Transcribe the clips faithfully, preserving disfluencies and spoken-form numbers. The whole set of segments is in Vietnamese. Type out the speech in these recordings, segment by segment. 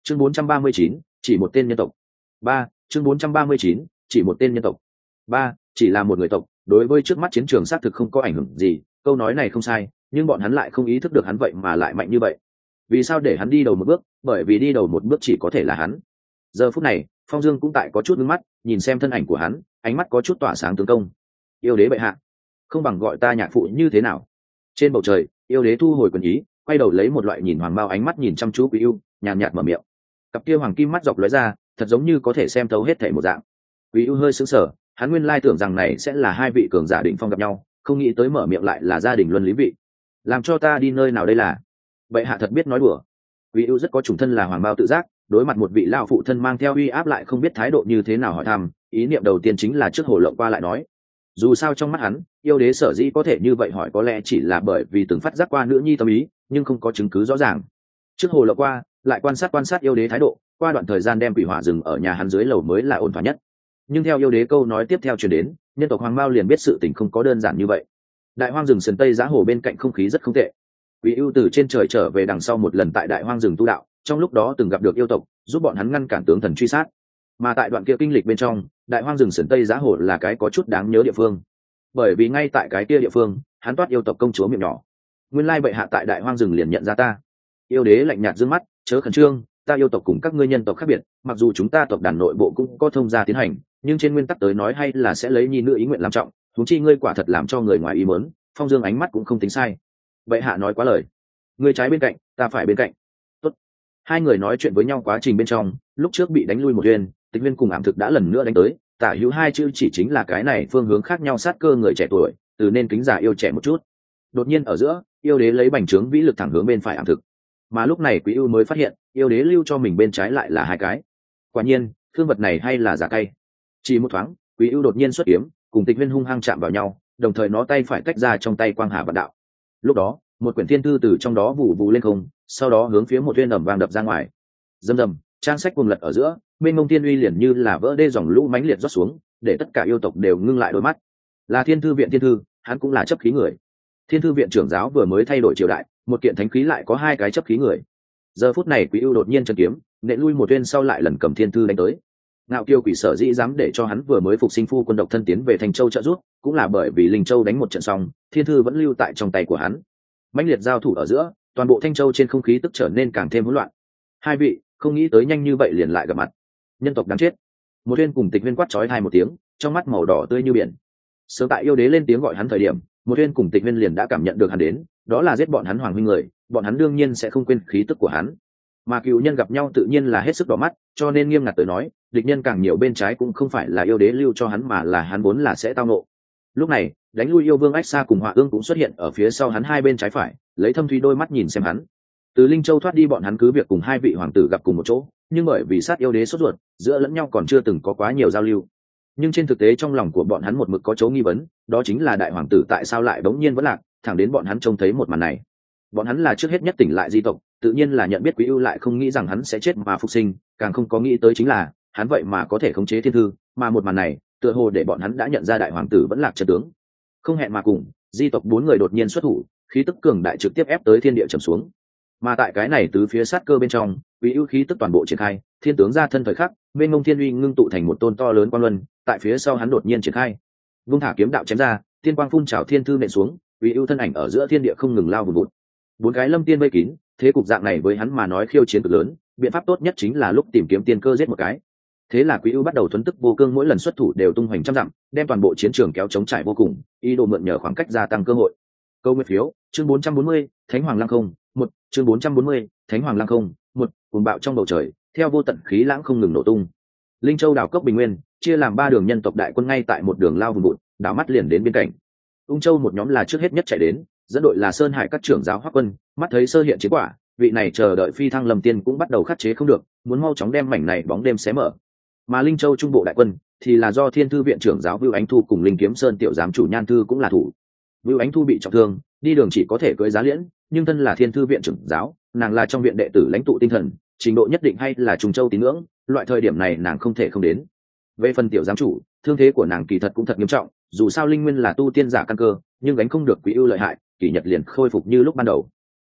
chương bốn trăm ba mươi chín, chỉ một tên nhân tộc. Ba, chương bốn trăm ba mươi chín, chỉ một tên nhân tộc. Ba, chỉ là một người tộc, đối với trước mắt chiến trường xác thực không có ảnh hưởng gì, câu nói này không sai, nhưng bọn hắn lại không ý thức được hắn vậy mà lại mạnh như vậy. Vì sao để hắn đi đầu một bước? Bởi vì đi đầu một bước chỉ có thể là hắn. Giờ phút này, Phong Dương cũng tại có chút ngưng mắt, nhìn xem thân ảnh của hắn, ánh mắt có chút tỏa sáng tướng công. Yêu đế bệ hạ, không bằng gọi ta nhạc phụ như thế nào? Trên bầu trời, yêu đế thu hồi quần ý, quay đầu lấy một loại nhìn hoàng bao ánh mắt nhìn chăm chú Quý Ưu, nhàn nhạt mở miệng. Cặp kia hoàng kim mắt dọc lóe ra, thật giống như có thể xem thấu hết thảy một dạng. Quý Ưu hơi sững sờ, hắn nguyên lai tưởng rằng này sẽ là hai vị cường giả đỉnh phong gặp nhau, không nghĩ tới mở miệng lại là gia đình luân lý vị. Làm cho ta đi nơi nào đây là? Bệ hạ thật biết nói đùa. Quý Ưu rất có chủng thân là hoàng bao tự giác, đối mặt một vị lão phụ thân mang theo uy áp lại không biết thái độ như thế nào hỏi thăm, ý niệm đầu tiên chính là trước hồ lộng qua lại nói. Dù sao trong mắt hắn, yêu đế sở dĩ có thể như vậy hỏi có lẽ chỉ là bởi vì từng phát giác qua nữ nhi tâm ý, nhưng không có chứng cứ rõ ràng. Trước hồ lộng qua, lại quan sát quan sát yêu đế thái độ, qua đoạn thời gian đem quỷ hỏa rừng ở nhà hắn dưới lầu mới là ổn thỏa nhất. Nhưng theo yêu đế câu nói tiếp theo truyền đến, nhân tộc hoàng mao liền biết sự tình không có đơn giản như vậy. Đại hoang rừng sườn tây giá hồ bên cạnh không khí rất không tệ. Quý Ưu từ trên trời trở về đằng sau một lần tại đại hoang rừng tu đạo, trong lúc đó từng gặp được yêu tộc, giúp bọn hắn ngăn cản tướng thần truy sát. Mà tại đoạn kia kinh lịch bên trong, đại hoang rừng sườn tây giá hồ là cái có chút đáng nhớ địa phương. Bởi vì ngay tại cái kia địa phương, hắn toát yêu tộc công chúa miệng nhỏ. Nguyên lai bệ hạ tại đại hoang rừng liền nhận ra ta. Yêu đế lạnh nhạt dương mắt, chớ khẩn trương, ta yêu tộc cùng các ngươi nhân tộc khác biệt, mặc dù chúng ta tộc đàn nội bộ cũng có thông gia tiến hành, nhưng trên nguyên tắc tới nói hay là sẽ lấy nhi nữ ý nguyện làm trọng, huống chi ngươi quả thật làm cho người ngoài ý muốn. Phong Dương ánh mắt cũng không tính sai. Bệ hạ nói quá lời, ngươi trái bên cạnh, ta phải bên cạnh. Tốt. Hai người nói chuyện với nhau quá trình bên trong, lúc trước bị đánh lui một viên, Tịch Viên cùng ảm thực đã lần nữa đánh tới, tả hữu hai chữ chỉ chính là cái này phương hướng khác nhau sát cơ người trẻ tuổi, từ nên kính già yêu trẻ một chút. Đột nhiên ở giữa, yêu đế lấy bành trướng vĩ lực thẳng hướng bên phải ảm thực, mà lúc này Quý Ưu mới phát hiện, yêu đế lưu cho mình bên trái lại là hai cái. Quả nhiên, thương vật này hay là giả cay. Chỉ một thoáng, Quý Ưu đột nhiên xuất kiếm, cùng Tịch Viên hung hăng chạm vào nhau, đồng thời nó tay phải tách ra trong tay quang hà vạn đạo. Lúc đó, một quyển thiên thư từ trong đó vụ vụ lên không, sau đó hướng phía một viên ầm vang đập ra ngoài. Rầm rầm, trang sách cuồng lật ở giữa, mênh mông thiên uy liền như là vỡ đê dòng lũ mãnh liệt rót xuống, để tất cả yêu tộc đều ngưng lại đôi mắt. Là Thiên thư viện thiên thư, hắn cũng là chấp khí người. Thiên thư viện trưởng giáo vừa mới thay đổi triều đại, một kiện thánh khí lại có hai cái chấp khí người. Giờ phút này Quý Ưu đột nhiên chân kiếm, nện lui một viên sau lại lần cầm thiên thư đánh tới. Ngạo Kiêu Quỷ sở dĩ dám để cho hắn vừa mới phục sinh phu quân độc thân tiến về Thanh Châu trợ giúp, cũng là bởi vì Linh Châu đánh một trận xong, thiên thư vẫn lưu tại trong tay của hắn. Mãnh liệt giao thủ ở giữa, toàn bộ Thanh Châu trên không khí tức trở nên càng thêm hỗn loạn. Hai vị, không nghĩ tới nhanh như vậy liền lại gặp mặt. Nhân tộc đáng chết. Một viên cùng Tịch Viên quát chói tai một tiếng, trong mắt màu đỏ tươi như biển. Sớm tại yêu đế lên tiếng gọi hắn thời điểm, một viên cùng Tịch Viên liền đã cảm nhận được hắn đến, đó là giết bọn hắn hoàng huynh người, bọn hắn đương nhiên sẽ không quên khí tức của hắn. Mà cựu nhân gặp nhau tự nhiên là hết sức đỏ mắt, cho nên nghiêm ngặt tới nói, địch nhân càng nhiều bên trái cũng không phải là yêu đế lưu cho hắn mà là hắn vốn là sẽ tao nộ. Lúc này, đánh lui yêu vương Ách Sa cùng Hỏa Ương cũng xuất hiện ở phía sau hắn hai bên trái phải, lấy thâm thúy đôi mắt nhìn xem hắn. Từ Linh Châu thoát đi bọn hắn cứ việc cùng hai vị hoàng tử gặp cùng một chỗ, nhưng bởi vì sát yêu đế sốt ruột, giữa lẫn nhau còn chưa từng có quá nhiều giao lưu. Nhưng trên thực tế trong lòng của bọn hắn một mực có chỗ nghi vấn, đó chính là đại hoàng tử tại sao lại bỗng nhiên vẫn lạc, thẳng đến bọn hắn trông thấy một màn này. Bọn hắn là trước hết nhất tỉnh lại di tộc, tự nhiên là nhận biết Quý Ưu lại không nghĩ rằng hắn sẽ chết mà phục sinh, càng không có nghĩ tới chính là hắn vậy mà có thể khống chế thiên thư, mà một màn này, tựa hồ để bọn hắn đã nhận ra đại hoàng tử vẫn lạc chân tướng. Không hẹn mà cùng, di tộc bốn người đột nhiên xuất thủ, khí tức cường đại trực tiếp ép tới thiên địa trầm xuống. Mà tại cái này tứ phía sát cơ bên trong, Quý Ưu khí tức toàn bộ triển khai, thiên tướng ra thân thời khắc, mênh mông thiên uy ngưng tụ thành một tôn to lớn quang luân, tại phía sau hắn đột nhiên triển khai. Vung thả kiếm đạo chém ra, tiên quang phun trào thiên thư nện xuống, Quý Ưu thân ảnh ở giữa thiên địa không ngừng lao vụt vụt. Bốn cái lâm tiên vây kín, thế cục dạng này với hắn mà nói khiêu chiến cực lớn, biện pháp tốt nhất chính là lúc tìm kiếm tiên cơ giết một cái. Thế là Quý Ưu bắt đầu thuấn tức vô cương, mỗi lần xuất thủ đều tung hoành trăm dặm, đem toàn bộ chiến trường kéo chống trải vô cùng, ý đồ mượn nhờ khoảng cách gia tăng cơ hội. Câu nguyên phiếu, chương bốn trăm bốn mươi, Thánh Hoàng Lăng Không, một, chương bốn trăm bốn mươi, Thánh Hoàng Lăng Không, một, cuồng bạo trong bầu trời, theo vô tận khí lãng không ngừng nổ tung. Linh Châu đảo cốc bình nguyên, chia làm ba đường nhân tộc đại quân ngay tại một đường lao vùn vụt, đảo mắt liền đến bên cạnh. Ung Châu một nhóm là trước hết nhất chạy đến, dẫn đội là Sơn Hải các trưởng giáo Hoắc Quân, mắt thấy sơ hiện chiến quả, vị này chờ đợi phi thăng lầm tiên cũng bắt đầu khắc chế không được, muốn mau chóng đem mảnh này bóng đêm xé mở. Mà Linh Châu trung bộ đại quân thì là do Thiên thư viện trưởng giáo Vưu Ánh Thu cùng Linh Kiếm Sơn tiểu giám chủ Nhan Thư cũng là thủ. Vưu Ánh Thu bị trọng thương, đi đường chỉ có thể cưỡi giá liễn, nhưng thân là Thiên thư viện trưởng giáo, nàng là trong viện đệ tử lãnh tụ tinh thần, trình độ nhất định hay là Trung Châu tín ngưỡng, loại thời điểm này nàng không thể không đến. Về phần tiểu giám chủ, thương thế của nàng kỳ thật cũng thật nghiêm trọng, dù sao linh nguyên là tu tiên giả căn cơ, nhưng gánh không được Quý Ưu lợi hại, kỷ nhật liền khôi phục như lúc ban đầu.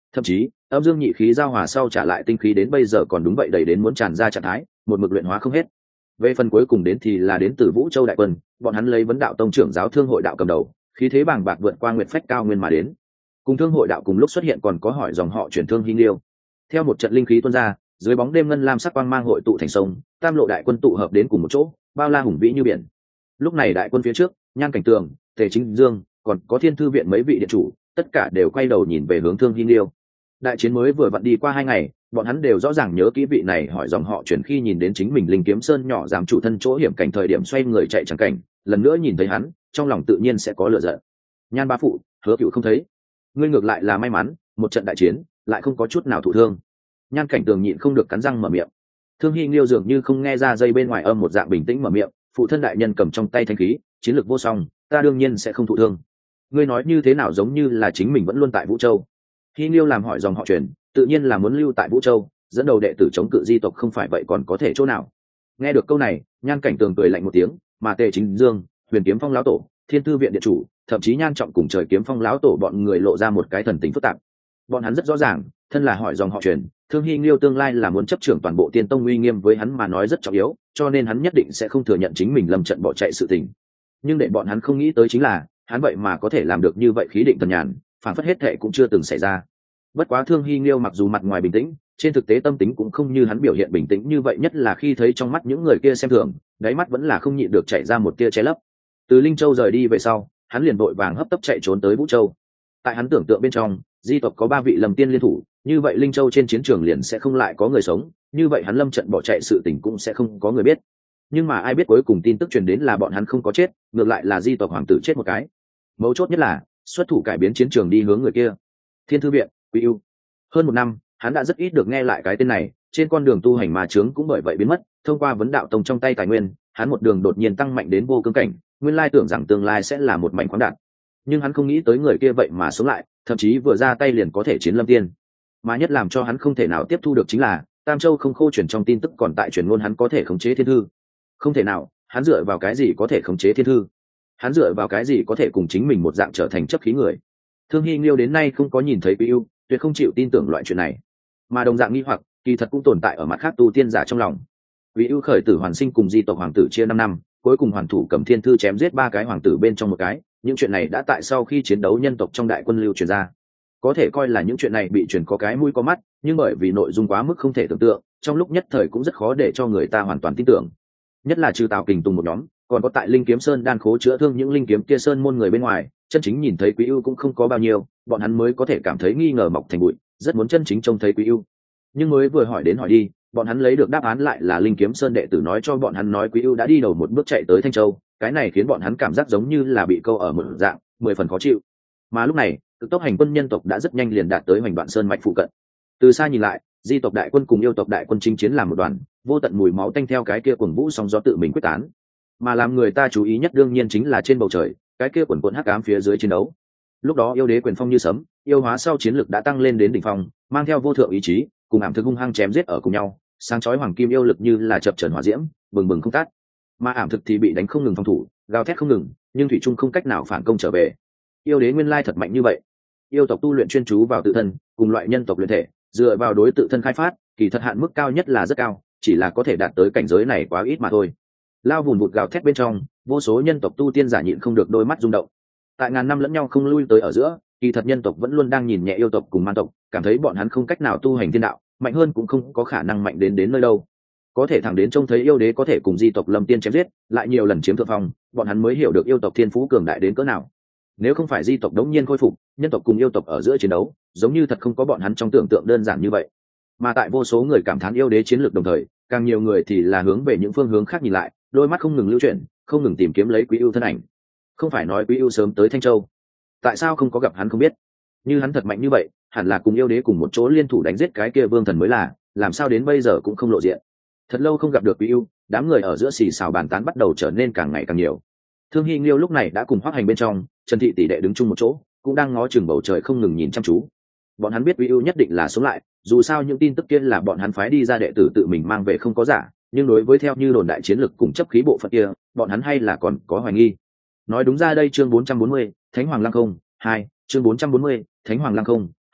Thậm chí âm dương nhị khí giao hòa sau trả lại tinh khí đến bây giờ còn đúng vậy đầy đến muốn tràn ra trạng thái, một mực luyện hóa không hết. Về phần cuối cùng đến thì là đến từ Vũ Châu đại quân, bọn hắn lấy vấn đạo tông trưởng giáo thương hội đạo cầm đầu, khí thế bàng bạc vượt qua nguyệt phách cao nguyên mà đến. Cùng thương hội đạo cùng lúc xuất hiện còn có hỏi dòng họ truyền thương Hy Liêu. Theo một trận linh khí tuôn ra, dưới bóng đêm ngân lam sắc quang mang hội tụ thành sông, tam lộ đại quân tụ hợp đến cùng một chỗ, bao la hùng vĩ như biển. Lúc này đại quân phía trước, Nhan Cảnh Tường, Tề Chính Dương, còn có Thiên Thư viện mấy vị điện chủ, tất cả đều quay đầu nhìn về hướng Thương Hy Liêu. Đại chiến mới vừa vặn đi qua hai ngày, bọn hắn đều rõ ràng nhớ kỹ vị này hỏi dòng họ chuyển khi nhìn đến chính mình Linh Kiếm Sơn nhỏ giảm chủ thân chỗ hiểm cảnh thời điểm xoay người chạy chẳng cảnh, lần nữa nhìn thấy hắn, trong lòng tự nhiên sẽ có lửa giận. Nhan bá phụ, Hứa Cựu không thấy, ngươi ngược lại là may mắn, một trận đại chiến lại không có chút nào thụ thương. Nhan Cảnh Tường nhịn không được cắn răng mở miệng. Thương Hy Liêu dường như không nghe ra dây bên ngoài âm một dạng bình tĩnh mở miệng, phụ thân đại nhân cầm trong tay thanh khí, chiến lược vô song, ta đương nhiên sẽ không thụ thương. Ngươi nói như thế nào giống như là chính mình vẫn luôn tại Vũ Châu. Hy Liêu làm hỏi dòng họ truyền, tự nhiên là muốn lưu tại Vũ Châu, dẫn đầu đệ tử chống cự di tộc không phải vậy còn có thể chỗ nào. Nghe được câu này, Nhan Cảnh Tường cười lạnh một tiếng, mà Tề Chính Dương, Huyền Kiếm Phong lão tổ, Thiên Thư viện điện chủ, thậm chí Nhan Trọng cùng Trời Kiếm Phong lão tổ bọn người lộ ra một cái thần tình phức tạp. Bọn hắn rất rõ ràng, thân là hỏi dòng họ truyền, Thương Hy Liêu tương lai là muốn chấp trưởng toàn bộ Tiên Tông uy nghiêm với hắn mà nói rất trọng yếu, cho nên hắn nhất định sẽ không thừa nhận chính mình lâm trận bỏ chạy sự tình. Nhưng để bọn hắn không nghĩ tới chính là, hắn vậy mà có thể làm được như vậy khí định thần nhàn, phản phất hết thệ cũng chưa từng xảy ra. Bất quá Thương Hy Liêu mặc dù mặt ngoài bình tĩnh, trên thực tế tâm tính cũng không như hắn biểu hiện bình tĩnh như vậy, nhất là khi thấy trong mắt những người kia xem thường, đáy mắt vẫn là không nhịn được chảy ra một tia che lấp. Từ Linh Châu rời đi về sau, hắn liền vội vàng hấp tấp chạy trốn tới Vũ Châu. Tại hắn tưởng tượng bên trong, di tộc có ba vị Lâm Tiên liên thủ, như vậy Linh Châu trên chiến trường liền sẽ không lại có người sống, như vậy hắn lâm trận bỏ chạy sự tình cũng sẽ không có người biết. Nhưng mà ai biết cuối cùng tin tức truyền đến là bọn hắn không có chết, ngược lại là di tộc hoàng tử chết một cái. Mấu chốt nhất là xuất thủ cải biến chiến trường đi hướng người kia. Thiên Thư viện, Quý Ưu. Hơn một năm, hắn đã rất ít được nghe lại cái tên này, trên con đường tu hành mà chướng cũng bởi vậy biến mất, thông qua vấn đạo tông trong tay tài nguyên, hắn một đường đột nhiên tăng mạnh đến vô cương cảnh, nguyên lai tưởng rằng tương lai sẽ là một mảnh khoáng đạt. Nhưng hắn không nghĩ tới người kia vậy mà sống lại, thậm chí vừa ra tay liền có thể chiến Lâm Tiên. Mà nhất làm cho hắn không thể nào tiếp thu được chính là, Tam Châu không khô chuyển trong tin tức còn tại truyền ngôn hắn có thể khống chế thiên thư. Không thể nào, hắn dựa vào cái gì có thể khống chế thiên thư? Hắn dựa vào cái gì có thể cùng chính mình một dạng trở thành chấp khí người? Thương Hy Liêu đến nay không có nhìn thấy Quý Ưu, tuyệt không chịu tin tưởng loại chuyện này. Mà đồng dạng nghi hoặc, kỳ thật cũng tồn tại ở mặt khác tu tiên giả trong lòng. Quý Ưu khởi tử hoàn sinh cùng di tộc hoàng tử chia năm năm, cuối cùng hoàn thủ cầm thiên thư chém giết ba cái hoàng tử bên trong một cái, những chuyện này đã tại sau khi chiến đấu nhân tộc trong đại quân lưu truyền ra. Có thể coi là những chuyện này bị truyền có cái mũi có mắt, nhưng bởi vì nội dung quá mức không thể tưởng tượng, trong lúc nhất thời cũng rất khó để cho người ta hoàn toàn tin tưởng. Nhất là trừ Tào Kình Tùng một nhóm, còn có tại Linh Kiếm Sơn đan khố chữa thương những linh kiếm kia sơn môn người bên ngoài, chân chính nhìn thấy Quý Ưu cũng không có bao nhiêu, bọn hắn mới có thể cảm thấy nghi ngờ mọc thành bụi, rất muốn chân chính trông thấy Quý Ưu. Nhưng mới vừa hỏi đến hỏi đi, bọn hắn lấy được đáp án lại là Linh Kiếm Sơn đệ tử nói cho bọn hắn nói Quý Ưu đã đi đầu một bước chạy tới Thanh Châu, cái này khiến bọn hắn cảm giác giống như là bị câu ở một dạng, mười phần khó chịu. Mà lúc này, cực tốc hành quân nhân tộc đã rất nhanh liền đạt tới Hoành Đoạn Sơn mạch phụ cận. Từ xa nhìn lại, di tộc đại quân cùng yêu tộc đại quân chinh chiến làm một đoàn, vô tận mùi máu tanh theo cái kia cuồng vũ sóng gió tự mình quyết tán. Mà làm người ta chú ý nhất đương nhiên chính là trên bầu trời, cái kia quần quần hắc ám phía dưới chiến đấu. Lúc đó yêu đế quyền phong như sấm, yêu hóa sau chiến lực đã tăng lên đến đỉnh phong, mang theo vô thượng ý chí, cùng ảm thực hung hăng chém giết ở cùng nhau, sáng chói hoàng kim yêu lực như là chập chờn hỏa diễm, bừng bừng không tắt. Mà ảm thực thì bị đánh không ngừng phòng thủ, gào thét không ngừng, nhưng thủy trung không cách nào phản công trở về. Yêu đế nguyên lai thật mạnh như vậy. Yêu tộc tu luyện chuyên chú vào tự thân, cùng loại nhân tộc luyện thể, dựa vào đối tự thân khai phát, kỳ thật hạn mức cao nhất là rất cao, chỉ là có thể đạt tới cảnh giới này quá ít mà thôi. Lao vùn vụt gào thét bên trong, vô số nhân tộc tu tiên giả nhịn không được đôi mắt rung động. Tại ngàn năm lẫn nhau không lui tới ở giữa, kỳ thật nhân tộc vẫn luôn đang nhìn nhẹ yêu tộc cùng man tộc, cảm thấy bọn hắn không cách nào tu hành thiên đạo, mạnh hơn cũng không có khả năng mạnh đến đến nơi đâu. Có thể thẳng đến trông thấy yêu đế có thể cùng di tộc Lâm Tiên chém giết, lại nhiều lần chiếm thượng phong, bọn hắn mới hiểu được yêu tộc thiên phú cường đại đến cỡ nào. Nếu không phải di tộc đống nhiên khôi phục, nhân tộc cùng yêu tộc ở giữa chiến đấu, giống như thật không có bọn hắn trong tưởng tượng đơn giản như vậy. Mà tại vô số người cảm thán yêu đế chiến lược đồng thời, càng nhiều người thì là hướng về những phương hướng khác nhìn lại, đôi mắt không ngừng lưu chuyển, không ngừng tìm kiếm lấy Quý Ưu thân ảnh. Không phải nói Quý Ưu sớm tới Thanh Châu, tại sao không có gặp hắn không biết? Như hắn thật mạnh như vậy, hẳn là cùng yêu đế cùng một chỗ liên thủ đánh giết cái kia vương thần mới là, làm sao đến bây giờ cũng không lộ diện. Thật lâu không gặp được Quý Ưu, đám người ở giữa xì xào bàn tán bắt đầu trở nên càng ngày càng nhiều. Thương Hy Liêu lúc này đã cùng Hoắc Hành bên trong, Trần Thị tỷ đệ đứng chung một chỗ, cũng đang ngó chừng bầu trời không ngừng nhìn chăm chú. Bọn hắn biết Quý Ưu nhất định là sống lại, dù sao những tin tức kia là bọn hắn phái đi ra đệ tử tự mình mang về không có giả, nhưng đối với theo như đồn đại chiến lực cùng chấp khí bộ phận kia, bọn hắn hay là còn có hoài nghi. Nói đúng ra đây chương bốn trăm bốn mươi, Thánh Hoàng Lăng Không, hai, chương bốn trăm bốn mươi, Thánh Hoàng Lăng Không, hai,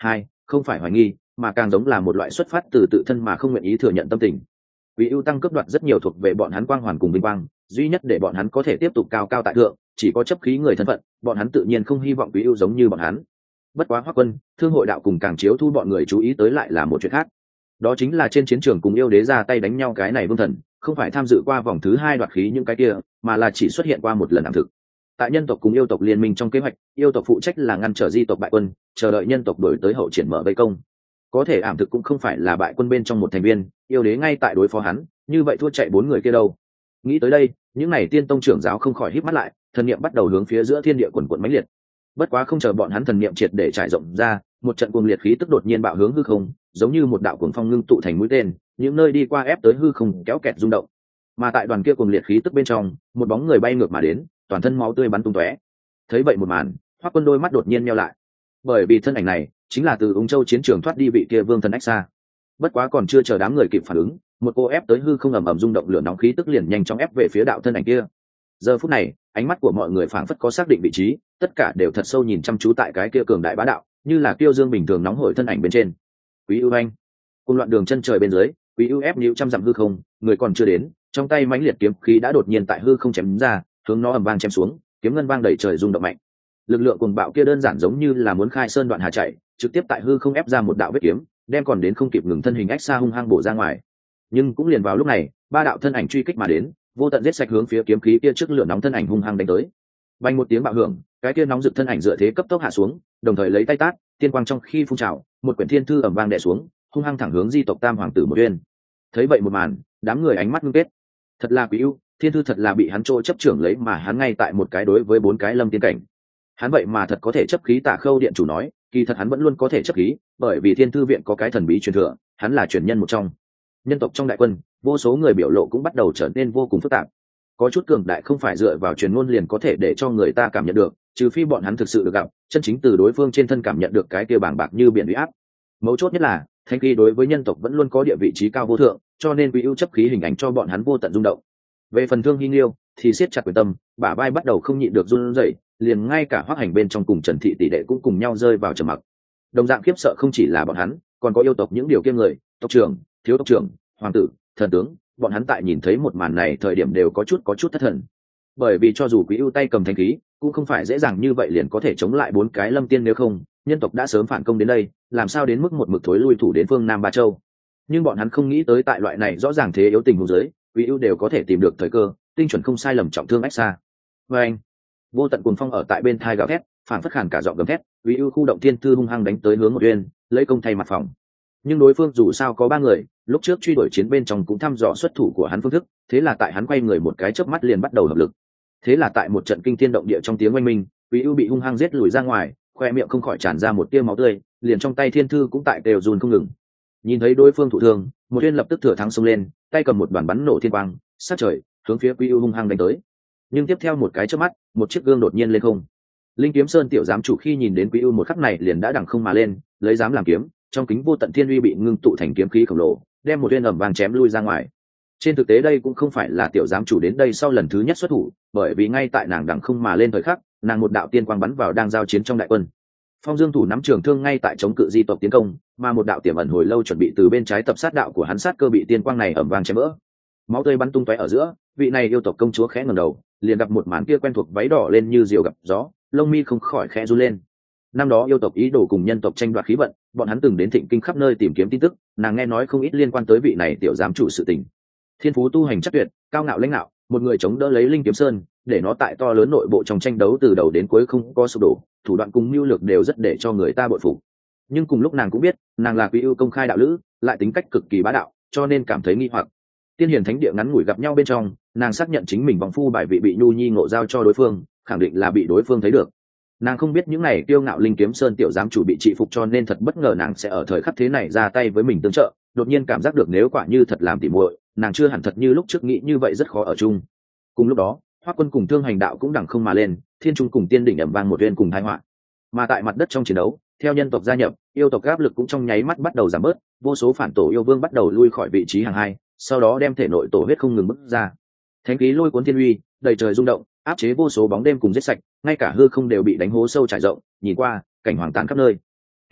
không phải hoài nghi mà càng giống là một loại xuất phát từ tự thân mà không nguyện ý thừa nhận tâm tình. Quý ưu tăng cướp đoạt rất nhiều thuộc về bọn hắn quang hoàn cùng vinh quang, duy nhất để bọn hắn có thể tiếp tục cao cao tại thượng chỉ có chấp khí người thân phận, bọn hắn tự nhiên không hy vọng Quý ưu giống như bọn hắn. Bất quá Hoắc Quân, Thương hội đạo cùng càng chiếu thu bọn người chú ý tới lại là một chuyện khác, đó chính là trên chiến trường cùng yêu đế ra tay đánh nhau cái này vương thần không phải tham dự qua vòng thứ hai đoạt khí những cái kia, mà là chỉ xuất hiện qua một lần ẩm thực. Tại nhân tộc cùng yêu tộc liên minh trong kế hoạch, yêu tộc phụ trách là ngăn trở di tộc bại quân, chờ đợi nhân tộc đổi tới hậu triển mở vây công. Có thể ảm thực cũng không phải là bại quân bên trong một thành viên, yêu đế ngay tại đối phó hắn, như vậy thua chạy bốn người kia đâu. Nghĩ tới đây, những n à y tiên tông trưởng giáo không khỏi híp mắt lại, thần niệm bắt đầu hướng phía giữa thiên địa quần quận mãnh liệt. Bất quá không chờ bọn hắn thần niệm triệt để trải rộng ra, một trận cuồng liệt khí tức đột nhiên bạo hướng hư không, giống như một đạo cuồng phong ngưng tụ thành mũi tên, những nơi đi qua ép tới hư không kéo kẹt rung động. Mà tại đoàn kia cuồng liệt khí tức bên trong, một bóng người bay ngược mà đến, toàn thân máu tươi bắn tung tóe. Thấy vậy một màn, Hoắc Quân đôi mắt đột nhiên nheo lại, bởi vì thân ảnh này chính là từ Ung Châu chiến trường thoát đi vị kia vương thần ách xa. Bất quá còn chưa chờ đám người kịp phản ứng, một cô ép tới hư không ầm ầm rung động lửa nóng khí tức liền nhanh chóng ép về phía đạo thân ảnh kia. Giờ phút này, ánh mắt của mọi người phảng phất có xác định vị trí, tất cả đều thật sâu nhìn chăm chú tại cái kia cường đại bá đạo, như là kiêu dương bình thường nóng hổi thân ảnh bên trên. Quý ưu anh, cùng loạn đường chân trời bên dưới, Quý ưu ép níu trăm dặm hư không, người còn chưa đến, trong tay mãnh liệt kiếm khí đã đột nhiên tại hư không chém ra, hướng nó ầm vang chém xuống, kiếm ngân vang đầy trời rung động mạnh. Lực lượng cuồng bạo kia đơn giản giống như là muốn khai sơn đoạn hà chạy, trực tiếp tại hư không ép ra một đạo vết kiếm, đem còn đến không kịp ngừng thân hình ách xa hung hăng bổ ra ngoài. Nhưng cũng liền vào lúc này, ba đạo thân ảnh truy kích mà đến, vô tận giết sạch hướng phía kiếm khí kia trước lửa nóng thân ảnh hung hăng đánh tới. Vang một tiếng bạo hưởng, cái kia nóng rực thân ảnh dựa thế cấp tốc hạ xuống, đồng thời lấy tay tát, tiên quang trong khi phun trào, một quyển thiên thư ầm vang đè xuống, hung hăng thẳng hướng di tộc tam hoàng tử một uyên. Thấy vậy một màn, đám người ánh mắt ngưng kết. Thật là Quý ưu, thiên thư thật là bị hắn trôi chấp trưởng lấy, mà hắn ngay tại một cái đối với bốn cái lâm tiên cảnh. Hắn vậy mà thật có thể chấp khí. Tả Khâu điện chủ nói, kỳ thật hắn vẫn luôn có thể chấp khí, bởi vì thiên thư viện có cái thần bí truyền thừa, hắn là truyền nhân một trong. Nhân tộc trong đại quân, vô số người biểu lộ cũng bắt đầu trở nên vô cùng phức tạp. Có chút cường đại không phải dựa vào truyền ngôn liền có thể để cho người ta cảm nhận được, trừ phi bọn hắn thực sự được gặp, chân chính từ đối phương trên thân cảm nhận được cái kia bàng bạc như biển uy áp. Mấu chốt nhất là, thanh khí đối với nhân tộc vẫn luôn có địa vị trí cao vô thượng, cho nên Quý ưu chấp khí hình ảnh cho bọn hắn vô tận rung động. Về phần Thương Hi Nghiêu thì siết chặt quyền tâm, bả vai bắt đầu không nhịn được run rẩy, liền ngay cả Hoắc Hành bên trong cùng Trần Thị tỷ đệ cũng cùng nhau rơi vào trầm mặc. Đồng dạng khiếp sợ không chỉ là bọn hắn, còn có yêu tộc những điều kia người, tộc trưởng, thiếu tộc trưởng, hoàng tử, thần tướng, bọn hắn tại nhìn thấy một màn này thời điểm đều có chút có chút thất thần. Bởi vì cho dù Quý ưu tay cầm thanh khí, cũng không phải dễ dàng như vậy liền có thể chống lại bốn cái lâm tiên, nếu không, nhân tộc đã sớm phản công đến đây, làm sao đến mức một mực thối lui thủ đến phương Nam Ba Châu. Nhưng bọn hắn không nghĩ tới tại loại này rõ ràng thế yếu tình huống dưới, Quý ưu đều có thể tìm được thời cơ, tinh chuẩn không sai lầm trọng thương ách xa. Và anh, vô tận cuồng phong ở tại bên thai gào thét, phản phất khàn cả giọng gầm thét, Quý ưu khu động thiên thư hung hăng đánh tới hướng một uyên, lấy công thay mặt phòng. Nhưng đối phương dù sao có ba người, lúc trước truy đuổi chiến bên trong cũng thăm dò xuất thủ của hắn phương thức, thế là tại hắn quay người một cái chớp mắt liền bắt đầu hợp lực. Thế là tại một trận kinh thiên động địa trong tiếng oanh minh, Quý ưu bị hung hăng giết lùi ra ngoài, khoe miệng không khỏi tràn ra một tia máu tươi, liền trong tay thiên thư cũng tại đều run không ngừng. Nhìn thấy đối phương thụ thương, một uyên lập tức thừa thắng xông lên, tay cầm một đoàn bắn nổ thiên quang, sát trời hướng phía Quý ưu hung hăng đánh tới. Nhưng tiếp theo một cái chớp mắt, một chiếc gương đột nhiên lên không. Linh Kiếm Sơn tiểu giám chủ khi nhìn đến Quý ưu một khắc này liền đã đằng không mà lên, lấy dám làm kiếm, trong kính vô tận thiên uy bị ngưng tụ thành kiếm khí khổng lồ, đem một uyên ầm vang chém lui ra ngoài. Trên thực tế đây cũng không phải là tiểu giám chủ đến đây sau lần thứ nhất xuất thủ, bởi vì ngay tại nàng đằng không mà lên thời khắc, nàng một đạo tiên quang bắn vào đang giao chiến trong đại quân. Phong Dương thủ nắm trường thương ngay tại chống cự di tộc tiến công, mà một đạo tiềm ẩn hồi lâu chuẩn bị từ bên trái tập sát đạo của hắn sát cơ bị tiên quang này ầm vang chém vỡ. Máu tươi bắn tung tóe ở giữa, vị này yêu tộc công chúa khẽ ngẩng đầu, liền gặp một màn kia quen thuộc, váy đỏ lên như diều gặp gió, lông mi không khỏi khẽ run lên. Năm đó yêu tộc ý đồ cùng nhân tộc tranh đoạt khí vận, bọn hắn từng đến Thịnh Kinh khắp nơi tìm kiếm tin tức, nàng nghe nói không ít liên quan tới vị này tiểu giám chủ sự tình. Thiên phú tu hành chắc tuyệt, cao ngạo lãnh ngạo, một người chống đỡ lấy Linh Kiếm Sơn, để nó tại to lớn nội bộ trong tranh đấu từ đầu đến cuối không có sụp đổ, thủ đoạn cùng mưu lược đều rất để cho người ta bội phục. Nhưng cùng lúc nàng cũng biết, nàng là Quý ưu công khai đạo lữ, lại tính cách cực kỳ bá đạo, cho nên cảm thấy nghi hoặc. Tiên hiền thánh địa ngắn ngủi gặp nhau bên trong, nàng xác nhận chính mình vòng phu bài vị bị Nhu Nhi ngộ giao cho đối phương, khẳng định là bị đối phương thấy được. Nàng không biết những này kiêu ngạo Linh Kiếm Sơn tiểu giám chủ bị trị phục, cho nên thật bất ngờ nàng sẽ ở thời khắc thế này ra tay với mình tương trợ, đột nhiên cảm giác được nếu quả như thật làm tỉ muội, nàng chưa hẳn thật như lúc trước nghĩ như vậy rất khó ở chung. Cùng lúc đó, Hoắc Quân cùng Thương Hành đạo cũng đằng không mà lên, Thiên Trung cùng Tiên đỉnh ầm vang một uyên cùng tai họa. Mà tại mặt đất trong chiến đấu, theo nhân tộc gia nhập, yêu tộc áp lực cũng trong nháy mắt bắt đầu giảm bớt, vô số phản tổ yêu vương bắt đầu lui khỏi vị trí hàng hai, sau đó đem thể nội tổ huyết không ngừng bứt ra. Thánh khí lôi cuốn thiên uy, đầy trời rung động, áp chế vô số bóng đêm cùng giết sạch, ngay cả hư không đều bị đánh hố sâu trải rộng, nhìn qua cảnh hoàng tàn khắp nơi.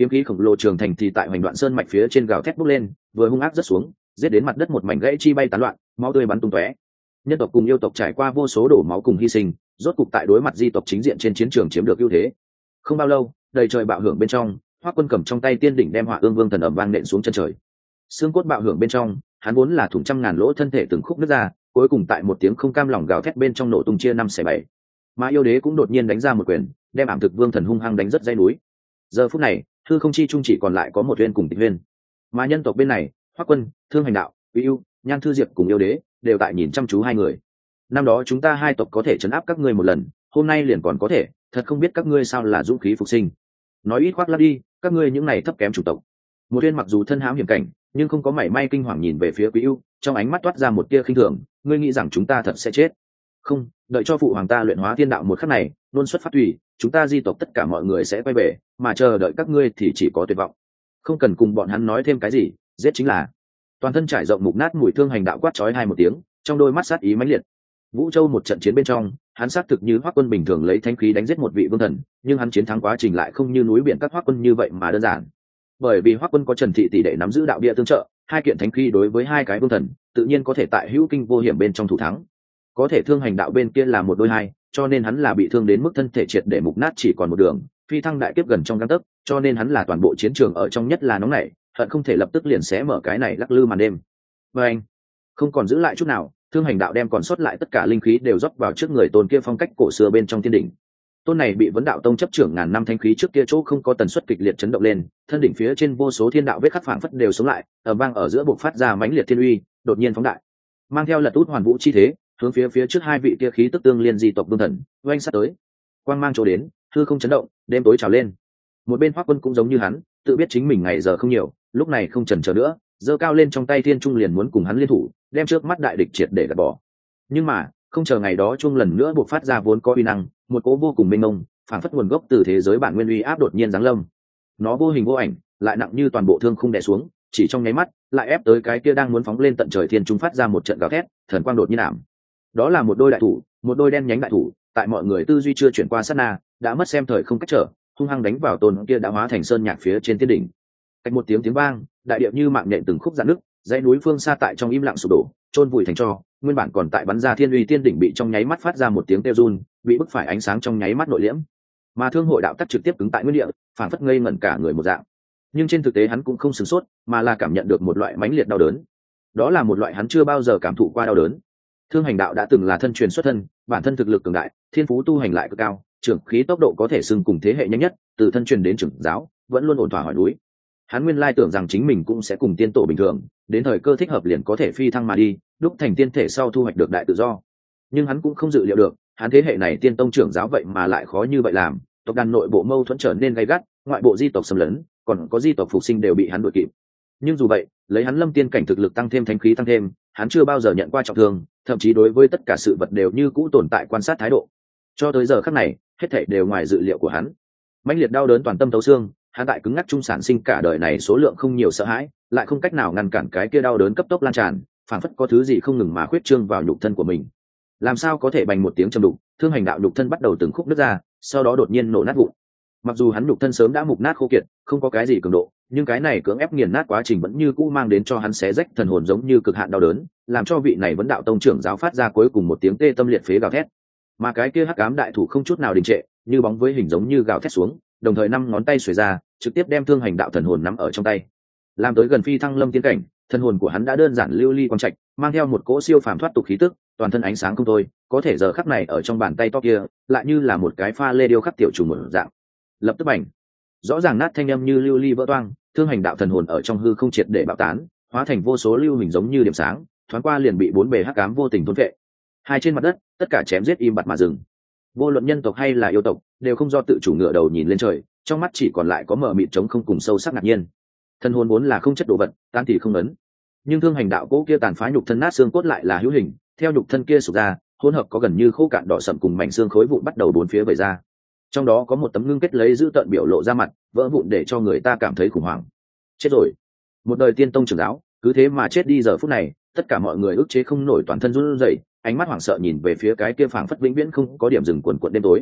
kiếm khí khổng lồ trường thành thì tại hoành đoạn sơn mạch phía trên gào thét bốc lên, vừa hung ác rất xuống, giết đến mặt đất một mảnh gãy chi bay tán loạn, máu tươi bắn tung tóe. Nhân tộc cùng yêu tộc trải qua vô số đổ máu cùng hy sinh, rốt cục tại đối mặt di tộc chính diện trên chiến trường chiếm được ưu thế. Không bao lâu, đầy trời bạo hưởng bên trong, Hoắc Quân cầm trong tay tiên đỉnh đem Hỏa Ương Vương thần ầm vang nện xuống chân trời. Xương cốt bạo hưởng bên trong, hắn vốn là thủng trăm ngàn lỗ thân thể từng khúc nứt ra, cuối cùng tại một tiếng không cam lòng gào thét bên trong nổ tung chia năm xẻ bảy. Mà yêu đế cũng đột nhiên đánh ra một quyền, đem ảm thực vương thần hung hăng đánh rất dây núi. Giờ phút này, hư không chi trung chỉ còn lại có một uyên cùng Tịch Uyên. Mà nhân tộc bên này, Hoắc Quân, Thương Hành Đạo, Quý Ưu, Nhan Thư Diệp cùng yêu đế đều tại nhìn chăm chú hai người. Năm đó chúng ta hai tộc có thể trấn áp các ngươi một lần, hôm nay liền còn có thể, thật không biết các ngươi sao là dũng khí phục sinh. Nói ít khoác lác đi, các ngươi những này thấp kém chủng tộc. Một uyên mặc dù thân hãm hiểm cảnh, nhưng không có mảy may kinh hoàng nhìn về phía Quý Ưu, trong ánh mắt toát ra một tia khinh thường, ngươi nghĩ rằng chúng ta thật sẽ chết? Không, đợi cho phụ hoàng ta luyện hóa thiên đạo một khắc này, luôn xuất phát tùy, chúng ta di tộc tất cả mọi người sẽ quay về, mà chờ đợi các ngươi thì chỉ có tuyệt vọng. Không cần cùng bọn hắn nói thêm cái gì, giết chính là. Toàn thân trải rộng mục nát mùi Thương Hành Đạo quát chói hai một tiếng, trong đôi mắt sát ý mãnh liệt. Vũ Châu một trận chiến bên trong, hắn xác thực như Hoắc Quân bình thường lấy thánh khí đánh giết một vị vương thần, nhưng hắn chiến thắng quá trình lại không như núi biển các Hoắc Quân như vậy mà đơn giản. Bởi vì Hoắc Quân có Trần Thị tỷ đệ nắm giữ đạo địa tương trợ, hai kiện thánh khí đối với hai cái vương thần, tự nhiên có thể tại hữu kinh vô hiểm bên trong thủ thắng. Có thể Thương Hành Đạo bên kia là một đôi hai, cho nên hắn là bị thương đến mức thân thể triệt để mục nát chỉ còn một đường, phi thăng đại kiếp gần trong gang tấc, cho nên hắn là toàn bộ chiến trường ở trong nhất là nóng nảy, hận không thể lập tức liền xé mở cái này lắc lư màn đêm. Và anh không còn giữ lại chút nào, Thương Hành Đạo đem còn sót lại tất cả linh khí đều rót vào trước người tôn kia phong cách cổ xưa bên trong thiên đỉnh. Tôn này bị Vấn Đạo Tông chấp trưởng ngàn năm thánh khí trước kia chỗ không có tần suất kịch liệt chấn động lên, thân đỉnh phía trên vô số thiên đạo vết khắc phảng phất đều sống lại, ở vang ở giữa bộc phát ra mãnh liệt thiên uy, đột nhiên phóng đại, mang theo lật út hoàn vũ chi thế, hướng phía phía trước hai vị kia khí tức tương liên di tộc vương thần, oanh sát tới. Quang mang chỗ đến, hư không chấn động, đêm tối trào lên. Một bên Hoắc Quân cũng giống như hắn, tự biết chính mình ngày giờ không nhiều, lúc này không chần chờ nữa, giơ cao lên trong tay thiên trung liền muốn cùng hắn liên thủ, đem trước mắt đại địch triệt để gạt bỏ. Nhưng mà, không chờ ngày đó trung lần nữa buộc phát ra vốn có uy năng, một cỗ vô cùng mênh mông, phản phất nguồn gốc từ thế giới bản nguyên uy áp đột nhiên giáng lâm. Nó vô hình vô ảnh, lại nặng như toàn bộ thương khung đè xuống, chỉ trong nháy mắt, lại ép tới cái kia đang muốn phóng lên tận trời thiên trung phát ra một trận gào thét, thần quang đột nhiên ảm. Đó là một đôi đại thủ, một đôi đen nhánh đại thủ, tại mọi người tư duy chưa chuyển qua sát na, đã mất xem thời không cách trở, hung hăng đánh vào tôn kia đã hóa thành sơn nhạc phía trên thiên đỉnh. Cách một tiếng tiếng vang, đại địa như mạng nhện từng khúc rạn nứt, dãy núi phương xa tại trong im lặng sụp đổ, chôn vùi thành tro, nguyên bản còn tại bắn ra thiên uy tiên đỉnh bị trong nháy mắt phát ra một tiếng kêu run, bị bức phải ánh sáng trong nháy mắt nội liễm. Mà Thương Hội Đạo tắc trực tiếp cứng tại nguyên địa, phản phất ngây ngẩn cả người một dạng. Nhưng trên thực tế hắn cũng không sửng sốt, mà là cảm nhận được một loại mãnh liệt đau đớn. Đó là một loại hắn chưa bao giờ cảm thụ qua đau đớn. Thương Hành Đạo đã từng là thân truyền xuất thân, bản thân thực lực cường đại, thiên phú tu hành lại cực cao, trưởng khí tốc độ có thể xưng cùng thế hệ nhanh nhất, từ thân truyền đến trưởng giáo, vẫn luôn ổn thỏa hỏi núi. Hắn nguyên lai tưởng rằng chính mình cũng sẽ cùng tiên tổ bình thường, đến thời cơ thích hợp liền có thể phi thăng mà đi, đúc thành tiên thể sau thu hoạch được đại tự do. Nhưng hắn cũng không dự liệu được, hắn thế hệ này tiên tông trưởng giáo vậy mà lại khó như vậy làm, tộc đàn nội bộ mâu thuẫn trở nên gay gắt, ngoại bộ di tộc xâm lấn, còn có di tộc phục sinh đều bị hắn đuổi kịp. Nhưng dù vậy, lấy hắn lâm tiên cảnh thực lực tăng thêm thánh khí tăng thêm, hắn chưa bao giờ nhận qua trọng thương, thậm chí đối với tất cả sự vật đều như cũ tồn tại quan sát thái độ. Cho tới giờ khắc này, hết thảy đều ngoài dự liệu của hắn. Mãnh liệt đau đớn toàn tâm thấu xương, hắn tại cứng ngắc trung sản sinh cả đời này số lượng không nhiều sợ hãi, lại không cách nào ngăn cản cái kia đau đớn cấp tốc lan tràn, phản phất có thứ gì không ngừng mà khuyết trương vào nhục thân của mình. Làm sao có thể bành một tiếng trầm đục, Thương Hành Đạo nhục thân bắt đầu từng khúc nứt ra, sau đó đột nhiên nổ nát vụn. Mặc dù hắn nhục thân sớm đã mục nát khô kiệt, không có cái gì cường độ, nhưng cái này cưỡng ép nghiền nát quá trình vẫn như cũ mang đến cho hắn xé rách thần hồn giống như cực hạn đau đớn, làm cho vị này Vấn Đạo Tông trưởng giáo phát ra cuối cùng một tiếng tê tâm liệt phế gào thét. Mà cái kia hắc ám đại thủ không chút nào đình trệ, như bóng với hình giống như gào thét xuống, đồng thời năm ngón tay xuề ra, trực tiếp đem Thương Hành Đạo thần hồn nắm ở trong tay. Làm tới gần phi thăng lâm tiến cảnh, thần hồn của hắn đã đơn giản lưu ly quang trạch, mang theo một cỗ siêu phàm thoát tục khí tức, toàn thân ánh sáng không thôi, có thể giờ khắc này ở trong bàn tay to kia, lại như là một cái pha lê điêu khắc tiểu trùng một dạng. Lập tức bành, rõ ràng nát thanh âm như lưu ly vỡ toang, Thương Hành Đạo thần hồn ở trong hư không triệt để bạo tán, hóa thành vô số lưu hình giống như điểm sáng, thoáng qua liền bị bốn bề hắc ám vô tình thôn phệ. Hai trên mặt đất, tất cả chém giết im bặt mà dừng. Vô luận nhân tộc hay là yêu tộc, đều không do tự chủ ngửa đầu nhìn lên trời, trong mắt chỉ còn lại có mở mịt trống không cùng sâu sắc ngạc nhiên. Thân hồn vốn là không chất đồ vật, tan thì không ấn, nhưng Thương Hành Đạo cố kia tàn phá nhục thân nát xương cốt lại là hữu hình, theo nhục thân kia sụp ra, hỗn hợp có gần như khô cạn đỏ sậm cùng mảnh xương khối vụn bắt đầu bốn phía vẩy ra. Trong đó có một tấm ngưng kết lấy giữ tợn biểu lộ ra mặt, vỡ vụn để cho người ta cảm thấy khủng hoảng. Chết rồi, một đời tiên tông trưởng giáo, cứ thế mà chết đi. Giờ phút này, tất cả mọi người ức chế không nổi toàn thân run rẩy, ánh mắt hoảng sợ nhìn về phía cái kia phảng phất vĩnh viễn không có điểm dừng quần quật đêm tối.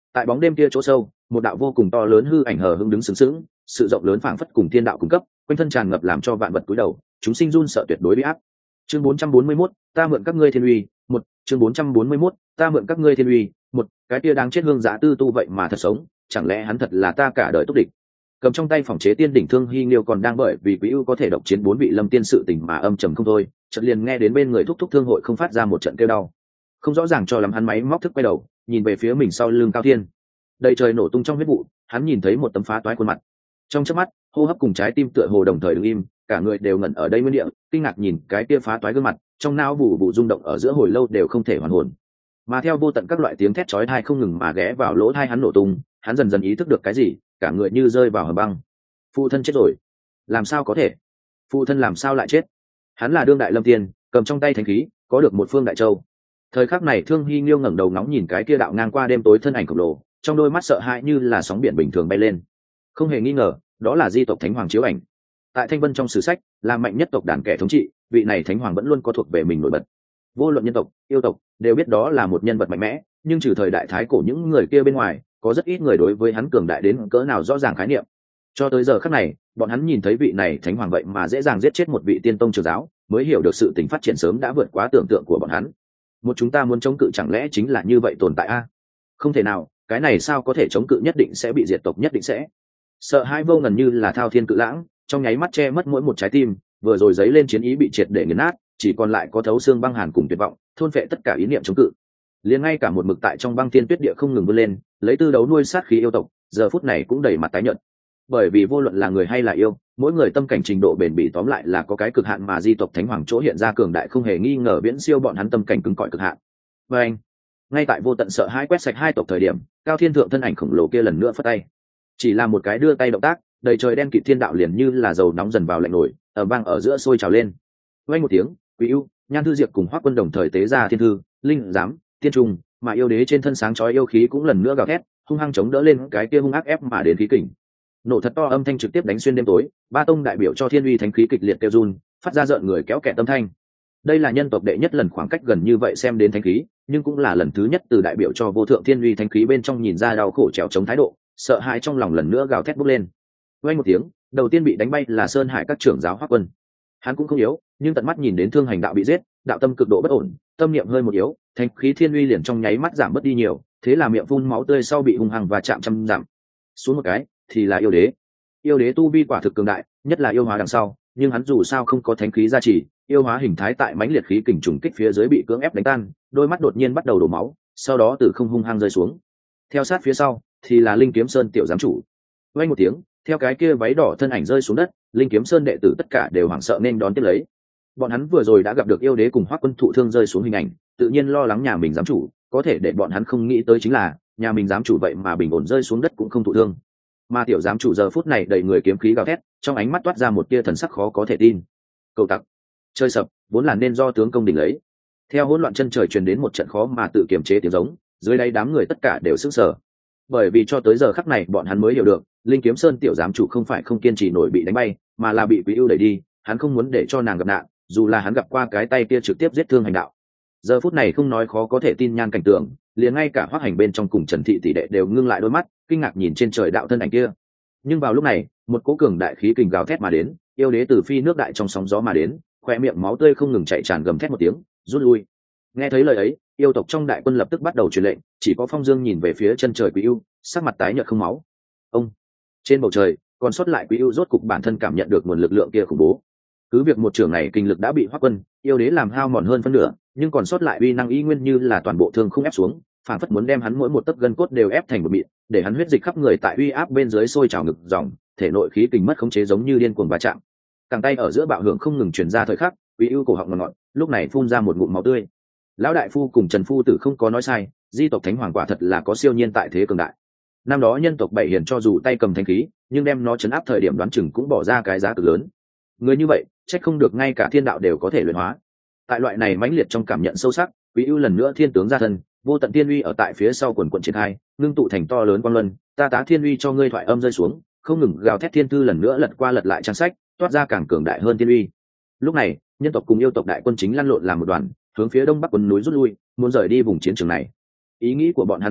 Tại bóng đêm kia chỗ sâu, một đạo vô cùng to lớn hư ảnh hờ hững đứng sướng sướng, sự rộng lớn phảng phất cùng thiên đạo cung cấp, quanh thân tràn ngập làm cho vạn vật cúi đầu, chúng sinh run sợ tuyệt đối bị áp. Chương bốn trăm bốn mươi mốt, ta mượn các ngươi thiên uy, một, chương bốn trăm bốn mươi mốt, ta mượn các ngươi thiên uy, một, cái kia đáng chết hương giá tư tu vậy mà thật sống, chẳng lẽ hắn thật là ta cả đời túc địch. Cầm trong tay phòng chế tiên đỉnh thương hy liêu còn đang bởi vì quý ưu có thể độc chiến bốn vị lâm tiên sự tình mà âm trầm không thôi, chợt liền nghe đến bên người thúc thúc thương hội không phát ra một trận kêu đau. Không rõ ràng cho lắm hắn máy móc thức quay đầu, nhìn về phía mình sau lưng Cao Thiên. Đầy trời nổ tung trong huyết vụ, hắn nhìn thấy một tấm phá toái khuôn mặt. Trong chớp mắt, hô hấp cùng trái tim tựa hồ đồng thời đứng im, cả người đều ngẩn ở đây nguyên địa, kinh ngạc nhìn cái kia phá toái gương mặt, trong não vụ vụ rung động ở giữa hồi lâu đều không thể hoàn hồn. Mà theo vô tận các loại tiếng thét chói tai không ngừng mà ghé vào lỗ tai hắn nổ tung, hắn dần dần ý thức được cái gì, cả người như rơi vào hầm băng. Phụ thân chết rồi. Làm sao có thể? Phụ thân làm sao lại chết? Hắn là đương đại lâm tiên, cầm trong tay thánh khí, có được một phương đại châu. Thời khắc này Thương Hy Nghiêu ngẩng đầu ngóng nhìn cái kia đạo ngang qua đêm tối thân ảnh khổng lồ, trong đôi mắt sợ hãi như là sóng biển bình thường bay lên. Không hề nghi ngờ, đó là di tộc thánh hoàng chiếu ảnh. Tại Thanh Vân trong sử sách, là mạnh nhất tộc đàn kẻ thống trị, vị này thánh hoàng vẫn luôn có thuộc về mình nổi bật. Vô luận nhân tộc, yêu tộc, đều biết đó là một nhân vật mạnh mẽ, nhưng trừ thời đại thái cổ những người kia bên ngoài, có rất ít người đối với hắn cường đại đến cỡ nào rõ ràng khái niệm. Cho tới giờ khắc này, bọn hắn nhìn thấy vị này thánh hoàng vậy mà dễ dàng giết chết một vị tiên tông trưởng giáo, mới hiểu được sự tình phát triển sớm đã vượt quá tưởng tượng của bọn hắn. Một chúng ta muốn chống cự chẳng lẽ chính là như vậy tồn tại a? Không thể nào, cái này sao có thể chống cự, nhất định sẽ bị diệt tộc, nhất định sẽ. Sợ hai vô ngần như là thao thiên cự lãng, trong nháy mắt che mất mỗi một trái tim, vừa rồi giấy lên chiến ý bị triệt để nghiền nát, chỉ còn lại có thấu xương băng hàn cùng tuyệt vọng, thôn phệ tất cả ý niệm chống cự. Liền ngay cả một mực tại trong băng thiên tuyết địa không ngừng vươn lên, lấy tư đấu nuôi sát khí yêu tộc, giờ phút này cũng đầy mặt tái nhợt. Bởi vì vô luận là người hay là yêu, mỗi người tâm cảnh trình độ bền bỉ tóm lại là có cái cực hạn mà di tộc thánh hoàng chỗ hiện ra cường đại không hề nghi ngờ viễn siêu bọn hắn tâm cảnh cứng cỏi cực hạn. Và anh, ngay tại vô tận sợ hãi quét sạch hai tộc thời điểm, Cao Thiên thượng thân ảnh khổng lồ kia lần nữa phất tay, chỉ là một cái đưa tay động tác, đầy trời đen kịt thiên đạo liền như là dầu nóng dần vào lạnh nổi, ở bang ở giữa sôi trào lên. Vang một tiếng, Quý Ưu, Nhan Thư Diệp cùng Hoắc Quân đồng thời tế ra thiên thư, linh giám, tiên trùng, mà yêu đế trên thân sáng chói yêu khí cũng lần nữa gào thét, hung hăng chống đỡ lên cái kia hung ác ép mà đến khí kình. Nổ thật to âm thanh trực tiếp đánh xuyên đêm tối, ba tông đại biểu cho thiên uy thánh khí kịch liệt kêu run, phát ra rợn người kéo kẹt tâm thanh. Đây là nhân tộc đệ nhất lần khoảng cách gần như vậy xem đến thánh khí, nhưng cũng là lần thứ nhất từ đại biểu cho vô thượng thiên uy thánh khí bên trong nhìn ra đau khổ trèo chống thái độ, sợ hãi trong lòng lần nữa gào thét bốc lên. Vang một tiếng, đầu tiên bị đánh bay là Sơn Hải các trưởng giáo Hoắc Quân. Hắn cũng không yếu, nhưng tận mắt nhìn đến Thương Hành đạo bị giết, đạo tâm cực độ bất ổn, tâm niệm hơi một yếu, thánh khí thiên uy liền trong nháy mắt giảm bớt đi nhiều, thế là miệng phun máu tươi sau bị hung hăng và chạm trăm giảm. Xuống một cái, thì là yêu đế. Yêu đế tu vi quả thực cường đại, nhất là yêu hóa đằng sau, nhưng hắn dù sao không có thánh khí gia trì, yêu hóa hình thái tại mãnh liệt khí kình trùng kích phía dưới bị cưỡng ép đánh tan, đôi mắt đột nhiên bắt đầu đổ máu, sau đó từ không hung hăng rơi xuống. Theo sát phía sau thì là Linh Kiếm Sơn tiểu giám chủ. Vang một tiếng, theo cái kia váy đỏ thân ảnh rơi xuống đất, Linh Kiếm Sơn đệ tử tất cả đều hoảng sợ nên đón tiếp lấy. Bọn hắn vừa rồi đã gặp được yêu đế cùng Hoắc Quân thụ thương rơi xuống hình ảnh, tự nhiên lo lắng nhà mình giám chủ, có thể để bọn hắn không nghĩ tới chính là, nhà mình giám chủ vậy mà bình ổn rơi xuống đất cũng không thụ thương. Mà tiểu giám chủ giờ phút này đầy người kiếm khí gào thét, trong ánh mắt toát ra một tia thần sắc khó có thể tin. Cầu tặc, chơi sập, vốn là nên do tướng công đỉnh lấy. Theo hỗn loạn chân trời truyền đến một trận khó mà tự kiềm chế tiếng giống, dưới đây đám người tất cả đều sững sờ. Bởi vì cho tới giờ khắc này bọn hắn mới hiểu được, Linh Kiếm Sơn tiểu giám chủ không phải không kiên trì nổi bị đánh bay, mà là bị Quý Ưu đẩy đi, hắn không muốn để cho nàng gặp nạn, dù là hắn gặp qua cái tay kia trực tiếp giết Thương Hành đạo. Giờ phút này không nói khó có thể tin nhan cảnh tượng, liền ngay cả Hoắc Hành bên trong cùng Trần Thị tỷ đệ đều ngưng lại đôi mắt, kinh ngạc nhìn trên trời đạo thân ảnh kia. Nhưng vào lúc này, một cỗ cường đại khí kình gào thét mà đến, yêu đế từ phi nước đại trong sóng gió mà đến, khoe miệng máu tươi không ngừng chảy tràn gầm thét một tiếng, rút lui. Nghe thấy lời ấy, yêu tộc trong đại quân lập tức bắt đầu truyền lệnh, chỉ có Phong Dương nhìn về phía chân trời Quý Ưu, sắc mặt tái nhợt không máu. Ông, trên bầu trời, còn sót lại Quý Ưu rốt cục bản thân cảm nhận được nguồn lực lượng kia khủng bố. Cứ việc một trường này kinh lực đã bị Hoắc Quân, yêu đế làm hao mòn hơn phân nửa, nhưng còn sót lại uy năng y nguyên như là toàn bộ thương không ép xuống, phản phất muốn đem hắn mỗi một tấc gân cốt đều ép thành một mịn, để hắn huyết dịch khắp người tại uy áp bên dưới sôi trào ngực dòng, thể nội khí kình mất khống chế giống như điên cuồng va chạm. Càng tay ở giữa bạo hưởng không ngừng truyền ra thời khắc, Quý Ưu cổ họng ngọt ngọt, lúc này phun ra một ngụm máu tươi. Lão đại phu cùng Trần phu tử không có nói sai, di tộc thánh hoàng quả thật là có siêu nhiên tại thế cường đại. Năm đó nhân tộc Bảy Hiền cho dù tay cầm thánh khí, nhưng đem nó chấn áp thời điểm đoán chừng cũng bỏ ra cái giá cực lớn. Người như vậy, trách không được ngay cả thiên đạo đều có thể luyện hóa. Tại loại này mãnh liệt trong cảm nhận sâu sắc, Quý Ưu lần nữa thiên tướng ra thân, vô tận thiên uy ở tại phía sau quần quần triển khai, ngưng tụ thành to lớn quang luân, ta tá thiên uy cho ngươi thoại âm rơi xuống, không ngừng gào thét thiên thư lần nữa lật qua lật lại trang sách, toát ra càng cường đại hơn thiên uy. Lúc này, nhân tộc cùng yêu tộc đại quân chính lăn lộn làm một đoàn, hướng phía đông bắc quần núi rút lui, muốn rời đi vùng chiến trường này. Ý nghĩ của bọn hắn rất tốt,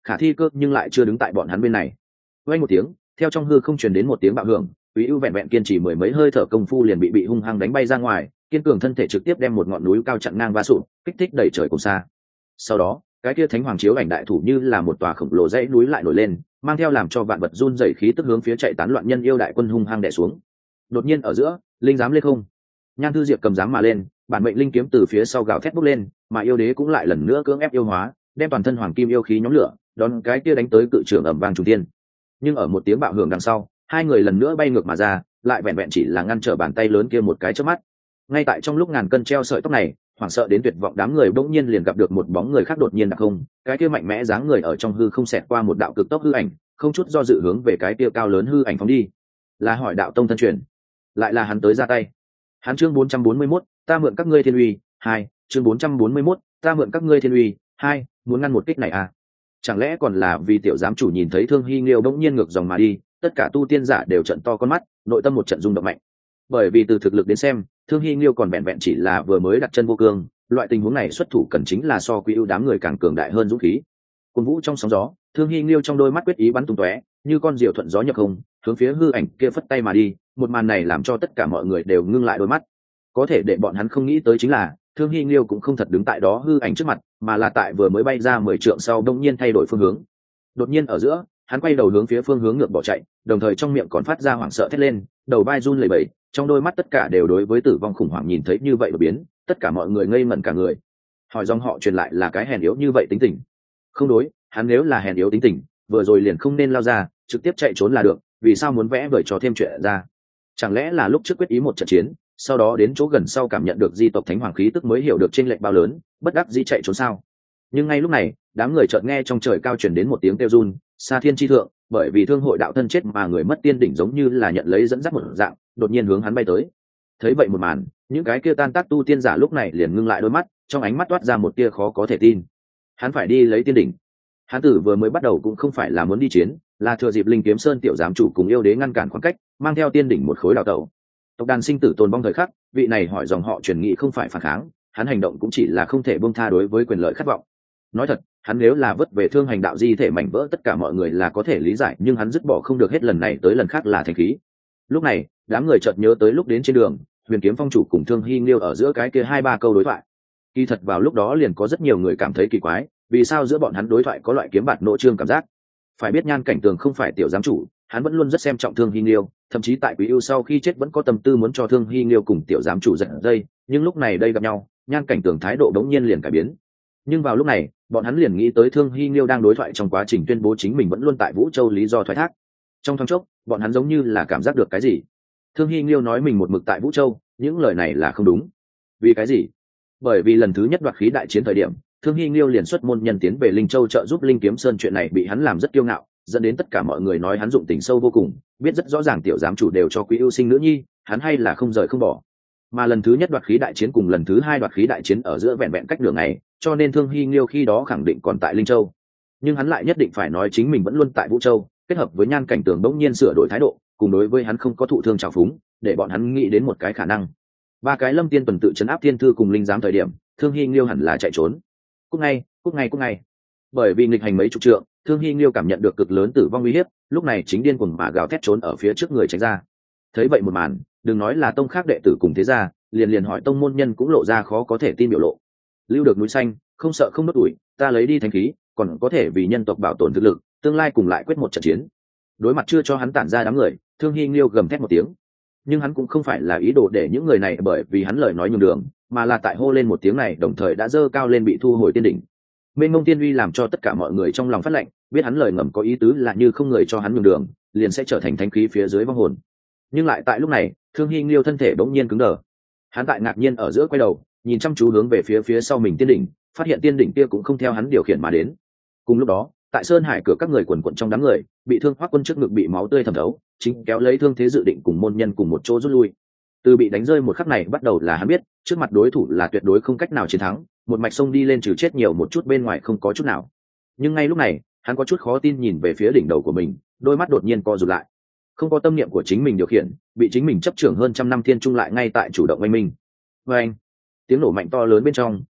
khả thi cơ nhưng lại chưa đứng tại bọn hắn bên này. Vang một tiếng, theo trong hư không truyền đến một tiếng bạo hưởng, Quý ưu vẹn vẹn kiên trì mười mấy hơi thở công phu liền bị bị hung hăng đánh bay ra ngoài, kiên cường thân thể trực tiếp đem một ngọn núi cao chặn ngang va sụp, kích thích đẩy trời cùng xa. Sau đó, cái kia thánh hoàng chiếu ảnh đại thủ như là một tòa khổng lồ dãy núi lại nổi lên, mang theo làm cho vạn vật run rẩy khí tức hướng phía chạy tán loạn nhân yêu đại quân hung hăng đè xuống. Đột nhiên ở giữa, linh giám lên không. Nhan Thư Diệp cầm giám mà lên, bản mệnh linh kiếm từ phía sau gào thét bốc lên, mà yêu đế cũng lại lần nữa cưỡng ép yêu hóa, đem toàn thân hoàng kim yêu khí nhóm lửa, đón cái kia đánh tới cự trưởng ầm vang trùng thiên. Nhưng ở một tiếng bạo hưởng đằng sau, hai người lần nữa bay ngược mà ra, lại vẹn vẹn chỉ là ngăn trở bàn tay lớn kia một cái chớp mắt. Ngay tại trong lúc ngàn cân treo sợi tóc này, hoảng sợ đến tuyệt vọng đám người bỗng nhiên liền gặp được một bóng người khác đột nhiên đặc không, cái kia mạnh mẽ dáng người ở trong hư không xẹt qua một đạo cực tốc hư ảnh, không chút do dự hướng về cái kia cao lớn hư ảnh phóng đi. Là Hỏi Đạo Tông thân truyền, lại là hắn tới ra tay. Hắn chương bốn trăm bốn mươi mốt, ta mượn các ngươi thiên uy, hai, chương bốn trăm bốn mươi mốt, ta mượn các ngươi thiên uy, hai, muốn ngăn một kích này à? Chẳng lẽ còn là vì tiểu giám chủ nhìn thấy Thương Hy Nghiêu bỗng nhiên ngược dòng mà đi, tất cả tu tiên giả đều trợn to con mắt, nội tâm một trận rung động mạnh. Bởi vì từ thực lực đến xem, Thương Hy Nghiêu còn vẹn vẹn chỉ là vừa mới đặt chân vô cương, loại tình huống này xuất thủ cần chính là so Quý ưu đám người càng cường đại hơn dũng khí. Cuồng vũ trong sóng gió, Thương Hy Nghiêu trong đôi mắt quyết ý bắn tung tóe, như con diều thuận gió nhập không, hướng phía hư ảnh kia phất tay mà đi, một màn này làm cho tất cả mọi người đều ngưng lại đôi mắt. Có thể để bọn hắn không nghĩ tới chính là, Thương Hy Nghiêu cũng không thật đứng tại đó hư ảnh trước mặt, mà là tại vừa mới bay ra mười trượng sau đông nhiên thay đổi phương hướng. Đột nhiên ở giữa, hắn quay đầu hướng phía phương hướng ngược bỏ chạy, đồng thời trong miệng còn phát ra hoảng sợ thét lên, đầu vai run lẩy bẩy, trong đôi mắt tất cả đều đối với tử vong khủng hoảng nhìn thấy như vậy đột biến, tất cả mọi người ngây ngẩn cả người. Hỏi dòng họ truyền lại là cái hèn yếu như vậy tính tình. Không đối, hắn nếu là hèn yếu tính tình, vừa rồi liền không nên lao ra, trực tiếp chạy trốn là được, vì sao muốn vẽ vời trò thêm chuyện ra? Chẳng lẽ là lúc trước quyết ý một trận chiến, sau đó đến chỗ gần sau cảm nhận được di tộc thánh hoàng khí tức mới hiểu được chênh lệch bao lớn, bất đắc dĩ chạy trốn sao? Nhưng ngay lúc này, đám người chợt nghe trong trời cao truyền đến một tiếng kêu run, xa thiên chi thượng, bởi vì thương hội đạo thân chết mà người mất tiên đỉnh giống như là nhận lấy dẫn dắt một dạng, đột nhiên hướng hắn bay tới. Thấy vậy một màn, những cái kia tan tác tu tiên giả lúc này liền ngưng lại đôi mắt, trong ánh mắt toát ra một tia khó có thể tin. Hắn phải đi lấy tiên đỉnh. Hắn tử vừa mới bắt đầu cũng không phải là muốn đi chiến, là thừa dịp Linh Kiếm Sơn tiểu giám chủ cùng yêu đế ngăn cản khoảng cách, mang theo tiên đỉnh một khối đào tẩu. Tộc đàn sinh tử tồn vong thời khắc, vị này hỏi dòng họ truyền nghị không phải phản kháng, hắn hành động cũng chỉ là không thể buông tha đối với quyền lợi khát vọng. Nói thật, hắn nếu là vứt về thương hành đạo di thể mảnh vỡ tất cả mọi người là có thể lý giải, nhưng hắn dứt bỏ không được hết lần này tới lần khác là thành khí. Lúc này, đám người chợt nhớ tới lúc đến trên đường, Huyền Kiếm Phong chủ cùng Thương Hy Nghiêu ở giữa cái kia hai ba câu đối thoại. Kỳ thật vào lúc đó liền có rất nhiều người cảm thấy kỳ quái, vì sao giữa bọn hắn đối thoại có loại kiếm bạt nộ trương cảm giác. Phải biết Nhan Cảnh Tường không phải tiểu giám chủ, hắn vẫn luôn rất xem trọng Thương Hy Nghiêu, thậm chí tại Quý ưu sau khi chết vẫn có tâm tư muốn cho Thương Hy Nghiêu cùng tiểu giám chủ giật dây, nhưng lúc này đây gặp nhau, Nhan Cảnh Tường thái độ đống nhiên liền cải biến. Nhưng vào lúc này, bọn hắn liền nghĩ tới Thương Hy Nghiêu đang đối thoại trong quá trình tuyên bố chính mình vẫn luôn tại Vũ Châu lý do thoái thác. Trong thoáng chốc, bọn hắn giống như là cảm giác được cái gì. Thương Hy Nghiêu nói mình một mực tại Vũ Châu, những lời này là không đúng. Vì cái gì? Bởi vì lần thứ nhất đoạt khí đại chiến thời điểm, Thương Hy Nghiêu liền xuất môn nhân tiến về Linh Châu trợ giúp Linh Kiếm Sơn, chuyện này bị hắn làm rất kiêu ngạo, dẫn đến tất cả mọi người nói hắn dụng tình sâu vô cùng, biết rất rõ ràng tiểu giám chủ đều cho Quý ưu sinh nữ nhi, hắn hay là không rời không bỏ. Mà lần thứ nhất đoạt khí đại chiến cùng lần thứ hai đoạt khí đại chiến ở giữa vẹn vẹn cách đường này, cho nên Thương Hy Nghiêu khi đó khẳng định còn tại Linh Châu, nhưng hắn lại nhất định phải nói chính mình vẫn luôn tại Vũ Châu, kết hợp với Nhan Cảnh Tường bỗng nhiên sửa đổi thái độ, cùng đối với hắn không có thụ thương trào phúng, để bọn hắn nghĩ đến một cái khả năng: ba cái Lâm Tiên tuần tự chấn áp thiên thư cùng linh giám thời điểm, Thương Hy Nghiêu hẳn là chạy trốn. Cúc ngay, cúc ngay, cúc ngay. Bởi vì nghịch hành mấy chục trượng, Thương Hy Nghiêu cảm nhận được cực lớn tử vong uy hiếp, lúc này chính điên cuồng mà gào thét trốn ở phía trước người tránh ra. Thấy vậy một màn, đừng nói là tông khác đệ tử cùng thế gia, liền liền hỏi tông môn nhân cũng lộ ra khó có thể tin biểu lộ. Lưu được núi xanh, không sợ không đốt ủi, ta lấy đi thánh khí, còn có thể vì nhân tộc bảo tồn thực lực, tương lai cùng lại quyết một trận chiến. Đối mặt chưa cho hắn tản ra đám người, Thương Hy Nghiêu gầm thét một tiếng. Nhưng hắn cũng không phải là ý đồ để những người này bởi vì hắn lời nói nhường đường, mà là tại hô lên một tiếng này đồng thời đã dơ cao lên bị thu hồi tiên đỉnh. Mênh mông tiên uy làm cho tất cả mọi người trong lòng phát lệnh, biết hắn lời ngầm có ý tứ là như không người cho hắn nhường đường, liền sẽ trở thành thánh khí phía dưới vong hồn. Nhưng lại tại lúc này, Thương Hy Nghiêu thân thể bỗng nhiên cứng đờ. Hắn tại ngạc nhiên ở giữa quay đầu, nhìn chăm chú hướng về phía phía sau mình tiên đỉnh, phát hiện tiên đỉnh kia cũng không theo hắn điều khiển mà đến. Cùng lúc đó, tại sơn hải cửa các người quần quận trong đám người, bị thương Hoắc Quân trước ngực bị máu tươi thẩm thấu, chính kéo lấy thương thế dự định cùng môn nhân cùng một chỗ rút lui. Từ bị đánh rơi một khắc này bắt đầu là hắn biết, trước mặt đối thủ là tuyệt đối không cách nào chiến thắng, một mạch sông đi lên trừ chết nhiều một chút bên ngoài không có chút nào. Nhưng ngay lúc này, hắn có chút khó tin nhìn về phía đỉnh đầu của mình, đôi mắt đột nhiên co rụt lại. Không có tâm niệm của chính mình điều khiển, bị chính mình chấp trưởng hơn trăm năm thiên trung lại ngay tại chủ động oanh minh. Và anh, tiếng nổ mạnh to lớn bên trong,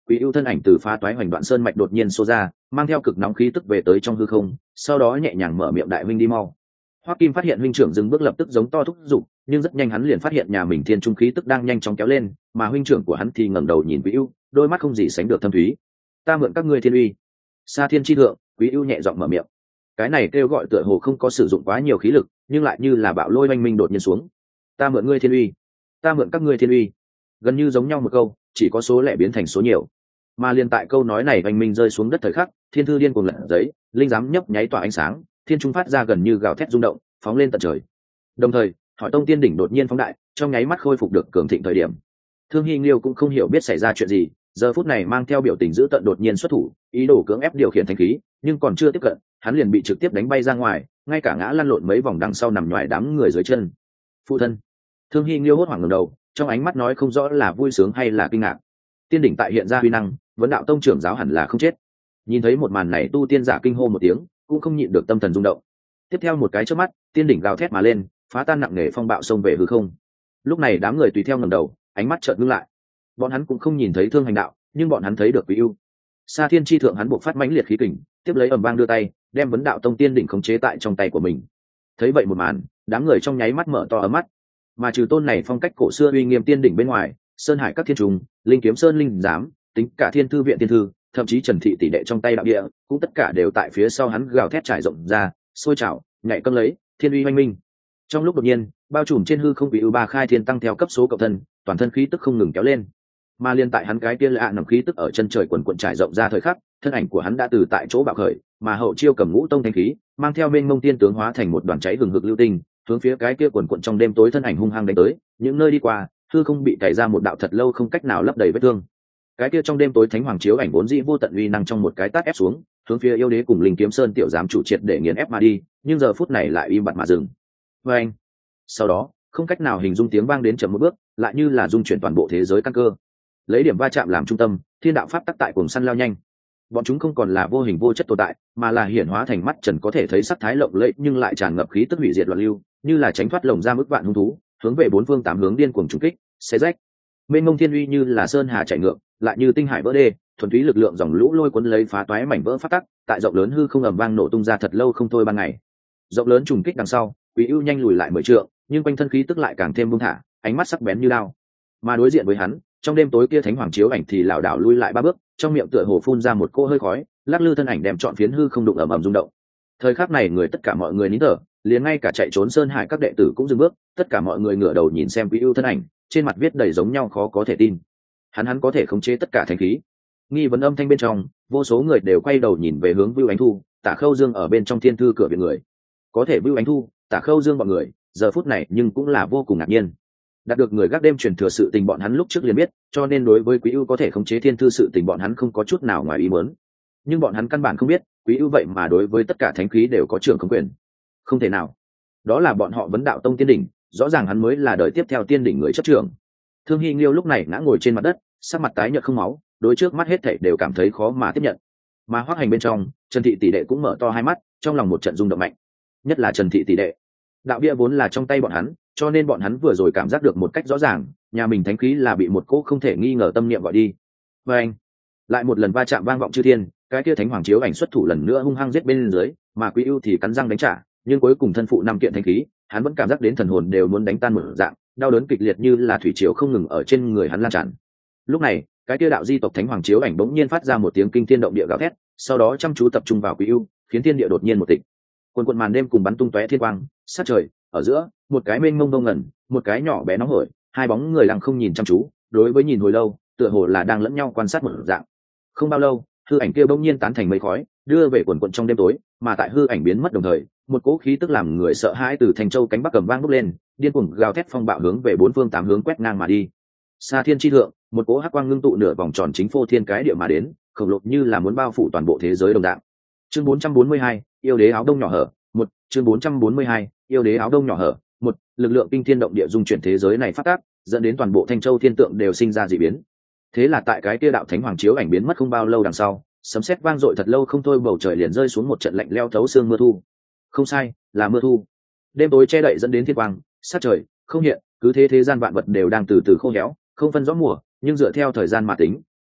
Quý ưu thân ảnh từ phá toái hoành đoạn sơn mạch đột nhiên xô ra, mang theo cực nóng khí tức về tới trong hư không, sau đó nhẹ nhàng mở miệng đại huynh đi mau. Hoắc Kim phát hiện huynh trưởng dừng bước lập tức giống to thúc giục, nhưng rất nhanh hắn liền phát hiện nhà mình thiên trung khí tức đang nhanh chóng kéo lên, mà huynh trưởng của hắn thì ngẩng đầu nhìn Quý ưu, đôi mắt không gì sánh được thâm thúy. Ta mượn các ngươi thiên uy. Sa thiên chi thượng, Quý ưu nhẹ giọng mở miệng. Cái này kêu gọi tựa hồ không có sử dụng quá nhiều khí lực, nhưng lại như là bạo lôi oanh minh đột nhiên xuống. Ta mượn ngươi thiên uy. Ta mượn các ngươi thiên uy. Gần như giống nhau một câu, chỉ có số lẻ biến thành số nhiều. Mà liên tại câu nói này oanh minh rơi xuống đất thời khắc, thiên thư điên cuồng lật giấy, linh giám nhấp nháy tỏa ánh sáng, thiên trung phát ra gần như gào thét rung động, phóng lên tận trời. Đồng thời, hỏi tông tiên đỉnh đột nhiên phóng đại, trong nháy mắt khôi phục được cường thịnh thời điểm. Thương Hy Nghiêu cũng không hiểu biết xảy ra chuyện gì, giờ phút này mang theo biểu tình dữ tợn đột nhiên xuất thủ, ý đồ cưỡng ép điều khiển thanh khí, nhưng còn chưa tiếp cận, hắn liền bị trực tiếp đánh bay ra ngoài, ngay cả ngã lăn lộn mấy vòng đằng sau nằm nhòi đám người dưới chân. Phụ thân. Thương Hy Nghiêu hốt hoảng ngẩng đầu, trong ánh mắt nói không rõ là vui sướng hay là kinh ngạc. Tiên đỉnh tại hiện ra huy năng, vấn đạo tông trưởng giáo hẳn là không chết. Nhìn thấy một màn này, tu tiên giả kinh hô một tiếng, cũng không nhịn được tâm thần rung động. Tiếp theo một cái chớp mắt, tiên đỉnh gào thét mà lên, phá tan nặng nề phong bạo xông về hư không. Lúc này đám người tùy theo ngẩng đầu, ánh mắt chợt ngưng lại. Bọn hắn cũng không nhìn thấy Thương Hành đạo, nhưng bọn hắn thấy được Quý ưu. Sa thiên chi thượng hắn buộc phát mãnh liệt khí kình, tiếp lấy ầm vang đưa tay, đem vấn đạo tông tiên đỉnh khống chế tại trong tay của mình. Thấy vậy một màn, đám người trong nháy mắt mở to ấm mắt. Mà trừ tôn này phong cách cổ xưa uy nghiêm tiên đỉnh bên ngoài, sơn hải các thiên trùng, linh kiếm sơn linh giám, tính cả thiên thư viện thiên thư, thậm chí trần thị tỷ đệ trong tay đạo địa, cũng tất cả đều tại phía sau hắn gào thét trải rộng ra, sôi trào, nhảy cân lấy, thiên uy oanh minh. Trong lúc đột nhiên, bao trùm trên hư không Quý ưu ba khai thiên tăng theo cấp số cộng thân, toàn thân khí tức không ngừng kéo lên. Mà liên tại hắn cái kia lạ nằm khí tức ở chân trời quần quần trải rộng ra thời khắc, thân ảnh của hắn đã từ tại chỗ bạo khởi, mà hậu chiêu cầm ngũ tông thanh khí, mang theo mênh mông tiên tướng hóa thành một đoàn cháy hừng hực lưu tinh, hướng phía cái kia quần quần trong đêm tối thân ảnh hung hăng đánh tới, những nơi đi qua, hư không bị cày ra một đạo thật lâu không cách nào lấp đầy vết thương. Cái kia trong đêm tối thánh hoàng chiếu ảnh vốn dĩ vô tận uy năng trong một cái tát ép xuống, hướng phía yêu đế cùng linh kiếm sơn tiểu giám chủ triệt để nghiền ép mà đi, nhưng giờ phút này lại im bặt mà dừng. Và anh, sau đó, không cách nào hình dung tiếng vang đến chậm một bước, lại như là dung chuyển toàn bộ thế giới căn cơ. Lấy điểm va chạm làm trung tâm, thiên đạo pháp tắc tại cuồng săn lao nhanh. Bọn chúng không còn là vô hình vô chất tồn tại, mà là hiển hóa thành mắt trần có thể thấy sắc thái lộng lẫy nhưng lại tràn ngập khí tức hủy diệt loạn lưu, như là tránh thoát lồng ra mức vạn hung thú, hướng về bốn phương tám hướng điên cuồng trùng kích, xé rách. Mênh mông thiên uy như là sơn hà chạy ngược, lại như tinh hải vỡ đê, thuần túy lực lượng dòng lũ lôi cuốn lấy phá toái mảnh vỡ phát tắc, tại rộng lớn hư không ầm vang nổ tung ra thật lâu không thôi ban ngày. Rộng lớn trùng kích đằng sau, Quý ưu nhanh lùi lại mười trượng, nhưng quanh thân khí tức lại càng thêm buông thả, ánh mắt sắc bén như đao. Mà đối diện với hắn, trong đêm tối kia thánh hoàng chiếu ảnh thì lảo đảo lui lại ba bước, trong miệng tựa hồ phun ra một cỗ hơi khói, lắc lư thân ảnh đem trọn phiến hư không đụng ầm ầm rung động. Thời khắc này người tất cả mọi người nín thở, liền ngay cả chạy trốn sơn hải các đệ tử cũng dừng bước, tất cả mọi người ngửa đầu nhìn xem Quý ưu thân ảnh, trên mặt viết đầy giống nhau khó có thể tin. Hắn hắn có thể khống chế tất cả thánh khí. Nghi vấn âm thanh bên trong, vô số người đều quay đầu nhìn về hướng Vưu Ánh Thu, Tả Khâu Dương ở bên trong thiên thư cửa viện người. Có thể Vưu Ánh Thu, Tả Khâu Dương bọn người, giờ phút này nhưng cũng là vô cùng ngạc nhiên. Đạt được người gác đêm truyền thừa sự tình bọn hắn lúc trước liền biết, cho nên đối với Quý ưu có thể khống chế thiên thư sự tình bọn hắn không có chút nào ngoài ý muốn. Nhưng bọn hắn căn bản không biết, Quý ưu vậy mà đối với tất cả thánh khí đều có trưởng khống quyền. Không thể nào. Đó là bọn họ vấn đạo tông tiên đỉnh, rõ ràng hắn mới là đời tiếp theo tiên đỉnh người chấp trưởng. Thương Hy Nghiêu lúc này ngã ngồi trên mặt đất, sắc mặt tái nhợt không máu, đối trước mắt hết thảy đều cảm thấy khó mà tiếp nhận. Mà Hoắc Hành bên trong, Trần thị tỷ đệ cũng mở to hai mắt, trong lòng một trận rung động mạnh. Nhất là Trần thị tỷ đệ. Đạo bia vốn là trong tay bọn hắn, cho nên bọn hắn vừa rồi cảm giác được một cách rõ ràng, nhà mình thánh khí là bị một cỗ không thể nghi ngờ tâm niệm gọi đi. Và anh, lại một lần va chạm vang vọng chư thiên, cái kia thánh hoàng chiếu ảnh xuất thủ lần nữa hung hăng giết bên dưới, mà Quý ưu thì cắn răng đánh trả, nhưng cuối cùng thân phụ năm kiện thánh khí, hắn vẫn cảm giác đến thần hồn đều muốn đánh tan một dạng, đau đớn kịch liệt như là thủy triều không ngừng ở trên người hắn lan tràn. Lúc này, cái kia đạo di tộc thánh hoàng chiếu ảnh bỗng nhiên phát ra một tiếng kinh thiên động địa gào thét, sau đó chăm chú tập trung vào Quý ưu, khiến thiên địa đột nhiên một tịch. Quần quần màn đêm cùng bắn tung tóe thiên quang, sát trời, ở giữa, một cái mênh mông đông ngẩn, một cái nhỏ bé nóng hổi, hai bóng người lặng không nhìn chăm chú, đối với nhìn hồi lâu, tựa hồ là đang lẫn nhau quan sát một dạng. Không bao lâu, hư ảnh kia bỗng nhiên tán thành mây khói, đưa về quần quần trong đêm tối, mà tại hư ảnh biến mất đồng thời, một cỗ khí tức làm người sợ hãi từ thành châu cánh bắc cầm vang bốc lên, điên cuồng gào thét phong bạo hướng về bốn phương tám hướng quét ngang mà đi. Sa thiên chi thượng, một cỗ hắc quang ngưng tụ nửa vòng tròn chính phô thiên cái địa mà đến, khổng lồ như là muốn bao phủ toàn bộ thế giới đồng dạng. Chương bốn trăm bốn mươi hai, yêu đế áo đông nhỏ hở, một, chương bốn trăm bốn mươi hai, yêu đế áo đông nhỏ hở, một, lực lượng kinh thiên động địa dung chuyển thế giới này phát tác, dẫn đến toàn bộ thanh châu thiên tượng đều sinh ra dị biến. Thế là tại cái kia đạo thánh hoàng chiếu ảnh biến mất không bao lâu đằng sau, sấm sét vang dội thật lâu không thôi, bầu trời liền rơi xuống một trận lạnh lẽo thấu xương mưa thu. Không sai, là mưa thu. Đêm tối che đậy dẫn đến thiên quang, sát trời không hiện, cứ thế thế gian vạn vật đều đang từ từ khô héo, không phân rõ mùa, nhưng dựa theo thời gian mà tính,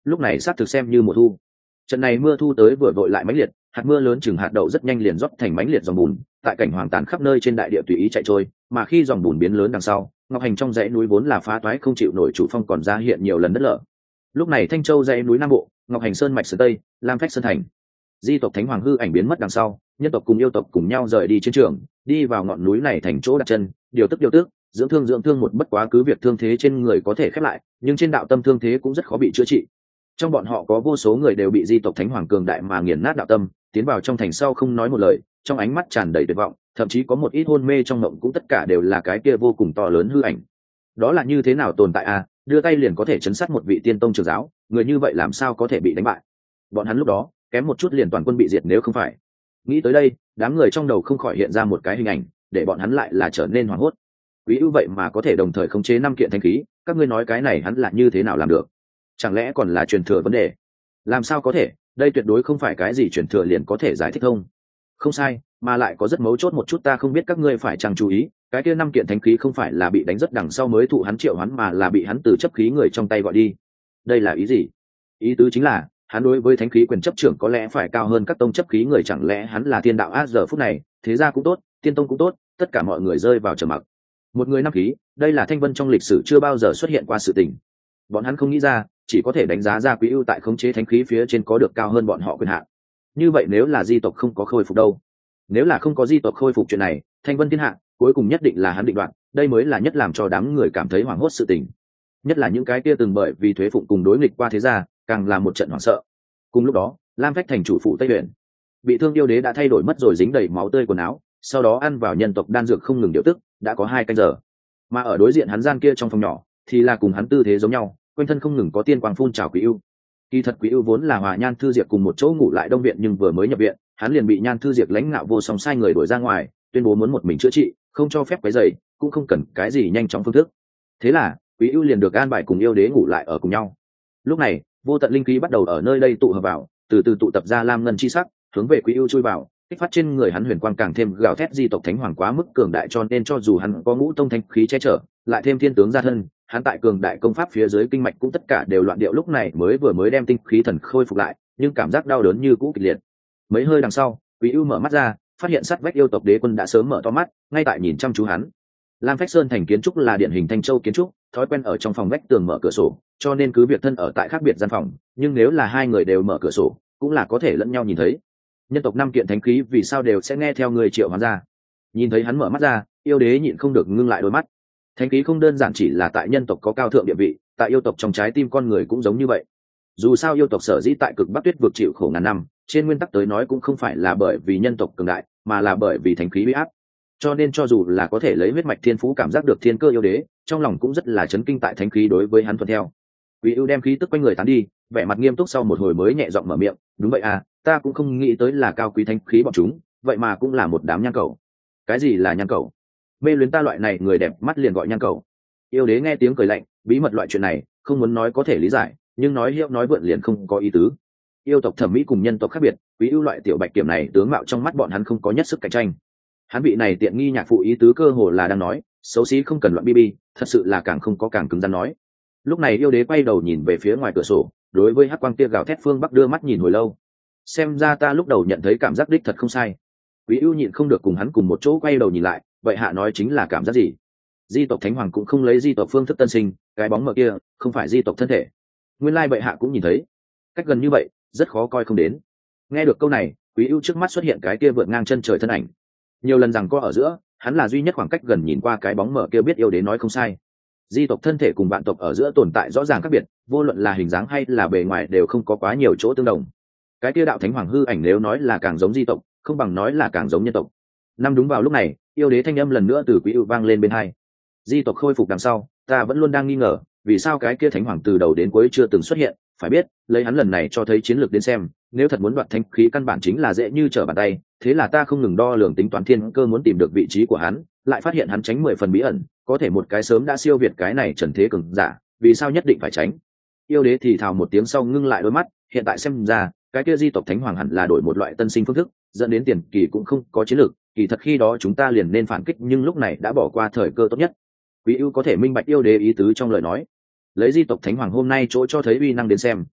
lúc này xác thực xem như mùa thu. Trận này mưa thu tới vừa vội lại mãnh liệt, hạt mưa lớn chừng hạt đậu rất nhanh liền rót thành mãnh liệt dòng bùn, tại cảnh hoàng tàn khắp nơi trên đại địa tùy ý chạy trôi, mà khi dòng bùn biến lớn đằng sau, Ngọc Hành trong dãy núi vốn là phá toái không chịu nổi chủ phong còn ra hiện nhiều lần đất lở. Lúc này Thanh Châu dãy núi Nam Bộ, Ngọc Hành Sơn mạch sơn Tây, Lam Phách Sơn thành, di tộc Thánh Hoàng hư ảnh biến mất đằng sau, nhân tộc cùng yêu tộc cùng nhau rời đi chiến trường, đi vào ngọn núi này thành chỗ đặt chân, điều tức điều tức, dưỡng thương dưỡng thương một bất quá cứ việc thương thế trên người có thể khép lại, nhưng trên đạo tâm thương thế cũng rất khó bị chữa trị. Trong bọn họ có vô số người đều bị di tộc Thánh Hoàng cường đại mà nghiền nát đạo tâm, tiến vào trong thành sau không nói một lời, trong ánh mắt tràn đầy tuyệt vọng, thậm chí có một ít hôn mê trong mộng cũng tất cả đều là cái kia vô cùng to lớn hư ảnh. Đó là như thế nào tồn tại à, đưa tay liền có thể chấn sát một vị tiên tông trưởng giáo, người như vậy làm sao có thể bị đánh bại? Bọn hắn lúc đó kém một chút liền toàn quân bị diệt nếu không phải. Nghĩ tới đây, đám người trong đầu không khỏi hiện ra một cái hình ảnh, để bọn hắn lại là trở nên hoảng hốt. Quý ưu vậy mà có thể đồng thời khống chế năm kiện thanh khí, các ngươi nói cái này hắn là như thế nào làm được? Chẳng lẽ còn là truyền thừa vấn đề? Làm sao có thể, đây tuyệt đối không phải cái gì truyền thừa liền có thể giải thích không? Không sai, mà lại có rất mấu chốt một chút ta không biết các ngươi phải chăng chú ý, cái kia năm kiện thánh khí không phải là bị đánh rất đằng sau mới thụ hắn triệu hắn mà là bị hắn từ chấp khí người trong tay gọi đi. Đây là ý gì? Ý tứ chính là hắn đối với thánh khí quyền chấp trưởng có lẽ phải cao hơn các tông chấp khí người, chẳng lẽ hắn là thiên đạo a? Giờ phút này thế gia cũng tốt, tiên tông cũng tốt, tất cả mọi người rơi vào trầm mặc. Một người năm khí, đây là Thanh Vân trong lịch sử chưa bao giờ xuất hiện qua sự tình. Bọn hắn không nghĩ ra, chỉ có thể đánh giá ra Quý ưu tại khống chế thánh khí phía trên có được cao hơn bọn họ quyền hạn. Như vậy nếu là di tộc không có khôi phục đâu? Nếu là không có di tộc khôi phục chuyện này, Thanh Vân thiên hạ cuối cùng nhất định là hắn định đoạt, đây mới là nhất làm cho đám người cảm thấy hoảng hốt sự tình. Nhất là những cái kia từng bởi vì thuế phụng cùng đối nghịch qua thế gia, càng là một trận hoảng sợ. Cùng lúc đó, Lam Phách thành chủ phụ Tây Huyền, bị thương yêu đế đã thay đổi mất rồi dính đầy máu tươi quần áo, sau đó ăn vào nhân tộc đan dược không ngừng điều tức, đã có hai canh giờ. Mà ở đối diện hắn gian kia trong phòng nhỏ, thì là cùng hắn tư thế giống nhau, quanh thân không ngừng có tiên quang phun trào Quý ưu. Kỳ thật Quý ưu vốn là Hòa Nhan Thư Diệp cùng một chỗ ngủ lại Đông viện, nhưng vừa mới nhập viện, hắn liền bị Nhan Thư Diệp lãnh ngạo vô song sai người đuổi ra ngoài, tuyên bố muốn một mình chữa trị, không cho phép quấy rầy, cũng không cần cái gì nhanh chóng phương thức. Thế là Quý ưu liền được an bài cùng yêu đế ngủ lại ở cùng nhau. Lúc này vô tận linh khí bắt đầu ở nơi đây tụ hợp vào, từ từ tụ tập ra lam ngân chi sắc, hướng về Quý ưu chui vào, kích phát trên người hắn huyền quang càng thêm gào thét. Di tộc Thánh Hoàng quá mức cường đại, cho nên cho dù hắn có ngũ tông thanh khí che chở, lại thêm thiên tướng gia thân, hắn tại cường đại công pháp phía dưới kinh mạch cũng tất cả đều loạn điệu. Lúc này mới vừa mới đem tinh khí thần khôi phục lại, nhưng cảm giác đau đớn như cũ kịch liệt. Mấy hơi đằng sau, Quý ưu mở mắt ra, phát hiện sát vách yêu tộc đế quân đã sớm mở to mắt, ngay tại nhìn chăm chú hắn. Lam Phách Sơn thành kiến trúc là điển hình Thanh Châu kiến trúc, thói quen ở trong phòng vách tường mở cửa sổ, cho nên cứ việc thân ở tại khác biệt gian phòng, nhưng nếu là hai người đều mở cửa sổ, cũng là có thể lẫn nhau nhìn thấy. Nhân tộc năm kiện thánh khí vì sao đều sẽ nghe theo người triệu hoán ra? Nhìn thấy hắn mở mắt ra, yêu đế nhịn không được ngưng lại đôi mắt. Thánh khí không đơn giản chỉ là tại nhân tộc có cao thượng địa vị, tại yêu tộc trong trái tim con người cũng giống như vậy. Dù sao yêu tộc sở dĩ tại cực Bắc Tuyết vực chịu khổ ngàn năm, trên nguyên tắc tới nói cũng không phải là bởi vì nhân tộc cường đại, mà là bởi vì thánh khí uy áp. Cho nên cho dù là có thể lấy huyết mạch thiên phú cảm giác được thiên cơ yêu đế, trong lòng cũng rất là chấn kinh tại thánh khí đối với hắn thuận theo. Quý ưu đem khí tức quanh người tán đi, vẻ mặt nghiêm túc sau một hồi mới nhẹ giọng mở miệng, đúng vậy à, ta cũng không nghĩ tới là cao quý thánh khí bọn chúng, vậy mà cũng là một đám nhan cầu. Cái gì là nhan cầu? Mê luyến ta loại này người đẹp mắt liền gọi nhan cầu. Yêu đế nghe tiếng cười lạnh, bí mật loại chuyện này không muốn nói có thể lý giải, nhưng nói hiệu nói vượn liền không có ý tứ. Yêu tộc thẩm mỹ cùng nhân tộc khác biệt, Quý ưu loại tiểu bạch kiểm này tướng mạo trong mắt bọn hắn không có nhất sức cạnh tranh. Hắn vị này tiện nghi nhạc phụ ý tứ cơ hồ là đang nói, xấu xí không cần loạn bi bi, thật sự là càng không có càng cứng rắn nói. Lúc này yêu đế quay đầu nhìn về phía ngoài cửa sổ, đối với hắc quang tia gào thét phương bắc đưa mắt nhìn hồi lâu. Xem ra ta lúc đầu nhận thấy cảm giác đích thật không sai. Quý ưu nhịn không được cùng hắn cùng một chỗ quay đầu nhìn lại, vậy hạ nói chính là cảm giác gì? Di tộc Thánh Hoàng cũng không lấy di tộc phương thức tân sinh, cái bóng mờ kia không phải di tộc thân thể. Nguyên lai bệ hạ cũng nhìn thấy. Cách gần như vậy, rất khó coi không đến. Nghe được câu này, Quý ưu trước mắt xuất hiện cái kia vượt ngang chân trời thân ảnh. Nhiều lần rằng co ở giữa, hắn là duy nhất khoảng cách gần nhìn qua cái bóng mờ kia biết yêu đế nói không sai. Di tộc thân thể cùng vạn tộc ở giữa tồn tại rõ ràng khác biệt, vô luận là hình dáng hay là bề ngoài đều không có quá nhiều chỗ tương đồng. Cái kia đạo Thánh Hoàng hư ảnh nếu nói là càng giống di tộc, không bằng nói là càng giống nhân tộc. Năm đúng vào lúc này, yêu đế thanh âm lần nữa từ Quý ưu vang lên bên hai. Di tộc khôi phục đằng sau, ta vẫn luôn đang nghi ngờ, vì sao cái kia Thánh Hoàng từ đầu đến cuối chưa từng xuất hiện. Phải biết, lấy hắn lần này cho thấy chiến lược đến xem, nếu thật muốn đoạt thánh khí căn bản chính là dễ như trở bàn tay. Thế là ta không ngừng đo lường tính toán thiên cơ muốn tìm được vị trí của hắn, lại phát hiện hắn tránh mười phần bí ẩn, có thể một cái sớm đã siêu việt cái này trần thế cường giả, vì sao nhất định phải tránh? Yêu đế thì thào một tiếng sau ngưng lại đôi mắt, hiện tại xem ra, cái kia di tộc Thánh Hoàng hẳn là đổi một loại tân sinh phương thức, dẫn đến tiền kỳ cũng không có chiến lược, kỳ thật khi đó chúng ta liền nên phản kích, nhưng lúc này đã bỏ qua thời cơ tốt nhất. Quý ưu có thể minh bạch yêu đế ý tứ trong lời nói. Lấy di tộc Thánh Hoàng hôm nay chỗ cho thấy uy năng đến xem,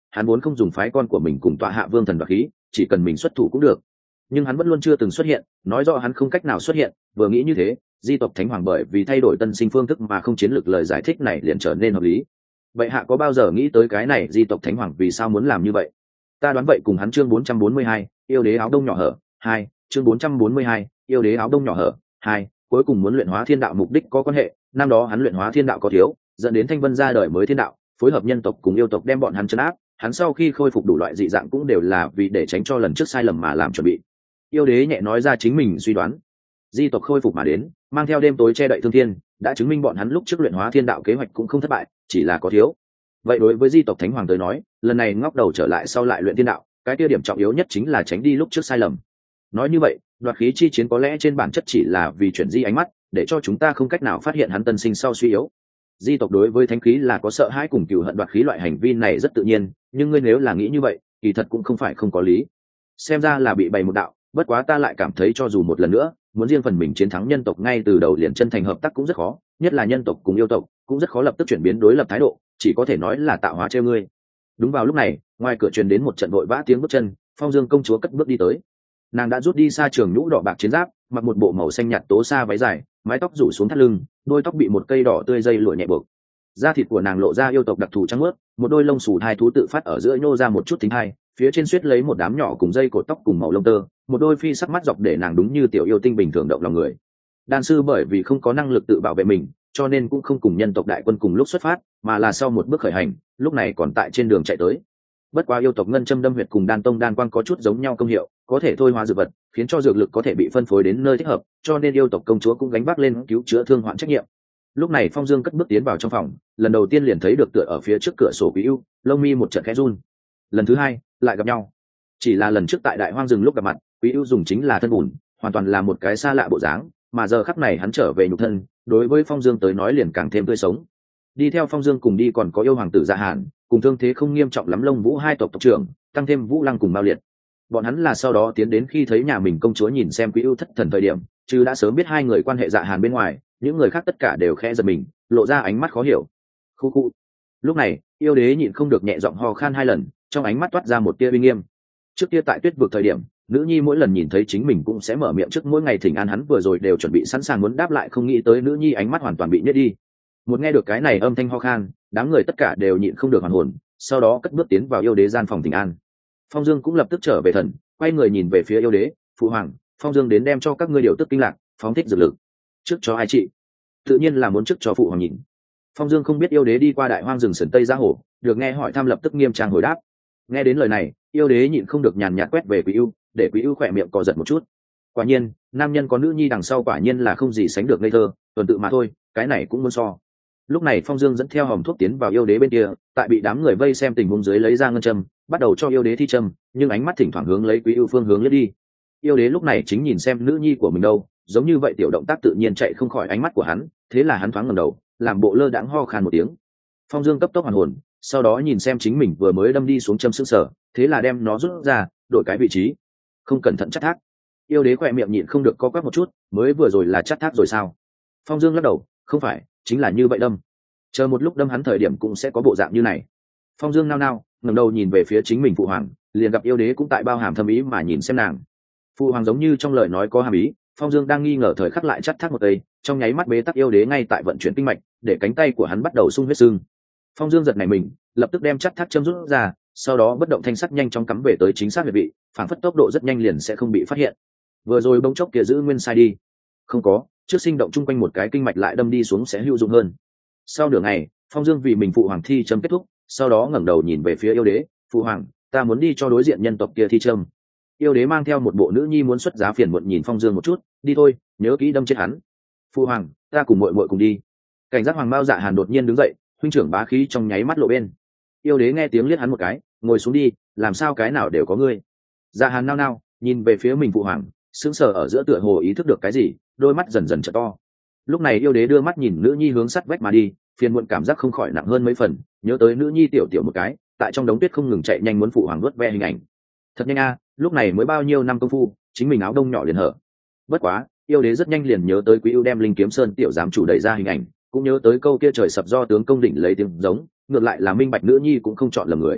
hắn vốn không dùng phái con của mình cùng tọa hạ vương thần đoạt khí, chỉ cần mình xuất thủ cũng được. Nhưng hắn vẫn luôn chưa từng xuất hiện, nói rõ hắn không cách nào xuất hiện. Vừa nghĩ như thế, di tộc thánh hoàng bởi vì thay đổi tân sinh phương thức mà không chiến lược lời giải thích này liền trở nên hợp lý. Vậy hạ có bao giờ nghĩ tới cái này di tộc thánh hoàng vì sao muốn làm như vậy? Ta đoán vậy cùng hắn chương bốn trăm bốn mươi hai, yêu đế áo đông nhỏ hở hai, chương bốn trăm bốn mươi hai, yêu đế áo đông nhỏ hở hai, cuối cùng muốn luyện hóa thiên đạo mục đích có quan hệ. Năm đó hắn luyện hóa thiên đạo có thiếu, dẫn đến Thanh Vân ra đời mới thiên đạo, phối hợp nhân tộc cùng yêu tộc đem bọn hắn trấn áp. Hắn sau khi khôi phục đủ loại dị dạng cũng đều là vì để tránh cho lần trước sai lầm mà làm chuẩn bị. Yêu đế nhẹ nói ra chính mình suy đoán. Di tộc khôi phục mà đến, mang theo đêm tối che đậy thương thiên, đã chứng minh bọn hắn lúc trước luyện hóa thiên đạo kế hoạch cũng không thất bại, chỉ là có thiếu. Vậy đối với di tộc thánh hoàng tới nói, lần này ngóc đầu trở lại sau lại luyện thiên đạo, cái tiêu điểm trọng yếu nhất chính là tránh đi lúc trước sai lầm. Nói như vậy, đoạt khí chi chiến có lẽ trên bản chất chỉ là vì chuyển di ánh mắt, để cho chúng ta không cách nào phát hiện hắn tân sinh sau suy yếu. Di tộc đối với thánh khí là có sợ hãi cùng cừu hận, đoạt khí loại hành vi này rất tự nhiên, nhưng ngươi nếu là nghĩ như vậy, kỳ thật cũng không phải không có lý. Xem ra là bị bày một đạo, bất quá ta lại cảm thấy cho dù một lần nữa muốn riêng phần mình chiến thắng nhân tộc ngay từ đầu liền chân thành hợp tác cũng rất khó, nhất là nhân tộc cùng yêu tộc cũng rất khó lập tức chuyển biến đối lập thái độ, chỉ có thể nói là tạo hóa treo ngươi. Đúng vào lúc này, ngoài cửa truyền đến một trận vội vã tiếng bước chân, Phong Dương công chúa cất bước đi tới. Nàng đã rút đi xa trường nhũ đỏ bạc chiến giáp, mặc một bộ màu xanh nhạt tố sa váy dài, mái tóc rủ xuống thắt lưng, đôi tóc bị một cây đỏ tươi dây lụa nhẹ buộc. Da thịt của nàng lộ ra yêu tộc đặc thù trắng mướt, một đôi lông xù hai thú tự phát ở giữa nhô ra một chút thính hai, phía trên suýt lấy một đám nhỏ cùng dây cột tóc cùng màu lông tơ, một đôi phi sắc mắt dọc để nàng đúng như tiểu yêu tinh bình thường động lòng người. Đan sư bởi vì không có năng lực tự bảo vệ mình, cho nên cũng không cùng nhân tộc đại quân cùng lúc xuất phát, mà là sau một bước khởi hành, lúc này còn tại trên đường chạy tới. Bất quá yêu tộc ngân châm đâm huyệt cùng đan tông đan quang có chút giống nhau công hiệu, có thể thôi hóa dược vật, khiến cho dược lực có thể bị phân phối đến nơi thích hợp, cho nên yêu tộc công chúa cũng gánh vác lên cứu chữa thương hoạn trách nhiệm. Lúc này Phong Dương cất bước tiến vào trong phòng, lần đầu tiên liền thấy được tựa ở phía trước cửa sổ Quý Ưu, lông mi một trận khẽ run. Lần thứ hai lại gặp nhau, chỉ là lần trước tại đại hoang rừng lúc gặp mặt, Quý Ưu dùng chính là thân bùn, hoàn toàn là một cái xa lạ bộ dáng, mà giờ khắc này hắn trở về nhục thân, đối với Phong Dương tới nói liền càng thêm tươi sống. Đi theo Phong Dương cùng đi còn có yêu hoàng tử Dạ Hàn, cùng thương thế không nghiêm trọng lắm Lông Vũ hai tộc tộc trưởng, tăng thêm Vũ Lăng cùng Mao Liệt. Bọn hắn là sau đó tiến đến khi thấy nhà mình công chúa nhìn xem Quý Ưu thất thần thời điểm, chứ đã sớm biết hai người quan hệ Dạ Hàn bên ngoài, những người khác tất cả đều khẽ giật mình, lộ ra ánh mắt khó hiểu. Khu khu. Lúc này, yêu đế nhịn không được nhẹ giọng ho khan hai lần, trong ánh mắt toát ra một tia uy nghiêm. Trước kia tại Tuyết vực thời điểm, nữ nhi mỗi lần nhìn thấy chính mình cũng sẽ mở miệng trước mỗi ngày thỉnh an hắn, vừa rồi đều chuẩn bị sẵn sàng muốn đáp lại, không nghĩ tới nữ nhi ánh mắt hoàn toàn bị nhét đi. Một nghe được cái này âm thanh ho khan, đám người tất cả đều nhịn không được hoàn hồn, sau đó cất bước tiến vào yêu đế gian phòng thỉnh an. Phong Dương cũng lập tức trở về thần, quay người nhìn về phía yêu đế, phụ hoàng, Phong Dương đến đem cho các ngươi điều tức kinh lạc, phóng thích dược lực. Trước cho ai chị? Tự nhiên là muốn trước cho phụ hoàng nhìn. Phong Dương không biết yêu đế đi qua đại hoang rừng sườn tây giá hổ, được nghe hỏi thăm lập tức nghiêm trang hồi đáp. Nghe đến lời này, yêu đế nhịn không được nhàn nhạt quét về Quý Ưu, để Quý Ưu khỏe miệng cò giật một chút. Quả nhiên, nam nhân có nữ nhi đằng sau quả nhiên là không gì sánh được ngây thơ, tuần tự mà thôi, cái này cũng muốn so. Lúc này Phong Dương dẫn theo hòm thuốc tiến vào yêu đế bên kia, tại bị đám người vây xem tình huống dưới lấy ra ngân châm, bắt đầu cho yêu đế thi châm, nhưng ánh mắt thỉnh thoảng hướng lấy Quý Ưu phương hướng liếc đi. Yêu đế lúc này chính nhìn xem nữ nhi của mình đâu, giống như vậy tiểu động tác tự nhiên chạy không khỏi ánh mắt của hắn, thế là hắn thoáng ngẩng đầu, làm bộ lơ đãng ho khan một tiếng. Phong Dương cấp tốc hoàn hồn, sau đó nhìn xem chính mình vừa mới đâm đi xuống châm sững sờ, thế là đem nó rút ra, đổi cái vị trí. Không cẩn thận chắt thác. Yêu đế khỏe miệng nhịn không được co quắp một chút, mới vừa rồi là chắt thác rồi sao? Phong Dương lắc đầu, không phải, chính là như vậy đâm. Chờ một lúc đâm hắn thời điểm cũng sẽ có bộ dạng như này. Phong Dương nao nao, ngẩng đầu nhìn về phía chính mình phụ hoàng, liền gặp yêu đế cũng tại bao hàm thâm ý mà nhìn xem nàng. Phụ hoàng giống như trong lời nói có hàm ý, Phong Dương đang nghi ngờ thời khắc lại chắt thác một cây, trong nháy mắt bế tắc yêu đế ngay tại vận chuyển kinh mạch, để cánh tay của hắn bắt đầu sung huyết sưng. Phong Dương giật nảy mình, lập tức đem chắt thác châm rút ra, sau đó bất động thanh sắc nhanh chóng cắm về tới chính xác huyệt vị, phản phất tốc độ rất nhanh liền sẽ không bị phát hiện. Vừa rồi bỗng chốc kia giữ nguyên sai đi, không có, trước sinh động chung quanh một cái kinh mạch lại đâm đi xuống sẽ hữu dụng hơn. Sau nửa ngày, Phong Dương vì mình phụ hoàng thi châm kết thúc, sau đó ngẩng đầu nhìn về phía yêu đế, phụ hoàng, ta muốn đi cho đối diện nhân tộc kia thi châm. Yêu đế mang theo một bộ nữ nhi muốn xuất giá phiền muộn nhìn Phong Dương một chút, đi thôi, nhớ kỹ đâm chết hắn. Phụ hoàng, ta cùng muội muội cùng đi. Cảnh giác Hoàng Mao Dạ Hàn đột nhiên đứng dậy, huynh trưởng bá khí trong nháy mắt lộ bên. Yêu đế nghe tiếng liếc hắn một cái, ngồi xuống đi, làm sao cái nào đều có ngươi. Dạ Hàn nao nao nhìn về phía mình phụ hoàng, sững sờ ở giữa tựa hồ ý thức được cái gì, đôi mắt dần dần trợ to. Lúc này yêu đế đưa mắt nhìn nữ nhi hướng sắt vách mà đi, phiền muộn cảm giác không khỏi nặng hơn mấy phần, nhớ tới nữ nhi tiểu tiểu một cái, tại trong đống tuyết không ngừng chạy nhanh muốn phụ hoàng vuốt ve hình ảnh. Thật nhanh a, lúc này mới bao nhiêu năm công phu, chính mình áo đông nhỏ liền hở. Bất quá, yêu đế rất nhanh liền nhớ tới Quý Ưu đem Linh Kiếm Sơn tiểu giám chủ đẩy ra hình ảnh, cũng nhớ tới câu kia trời sập do tướng công đỉnh lấy tiếng giống, ngược lại là minh bạch nữ nhi cũng không chọn lầm người.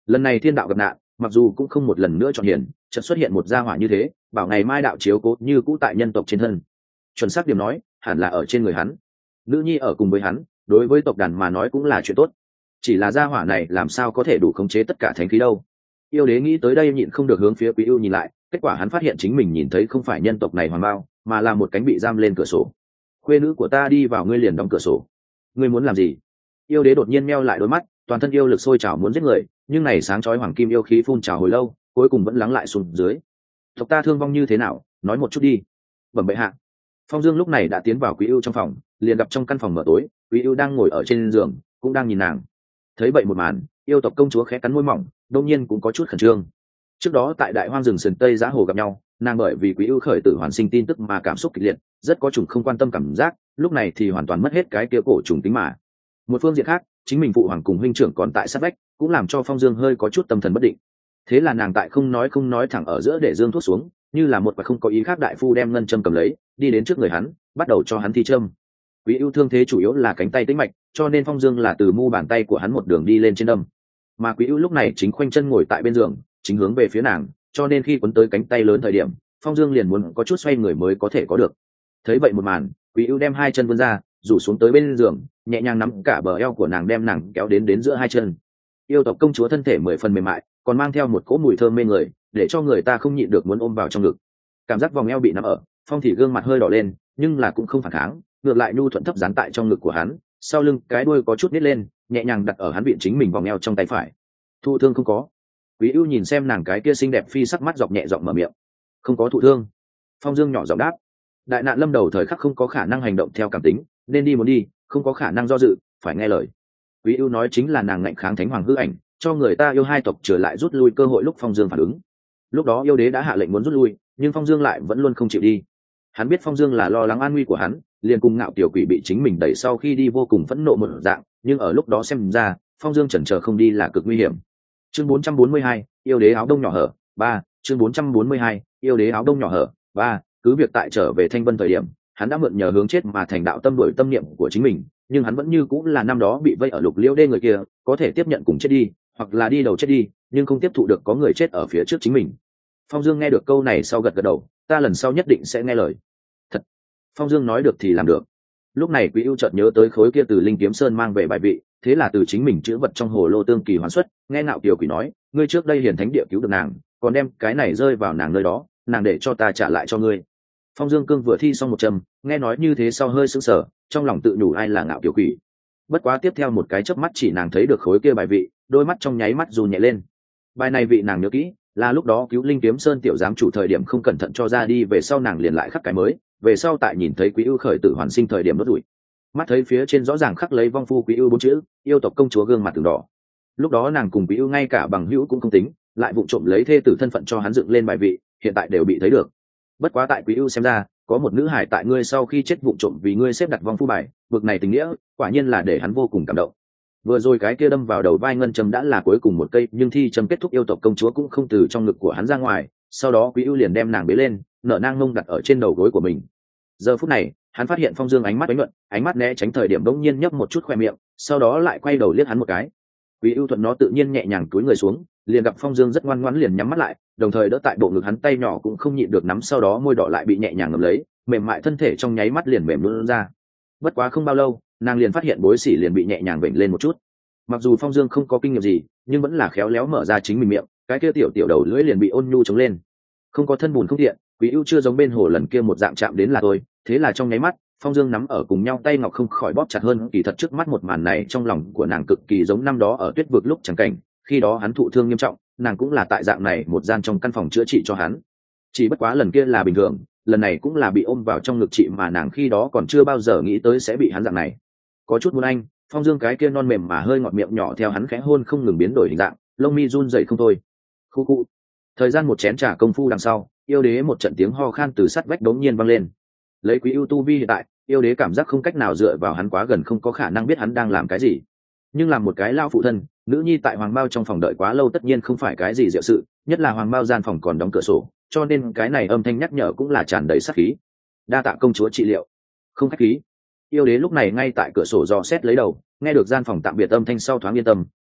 lần này thiên đạo gặp nạn, mặc dù cũng không một lần nữa chọn hiển chợt xuất hiện một gia hỏa như thế, bảo ngày mai đạo chiếu cố như cũ tại nhân tộc trên thân. Chuẩn xác điểm nói, hẳn là ở trên người hắn. Nữ nhi ở cùng với hắn, đối với tộc đàn mà nói cũng là chuyện tốt. Chỉ là gia hỏa này làm sao có thể đủ khống chế tất cả thánh khí đâu? Yêu đế nghĩ tới đây nhịn không được hướng phía Quý Ưu nhìn lại, kết quả hắn phát hiện chính mình nhìn thấy không phải nhân tộc này hoàng bao, mà là một cánh bị giam lên cửa sổ. Khuê nữ của ta đi vào, ngươi liền đóng cửa sổ. Ngươi muốn làm gì? Yêu đế đột nhiên meo lại đôi mắt, toàn thân yêu lực sôi trào muốn giết người, nhưng này sáng chói hoàng kim yêu khí phun trào hồi lâu, cuối cùng vẫn lắng lại xuống dưới. Tộc ta thương vong như thế nào, nói một chút đi. Bẩm bệ hạ. Phong Dương lúc này đã tiến vào Quý Ưu trong phòng, liền gặp trong căn phòng mở tối, Quý Ưu đang ngồi ở trên giường, cũng đang nhìn nàng. Thấy vậy một màn, yêu tộc công chúa khẽ cắn môi mỏng, đột nhiên cũng có chút khẩn trương. Trước đó tại đại hoang rừng sườn tây giá hồ gặp nhau, nàng bởi vì Quý Ưu khởi tử hoàn sinh tin tức mà cảm xúc kịch liệt, rất có chủng không quan tâm cảm giác, lúc này thì hoàn toàn mất hết cái kia cổ trùng tính mà. Một phương diện khác, chính mình phụ hoàng cùng huynh trưởng còn tại sát vách, cũng làm cho Phong Dương hơi có chút tâm thần bất định. Thế là nàng tại không nói không nói thẳng ở giữa để dương thuốc xuống, như là một và không có ý khác đại phu đem ngân châm cầm lấy, đi đến trước người hắn, bắt đầu cho hắn thi châm. Quý Ưu thương thế chủ yếu là cánh tay tĩnh mạch, cho nên Phong Dương là từ mu bàn tay của hắn một đường đi lên trên đâm. Mà Quý Ưu lúc này chính khoanh chân ngồi tại bên giường, chính hướng về phía nàng, cho nên khi cuốn tới cánh tay lớn thời điểm, Phong Dương liền muốn có chút xoay người mới có thể có được. Thấy vậy một màn, Quý Ưu đem hai chân vươn ra, rủ xuống tới bên giường, nhẹ nhàng nắm cả bờ eo của nàng đem nàng kéo đến đến giữa hai chân. Yêu tộc công chúa thân thể mười phần mềm mại, còn mang theo một cỗ mùi thơm mê người, để cho người ta không nhịn được muốn ôm vào trong ngực. Cảm giác vòng eo bị nắm ở, Phong Thị gương mặt hơi đỏ lên, nhưng là cũng không phản kháng, ngược lại nhu thuận thấp dán tại trong ngực của hắn, sau lưng cái đuôi có chút nít lên, nhẹ nhàng đặt ở hắn vịn chính mình vòng eo trong tay phải. Thụ thương không có. Quý Ưu nhìn xem nàng cái kia xinh đẹp phi sắc mắt dọc nhẹ giọng mở miệng. Không có thụ thương. Phong Dương nhỏ giọng đáp. Đại nạn lâm đầu thời khắc không có khả năng hành động theo cảm tính, nên đi muốn đi, không có khả năng do dự, phải nghe lời. Quý Ưu nói chính là nàng ngạnh kháng thánh hoàng hư ảnh, cho người ta yêu hai tộc trở lại rút lui cơ hội lúc Phong Dương phản ứng. Lúc đó yêu đế đã hạ lệnh muốn rút lui, nhưng Phong Dương lại vẫn luôn không chịu đi. Hắn biết Phong Dương là lo lắng an nguy của hắn, liền cùng Ngạo Tiểu Quỷ bị chính mình đẩy sau khi đi vô cùng phẫn nộ một dạng, nhưng ở lúc đó xem ra, Phong Dương chần chờ không đi là cực nguy hiểm. Chương bốn trăm bốn mươi hai, yêu đế áo đông nhỏ hở, ba, chương bốn trăm bốn mươi hai, yêu đế áo đông nhỏ hở, ba, cứ việc tại trở về Thanh Vân thời điểm, hắn đã mượn nhờ hướng chết mà thành đạo tâm đổi tâm niệm của chính mình, nhưng hắn vẫn như cũng là năm đó bị vây ở Lục Liễu Đê người kia, có thể tiếp nhận cùng chết đi, hoặc là đi đầu chết đi, nhưng không tiếp thụ được có người chết ở phía trước chính mình. Phong Dương nghe được câu này sau gật gật đầu, ta lần sau nhất định sẽ nghe lời. Thật. Phong Dương nói được thì làm được. Lúc này Quý Ưu chợt nhớ tới khối kia từ Linh Kiếm Sơn mang về bài vị, thế là từ chính mình chữ vật trong hồ lô tương kỳ hoán xuất, nghe Ngạo Kiều Quỷ nói, ngươi trước đây hiển thánh địa cứu được nàng, còn đem cái này rơi vào nàng nơi đó, nàng để cho ta trả lại cho ngươi. Phong Dương Cương vừa thi xong một trầm, nghe nói như thế sau hơi sững sờ, trong lòng tự nhủ ai là Ngạo Kiều Quỷ. Bất quá tiếp theo một cái chớp mắt chỉ nàng thấy được khối kia bài vị, đôi mắt trong nháy mắt run nhẹ lên. Bài này vị nàng nhớ kỹ, là lúc đó cứu Linh Kiếm Sơn tiểu giám chủ thời điểm không cẩn thận cho ra đi, về sau nàng liền lại khắc cái mới, về sau tại nhìn thấy Quý Ưu khởi tử hoàn sinh thời điểm đốt rủi. Mắt thấy phía trên rõ ràng khắc lấy vong phu Quý Ưu bốn chữ, yêu tộc công chúa gương mặt từng đỏ. Lúc đó nàng cùng Quý Ưu ngay cả bằng hữu cũng không tính, lại vụng trộm lấy thê tử thân phận cho hắn dựng lên bài vị, hiện tại đều bị thấy được. Bất quá tại Quý Ưu xem ra, có một nữ hải tại ngươi sau khi chết vụng trộm vì ngươi xếp đặt vong phu bài, vực này tình nghĩa, quả nhiên là để hắn vô cùng cảm động. Vừa rồi cái kia đâm vào đầu vai ngân châm đã là cuối cùng một cây, nhưng thi châm kết thúc yêu tộc công chúa cũng không từ trong ngực của hắn ra ngoài, sau đó Quý Ưu liền đem nàng bế lên, nở nang mông đặt ở trên đầu gối của mình. Giờ phút này, hắn phát hiện Phong Dương ánh mắt bánh luận, ánh mắt né tránh thời điểm bỗng nhiên nhấp một chút khoe miệng, sau đó lại quay đầu liếc hắn một cái. Quý Ưu thuận nó tự nhiên nhẹ nhàng cúi người xuống, liền gặp Phong Dương rất ngoan ngoãn liền nhắm mắt lại, đồng thời đỡ tại bộ ngực hắn tay nhỏ cũng không nhịn được nắm, sau đó môi đỏ lại bị nhẹ nhàng ngậm lấy, mềm mại thân thể trong nháy mắt liền mềm luôn ra. Bất quá không bao lâu, nàng liền phát hiện bối xỉ liền bị nhẹ nhàng vểnh lên một chút. Mặc dù Phong Dương không có kinh nghiệm gì, nhưng vẫn là khéo léo mở ra chính mình miệng, cái kia tiểu tiểu đầu lưỡi liền bị ôn nhu chống lên. Không có thân bùn không tiện, Quý Ưu chưa giống bên hồ lần kia một dạng chạm đến là thôi, thế là trong nháy mắt, Phong Dương nắm ở cùng nhau tay ngọc không khỏi bóp chặt hơn, kỳ thật trước mắt một màn này trong lòng của nàng cực kỳ giống năm đó ở Tuyết Vực lúc chẳng cảnh, khi đó hắn thụ thương nghiêm trọng, nàng cũng là tại dạng này một gian trong căn phòng chữa trị cho hắn. Chỉ bất quá lần kia là bình thường, lần này cũng là bị ôm vào trong ngực chị, mà nàng khi đó còn chưa bao giờ nghĩ tới sẽ bị hắn dạng này. Có chút muốn anh, Phong Dương cái kia non mềm mà hơi ngọt miệng nhỏ theo hắn khẽ hôn không ngừng biến đổi hình dạng, lông mi run rẩy không thôi. Khu khu. Thời gian một chén trà công phu đằng sau, yêu đế một trận tiếng ho khan từ sát vách đống nhiên vang lên. Lấy Quý Ưu tu vi hiện tại, yêu đế cảm giác không cách nào dựa vào hắn quá gần, không có khả năng biết hắn đang làm cái gì. Nhưng làm một cái lao phụ thân, nữ nhi tại hoàng bao trong phòng đợi quá lâu tất nhiên không phải cái gì diệu sự, nhất là hoàng bao gian phòng còn đóng cửa sổ, cho nên cái này âm thanh nhắc nhở cũng là tràn đầy sát khí. Đa tạ công chúa trị liệu. Không khách khí. Yêu đế lúc này ngay tại cửa sổ dò xét lấy đầu, nghe được gian phòng tạm biệt âm thanh sau thoáng yên tâm,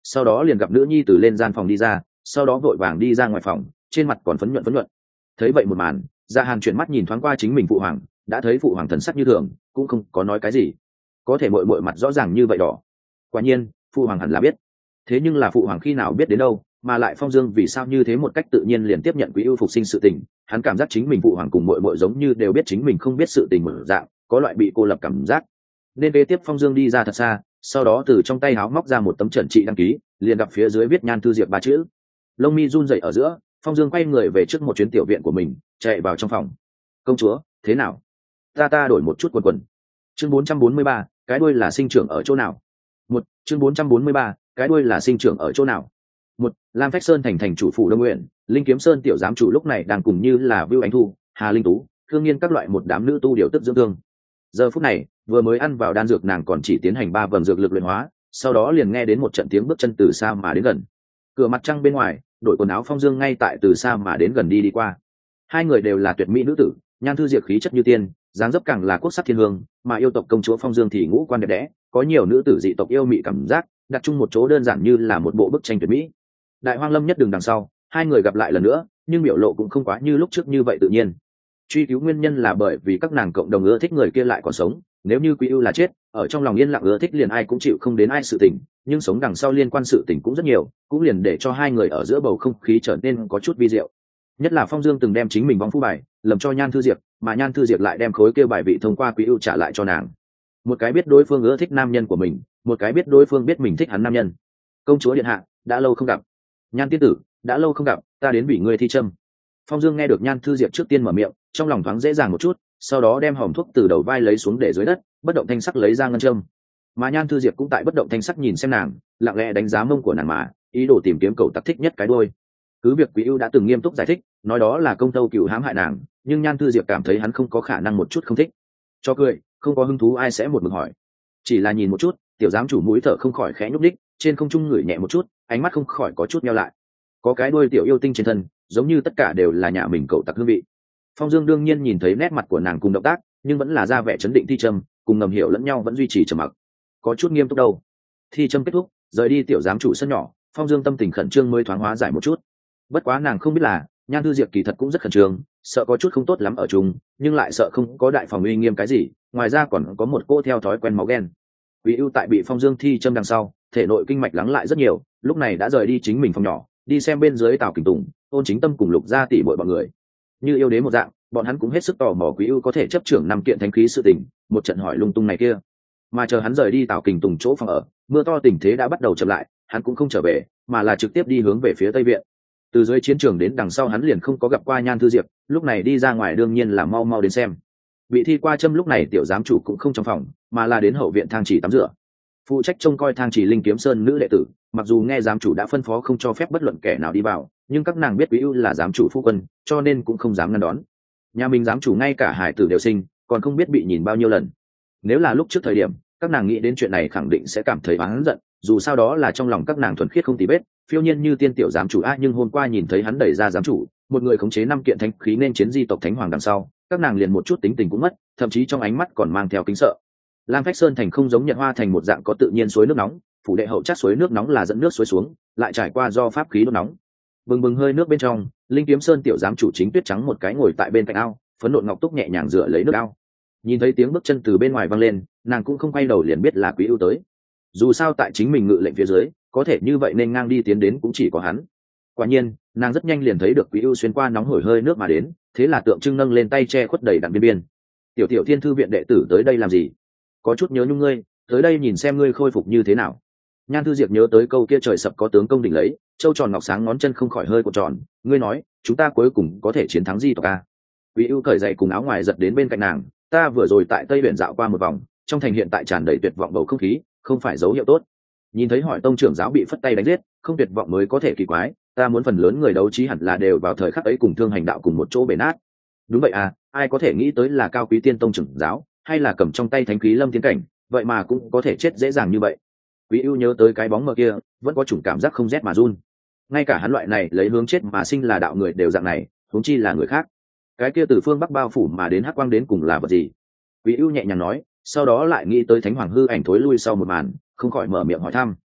sau đó liền gặp nữ nhi từ lên gian phòng đi ra, sau đó vội vàng đi ra ngoài phòng, trên mặt còn phấn nhuận phấn nhuận. Thấy vậy một màn, Dạ Hàn chuyển mắt nhìn thoáng qua chính mình phụ hoàng, đã thấy phụ hoàng thần sắc như thường, cũng không có nói cái gì. Có thể mội mội mặt rõ ràng như vậy đỏ, quả nhiên phụ hoàng hẳn là biết. Thế nhưng là phụ hoàng khi nào biết đến đâu, mà lại Phong Dương vì sao như thế một cách tự nhiên liền tiếp nhận Quý Ưu phục sinh sự tình, hắn cảm giác chính mình phụ hoàng cùng mội mội giống như đều biết chính mình không biết sự tình mở dạng, có loại bị cô lập cảm giác. Nên kế tiếp Phong Dương đi ra thật xa, sau đó từ trong tay áo móc ra một tấm trần trị đăng ký, liền gặp phía dưới viết Nhan Thư Diệp ba chữ. Lông mi run rẩy ở giữa, Phong Dương quay người về trước một chuyến tiểu viện của mình, chạy vào trong phòng. Công chúa, thế nào? Ta ta đổi một chút quần quần. Chương bốn trăm bốn mươi ba, cái đuôi là sinh trưởng ở chỗ nào? Một, chương bốn trăm bốn mươi ba, cái đuôi là sinh trưởng ở chỗ nào? Một, Lam Phách Sơn thành thành chủ phủ Đông Nguyện, Linh Kiếm Sơn tiểu giám chủ lúc này đang cùng như là Vưu Ánh Thu, Hà Linh Tú, Thương Nghiên các loại một đám nữ tu điều tức dưỡng thương. Giờ phút này, vừa mới ăn vào đan dược nàng còn chỉ tiến hành ba vầng dược lực luyện hóa, sau đó liền nghe đến một trận tiếng bước chân từ xa mà đến gần. Cửa mặt trăng bên ngoài, đội quần áo Phong Dương ngay tại từ xa mà đến gần đi đi qua. Hai người đều là tuyệt mỹ nữ tử, Nhan Thư Diệp khí chất như tiên, dáng dấp càng là quốc sắc thiên hương, mà yêu tộc công chúa Phong Dương thì ngũ quan đẹp đẽ, có nhiều nữ tử dị tộc yêu mị cảm giác, đặt chung một chỗ đơn giản như là một bộ bức tranh tuyệt mỹ. Đại Hoang Lâm nhất đường đằng sau, hai người gặp lại lần nữa, nhưng biểu lộ cũng không quá như lúc trước như vậy tự nhiên. Truy cứu nguyên nhân là bởi vì các nàng cộng đồng ưa thích người kia lại còn sống, nếu như Quý Ưu là chết, ở trong lòng yên lặng ưa thích liền ai cũng chịu không đến ai sự tình, nhưng sống đằng sau liên quan sự tình cũng rất nhiều, cũng liền để cho hai người ở giữa bầu không khí trở nên có chút vi diệu. Nhất là Phong Dương từng đem chính mình vong phu bài lầm cho Nhan Thư Diệp, mà Nhan Thư Diệp lại đem khối kia bài vị thông qua Quý Ưu trả lại cho nàng. Một cái biết đối phương ưa thích nam nhân của mình, một cái biết đối phương biết mình thích hắn nam nhân. Công chúa điện hạ, đã lâu không gặp. Nhan tiên tử, đã lâu không gặp, ta đến bị ngươi thi châm. Phong Dương nghe được Nhan Thư Diệp trước tiên mở miệng, trong lòng thoáng dễ dàng một chút, sau đó đem hòm thuốc từ đầu vai lấy xuống để dưới đất, bất động thanh sắc lấy ra ngân châm. Mà Nhan Thư Diệp cũng tại bất động thanh sắc nhìn xem nàng, lặng lẽ đánh giá mông của nàng mà, ý đồ tìm kiếm cầu tặc thích nhất cái đuôi. Cứ việc Quý Ưu đã từng nghiêm túc giải thích, nói đó là công tâu cựu hãm hại nàng, nhưng Nhan Thư Diệp cảm thấy hắn không có khả năng một chút không thích. Cho cười, không có hứng thú ai sẽ một mực hỏi. Chỉ là nhìn một chút, tiểu giám chủ mũi thở không khỏi khẽ nhúc đích, trên không trung ngửi nhẹ một chút, ánh mắt không khỏi có chút nheo lại. Có cái đuôi tiểu yêu tinh trên thân, giống như tất cả đều là nhà mình cậu tặc hương vị. Phong Dương đương nhiên nhìn thấy nét mặt của nàng cùng động tác, nhưng vẫn là ra vẻ chấn định thi châm, cùng ngầm hiểu lẫn nhau vẫn duy trì trầm mặc. Có chút nghiêm túc đâu. Thi châm kết thúc, rời đi tiểu giám chủ sân nhỏ, Phong Dương tâm tình khẩn trương mới thoáng hóa giải một chút. Bất quá nàng không biết là, Nhan Thư Diệp kỳ thật cũng rất khẩn trương, sợ có chút không tốt lắm ở chung, nhưng lại sợ không có đại phòng uy nghiêm cái gì, ngoài ra còn có một cô theo thói quen máu ghen. Quý Ưu tại bị Phong Dương thi châm đằng sau, thể nội kinh mạch lắng lại rất nhiều, lúc này đã rời đi chính mình phòng nhỏ, đi xem bên dưới Tào Kình Tùng, Ôn Chính Tâm cùng Lục Gia tỷ muội bọn người. Như yêu đế một dạng, bọn hắn cũng hết sức tò mò Quý Ưu có thể chấp trưởng năm kiện thánh khí sự tình, một trận hỏi lung tung này kia. Mà chờ hắn rời đi Tào Kình Tùng chỗ phòng ở, mưa to tình thế đã bắt đầu chậm lại, hắn cũng không trở về, mà là trực tiếp đi hướng về phía Tây viện. Từ dưới chiến trường đến đằng sau hắn liền không có gặp qua Nhan Thư Diệp, lúc này đi ra ngoài đương nhiên là mau mau đến xem. Bị thi qua châm lúc này tiểu giám chủ cũng không trong phòng, mà là đến hậu viện thang chỉ tắm rửa. Phụ trách trông coi thang chỉ Linh Kiếm Sơn nữ đệ tử, mặc dù nghe giám chủ đã phân phó không cho phép bất luận kẻ nào đi vào, nhưng các nàng biết Quý Ưu là giám chủ phu quân, cho nên cũng không dám ngăn đón. Nhà mình giám chủ ngay cả hải tử đều sinh, còn không biết bị nhìn bao nhiêu lần. Nếu là lúc trước thời điểm, các nàng nghĩ đến chuyện này khẳng định sẽ cảm thấy oán giận, dù sao đó là trong lòng các nàng thuần khiết không tì vết, phiêu nhiên như tiên tiểu giám chủ a, nhưng hôm qua nhìn thấy hắn đẩy ra giám chủ, một người khống chế năm kiện thánh khí nên chiến di tộc thánh hoàng đằng sau, các nàng liền một chút tính tình cũng mất, thậm chí trong ánh mắt còn mang theo kính sợ. Lam Phách Sơn thành không giống Nhật Hoa thành một dạng có tự nhiên suối nước nóng, phủ đệ hậu chắc suối nước nóng là dẫn nước suối xuống, lại trải qua do pháp khí đốt nóng. Bừng bừng hơi nước bên trong, Linh Kiếm Sơn tiểu giám chủ chính tuyết trắng một cái ngồi tại bên cạnh ao, phấn nộn ngọc túc nhẹ nhàng dựa lấy nước ao. Nhìn thấy tiếng bước chân từ bên ngoài vang lên, nàng cũng không quay đầu liền biết là Quý Ưu tới. Dù sao tại chính mình ngự lệnh phía dưới, có thể như vậy nên ngang đi tiến đến cũng chỉ có hắn. Quả nhiên, nàng rất nhanh liền thấy được Quý Ưu xuyên qua nóng hổi hơi nước mà đến, thế là tượng trưng nâng lên tay che khuất đầy đặn biên biên. Tiểu tiểu Thiên thư viện đệ tử tới đây làm gì? Có chút nhớ nhung ngươi, tới đây nhìn xem ngươi khôi phục như thế nào. Nhan Thư Diệp nhớ tới câu kia trời sập có tướng công đỉnh lấy, châu tròn ngọc sáng ngón chân không khỏi hơi cuộn tròn. Ngươi nói, chúng ta cuối cùng có thể chiến thắng di tộc a? Quý Ưu cởi giày cùng áo ngoài giật đến bên cạnh nàng. Ta vừa rồi tại Tây Huyền dạo qua một vòng, trong thành hiện tại tràn đầy tuyệt vọng bầu không khí, không phải dấu hiệu tốt. Nhìn thấy hỏi tông trưởng giáo bị phất tay đánh giết, không tuyệt vọng mới có thể kỳ quái. Ta muốn phần lớn người đấu trí hẳn là đều vào thời khắc ấy cùng thương hành đạo cùng một chỗ bể nát. Đúng vậy à, ai có thể nghĩ tới là cao quý tiên tông trưởng giáo, hay là cầm trong tay thánh khí lâm tiến cảnh, vậy mà cũng có thể chết dễ dàng như vậy. Quý Ưu nhớ tới cái bóng mờ kia, vẫn có chủng cảm giác không rét mà run. Ngay cả hắn loại này lấy hướng chết mà sinh là đạo người đều dạng này, huống chi là người khác. Cái kia từ phương bắc bao phủ mà đến hắc quang đến cùng là vật gì? Quý Ưu nhẹ nhàng nói, sau đó lại nghĩ tới thánh hoàng hư ảnh thối lui sau một màn, không khỏi mở miệng hỏi thăm.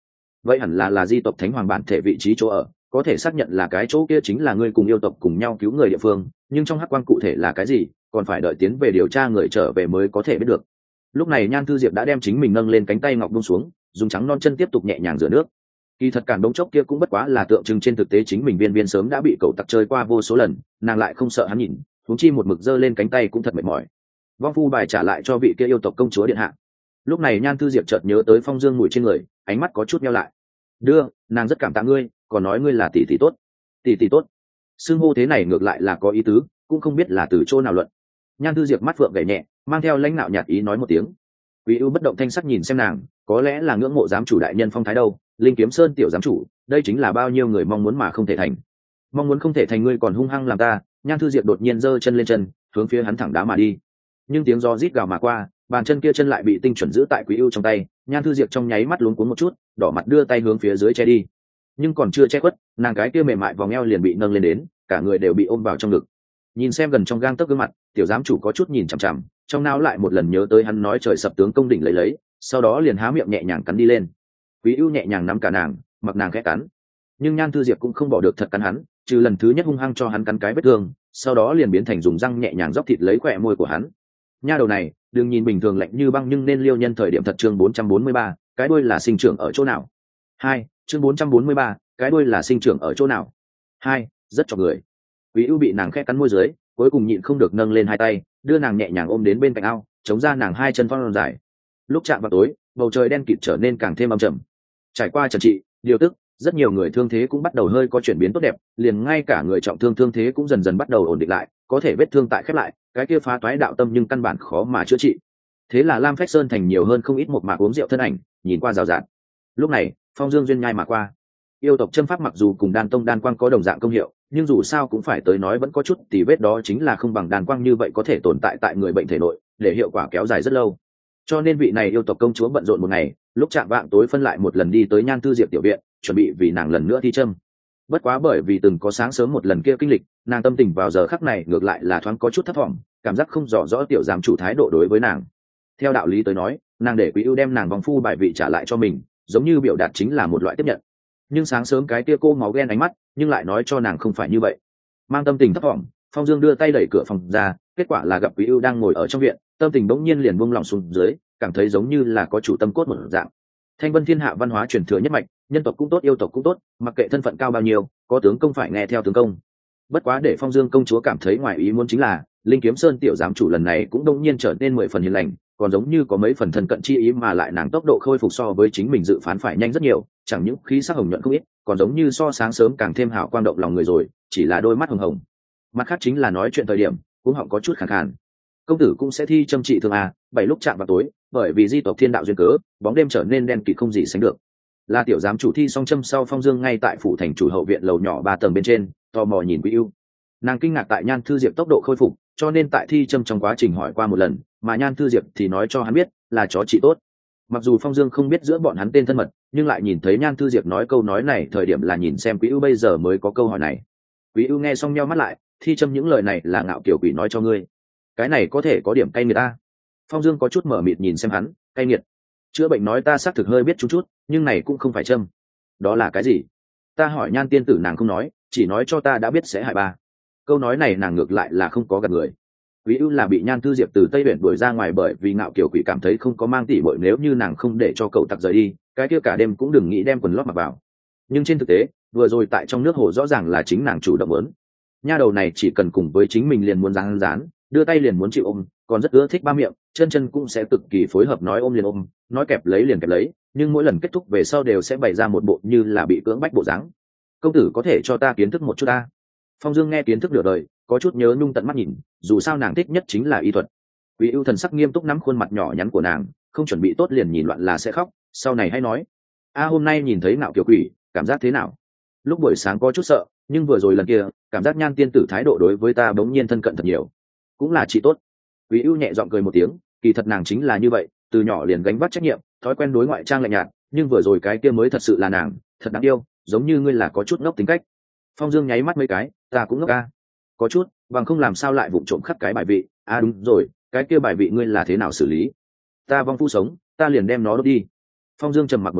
vậy hẳn là là di tộc thánh hoàng bản thể vị trí chỗ ở, có thể xác nhận là cái chỗ kia chính là ngươi cùng yêu tộc cùng nhau cứu người địa phương, nhưng trong hắc quang cụ thể là cái gì còn phải đợi tiến về điều tra người trở về mới có thể biết được. Lúc này Nhan Thư Diệp đã đem chính mình nâng lên cánh tay ngọc buông xuống, dùng trắng non chân tiếp tục nhẹ nhàng rửa nước. Kỳ thật cản đống chốc kia cũng bất quá là tượng trưng, trên thực tế chính mình viên viên sớm đã bị cậu tặc chơi qua vô số lần, nàng lại không sợ hắn nhìn, huống chi một mực giơ lên cánh tay cũng thật mệt mỏi. Vong phu bài trả lại cho vị kia yêu tộc công chúa điện hạ. Lúc này Nhan Thư Diệp chợt nhớ tới Phong Dương mùi trên người, ánh mắt có chút nheo lại. Đưa, nàng rất cảm tạ ngươi, còn nói ngươi là tỷ tỷ tốt. Tỷ tỷ tốt. Xưng hô thế này ngược lại là có ý tứ, cũng không biết là từ chỗ nào luận. Nhan Thư Diệp mắt phượng gảy nhẹ, mang theo lãnh nạo nhạt ý nói một tiếng. Quý ưu bất động thanh sắc nhìn xem nàng, có lẽ là ngưỡng mộ giám chủ đại nhân phong thái đâu. Linh Kiếm Sơn tiểu giám chủ, đây chính là bao nhiêu người mong muốn mà không thể thành. Mong muốn không thể thành ngươi còn hung hăng làm ta. Nhan Thư Diệp đột nhiên giơ chân lên chân, hướng phía hắn thẳng đá mà đi. Nhưng tiếng gió rít gào mà qua, bàn chân kia chân lại bị tinh chuẩn giữ tại Quý ưu trong tay. Nhan Thư Diệp trong nháy mắt luống cuống một chút, đỏ mặt đưa tay hướng phía dưới che đi. Nhưng còn chưa che khuất, nàng cái kia mềm mại vòng eo liền bị nâng lên đến, cả người đều bị ôm vào trong ngực. Nhìn xem gần trong gang tấc gương mặt, tiểu giám chủ có chút nhìn chằm chằm, trong não lại một lần nhớ tới hắn nói trời sập tướng công đỉnh lấy lấy, sau đó liền há miệng nhẹ nhàng cắn đi lên. Quý ưu nhẹ nhàng nắm cả nàng, mặc nàng khẽ cắn. Nhưng Nhan Thư Diệp cũng không bỏ được thật cắn hắn, trừ lần thứ nhất hung hăng cho hắn cắn cái vết thương, sau đó liền biến thành dùng răng nhẹ nhàng róc thịt lấy khỏe môi của hắn. Nha đầu này, đừng nhìn bình thường lạnh như băng nhưng nên liêu nhân thời điểm thật. Chương bốn trăm bốn mươi ba, cái đuôi là sinh trưởng ở chỗ nào? Hai, chương bốn trăm bốn mươi ba, cái đuôi là sinh trưởng ở chỗ nào? Hai, rất cho người. Quý ưu bị nàng khẽ cắn môi dưới, cuối cùng nhịn không được nâng lên hai tay, đưa nàng nhẹ nhàng ôm đến bên cạnh ao, chống ra nàng hai chân phong dài. Lúc chạm vào tối, bầu trời đen kịt trở nên càng thêm âm trầm. Trải qua trần trị, điều tức, rất nhiều người thương thế cũng bắt đầu hơi có chuyển biến tốt đẹp, liền ngay cả người trọng thương thương thế cũng dần dần bắt đầu ổn định lại, có thể vết thương tại khép lại, cái kia phá toái đạo tâm nhưng căn bản khó mà chữa trị. Thế là Lam Phách Sơn thành nhiều hơn không ít một mạc uống rượu thân ảnh, nhìn qua rào rạt. Lúc này, Phong Dương duyên nhai mà qua. Yêu tộc châm pháp mặc dù cùng đan tông đan quang có đồng dạng công hiệu, nhưng dù sao cũng phải tới nói vẫn có chút tỉ vết, đó chính là không bằng đan quang như vậy có thể tồn tại tại người bệnh thể nội, để hiệu quả kéo dài rất lâu. Cho nên vị này yêu tộc công chúa bận rộn một ngày, lúc chạm vạng tối phân lại một lần đi tới Nhan Thư Diệp tiểu viện, chuẩn bị vì nàng lần nữa thi châm. Bất quá bởi vì từng có sáng sớm một lần kia kinh lịch, nàng tâm tình vào giờ khắc này ngược lại là thoáng có chút thấp thỏm, cảm giác không rõ rõ tiểu giám chủ thái độ đối với nàng. Theo đạo lý tới nói, nàng để Quý ưu đem nàng vòng phu bài vị trả lại cho mình, giống như biểu đạt chính là một loại tiếp nhận. Nhưng sáng sớm cái kia cô máu ghen ánh mắt, nhưng lại nói cho nàng không phải như vậy. Mang tâm tình thấp thỏm, Phong Dương đưa tay đẩy cửa phòng ra, kết quả là gặp Quý ưu đang ngồi ở trong viện, tâm tình bỗng nhiên liền buông lỏng xuống dưới, cảm thấy giống như là có chủ tâm cốt một dạng. Thanh Vân thiên hạ văn hóa truyền thừa nhất mạch, nhân tộc cũng tốt yêu tộc cũng tốt, mặc kệ thân phận cao bao nhiêu, có tướng công phải nghe theo tướng công. Bất quá để Phong Dương công chúa cảm thấy ngoài ý muốn chính là, Linh Kiếm Sơn tiểu giám chủ lần này cũng đông nhiên trở nên mười phần hiền lành, còn giống như có mấy phần thân cận chi ý, mà lại nàng tốc độ khôi phục so với chính mình dự phán phải nhanh rất nhiều, chẳng những khí sắc hồng nhuận không ít, còn giống như so sáng sớm càng thêm hào quang động lòng người rồi, chỉ là đôi mắt hồng hồng. Mặt khác chính là nói chuyện thời điểm, cũng họng có chút khàn khàn. Công tử cũng sẽ thi châm trị thương à? Bảy lúc chạm vào tối, bởi vì di tộc thiên đạo duyên cớ, bóng đêm trở nên đen kịt không gì sánh được. Là tiểu giám chủ thi xong châm sau, Phong Dương ngay tại phủ thành chủ hậu viện lầu nhỏ ba tầng bên trên, tò mò nhìn Quý ưu. Nàng kinh ngạc tại Nhan Thư Diệp tốc độ khôi phục, cho nên tại thi châm trong quá trình hỏi qua một lần, mà Nhan Thư Diệp thì nói cho hắn biết là chó trị tốt. Mặc dù Phong Dương không biết giữa bọn hắn tên thân mật, nhưng lại nhìn thấy Nhan Thư Diệp nói câu nói này thời điểm là nhìn xem Quý ưu bây giờ mới có câu hỏi này. Quý ưu nghe xong nheo mắt lại, thi châm những lời này là ngạo kiểu quỷ nói cho ngươi, cái này có thể có điểm cay nghiệt ta. Phong Dương có chút mở mịt nhìn xem hắn, cay nghiệt? Chữa bệnh nói ta xác thực hơi biết chút chút, nhưng này cũng không phải châm. Đó là cái gì? Ta hỏi Nhan tiên tử nàng không nói, chỉ nói cho ta đã biết sẽ hại ba. Câu nói này nàng ngược lại là không có gạt người. Quý ưu là bị Nhan Thư Diệp từ Tây Uyển đuổi ra ngoài bởi vì ngạo kiểu quỷ cảm thấy không có mang tỷ muội, nếu như nàng không để cho cậu tặc rời đi, cái kia cả đêm cũng đừng nghĩ đem quần lót mặc vào. Nhưng trên thực tế, vừa rồi tại trong nước hồ rõ ràng là chính nàng chủ động muốn. Nha đầu này chỉ cần cùng với chính mình liền muốn rán rán, đưa tay liền muốn chịu ôm, còn rất ưa thích ba miệng, chân chân cũng sẽ cực kỳ phối hợp, nói ôm liền ôm, nói kẹp lấy liền kẹp lấy, nhưng mỗi lần kết thúc về sau đều sẽ bày ra một bộ như là bị cưỡng bách bộ dáng. Công tử có thể cho ta kiến thức một chút ta? Phong Dương nghe kiến thức nửa đời, có chút nhớ nhung tận mắt nhìn, dù sao nàng thích nhất chính là y thuật. Quý ưu thần sắc nghiêm túc nắm khuôn mặt nhỏ nhắn của nàng, không chuẩn bị tốt liền nhìn loạn là sẽ khóc, sau này hay nói. A hôm nay nhìn thấy ngạo kiểu quỷ, cảm giác thế nào? Lúc buổi sáng có chút sợ, nhưng vừa rồi lần kia, cảm giác Nhan tiên tử thái độ đối với ta bỗng nhiên thân cận thật nhiều. Cũng là chị tốt. Quý ưu nhẹ giọng cười một tiếng, kỳ thật nàng chính là như vậy, từ nhỏ liền gánh vác trách nhiệm, thói quen đối ngoại trang lạnh nhạt, nhưng vừa rồi cái kia mới thật sự là nàng, thật đáng yêu, giống như ngươi là có chút ngốc tính cách. Phong Dương nháy mắt mấy cái, ta cũng ngốc a. Có chút, bằng không làm sao lại vụng trộm khắc cái bài vị. À đúng rồi, cái kia bài vị ngươi là thế nào xử lý? Ta vong phu sống, ta liền đem nó đốt đi. Phong Dương trầm mặc một lát,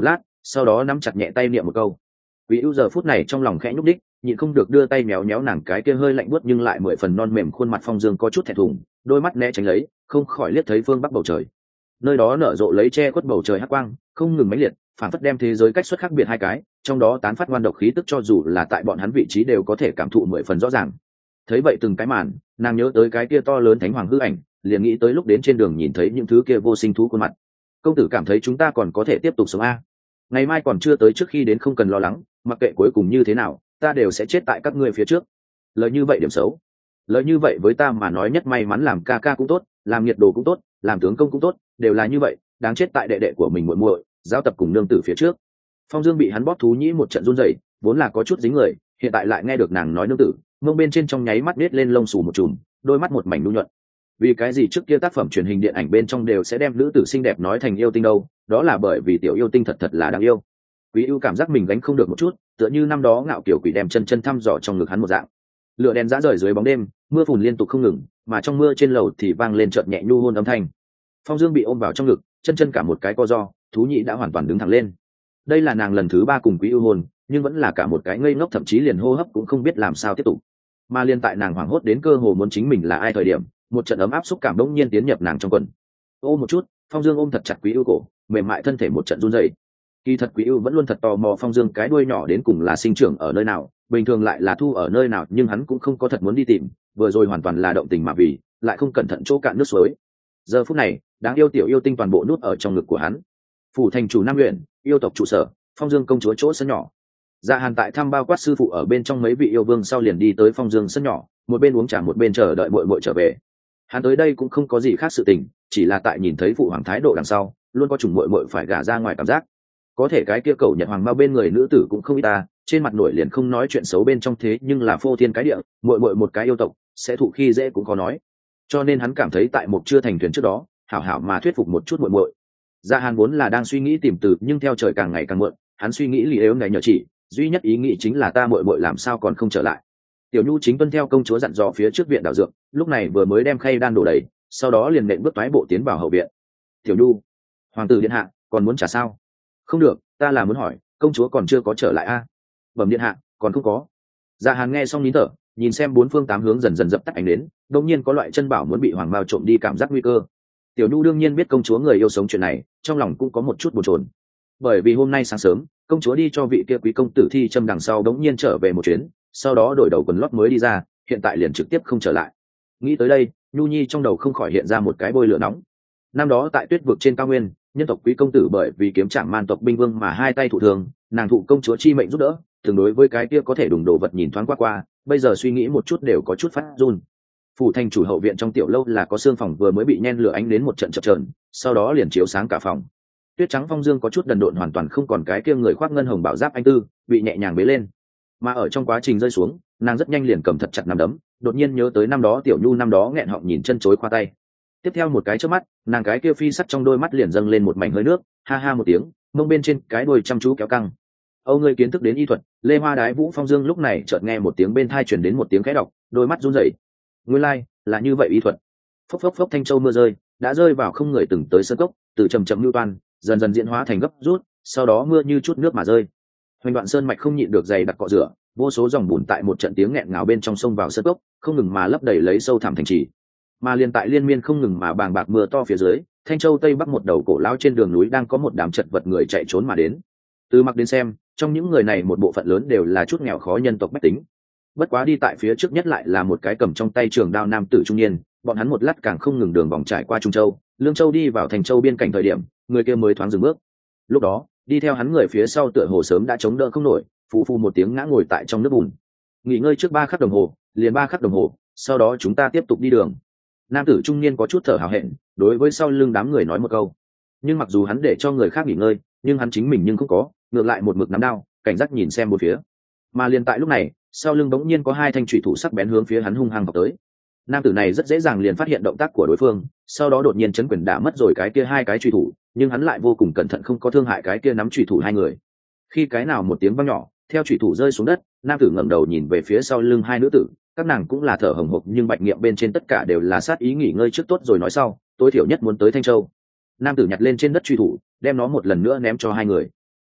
sau đó nắm chặt nhẹ tay niệm một câu. Quý ưu giờ phút này trong lòng khẽ nhúc đích, nhịn không được đưa tay méo méo nàng cái kia hơi lạnh buốt nhưng lại mười phần non mềm khuôn mặt. Phong Dương có chút thẹn thùng, đôi mắt né tránh lấy, không khỏi liếc thấy phương bắc bầu trời. Nơi đó nở rộ lấy che khuất bầu trời hắc quang, không ngừng mãnh liệt, phản phất đem thế giới cách xuất khác biệt hai cái, trong đó tán phát ngoan độc khí tức cho dù là tại bọn hắn vị trí đều có thể cảm thụ mười phần rõ ràng. Thấy vậy từng cái màn, nàng nhớ tới cái kia to lớn thánh hoàng hư ảnh, liền nghĩ tới lúc đến trên đường nhìn thấy những thứ kia vô sinh thú khuôn mặt. Công tử cảm thấy chúng ta còn có thể tiếp tục sống a? Ngày mai còn chưa tới, trước khi đến không cần lo lắng, mặc kệ cuối cùng như thế nào, ta đều sẽ chết tại các ngươi phía trước. Lời như vậy điểm xấu. Lời như vậy với ta mà nói nhất may mắn, làm ca ca cũng tốt, làm nhiệt đồ cũng tốt, làm tướng công cũng tốt, đều là như vậy, đáng chết tại đệ đệ của mình muội muội, giao tập cùng nương tử phía trước. Phong Dương bị hắn bóp thú nhĩ một trận run rẩy, vốn là có chút dính người, hiện tại lại nghe được nàng nói nương tử, mông bên trên trong nháy mắt nết lên lông xù một chùm, đôi mắt một mảnh nhu nhuận. Vì cái gì trước kia tác phẩm truyền hình điện ảnh bên trong đều sẽ đem nữ tử xinh đẹp nói thành yêu tinh đâu? Đó là bởi vì tiểu yêu tinh thật thật là đáng yêu. Quý ưu cảm giác mình gánh không được một chút, tựa như năm đó ngạo kiểu quỷ đem chân chân thăm dò trong ngực hắn một dạng. Lửa đèn rã rời dưới bóng đêm, mưa phùn liên tục không ngừng, mà trong mưa trên lầu thì vang lên chợt nhẹ nhu hôn âm thanh. Phong Dương bị ôm vào trong ngực, chân chân cả một cái co do, thú nhĩ đã hoàn toàn đứng thẳng lên. Đây là nàng lần thứ ba cùng Quý ưu hôn, nhưng vẫn là cả một cái ngây ngốc, thậm chí liền hô hấp cũng không biết làm sao tiếp tục. Mà liên tại nàng hoảng hốt đến cơ hồ muốn chính mình là ai thời điểm, một trận ấm áp xúc cảm đông nhiên tiến nhập nàng trong quần. Ôm một chút, Phong Dương ôm thật chặt Quý ưu cổ, mềm mại thân thể một trận run rẩy. Kỳ thật Quý ưu vẫn luôn thật tò mò Phong Dương cái đuôi nhỏ đến cùng là sinh trưởng ở nơi nào, bình thường lại là thu ở nơi nào, nhưng hắn cũng không có thật muốn đi tìm, vừa rồi hoàn toàn là động tình mà vì, lại không cẩn thận chỗ cạn nước suối. Giờ phút này, đáng yêu tiểu yêu tinh toàn bộ nút ở trong ngực của hắn. Phủ thành chủ Nam huyện, yêu tộc trụ sở, Phong Dương công chúa chỗ sân nhỏ. Dạ Hàn tại thăm bao quát sư phụ ở bên trong mấy vị yêu vương sau liền đi tới Phong Dương sân nhỏ, một bên uống trà một bên chờ đợi muội muội trở về. Hắn tới đây cũng không có gì khác sự tình, chỉ là tại nhìn thấy phụ hoàng thái độ đằng sau, luôn có chủng muội muội phải gả ra ngoài cảm giác. Có thể cái kia cầu Nhật hoàng bao bên người nữ tử cũng không ít ta, trên mặt nổi liền không nói chuyện xấu bên trong, thế nhưng là phô thiên cái địa, muội muội một cái yêu tộc, sẽ thụ khi dễ cũng có nói. Cho nên hắn cảm thấy tại Mục chưa thành thuyền trước đó, hảo hảo mà thuyết phục một chút muội muội. Dạ Hàn vốn là đang suy nghĩ tìm từ, nhưng theo trời càng ngày càng muộn, hắn suy nghĩ lì ếu này nhờ chỉ, duy nhất ý nghĩ chính là ta muội muội làm sao còn không trở lại. Tiểu Nhu chính tuân theo công chúa dặn dò phía trước viện đảo dược, lúc này vừa mới đem khay đan đổ đầy, sau đó liền nện bước toái bộ tiến vào hậu viện. Tiểu Nhu, hoàng tử điện hạ, còn muốn trả sao? Không được, ta là muốn hỏi, công chúa còn chưa có trở lại a? À? Bẩm điện hạ, còn không có. Dạ Hàn nghe xong nín thở, nhìn xem bốn phương tám hướng dần dần dập tắt ánh đến, đột nhiên có loại chân bảo muốn bị hoàng mao trộm đi cảm giác nguy cơ. Tiểu Nhu đương nhiên biết công chúa người yêu sống chuyện này, trong lòng cũng có một chút bồn chồn. Bởi vì hôm nay sáng sớm, công chúa đi cho vị kia quý công tử thi châm đằng sau đống nhiên trở về một chuyến, sau đó đổi đầu quần lót mới đi ra, hiện tại liền trực tiếp không trở lại. Nghĩ tới đây, Nhu Nhi trong đầu không khỏi hiện ra một cái bôi lửa nóng. Năm đó tại Tuyết vực trên cao nguyên, nhân tộc quý công tử bởi vì kiếm trảm man tộc binh vương mà hai tay thụ thường, nàng thụ công chúa chi mệnh giúp đỡ, tương đối với cái kia có thể đùng đồ vật nhìn thoáng qua qua, bây giờ suy nghĩ một chút đều có chút phát run. Phủ thành chủ hậu viện trong tiểu lâu là có xương phòng vừa mới bị nhen lửa ánh đến một trận chập chờn, sau đó liền chiếu sáng cả phòng. Tuyết trắng phong dương có chút đần độn, hoàn toàn không còn cái kia người khoác ngân hồng bảo giáp anh tư, bị nhẹ nhàng bế lên. Mà ở trong quá trình rơi xuống, nàng rất nhanh liền cầm thật chặt nắm đấm, đột nhiên nhớ tới năm đó tiểu Nhu năm đó nghẹn họng nhìn chân chối khoa tay. Tiếp theo một cái chớp mắt, nàng cái kia phi sắt trong đôi mắt liền dâng lên một mảnh hơi nước, ha ha một tiếng, mông bên trên cái đuôi chăm chú kéo căng. Âu ngươi kiến thức đến y thuật, Lê Hoa Đái Vũ Phong Dương lúc này chợt nghe một tiếng bên tai truyền đến một tiếng khẽ đọc, đôi mắt run rẩy. Nguyên lai, like, là như vậy y thuật. Phốc phốc phốc thanh châu mưa rơi, đã rơi vào không người từng tới sơn cốc, từ trầm trầm lưu toan, dần dần diễn hóa thành gấp rút, sau đó mưa như chút nước mà rơi. Hoành Đoạn Sơn mạch không nhịn được dày đặc cọ rửa, vô số dòng bùn tại một trận tiếng nghẹn ngào bên trong sông vào sơn cốc, không ngừng mà lấp đầy lấy sâu thẳm thành trì. Mà liên tại liên miên không ngừng mà bàng bạc mưa to phía dưới, Thanh Châu Tây Bắc một đầu cổ lao trên đường núi đang có một đám chật vật người chạy trốn mà đến. Từ mặc đến xem, trong những người này một bộ phận lớn đều là chút nghèo khó nhân tộc bách tính. Bất quá đi tại phía trước nhất lại là một cái cầm trong tay trường đao nam tử trung niên, bọn hắn một lát càng không ngừng đường vòng trải qua Trung Châu, Lương Châu đi vào Thành Châu biên cảnh thời điểm, người kia mới thoáng dừng bước. Lúc đó, đi theo hắn người phía sau tựa hồ sớm đã chống đỡ không nổi, phù phù một tiếng ngã ngồi tại trong nước bùn. Nghỉ ngơi trước ba khắc đồng hồ, liền ba khắc đồng hồ, sau đó chúng ta tiếp tục đi đường. Nam tử trung niên có chút thở hào hẹn, đối với sau lưng đám người nói một câu. Nhưng mặc dù hắn để cho người khác nghỉ ngơi, nhưng hắn chính mình nhưng không có, ngược lại một mực nắm đao, cảnh giác nhìn xem một phía. Mà liền tại lúc này, sau lưng bỗng nhiên có hai thanh chủy thủ sắc bén hướng phía hắn hung hăng vào tới. Nam tử này rất dễ dàng liền phát hiện động tác của đối phương, sau đó đột nhiên chấn quyền đã mất rồi cái kia hai cái chủy thủ, nhưng hắn lại vô cùng cẩn thận không có thương hại cái kia nắm chủy thủ hai người. Khi cái nào một tiếng vang nhỏ, theo chủy thủ rơi xuống đất, nam tử ngẩng đầu nhìn về phía sau lưng hai nữ tử, các nàng cũng là thở hổn hộc nhưng bạch nghiệm bên trên tất cả đều là sát ý, nghỉ ngơi trước tốt rồi nói sau, tối thiểu nhất muốn tới Thanh Châu. Nam tử nhặt lên trên đất truy thủ, đem nó một lần nữa ném cho hai người.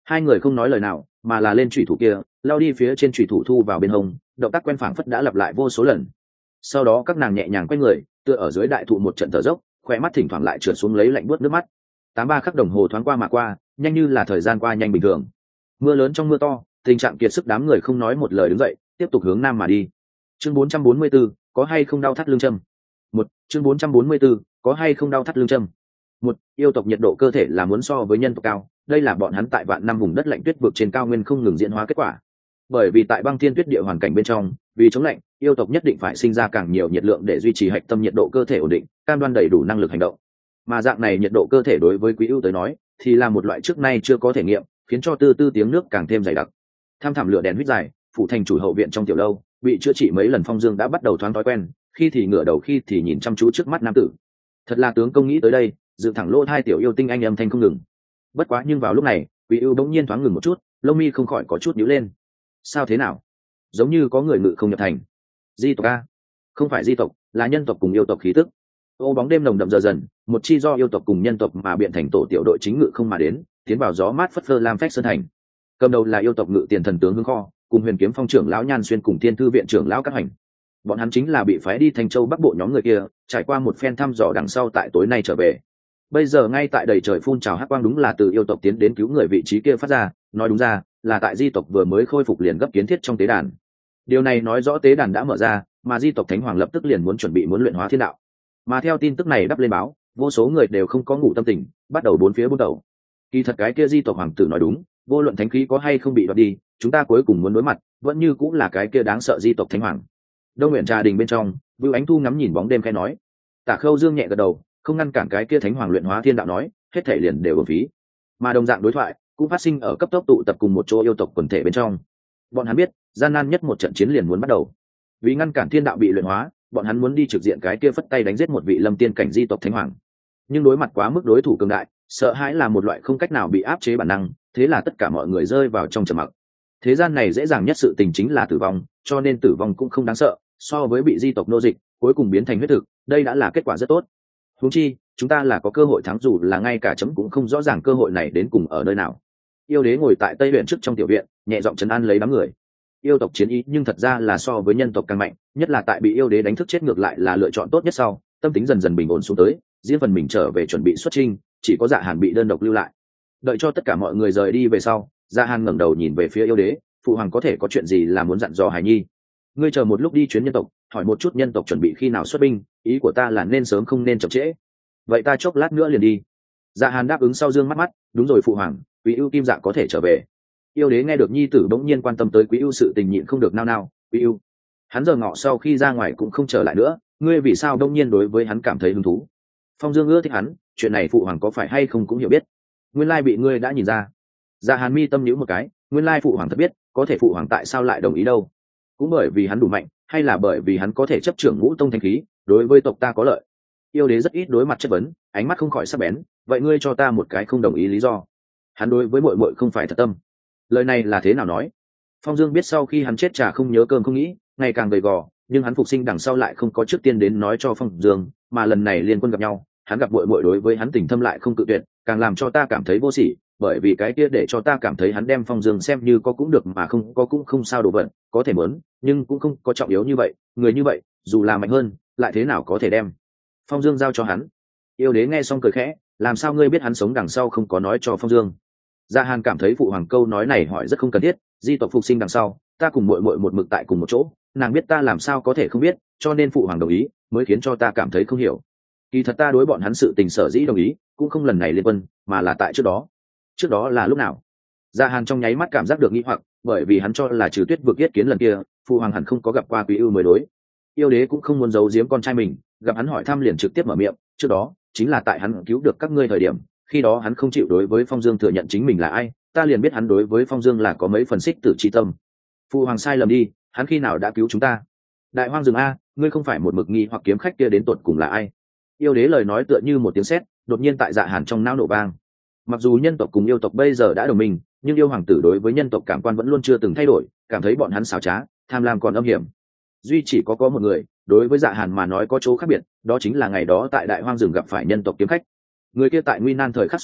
Hai người không nói lời nào mà là lên chủy thủ kia lao đi phía trên chủy thủ thu vào bên hông, động tác quen phảng phất đã lặp lại vô số lần. Sau đó các nàng nhẹ nhàng quay người tựa ở dưới đại thụ một trận thở dốc, khỏe mắt thỉnh thoảng lại trượt xuống lấy lạnh buốt nước mắt. Tám ba khắc đồng hồ thoáng qua mà qua, nhanh như là thời gian qua nhanh bình thường. Mưa lớn trong mưa to, tình trạng kiệt sức đám người không nói một lời đứng dậy tiếp tục hướng nam mà đi. Chương bốn trăm bốn mươi 4, có hay không đau thắt lưng châm. Một chương bốn trăm bốn mươi 4, có hay không đau thắt lưng châm. Một yêu tộc nhiệt độ cơ thể là muốn so với nhân tộc cao, đây là bọn hắn tại vạn năm vùng đất lạnh tuyết vực trên cao nguyên không ngừng diễn hóa kết quả. Bởi vì tại băng thiên tuyết địa hoàn cảnh bên trong, vì chống lạnh, yêu tộc nhất định phải sinh ra càng nhiều nhiệt lượng để duy trì hạch tâm nhiệt độ cơ thể ổn định, cam đoan đầy đủ năng lực hành động. Mà dạng này nhiệt độ cơ thể đối với quý ưu tới nói, thì là một loại trước nay chưa có thể nghiệm, khiến cho tư tư tiếng nước càng thêm dày đặc. Tham thảm lửa đèn huyết dài, phủ thành chủ hậu viện trong tiểu lâu, bị chữa trị mấy lần Phong Dương đã bắt đầu thoáng thói quen, khi thì ngửa đầu khi thì nhìn chăm chú trước mắt nam tử. Thật là tướng công nghĩ tới đây, dự thẳng lỗ hai tiểu yêu tinh anh âm thanh không ngừng. Bất quá nhưng vào lúc này, quý ưu bỗng nhiên thoáng ngừng một chút, lông mi không khỏi có chút nhíu lên. Sao thế nào? Giống như có người ngự không nhập thành. Di tộc a? Không phải di tộc, là nhân tộc cùng yêu tộc khí tức. Ô bóng đêm nồng đậm dần dần, một chi do yêu tộc cùng nhân tộc mà biện thành tổ tiểu đội chính ngự không mà đến, tiến vào gió mát phất phơ lam phách sơn thành. Cầm đầu là yêu tộc ngự tiền thần tướng Hương Kho, cùng Huyền Kiếm Phong trưởng lão Nhan Xuyên cùng Thiên Thư viện trưởng lão Các Hành. Bọn hắn chính là bị phái đi Thanh Châu Bắc Bộ nhóm người kia, trải qua một phen thăm dò đằng sau tại tối nay trở về. Bây giờ ngay tại đầy trời phun trào hắc quang đúng là từ yêu tộc tiến đến cứu người vị trí kia phát ra, nói đúng ra là tại di tộc vừa mới khôi phục liền gấp kiến thiết trong tế đàn. Điều này nói rõ tế đàn đã mở ra, mà di tộc thánh hoàng lập tức liền muốn chuẩn bị muốn luyện hóa thiên đạo. Mà theo tin tức này đắp lên báo, vô số người đều không có ngủ tâm tình, bắt đầu bốn phía buôn đầu. Kỳ thật cái kia di tộc hoàng tử nói đúng, vô luận thánh khí có hay không bị đoạt đi, chúng ta cuối cùng muốn đối mặt vẫn như cũng là cái kia đáng sợ di tộc thánh hoàng. Đông Nguyện Trà Đình bên trong, Vưu Ánh Thu ngắm nhìn bóng đêm khẽ nói. Tả Khâu Dương nhẹ gật đầu, không ngăn cản cái kia thánh hoàng luyện hóa thiên đạo nói, hết thể liền đều uổng phí. Mà đồng dạng đối thoại cũng phát sinh ở cấp tốc tụ tập cùng một chỗ yêu tộc quần thể bên trong. Bọn hắn biết, gian nan nhất một trận chiến liền muốn bắt đầu. Vì ngăn cản thiên đạo bị luyện hóa, bọn hắn muốn đi trực diện cái kia phất tay đánh giết một vị lâm tiên cảnh di tộc thánh hoàng. Nhưng đối mặt quá mức đối thủ cường đại, sợ hãi là một loại không cách nào bị áp chế bản năng, thế là tất cả mọi người rơi vào trong trầm mặc. Thế gian này dễ dàng nhất sự tình chính là tử vong, cho nên tử vong cũng không đáng sợ, so với bị di tộc nô dịch cuối cùng biến thành huyết thực, đây đã là kết quả rất tốt. Huống chi chúng ta là có cơ hội thắng, dù là ngay cả chấm cũng không rõ ràng cơ hội này đến cùng ở nơi nào. Yêu đế ngồi tại tây huyện trước trong tiểu viện, nhẹ giọng trấn an lấy đám người. Yêu tộc chiến ý nhưng thật ra là so với nhân tộc càng mạnh, nhất là tại bị yêu đế đánh thức chết ngược lại là lựa chọn tốt nhất sau, tâm tính dần dần bình ổn xuống tới, riêng phần mình trở về chuẩn bị xuất chinh, chỉ có Dạ Hàn bị đơn độc lưu lại. Đợi cho tất cả mọi người rời đi về sau, Dạ Hàn ngẩng đầu nhìn về phía yêu đế, phụ hoàng có thể có chuyện gì là muốn dặn dò Hải Nhi? Ngươi chờ một lúc đi chuyến nhân tộc, hỏi một chút nhân tộc chuẩn bị khi nào xuất binh, ý của ta là nên sớm không nên chậm trễ. Vậy ta chốc lát nữa liền đi. Dạ Hàn đáp ứng sau dương mắt mắt, đúng rồi phụ hoàng, Quý Ưu Kim Dạ có thể trở về. Yêu đế nghe được nhi tử bỗng nhiên quan tâm tới Quý Ưu sự tình nhịn không được nao nao, Quý Ưu, hắn giờ ngọ sau khi ra ngoài cũng không trở lại nữa, ngươi vì sao đông nhiên đối với hắn cảm thấy hứng thú? Phong Dương ưa thích hắn, chuyện này phụ hoàng có phải hay không cũng hiểu biết. Nguyên lai bị ngươi đã nhìn ra. Dạ Hàn mi tâm nhíu một cái, nguyên lai phụ hoàng thật biết, có thể phụ hoàng tại sao lại đồng ý đâu? Cũng bởi vì hắn đủ mạnh, hay là bởi vì hắn có thể chấp trưởng ngũ tông thanh khí, đối với tộc ta có lợi? Yêu đế rất ít đối mặt chất vấn, ánh mắt không khỏi sắc bén, vậy ngươi cho ta một cái không đồng ý lý do. Hắn đối với muội muội không phải thật tâm. Lời này là thế nào nói? Phong Dương biết sau khi hắn chết trà không nhớ cơm không nghĩ, ngày càng gầy gò, nhưng hắn phục sinh đằng sau lại không có trước tiên đến nói cho Phong Dương, mà lần này liên quân gặp nhau, hắn gặp muội muội đối với hắn tình thâm lại không cự tuyệt, càng làm cho ta cảm thấy vô sỉ, bởi vì cái kia để cho ta cảm thấy hắn đem Phong Dương xem như có cũng được mà không có cũng không sao đồ vật, có thể muốn, nhưng cũng không có trọng yếu như vậy, người như vậy, dù là mạnh hơn, lại thế nào có thể đem Phong Dương giao cho hắn? Yêu đế nghe xong cười khẽ, làm sao ngươi biết hắn sống đằng sau không có nói cho Phong Dương? Dạ Hàn cảm thấy phụ hoàng câu nói này hỏi rất không cần thiết, di tộc phục sinh đằng sau, ta cùng muội muội một mực tại cùng một chỗ, nàng biết ta làm sao có thể không biết, cho nên phụ hoàng đồng ý, mới khiến cho ta cảm thấy không hiểu. Kỳ thật ta đối bọn hắn sự tình sở dĩ đồng ý, cũng không lần này liên quân, mà là tại trước đó. Trước đó là lúc nào? Dạ Hàn trong nháy mắt cảm giác được nghi hoặc, bởi vì hắn cho là trừ Tuyết vực yết kiến lần kia, phụ hoàng hẳn không có gặp qua Quý Ưu mới đối. Yêu đế cũng không muốn giấu giếm con trai mình, gặp hắn hỏi thăm liền trực tiếp mở miệng, trước đó chính là tại hắn cứu được các ngươi thời điểm, khi đó hắn không chịu đối với Phong Dương thừa nhận chính mình là ai, ta liền biết hắn đối với Phong Dương là có mấy phần xích tử chi tâm. Phụ hoàng sai lầm đi, hắn khi nào đã cứu chúng ta? Đại Hoang rừng a, ngươi không phải một mực nghi hoặc kiếm khách kia đến tột cùng là ai? Yêu đế lời nói tựa như một tiếng sét, đột nhiên tại Dạ Hàn trong não nổ vang. Mặc dù nhân tộc cùng yêu tộc bây giờ đã đồng minh, nhưng yêu hoàng tử đối với nhân tộc cảm quan vẫn luôn chưa từng thay đổi, cảm thấy bọn hắn xảo trá, tham lam còn âm hiểm. Duy chỉ có có một người, đối với Dạ Hàn mà nói có chỗ khác biệt, đó chính là ngày đó tại Đại Hoang rừng gặp phải nhân tộc kiếm khách. Người kia tại nguy nan thời khắc xuất thủ,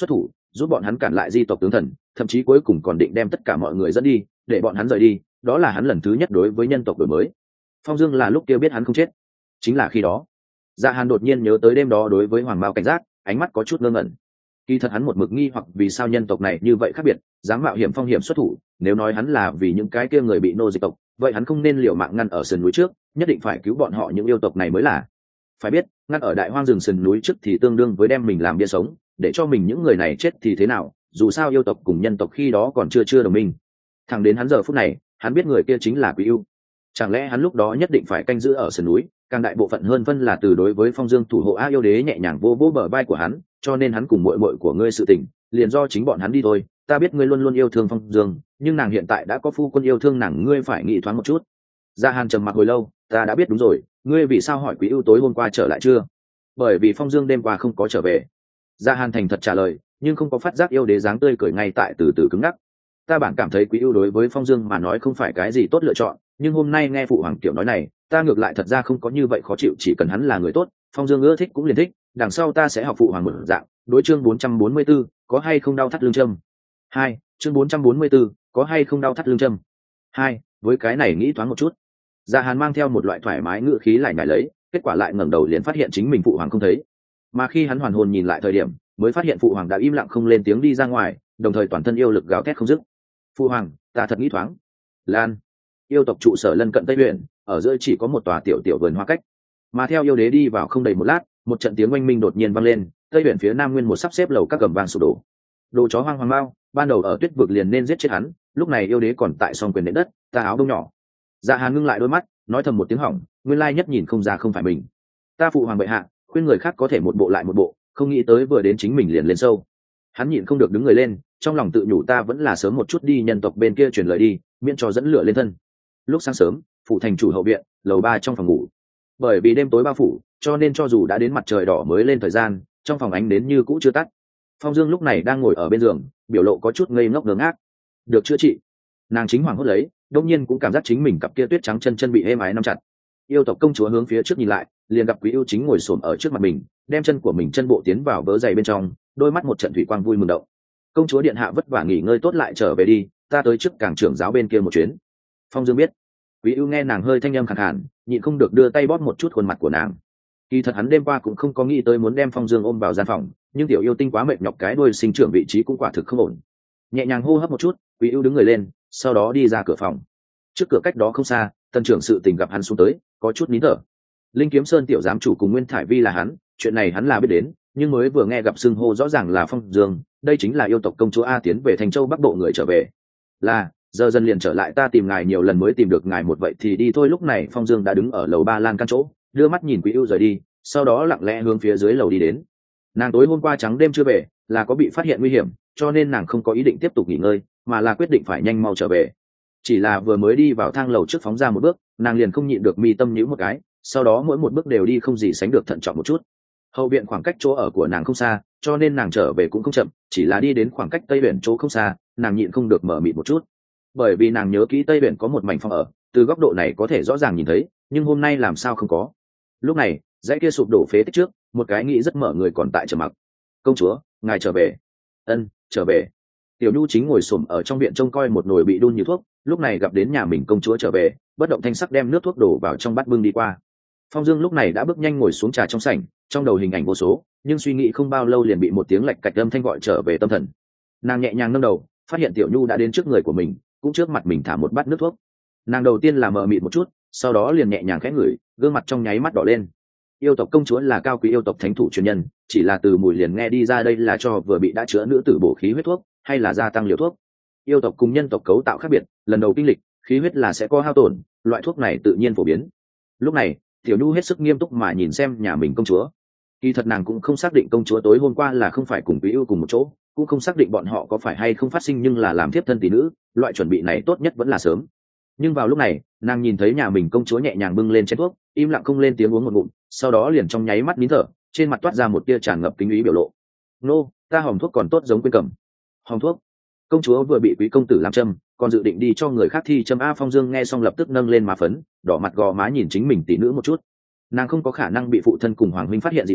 giúp bọn hắn cản lại di tộc tướng thần, thậm chí cuối cùng còn định đem tất cả mọi người dẫn đi để bọn hắn rời đi. Đó là hắn lần thứ nhất đối với nhân tộc đổi mới. Phong Dương là lúc kia biết hắn không chết, chính là khi đó Dạ Hàn đột nhiên nhớ tới đêm đó đối với Hoàng Mao cảnh giác, ánh mắt có chút ngơ ngẩn. Kỳ thật hắn một mực nghi hoặc vì sao nhân tộc này như vậy khác biệt, dám mạo hiểm phong hiểm xuất thủ. Nếu nói hắn là vì những cái kia người bị nô dịch tộc, vậy hắn không nên liều mạng ngăn ở sườn núi trước, nhất định phải cứu bọn họ những yêu tộc này mới là. Phải biết, ngăn ở đại hoang rừng sườn núi trước thì tương đương với đem mình làm bia sống, để cho mình những người này chết thì thế nào, dù sao yêu tộc cùng nhân tộc khi đó còn chưa chưa đồng minh. Thẳng đến hắn giờ phút này, hắn biết người kia chính là Quý Ưu. Chẳng lẽ hắn lúc đó nhất định phải canh giữ ở sườn núi, càng đại bộ phận hơn phân là từ đối với Phong Dương thủ hộ A Yêu Đế nhẹ nhàng vô vỗ bờ vai của hắn, cho nên hắn cùng muội muội của ngươi sự tình, liền do chính bọn hắn đi thôi. Ta biết ngươi luôn luôn yêu thương Phong Dương, nhưng nàng hiện tại đã có phu quân yêu thương nàng, ngươi phải nghĩ thoáng một chút. Gia Hàn trầm mặc hồi lâu, ta đã biết đúng rồi, ngươi vì sao hỏi Quý Ưu tối hôm qua trở lại chưa? Bởi vì Phong Dương đêm qua không có trở về. Gia Hàn thành thật trả lời, nhưng không có phát giác Yêu Đế dáng tươi cười ngay tại từ từ cứng ngắc. Ta bản cảm thấy Quý Ưu đối với Phong Dương mà nói không phải cái gì tốt lựa chọn, nhưng hôm nay nghe phụ hoàng kiểu nói này, ta ngược lại thật ra không có như vậy khó chịu, chỉ cần hắn là người tốt, Phong Dương ưa thích cũng liền thích, đằng sau ta sẽ học phụ hoàng một dạng. Đối chương bốn trăm bốn mươi tư, có hay không đau thắt lưng châm? Hai, chương bốn trăm bốn mươi tư, có hay không đau thắt lưng châm? Hai, với cái này nghĩ thoáng một chút. Dạ Hàn mang theo một loại thoải mái ngữ khí lại nhảy lấy, kết quả lại ngẩng đầu liền phát hiện chính mình phụ hoàng không thấy. Mà khi hắn hoàn hồn nhìn lại thời điểm, mới phát hiện phụ hoàng đã im lặng không lên tiếng đi ra ngoài, đồng thời toàn thân yêu lực gào thét không dứt. Phụ hoàng, ta thật nghĩ thoáng. Lan, yêu tộc trụ sở lân cận Tây Huyền, ở giữa chỉ có một tòa tiểu tiểu vườn hoa cách. Mà theo yêu đế đi vào không đầy một lát, một trận tiếng oanh minh đột nhiên vang lên, Tây Huyền phía nam nguyên một sắp xếp lầu các gầm vang sụp đổ. Đồ chó hoang Hoàng Mao, ban đầu ở Tuyết vực liền nên giết chết hắn, lúc này yêu đế còn tại song quyền nện đất, ta áo đông nhỏ. Dạ Hàn ngưng lại đôi mắt, nói thầm một tiếng hỏng, nguyên lai nhất nhìn không ra không phải mình. Ta phụ hoàng bệ hạ, khuyên người khác có thể một bộ lại một bộ, không nghĩ tới vừa đến chính mình liền lên sâu. Hắn nhịn không được đứng người lên, trong lòng tự nhủ ta vẫn là sớm một chút đi nhân tộc bên kia truyền lời đi, miễn cho dẫn lửa lên thân. Lúc sáng sớm, phủ thành chủ hậu viện, lầu ba trong phòng ngủ. Bởi vì đêm tối bao phủ, cho nên cho dù đã đến mặt trời đỏ mới lên thời gian, trong phòng ánh đến như cũ chưa tắt. Phong Dương lúc này đang ngồi ở bên giường, biểu lộ có chút ngây ngốc ngớ ngác. Được chữa trị. Nàng chính hoảng hốt lấy, đông nhiên cũng cảm giác chính mình cặp kia tuyết trắng chân chân bị êm ái nắm chặt. Yêu tộc công chúa hướng phía trước nhìn lại, liền gặp Quý Ưu chính ngồi xổm ở trước mặt mình, đem chân của mình chân bộ tiến vào vớ giày bên trong, đôi mắt một trận thủy quang vui mừng động. Công chúa điện hạ vất vả nghỉ ngơi tốt lại trở về đi, ta tới trước cảng trưởng giáo bên kia một chuyến. Phong Dương biết. Quý Ưu nghe nàng hơi thanh âm khàn khàn, nhịn không được đưa tay bóp một chút khuôn mặt của nàng. Kỳ thật hắn đêm qua cũng không có nghĩ tới muốn đem Phong Dương ôm vào gian phòng, nhưng tiểu yêu tinh quá mệt nhọc, cái đuôi sinh trưởng vị trí cũng quả thực không ổn. Nhẹ nhàng hô hấp một chút, Quý Ưu đứng người lên, sau đó đi ra cửa phòng. Trước cửa cách đó không xa, tân trưởng sự tình gặp hắn xuống tới, có chút nín thở. Linh Kiếm Sơn tiểu giám chủ cùng Nguyên Thải Vi là hắn, chuyện này hắn là biết đến, nhưng mới vừa nghe gặp xưng hô rõ ràng là Phong Dương, đây chính là yêu tộc công chúa A tiến về Thành Châu Bắc Bộ người trở về. Là, giờ dần liền trở lại, ta tìm ngài nhiều lần mới tìm được ngài một vậy thì đi thôi. Lúc này Phong Dương đã đứng ở lầu ba lan căn chỗ, đưa mắt nhìn Quý Ưu rời đi, sau đó lặng lẽ hướng phía dưới lầu đi đến. Nàng tối hôm qua trắng đêm chưa về, là có bị phát hiện nguy hiểm, cho nên nàng không có ý định tiếp tục nghỉ ngơi, mà là quyết định phải nhanh mau trở về. Chỉ là vừa mới đi vào thang lầu trước phóng ra một bước, nàng liền không nhịn được mi tâm nhíu một cái, sau đó mỗi một bước đều đi không gì sánh được thận trọng một chút. Hậu viện khoảng cách chỗ ở của nàng không xa, cho nên nàng trở về cũng không chậm, chỉ là đi đến khoảng cách Tây Biển chỗ không xa, nàng nhịn không được mở mịt một chút. Bởi vì nàng nhớ kỹ Tây Biển có một mảnh phòng ở, từ góc độ này có thể rõ ràng nhìn thấy, nhưng hôm nay làm sao không có. Lúc này, dãy kia sụp đổ phế tích trước, một cái nghĩ rất mở người còn tại trầm mặc. Công chúa, ngài trở về. Ân, trở về. Tiểu Nhu chính ngồi xổm ở trong viện trông coi một nồi bị đun như thuốc, lúc này gặp đến nhà mình công chúa trở về, bất động thanh sắc đem nước thuốc đổ vào trong bát bưng đi qua. Phong Dương lúc này đã bước nhanh ngồi xuống trà trong sảnh, trong đầu hình ảnh vô số, nhưng suy nghĩ không bao lâu liền bị một tiếng lạch cạch âm thanh gọi trở về tâm thần. Nàng nhẹ nhàng nâng đầu, phát hiện Tiểu Nhu đã đến trước người của mình, cũng trước mặt mình thả một bát nước thuốc. Nàng đầu tiên là mờ mịt một chút, sau đó liền nhẹ nhàng khẽ ngửi, gương mặt trong nháy mắt đỏ lên. Yêu tộc công chúa là cao quý yêu tộc thánh thủ truyền nhân, chỉ là từ mùi liền nghe đi ra đây là cho vừa bị đã chữa nữ tử bổ khí huyết thuốc, hay là gia tăng liều thuốc. Yêu tộc cùng nhân tộc cấu tạo khác biệt, lần đầu kinh lịch, khí huyết là sẽ có hao tổn, loại thuốc này tự nhiên phổ biến. Lúc này, Tiểu Nhu hết sức nghiêm túc mà nhìn xem nhà mình công chúa. Kỳ thật nàng cũng không xác định công chúa tối hôm qua là không phải cùng Quý Ưu cùng một chỗ, cũng không xác định bọn họ có phải hay không phát sinh, nhưng là làm thiếp thân tỷ nữ, loại chuẩn bị này tốt nhất vẫn là sớm. Nhưng vào lúc này, nàng nhìn thấy nhà mình công chúa nhẹ nhàng bưng lên chén thuốc, im lặng không lên tiếng uống một ngụm, sau đó liền trong nháy mắt nín thở, trên mặt toát ra một tia tràn ngập kính ý biểu lộ. Nô, ta hòm thuốc còn tốt giống quên cầm. Hòm thuốc? Công chúa vừa bị quý công tử làm châm, còn dự định đi cho người khác thi châm. A Phong Dương nghe xong lập tức nâng lên má phấn, đỏ mặt gò má nhìn chính mình tỷ nữ một chút. Nàng không có khả năng bị phụ thân cùng hoàng huynh phát hiện dị dạng,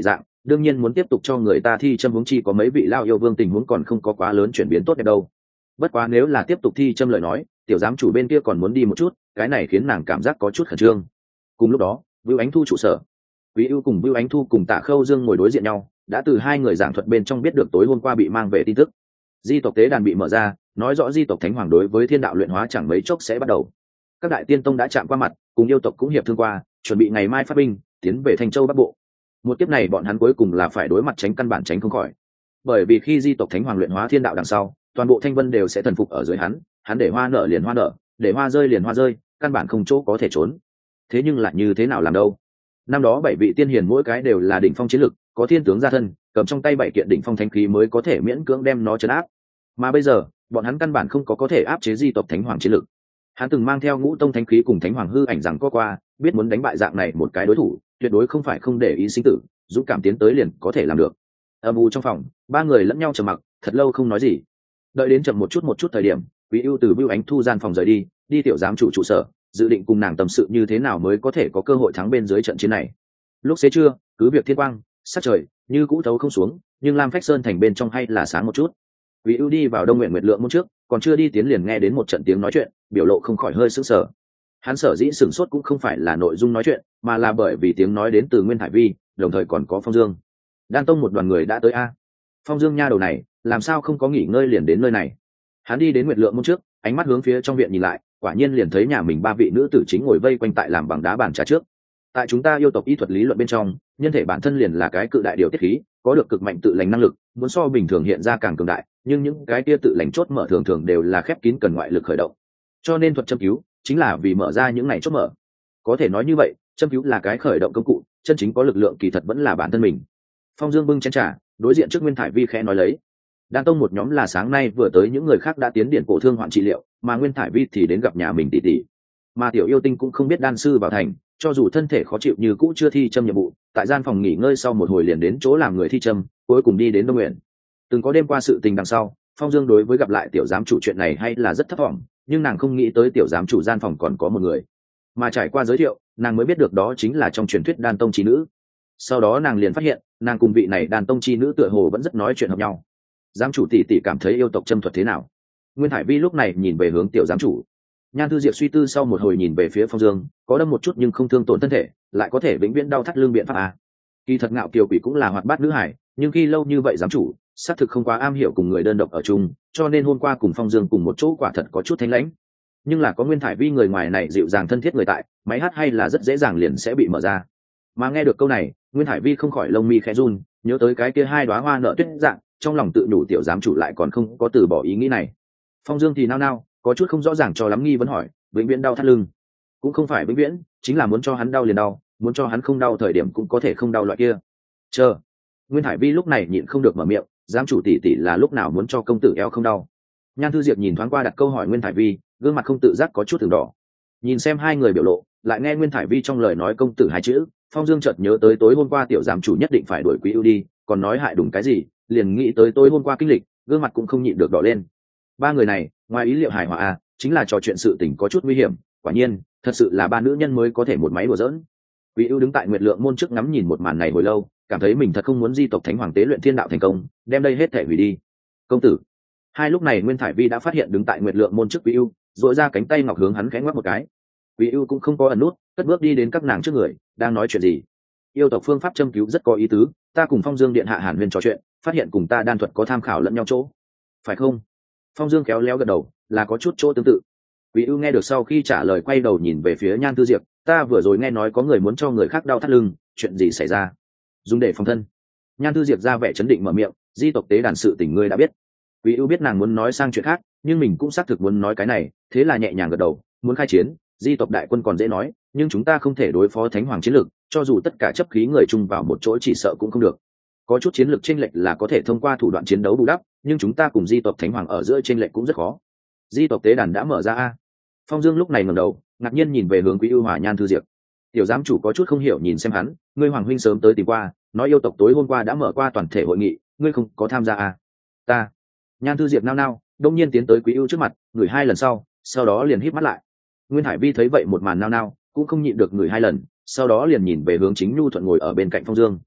đương nhiên muốn tiếp tục cho người ta thi châm huống chi có mấy vị lao yêu vương tình huống còn không có quá lớn chuyển biến tốt đẹp đâu. Bất quá nếu là tiếp tục thi châm lời nói, tiểu giám chủ bên kia còn muốn đi một chút, cái này khiến nàng cảm giác có chút khẩn trương. Cùng lúc đó, Vưu Ánh Thu trụ sở, Quý Ưu cùng Vưu Ánh Thu cùng Tạ Khâu Dương ngồi đối diện nhau, đã từ hai người giảng thuật bên trong biết được tối hôm qua bị mang về tin tức. Di tộc tế đàn bị mở ra, nói rõ di tộc thánh hoàng đối với thiên đạo luyện hóa chẳng mấy chốc sẽ bắt đầu. Các đại tiên tông đã chạm qua mặt, cùng yêu tộc cũng hiệp thương qua, chuẩn bị ngày mai phát binh tiến về Thanh Châu Bắc Bộ. Một kiếp này bọn hắn cuối cùng là phải đối mặt tránh căn bản tránh không khỏi, bởi vì khi di tộc thánh hoàng luyện hóa thiên đạo đằng sau, toàn bộ Thanh Vân đều sẽ thần phục ở dưới hắn, hắn để hoa nở liền hoa nở, để hoa rơi liền hoa rơi, căn bản không chỗ có thể trốn. Thế nhưng lại như thế nào làm đâu? Năm đó bảy vị tiên hiền mỗi cái đều là đỉnh phong chiến lực, có thiên tướng gia thân, cầm trong tay bảy kiện đỉnh phong thánh khí mới có thể miễn cưỡng đem nó trấn áp. Mà bây giờ, bọn hắn căn bản không có có thể áp chế di tộc thánh hoàng chiến lực. Hắn từng mang theo ngũ tông thánh khí cùng thánh hoàng hư ảnh rằng có qua, biết muốn đánh bại dạng này một cái đối thủ, tuyệt đối không phải không để ý sinh tử, dũng cảm tiến tới liền có thể làm được. Âm u trong phòng, ba người lẫn nhau trầm mặc, thật lâu không nói gì. Đợi đến chậm một chút một chút thời điểm, Quý Ưu từ Vưu Ánh Thu gian phòng rời đi, đi tiểu giám chủ trụ sở, dự định cùng nàng tâm sự như thế nào mới có thể có cơ hội thắng bên dưới trận chiến này. Lúc xế trưa, cứ việc thiên quang, sắc trời như cũ thấu không xuống, nhưng Lam Phách Sơn thành bên trong hay là sáng một chút. Quý Ưu đi vào Đông Nguyện Nguyệt Lượng môn trước, còn chưa đi tiến liền nghe đến một trận tiếng nói chuyện, biểu lộ không khỏi hơi sững sờ. Hắn sở dĩ sửng sốt cũng không phải là nội dung nói chuyện, mà là bởi vì tiếng nói đến từ Nguyên Thải Vi, đồng thời còn có Phong Dương. Đan Tông một đoàn người đã tới a. Phong Dương nha đầu này, làm sao không có nghỉ ngơi liền đến nơi này? Hắn đi đến Nguyệt Lượng môn trước, ánh mắt hướng phía trong viện nhìn lại, quả nhiên liền thấy nhà mình ba vị nữ tử chính ngồi vây quanh tại làm bằng đá bàn trà trước. Tại chúng ta yêu tộc y thuật lý luận bên trong, nhân thể bản thân liền là cái cự đại điều tiết khí, có được cực mạnh tự lành năng lực, muốn so bình thường hiện ra càng cường đại, nhưng những cái kia tự lành chốt mở thường thường đều là khép kín cần ngoại lực khởi động. Cho nên thuật châm cứu chính là vì mở ra những này chốt mở. Có thể nói như vậy, châm cứu là cái khởi động công cụ, chân chính có lực lượng kỳ thật vẫn là bản thân mình. Phong Dương bưng chén trà, đối diện trước Nguyên Thải Vi khẽ nói lấy. Đan Tông một nhóm là sáng nay vừa tới những người khác đã tiến điện cổ thương hoạn trị liệu, mà Nguyên Thải Vi thì đến gặp nhà mình tỷ tỷ. Mà Tiểu Yêu Tinh cũng không biết đan sư vào thành, cho dù thân thể khó chịu như cũ chưa thi châm nhiệm vụ, tại gian phòng nghỉ ngơi sau một hồi liền đến chỗ làm người thi châm, cuối cùng đi đến Đông Nguyện. Từng có đêm qua sự tình đằng sau, Phong Dương đối với gặp lại tiểu giám chủ chuyện này hay là rất thất vọng, nhưng nàng không nghĩ tới tiểu giám chủ gian phòng còn có một người. Mà trải qua giới thiệu, nàng mới biết được đó chính là trong truyền thuyết Đan Tông chi nữ. Sau đó nàng liền phát hiện, nàng cùng vị này Đan Tông chi nữ tựa hồ vẫn rất nói chuyện hợp nhau. Giám chủ tỷ tỷ cảm thấy yêu tộc châm thuật thế nào? Nguyên Thải Vi lúc này nhìn về hướng tiểu giám chủ. Nhan Thư Diệp suy tư sau một hồi nhìn về phía Phong Dương, có đâm một chút nhưng không thương tổn thân thể, lại có thể vĩnh viễn đau thắt lưng biện pháp à? Kỳ thật Ngạo Kiều Quỷ cũng là hoạt bát nữ hải, nhưng khi lâu như vậy giám chủ, xác thực không quá am hiểu cùng người đơn độc ở chung, cho nên hôm qua cùng Phong Dương cùng một chỗ quả thật có chút thanh lãnh. Nhưng là có Nguyên Thải Vi người ngoài này dịu dàng thân thiết người tại, máy hát hay là rất dễ dàng liền sẽ bị mở ra. Mà nghe được câu này, Nguyên Thải Vi không khỏi lông mi khẽ run, nhớ tới cái kia hai đóa hoa nợ tuyết dạng, trong lòng tự nhủ tiểu giám chủ lại còn không có từ bỏ ý nghĩ này. Phong Dương thì nao nao, có chút không rõ ràng cho lắm nghi vấn hỏi, vĩnh viễn đau thắt lưng? Cũng không phải vĩnh viễn, chính là muốn cho hắn đau liền đau, muốn cho hắn không đau thời điểm cũng có thể không đau loại kia. Chờ. Nguyên Hải Vi lúc này nhịn không được mở miệng, giám chủ tỷ tỷ là lúc nào muốn cho công tử eo không đau? Nhan Thư Diệp nhìn thoáng qua đặt câu hỏi Nguyên Hải Vi, gương mặt không tự giác có chút từng đỏ. Nhìn xem hai người biểu lộ, lại nghe Nguyên Hải Vi trong lời nói công tử hai chữ, Phong Dương chợt nhớ tới tối hôm qua tiểu giám chủ nhất định phải đuổi Quý Ưu đi, còn nói hại đúng cái gì, liền nghĩ tới tối hôm qua kinh lịch, gương mặt cũng không nhịn được đỏ lên. Ba người này, ngoài ý liệu hài hòa à, chính là trò chuyện sự tình có chút nguy hiểm, quả nhiên, thật sự là ba nữ nhân mới có thể một máy đùa giỡn. Quý Ưu đứng tại Nguyệt Lượng môn trước ngắm nhìn một màn này hồi lâu, cảm thấy mình thật không muốn di tộc thánh hoàng tế luyện thiên đạo thành công, đem đây hết thể hủy đi. Công tử. Hai lúc này Nguyên Thải Vi đã phát hiện đứng tại Nguyệt Lượng môn trước Quý Ưu, duỗi ra cánh tay ngọc hướng hắn khẽ ngoắc một cái. Quý Ưu cũng không có ẩn nút, cất bước đi đến các nàng trước người, đang nói chuyện gì? Yêu tộc phương pháp châm cứu rất có ý tứ, ta cùng Phong Dương điện hạ Hàn Huyền trò chuyện, phát hiện cùng ta đan thuật có tham khảo lẫn nhau chỗ. Phải không? Phong Dương khéo léo gật đầu, là có chút chỗ tương tự. Quý Ưu nghe được sau khi trả lời quay đầu nhìn về phía Nhan Thư Diệp, ta vừa rồi nghe nói có người muốn cho người khác đau thắt lưng, chuyện gì xảy ra? Dùng để phòng thân. Nhan Thư Diệp ra vẻ chấn định mở miệng, di tộc tế đàn sự tình ngươi đã biết. Quý Ưu biết nàng muốn nói sang chuyện khác, nhưng mình cũng xác thực muốn nói cái này, thế là nhẹ nhàng gật đầu, muốn khai chiến, di tộc đại quân còn dễ nói, nhưng chúng ta không thể đối phó thánh hoàng chiến lực, cho dù tất cả chấp khí người chung vào một chỗ chỉ sợ cũng không được. Có chút chiến lược chênh lệch là có thể thông qua thủ đoạn chiến đấu bù đắp, nhưng chúng ta cùng di tộc thánh hoàng ở giữa chênh lệch cũng rất khó. Di tộc tế đàn đã mở ra a. Phong Dương lúc này ngẩng đầu, ngạc nhiên nhìn về hướng Quý Ưu Hòa Nhan Thư Diệp. Tiểu giám chủ có chút không hiểu nhìn xem hắn, ngươi hoàng huynh sớm tới tìm qua, nói yêu tộc tối hôm qua đã mở qua toàn thể hội nghị, ngươi không có tham gia à? Ta. Nhan Thư Diệp nao nao, đông nhiên tiến tới Quý Ưu trước mặt, ngửi hai lần sau, sau đó liền híp mắt lại. Nguyên Hải Vi thấy vậy một màn nao nao, cũng không nhịn được ngửi hai lần, sau đó liền nhìn về hướng chính Nhu Thuận ngồi ở bên cạnh Phong Dương.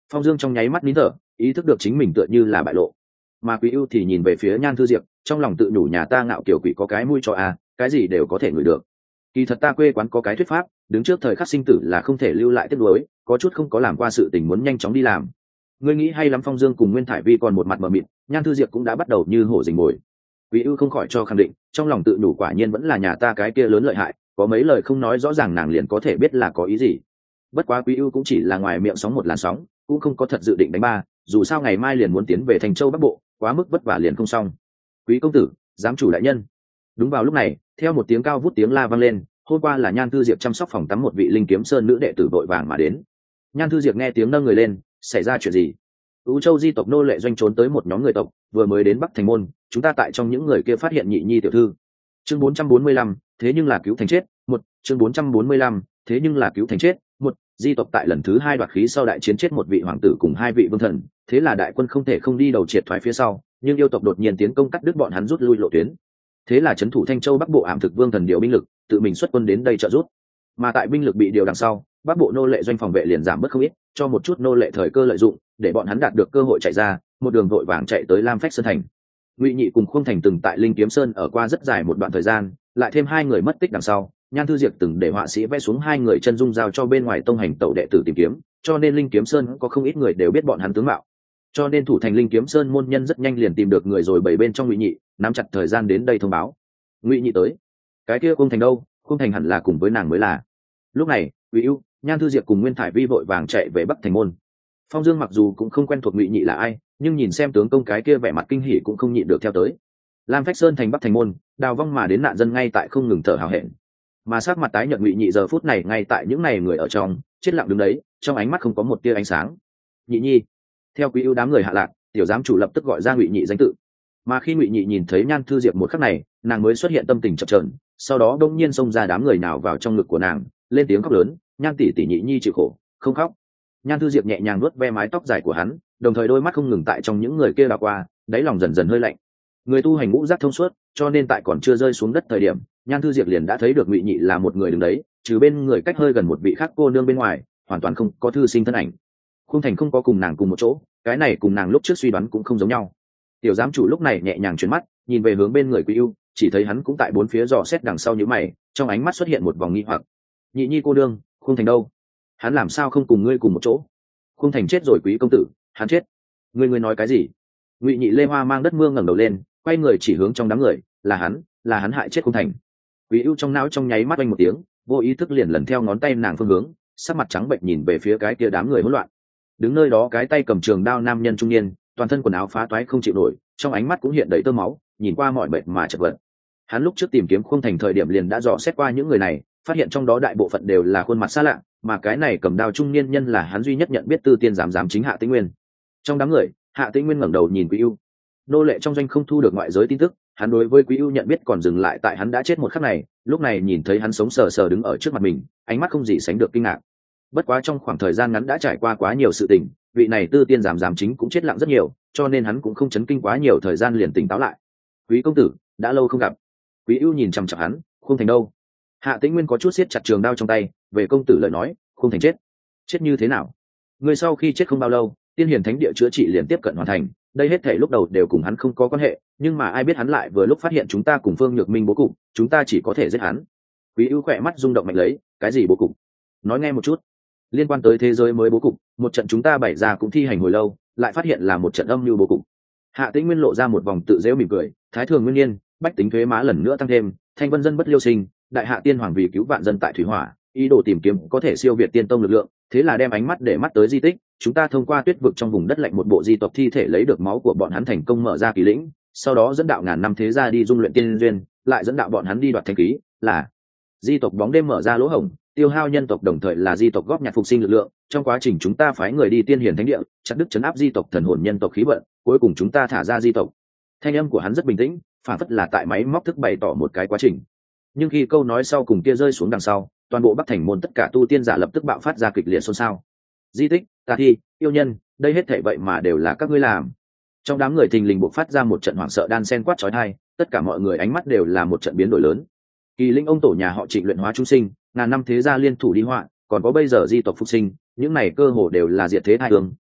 Phong Dương trong nháy mắt nín thở, ý thức được chính mình tựa như là bại lộ. Mà Quý ưu thì nhìn về phía Nhan Thư Diệp, trong lòng tự nhủ nhà ta ngạo kiểu quỷ có cái mũi cho a, cái gì đều có thể ngửi được. Kỳ thật ta quê quán có cái thuyết pháp, đứng trước thời khắc sinh tử là không thể lưu lại tiếc nuối, có chút không có làm qua sự tình muốn nhanh chóng đi làm. Ngươi nghĩ hay lắm. Phong Dương cùng Nguyên Thải Vi còn một mặt mờ mịt, Nhan Thư Diệp cũng đã bắt đầu như hổ rình mồi. Quý ưu không khỏi cho khẳng định, trong lòng tự nhủ quả nhiên vẫn là nhà ta cái kia lớn lợi hại, có mấy lời không nói rõ ràng nàng liền có thể biết là có ý gì. Bất quá Quý ưu cũng chỉ là ngoài miệng sóng một làn sóng, cũng không có thật dự định đánh ba, dù sao ngày mai liền muốn tiến về Thành Châu Bắc Bộ, quá mức vất vả liền không xong. Quý công tử, giám chủ đại nhân. Đúng vào lúc này, theo một tiếng cao vút tiếng la vang lên, hôm qua là Nhan Thư Diệp chăm sóc phòng tắm một vị linh kiếm sơn nữ đệ tử vội vàng mà đến. Nhan Thư Diệp nghe tiếng nâng người lên, xảy ra chuyện gì? Ú Châu di tộc nô lệ doanh trốn tới một nhóm người tộc, vừa mới đến Bắc Thành môn, chúng ta tại trong những người kia phát hiện nhị nhi tiểu thư. Chương bốn trăm bốn mươi lăm, thế nhưng là cứu thành chết, một, chương bốn trăm bốn mươi lăm, thế nhưng là cứu thành chết, một, di tộc tại lần thứ hai đoạt khí sau đại chiến chết một vị hoàng tử cùng hai vị vương thần, thế là đại quân không thể không đi đầu triệt thoái phía sau, nhưng yêu tộc đột nhiên tiến công cắt đứt bọn hắn rút lui lộ tuyến. Thế là trấn thủ Thanh Châu Bắc Bộ ảm thực vương thần điều binh lực, tự mình xuất quân đến đây trợ giúp. Mà tại binh lực bị điều đằng sau, Bắc Bộ nô lệ doanh phòng vệ liền giảm bớt không ít, cho một chút nô lệ thời cơ lợi dụng, để bọn hắn đạt được cơ hội chạy ra, một đường vội vàng chạy tới Lam Phách Sơn thành. Ngụy Nhị cùng Khương Thành từng tại Linh Kiếm Sơn ở qua rất dài một đoạn thời gian, lại thêm hai người mất tích đằng sau, Nhan Thư Diệp từng để họa sĩ vẽ xuống hai người chân dung giao cho bên ngoài tông hành tẩu đệ tử tìm kiếm, cho nên Linh Kiếm Sơn có không ít người đều biết bọn hắn tướng mạo. Cho nên thủ thành Linh Kiếm Sơn môn nhân rất nhanh liền tìm được người rồi bảy bên trong Ngụy Nhị, nắm chặt thời gian đến đây thông báo. Ngụy Nhị tới. Cái kia Khương Thành đâu? Khương Thành hẳn là cùng với nàng mới là. Lúc này, Quý ưu, Nhan Thư Diệp cùng Nguyên Thải Vi vội vàng chạy về Bắc Thành môn. Phong Dương mặc dù cũng không quen thuộc Ngụy Nhị là ai, nhưng nhìn xem tướng công cái kia vẻ mặt kinh hỉ cũng không nhịn được theo tới. Lam Phách Sơn thành Bắc Thành môn, đào vong mà đến nạn dân ngay tại không ngừng thở hào hẹn. Mà sắc mặt tái nhợt Ngụy Nhị giờ phút này ngay tại những này người ở trong, chết lặng đứng đấy, trong ánh mắt không có một tia ánh sáng. Nhị nhi. Theo Quý ưu đám người hạ lạc, tiểu giám chủ lập tức gọi ra Ngụy Nhị danh tự. Mà khi Ngụy Nhị nhìn thấy Nhan Thư Diệp một khắc này, nàng mới xuất hiện tâm tình chập chờn, sau đó đông nhiên xông ra đám người nào vào trong ngực của nàng, lên tiếng khóc lớn, Nhan tỷ tỷ Nhị nhi chịu khổ, không khóc. Nhan Thư Diệp nhẹ nhàng nuốt ve mái tóc dài của hắn, đồng thời đôi mắt không ngừng tại trong những người kia đảo qua, đáy lòng dần dần hơi lạnh. Người tu hành ngũ giác thông suốt, cho nên tại còn chưa rơi xuống đất thời điểm, Nhan Thư Diệp liền đã thấy được Ngụy Nhị là một người đứng đấy, trừ bên người cách hơi gần một vị khác cô nương bên ngoài, hoàn toàn không có thư sinh thân ảnh. Khương Thành không có cùng nàng cùng một chỗ, cái này cùng nàng lúc trước suy đoán cũng không giống nhau. Tiểu giám chủ lúc này nhẹ nhàng chuyển mắt, nhìn về hướng bên người Quý ưu, chỉ thấy hắn cũng tại bốn phía dò xét đằng sau nhíu mày, trong ánh mắt xuất hiện một vòng nghi hoặc. Nhị nhi cô đương, Khương Thành đâu? Hắn làm sao không cùng ngươi cùng một chỗ? Khương Thành chết rồi quý công tử, hắn chết. Ngươi ngươi nói cái gì? Ngụy Nhị Lê Hoa mang đất mưa ngẩng đầu lên, quay người chỉ hướng trong đám người, là hắn, là hắn hại chết Khương Thành. Quý ưu trong não trong nháy mắt oanh một tiếng, vô ý thức liền lần theo ngón tay nàng phương hướng, sắc mặt trắng bệch nhìn về phía cái kia đám người hỗn loạn. Đứng nơi đó cái tay cầm trường đao nam nhân trung niên, toàn thân quần áo phá toái không chịu nổi, trong ánh mắt cũng hiện đầy tơ máu, nhìn qua mọi bệnh mà chật vật. Hắn lúc trước tìm kiếm Khương Thành thời điểm liền đã dò xét qua những người này, phát hiện trong đó đại bộ phận đều là khuôn mặt xa lạ, mà cái này cầm đao trung niên nhân là hắn duy nhất nhận biết tư tiên giám giám chính Hạ Tĩnh Nguyên. Trong đám người, Hạ Tĩnh Nguyên ngẩng đầu nhìn Quý ưu. Nô lệ trong doanh không thu được ngoại giới tin tức, hắn đối với Quý ưu nhận biết còn dừng lại tại hắn đã chết một khắc này, lúc này nhìn thấy hắn sống sờ sờ đứng ở trước mặt mình, ánh mắt không gì sánh được kinh ngạc. Bất quá trong khoảng thời gian ngắn đã trải qua quá nhiều sự tình, vị này tư tiên giám giám chính cũng chết lặng rất nhiều, cho nên hắn cũng không chấn kinh quá nhiều thời gian liền tỉnh táo lại. Quý công tử, đã lâu không gặp. Quý ưu nhìn chằm chằm hắn, Khương Thành đâu? Hạ Tĩnh Nguyên có chút siết chặt trường đao trong tay, về công tử lời nói, Khương Thành chết. Chết như thế nào? Người sau khi chết không bao lâu, tiên hiền thánh địa chữa trị liền tiếp cận hoàn thành, đây hết thảy lúc đầu đều cùng hắn không có quan hệ, nhưng mà ai biết hắn lại vừa lúc phát hiện chúng ta cùng Phương Nhược Minh bố cục, chúng ta chỉ có thể giết hắn. Quý ưu khỏe mắt rung động mạnh lấy, cái gì bố cục? Nói nghe một chút. Liên quan tới thế giới mới bố cục, một trận chúng ta bày ra cũng thi hành hồi lâu, lại phát hiện là một trận âm mưu bố cục. Hạ Tĩnh Nguyên lộ ra một vòng tự giễu mỉm cười, thái thường nguyên niên, bách tính thuế má lần nữa tăng thêm, thanh vân dân bất liêu sinh, đại hạ tiên hoàng vì cứu vạn dân tại thủy hỏa, ý đồ tìm kiếm có thể siêu việt tiên tông lực lượng, thế là đem ánh mắt để mắt tới di tích, chúng ta thông qua tuyết vực trong vùng đất lạnh một bộ di tộc thi thể lấy được máu của bọn hắn thành công mở ra kỳ lĩnh, sau đó dẫn đạo ngàn năm thế gia đi dung luyện tiên duyên, lại dẫn đạo bọn hắn đi đoạt thanh khí, là di tộc bóng đêm mở ra lỗ hổng, tiêu hao nhân tộc đồng thời là di tộc góp nhặt phục sinh lực lượng, trong quá trình chúng ta phái người đi tiên hiển thánh địa, chặt đứt chấn áp di tộc thần hồn nhân tộc khí vận, cuối cùng chúng ta thả ra di tộc. Thanh âm của hắn rất bình tĩnh, phản phất là tại máy móc thức bày tỏ một cái quá trình. Nhưng khi câu nói sau cùng kia rơi xuống đằng sau, toàn bộ Bắc Thành môn tất cả tu tiên giả lập tức bạo phát ra kịch liệt xôn xao. Di tích, tà thi, yêu nhân, đây hết thảy vậy mà đều là các ngươi làm. Trong đám người thình lình bộc phát ra một trận hoảng sợ đan sen quát chói tai, tất cả mọi người ánh mắt đều là một trận biến đổi lớn. Kỳ linh ông tổ nhà họ Trịnh luyện hóa chúng sinh, ngàn năm thế gia liên thủ đi họa, còn có bây giờ di tộc phục sinh, những này cơ hồ đều là diệt thế tai ương,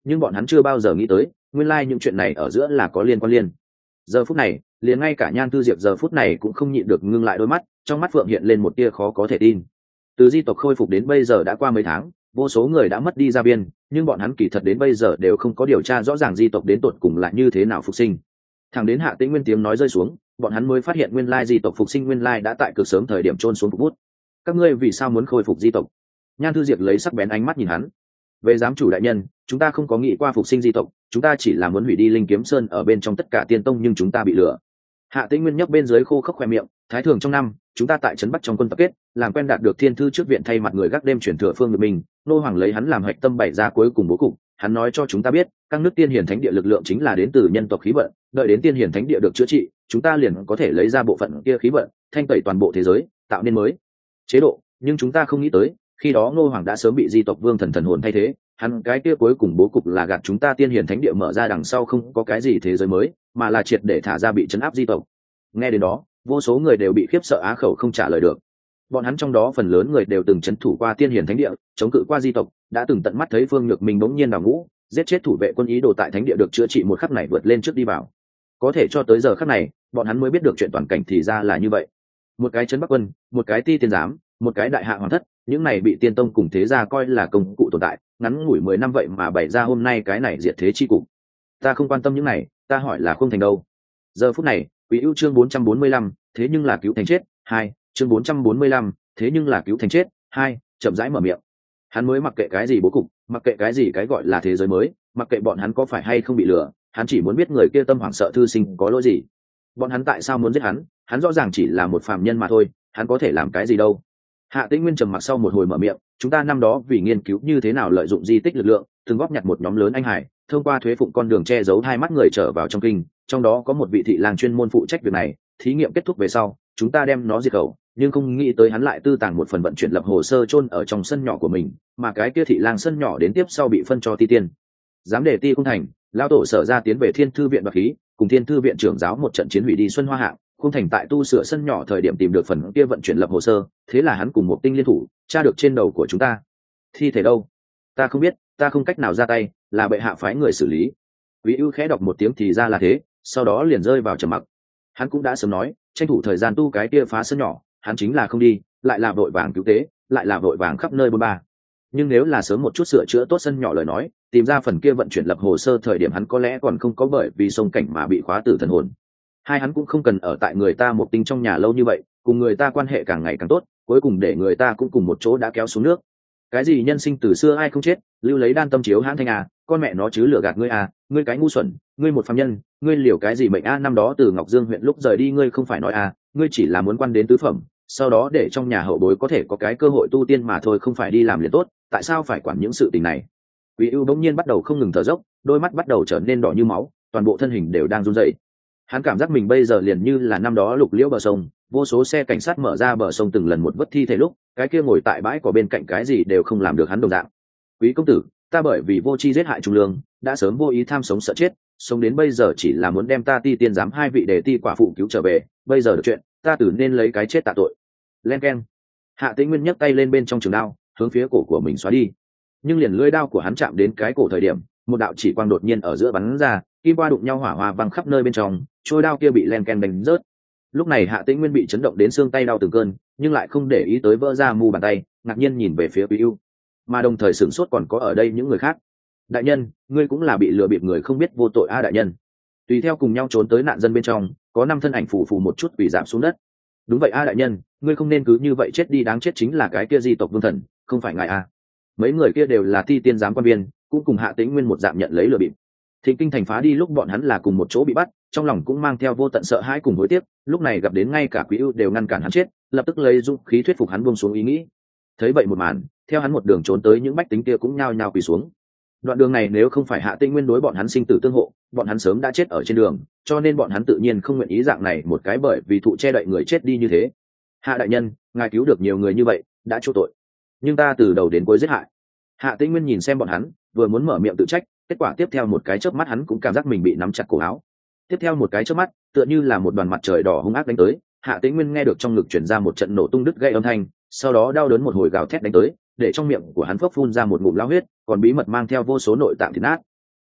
nhưng bọn hắn chưa bao giờ nghĩ tới nguyên lai những chuyện này ở giữa là có liên quan liên. Giờ phút này liền ngay cả Nhan Tư Diệp giờ phút này cũng không nhịn được ngưng lại đôi mắt, trong mắt phượng hiện lên một tia khó có thể tin. Từ di tộc khôi phục đến bây giờ đã qua mấy tháng, vô số người đã mất đi gia biên, nhưng bọn hắn kỳ thật đến bây giờ đều không có điều tra rõ ràng di tộc đến tột cùng là như thế nào phục sinh. Thẳng đến Hạ Tĩnh Nguyên tiếng nói rơi xuống, bọn hắn mới phát hiện nguyên lai di tộc phục sinh nguyên lai đã tại cực sớm thời điểm trôn xuống phục bút. Các ngươi vì sao muốn khôi phục di tộc? Nhan Thư Diệp lấy sắc bén ánh mắt nhìn hắn. Về giám chủ đại nhân, chúng ta không có nghĩ qua phục sinh di tộc, chúng ta chỉ là muốn hủy đi Linh Kiếm Sơn ở bên trong tất cả tiên tông, nhưng chúng ta bị lừa. Hạ Tĩnh Nguyên nhấc bên dưới khô khốc khoe miệng, thái thường trong năm, chúng ta tại trấn Bắc trong quân tập kết, làm quen đạt được thiên thư trước viện thay mặt người gác đêm chuyển thừa phương người mình, nô hoàng lấy hắn làm hạch tâm bày ra cuối cùng bố cục, hắn nói cho chúng ta biết, các nước tiên hiển thánh địa lực lượng chính là đến từ nhân tộc khí vận, đợi đến tiên hiển thánh địa được chữa trị, chúng ta liền có thể lấy ra bộ phận kia khí vận, thanh tẩy toàn bộ thế giới, tạo nên mới chế độ, nhưng chúng ta không nghĩ tới, khi đó Ngô Hoàng đã sớm bị di tộc Vương Thần thần hồn thay thế, hắn cái kia cuối cùng bố cục là gạt chúng ta tiên hiển thánh địa mở ra đằng sau không có cái gì thế giới mới, mà là triệt để thả ra bị trấn áp di tộc. Nghe đến đó, vô số người đều bị khiếp sợ á khẩu không trả lời được. Bọn hắn trong đó phần lớn người đều từng trấn thủ qua tiên hiển thánh địa, chống cự qua di tộc, đã từng tận mắt thấy Phương Nhược Minh bỗng nhiên đào ngũ, giết chết thủ vệ quân ý đồ tại thánh địa được chữa trị một khắc này vượt lên trước đi vào. Có thể cho tới giờ khắc này, bọn hắn mới biết được chuyện toàn cảnh thì ra là như vậy. Một cái trấn Bắc quân, một cái ti tiên giám, một cái đại hạ hoàng thất, những này bị tiên tông cùng thế gia coi là công cụ tồn tại, ngắn ngủi mười năm vậy mà bày ra hôm nay cái này diệt thế chi cục. Ta không quan tâm những này, ta hỏi là không thành đâu. Giờ phút này, Quý ưu chương bốn trăm bốn mươi lăm, thế nhưng là cứu thành chết, hai, chương bốn trăm bốn mươi lăm, thế nhưng là cứu thành chết, hai, chậm rãi mở miệng. Hắn mới mặc kệ cái gì bố cục, mặc kệ cái gì cái gọi là thế giới mới, mặc kệ bọn hắn có phải hay không bị lừa, hắn chỉ muốn biết người kia tâm hoảng sợ thư sinh có lỗi gì. Bọn hắn tại sao muốn giết hắn, hắn rõ ràng chỉ là một phàm nhân mà thôi, hắn có thể làm cái gì đâu. Hạ Tĩnh Nguyên trầm mặc sau một hồi mở miệng, chúng ta năm đó vì nghiên cứu như thế nào lợi dụng di tích lực lượng, từng góp nhặt một nhóm lớn anh hải, thông qua thuế phụng con đường che giấu hai mắt người trở vào trong kinh, trong đó có một vị thị lang chuyên môn phụ trách việc này, thí nghiệm kết thúc về sau, chúng ta đem nó diệt khẩu, nhưng không nghĩ tới hắn lại tư tàng một phần vận chuyển lập hồ sơ chôn ở trong sân nhỏ của mình, mà cái kia thị lang sân nhỏ đến tiếp sau bị phân cho ti tiên. Dám để ti không thành, lão tổ sở ra tiến về Thiên thư viện và khí, cùng Thiên thư viện trưởng giáo một trận chiến hủy đi Xuân Hoa hạng, không thành tại tu sửa sân nhỏ thời điểm tìm được phần kia vận chuyển lập hồ sơ, thế là hắn cùng một tinh liên thủ, tra được trên đầu của chúng ta. Thi thể đâu? Ta không biết, ta không cách nào ra tay, là bệ hạ phái người xử lý. Quý ưu khẽ đọc một tiếng thì ra là thế, sau đó liền rơi vào trầm mặc. Hắn cũng đã sớm nói, tranh thủ thời gian tu cái kia phá sân nhỏ, hắn chính là không đi, lại là vội vàng cứu tế, lại là vội vàng khắp nơi bôn ba. Nhưng nếu là sớm một chút sửa chữa tốt sân nhỏ lời nói, tìm ra phần kia vận chuyển lập hồ sơ thời điểm hắn có lẽ còn không có bởi vì sông cảnh mà bị khóa tử thần hồn. Hai hắn cũng không cần ở tại người ta một tinh trong nhà lâu như vậy, cùng người ta quan hệ càng ngày càng tốt, cuối cùng để người ta cũng cùng một chỗ đã kéo xuống nước. Cái gì nhân sinh từ xưa ai không chết, lưu lấy đan tâm chiếu hãn thanh à, con mẹ nó chứ lừa gạt ngươi à, ngươi cái ngu xuẩn, ngươi một phàm nhân, ngươi liều cái gì mệnh a, năm đó từ Ngọc Dương huyện lúc rời đi ngươi không phải nói à, ngươi chỉ là muốn quan đến tứ phẩm, sau đó để trong nhà hậu bối có thể có cái cơ hội tu tiên mà thôi, không phải đi làm liền tốt, tại sao phải quản những sự tình này. Quý ưu bỗng nhiên bắt đầu không ngừng thở dốc, đôi mắt bắt đầu trở nên đỏ như máu, toàn bộ thân hình đều đang run rẩy. Hắn cảm giác mình bây giờ liền như là năm đó lục liễu bờ sông, vô số xe cảnh sát mở ra bờ sông từng lần một vớt thi thể lúc, cái kia ngồi tại bãi cỏ bên cạnh cái gì đều không làm được hắn đồng dạng. Quý công tử, ta bởi vì vô tri giết hại trung lương, đã sớm vô ý tham sống sợ chết, sống đến bây giờ chỉ là muốn đem ta ti tiên giám hai vị để ti quả phụ cứu trở về, bây giờ được chuyện, ta tử nên lấy cái chết tạ tội. Len keng. Hạ Tĩnh Nguyên nhấc tay lên bên trong trường đao, hướng phía cổ của mình xóa đi. Nhưng liền lưỡi đao của hắn chạm đến cái cổ thời điểm, một đạo chỉ quang đột nhiên ở giữa bắn ra, kim qua đụng nhau hỏa hoa văng khắp nơi bên trong, trôi đao kia bị len ken đánh rớt. Lúc này Hạ Tĩnh Nguyên bị chấn động đến xương tay đau từng cơn, nhưng lại không để ý tới vỡ ra mu bàn tay, ngạc nhiên nhìn về phía Quý ưu, mà đồng thời sửng sốt còn có ở đây những người khác. Đại nhân, ngươi cũng là bị lừa bịp người không biết vô tội a đại nhân. Tùy theo cùng nhau trốn tới nạn dân bên trong, có năm thân ảnh phủ phủ một chút quỳ giảm xuống đất. Đúng vậy a đại nhân, ngươi không nên cứ như vậy chết đi, đáng chết chính là cái kia di tộc Vương Thần, không phải ngài a. Mấy người kia đều là ti tiên giám quan viên, cũng cùng Hạ Tĩnh Nguyên một dạng nhận lấy lừa bịp. Thịnh Kinh thành phá đi lúc bọn hắn là cùng một chỗ bị bắt, trong lòng cũng mang theo vô tận sợ hãi cùng hối tiếc, lúc này gặp đến ngay cả Quý ưu đều ngăn cản hắn chết, lập tức lấy dũng khí thuyết phục hắn buông xuống ý nghĩ. Thấy vậy một màn, theo hắn một đường trốn tới những bách tính kia cũng nhao nhao quỳ xuống. Đoạn đường này nếu không phải Hạ Tĩnh Nguyên đối bọn hắn sinh tử tương hộ, bọn hắn sớm đã chết ở trên đường, cho nên bọn hắn tự nhiên không nguyện ý dạng này một cái bởi vì thụ che đậy người chết đi như thế. Hạ đại nhân, ngài cứu được nhiều người như vậy, đã chỗ tội, nhưng ta từ đầu đến cuối giết hại. Hạ Tĩnh Nguyên nhìn xem bọn hắn, vừa muốn mở miệng tự trách, kết quả tiếp theo một cái chớp mắt hắn cũng cảm giác mình bị nắm chặt cổ áo. Tiếp theo một cái chớp mắt, tựa như là một đoàn mặt trời đỏ hung ác đánh tới, Hạ Tĩnh Nguyên nghe được trong ngực truyền ra một trận nổ tung đứt gãy âm thanh, sau đó đau đớn một hồi gào thét đánh tới, để trong miệng của hắn phốc phun ra một ngụm lao huyết, còn bí mật mang theo vô số nội tạng thịt nát.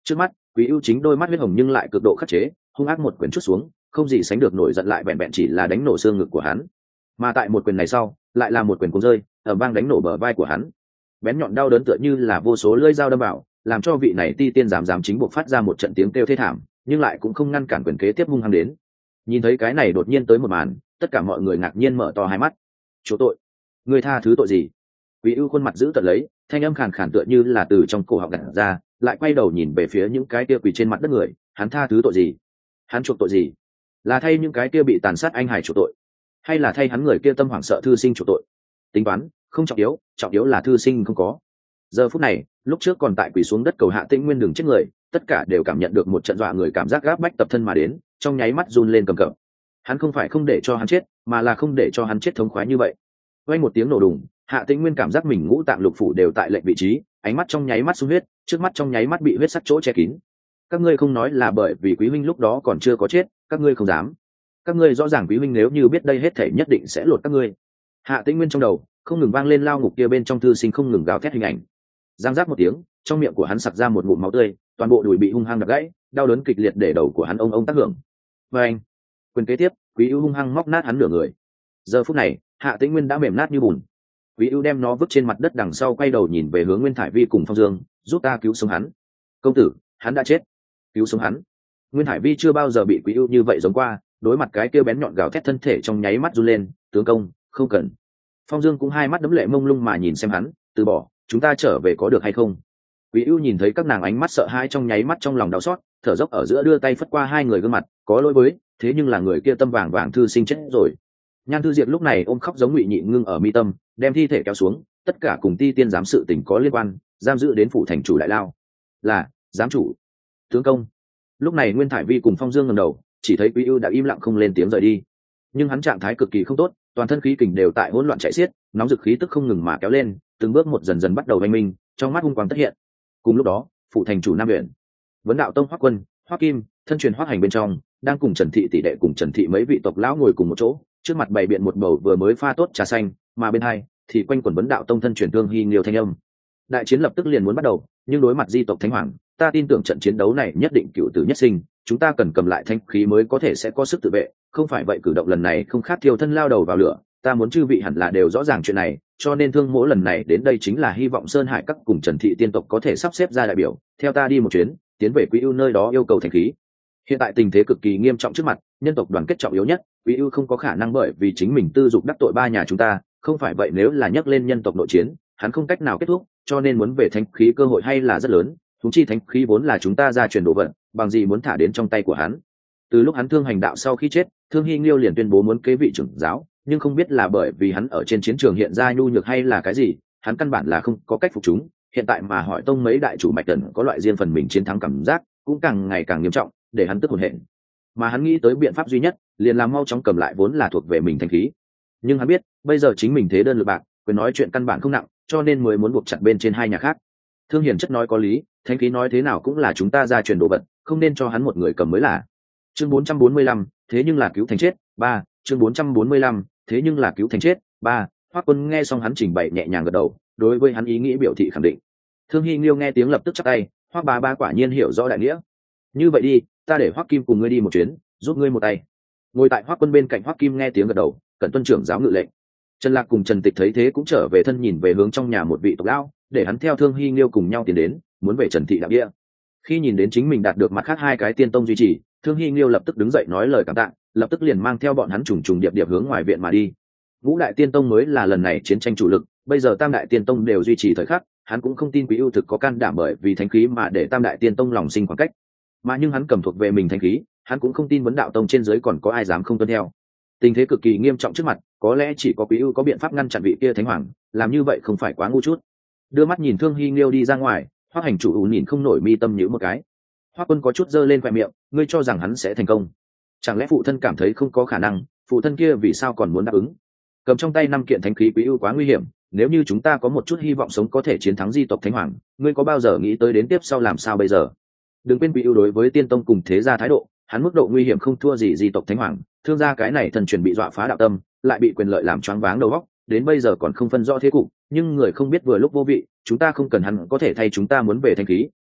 Trước mắt Quý ưu chính đôi mắt huyết hồng nhưng lại cực độ khắc chế, hung ác một quyền chút xuống, không gì sánh được nổi giận, lại vẹn vẹn chỉ là đánh nổ xương ngực của hắn. Mà tại một quyền này sau, lại là một quyền cuốn rơi, ở vang đánh nổ bờ vai của hắn. Bén nhọn đau đớn tựa như là vô số lưỡi dao đâm vào, làm cho vị này ti tiên dám dám chính buộc phát ra một trận tiếng kêu thê thảm, nhưng lại cũng không ngăn cản quyền kế tiếp hung hăng đến. Nhìn thấy cái này đột nhiên tới một màn, tất cả mọi người ngạc nhiên mở to hai mắt. Chỗ tội, người tha thứ tội gì? Quý ưu khuôn mặt giữ tận lấy, thanh âm khàn khàn tựa như là từ trong cổ họng gạt ra, lại quay đầu nhìn về phía những cái kia quỳ trên mặt đất người. Hắn tha thứ tội gì? Hắn chuộc tội gì? Là thay những cái kia bị tàn sát anh hải chuộc tội, hay là thay hắn người kia tâm hoảng sợ thư sinh chuộc tội? Tính toán không trọng yếu, trọng yếu là thư sinh không có. Giờ phút này, lúc trước còn tại quỳ xuống đất cầu Hạ Tĩnh Nguyên đừng chết người, tất cả đều cảm nhận được một trận dọa người cảm giác gáp bách tập thân mà đến, trong nháy mắt run lên cầm cập. Hắn không phải không để cho hắn chết, mà là không để cho hắn chết thống khoái như vậy. Vang một tiếng nổ đùng, Hạ Tĩnh Nguyên cảm giác mình ngũ tạng lục phủ đều tại lệnh vị trí, ánh mắt trong nháy mắt sung huyết, trước mắt trong nháy mắt bị huyết sắc chỗ che kín. Các ngươi không nói là bởi vì Quý huynh lúc đó còn chưa có chết, các ngươi không dám. Các ngươi rõ ràng Quý huynh nếu như biết đây hết thảy nhất định sẽ lột các ngươi. Hạ Tĩnh Nguyên trong đầu không ngừng vang lên lao ngục kia bên trong thư sinh không ngừng gào thét hình ảnh. Giang giác một tiếng, trong miệng của hắn sặc ra một ngụm máu tươi, toàn bộ đùi bị hung hăng đập gãy, đau đớn kịch liệt để đầu của hắn ông ông tác hưởng. Và anh, quyền kế tiếp, Quý ưu hung hăng móc nát hắn nửa người. Giờ phút này, Hạ Tĩnh Nguyên đã mềm nát như bùn. Quý ưu đem nó vứt trên mặt đất, đằng sau quay đầu nhìn về hướng Nguyên Thải Vi cùng Phong Dương, giúp ta cứu sống hắn. Công tử, hắn đã chết, cứu sống hắn. Nguyên Thải Vi chưa bao giờ bị Quý ưu như vậy giống qua, đối mặt cái kêu bén nhọn gào thét thân thể trong nháy mắt run lên. Tướng công, không cần. Phong Dương cũng hai mắt đấm lệ mông lung mà nhìn xem hắn, từ bỏ, chúng ta trở về có được hay không? Quý ưu nhìn thấy các nàng ánh mắt sợ hãi trong nháy mắt trong lòng đau xót, thở dốc ở giữa đưa tay phất qua hai người gương mặt, có lỗi với, thế nhưng là người kia tâm vàng vàng thư sinh chết rồi. Nhan Thư Diệp lúc này ôm khóc giống ngụy nhị ngưng ở mi tâm, đem thi thể kéo xuống, tất cả cùng ti tiên giám sự tình có liên quan, giam giữ đến phủ thành chủ đại lao. Là, giám chủ. Tướng công. Lúc này Nguyên Thải Vi cùng Phong Dương ngẩng đầu, chỉ thấy Quý ưu đã im lặng không lên tiếng rời đi. Nhưng hắn trạng thái cực kỳ không tốt, toàn thân khí kình đều tại hỗn loạn chạy xiết, nóng dực khí tức không ngừng mà kéo lên, từng bước một dần dần bắt đầu vang minh, trong mắt hung quang tất hiện. Cùng lúc đó, phụ thành chủ Nam huyện, Vấn Đạo Tông Hoắc Quân, Hoắc Kim, thân truyền Hoắc Hành bên trong, đang cùng Trần Thị tỷ đệ cùng Trần Thị mấy vị tộc lão ngồi cùng một chỗ, trước mặt bày biện một bầu vừa mới pha tốt trà xanh, mà bên hai thì quanh quẩn Vấn Đạo Tông thân truyền Thương Hy Nghiêu thanh âm. Đại chiến lập tức liền muốn bắt đầu, nhưng đối mặt di tộc Thánh Hoàng, ta tin tưởng trận chiến đấu này nhất định cựu tử nhất sinh, chúng ta cần cầm lại thanh khí mới có thể sẽ có sức tự vệ, không phải vậy cử động lần này không khác thiêu thân lao đầu vào lửa. Ta muốn chư vị hẳn là đều rõ ràng chuyện này, cho nên Thương Mỗ lần này đến đây chính là hy vọng Sơn Hải các cùng Trần Thị tiên tộc có thể sắp xếp ra đại biểu, theo ta đi một chuyến, tiến về Quý ưu nơi đó yêu cầu thanh khí. Hiện tại tình thế cực kỳ nghiêm trọng trước mặt, nhân tộc đoàn kết trọng yếu nhất, Quý ưu không có khả năng bởi vì chính mình tư dục đắc tội ba nhà chúng ta, không phải vậy nếu là nhắc lên nhân tộc nội chiến, hắn không cách nào kết thúc, cho nên muốn về thanh khí cơ hội hay là rất lớn. Chúng chi thanh khí vốn là chúng ta ra truyền đồ vận, bằng gì muốn thả đến trong tay của hắn. Từ lúc hắn thương hành đạo sau khi chết, Thương Hy Nghiêu liền tuyên bố muốn kế vị trưởng giáo, nhưng không biết là bởi vì hắn ở trên chiến trường hiện ra nhu nhược hay là cái gì, hắn căn bản là không có cách phục chúng. Hiện tại mà hỏi tông mấy đại chủ mạch tần có loại riêng phần mình chiến thắng cảm giác, cũng càng ngày càng nghiêm trọng, để hắn tức hồn hển. Mà hắn nghĩ tới biện pháp duy nhất, liền là mau chóng cầm lại vốn là thuộc về mình thanh khí. Nhưng hắn biết, bây giờ chính mình thế đơn lực bạc, quyền nói chuyện căn bản không nặng, cho nên mới muốn buộc chặt bên trên hai nhà khác. Thương Hiền chất nói có lý, thanh khí nói thế nào cũng là chúng ta ra truyền đồ vật, không nên cho hắn một người cầm mới là. Chương bốn trăm bốn mươi lăm, thế nhưng là cứu thành chết. Ba, chương bốn trăm bốn mươi lăm, thế nhưng là cứu thành chết. Ba, Hoắc Quân nghe xong hắn trình bày nhẹ nhàng gật đầu, đối với hắn ý nghĩ biểu thị khẳng định. Thương Hy Nghiêu nghe tiếng lập tức chắp tay, Hoắc bá bá quả nhiên hiểu rõ đại nghĩa. Như vậy đi, ta để Hoắc Kim cùng ngươi đi một chuyến, giúp ngươi một tay. Ngồi tại Hoắc Quân bên cạnh Hoắc Kim nghe tiếng gật đầu, cẩn tuân trưởng giáo ngự lệnh. Trần Lạc cùng Trần Tịch thấy thế cũng trở về thân nhìn về hướng trong nhà một vị tộc lão, để hắn theo Thương Hy Nghiêu cùng nhau tiến đến, muốn về Trần Thị đạo địa. Khi nhìn đến chính mình đạt được mặt khác hai cái tiên tông duy trì, Thương Hy Nghiêu lập tức đứng dậy nói lời cảm tạ, lập tức liền mang theo bọn hắn trùng trùng điệp điệp hướng ngoài viện mà đi. Ngũ đại tiên tông mới là lần này chiến tranh chủ lực, bây giờ tam đại tiên tông đều duy trì thời khắc, hắn cũng không tin Quý ưu thực có can đảm bởi vì thánh khí mà để tam đại tiên tông lòng sinh khoảng cách. Mà nhưng hắn cầm thuộc về mình thánh khí, hắn cũng không tin Vấn Đạo Tông trên dưới còn có ai dám không tuân theo. Tình thế cực kỳ nghiêm trọng trước mặt, có lẽ chỉ có Quý ưu có biện pháp ngăn chặn vị kia thánh hoàng, làm như vậy không phải quá ngu chút. Đưa mắt nhìn Thương Hy Nghiêu đi ra ngoài, Hoắc Hành chủ nhìn không nổi mi tâm nhíu một cái. Hoắc Quân có chút giơ lên khoe miệng, ngươi cho rằng hắn sẽ thành công? Chẳng lẽ phụ thân cảm thấy không có khả năng, phụ thân kia vì sao còn muốn đáp ứng? Cầm trong tay năm kiện thánh khí Quý ưu quá nguy hiểm, nếu như chúng ta có một chút hy vọng sống có thể chiến thắng di tộc thánh hoàng, ngươi có bao giờ nghĩ tới đến tiếp sau làm sao bây giờ? Đừng quên Quý ưu đối với tiên tông cùng thế gia thái độ, hắn mức độ nguy hiểm không thua gì di tộc thánh hoàng, thương gia cái này thần truyền bị dọa phá đạo tâm, lại bị quyền lợi làm choáng váng đầu óc, đến bây giờ còn không phân rõ thế cục, nhưng người không biết vừa lúc vô vị, chúng ta không cần hắn có thể thay chúng ta muốn về thanh khí,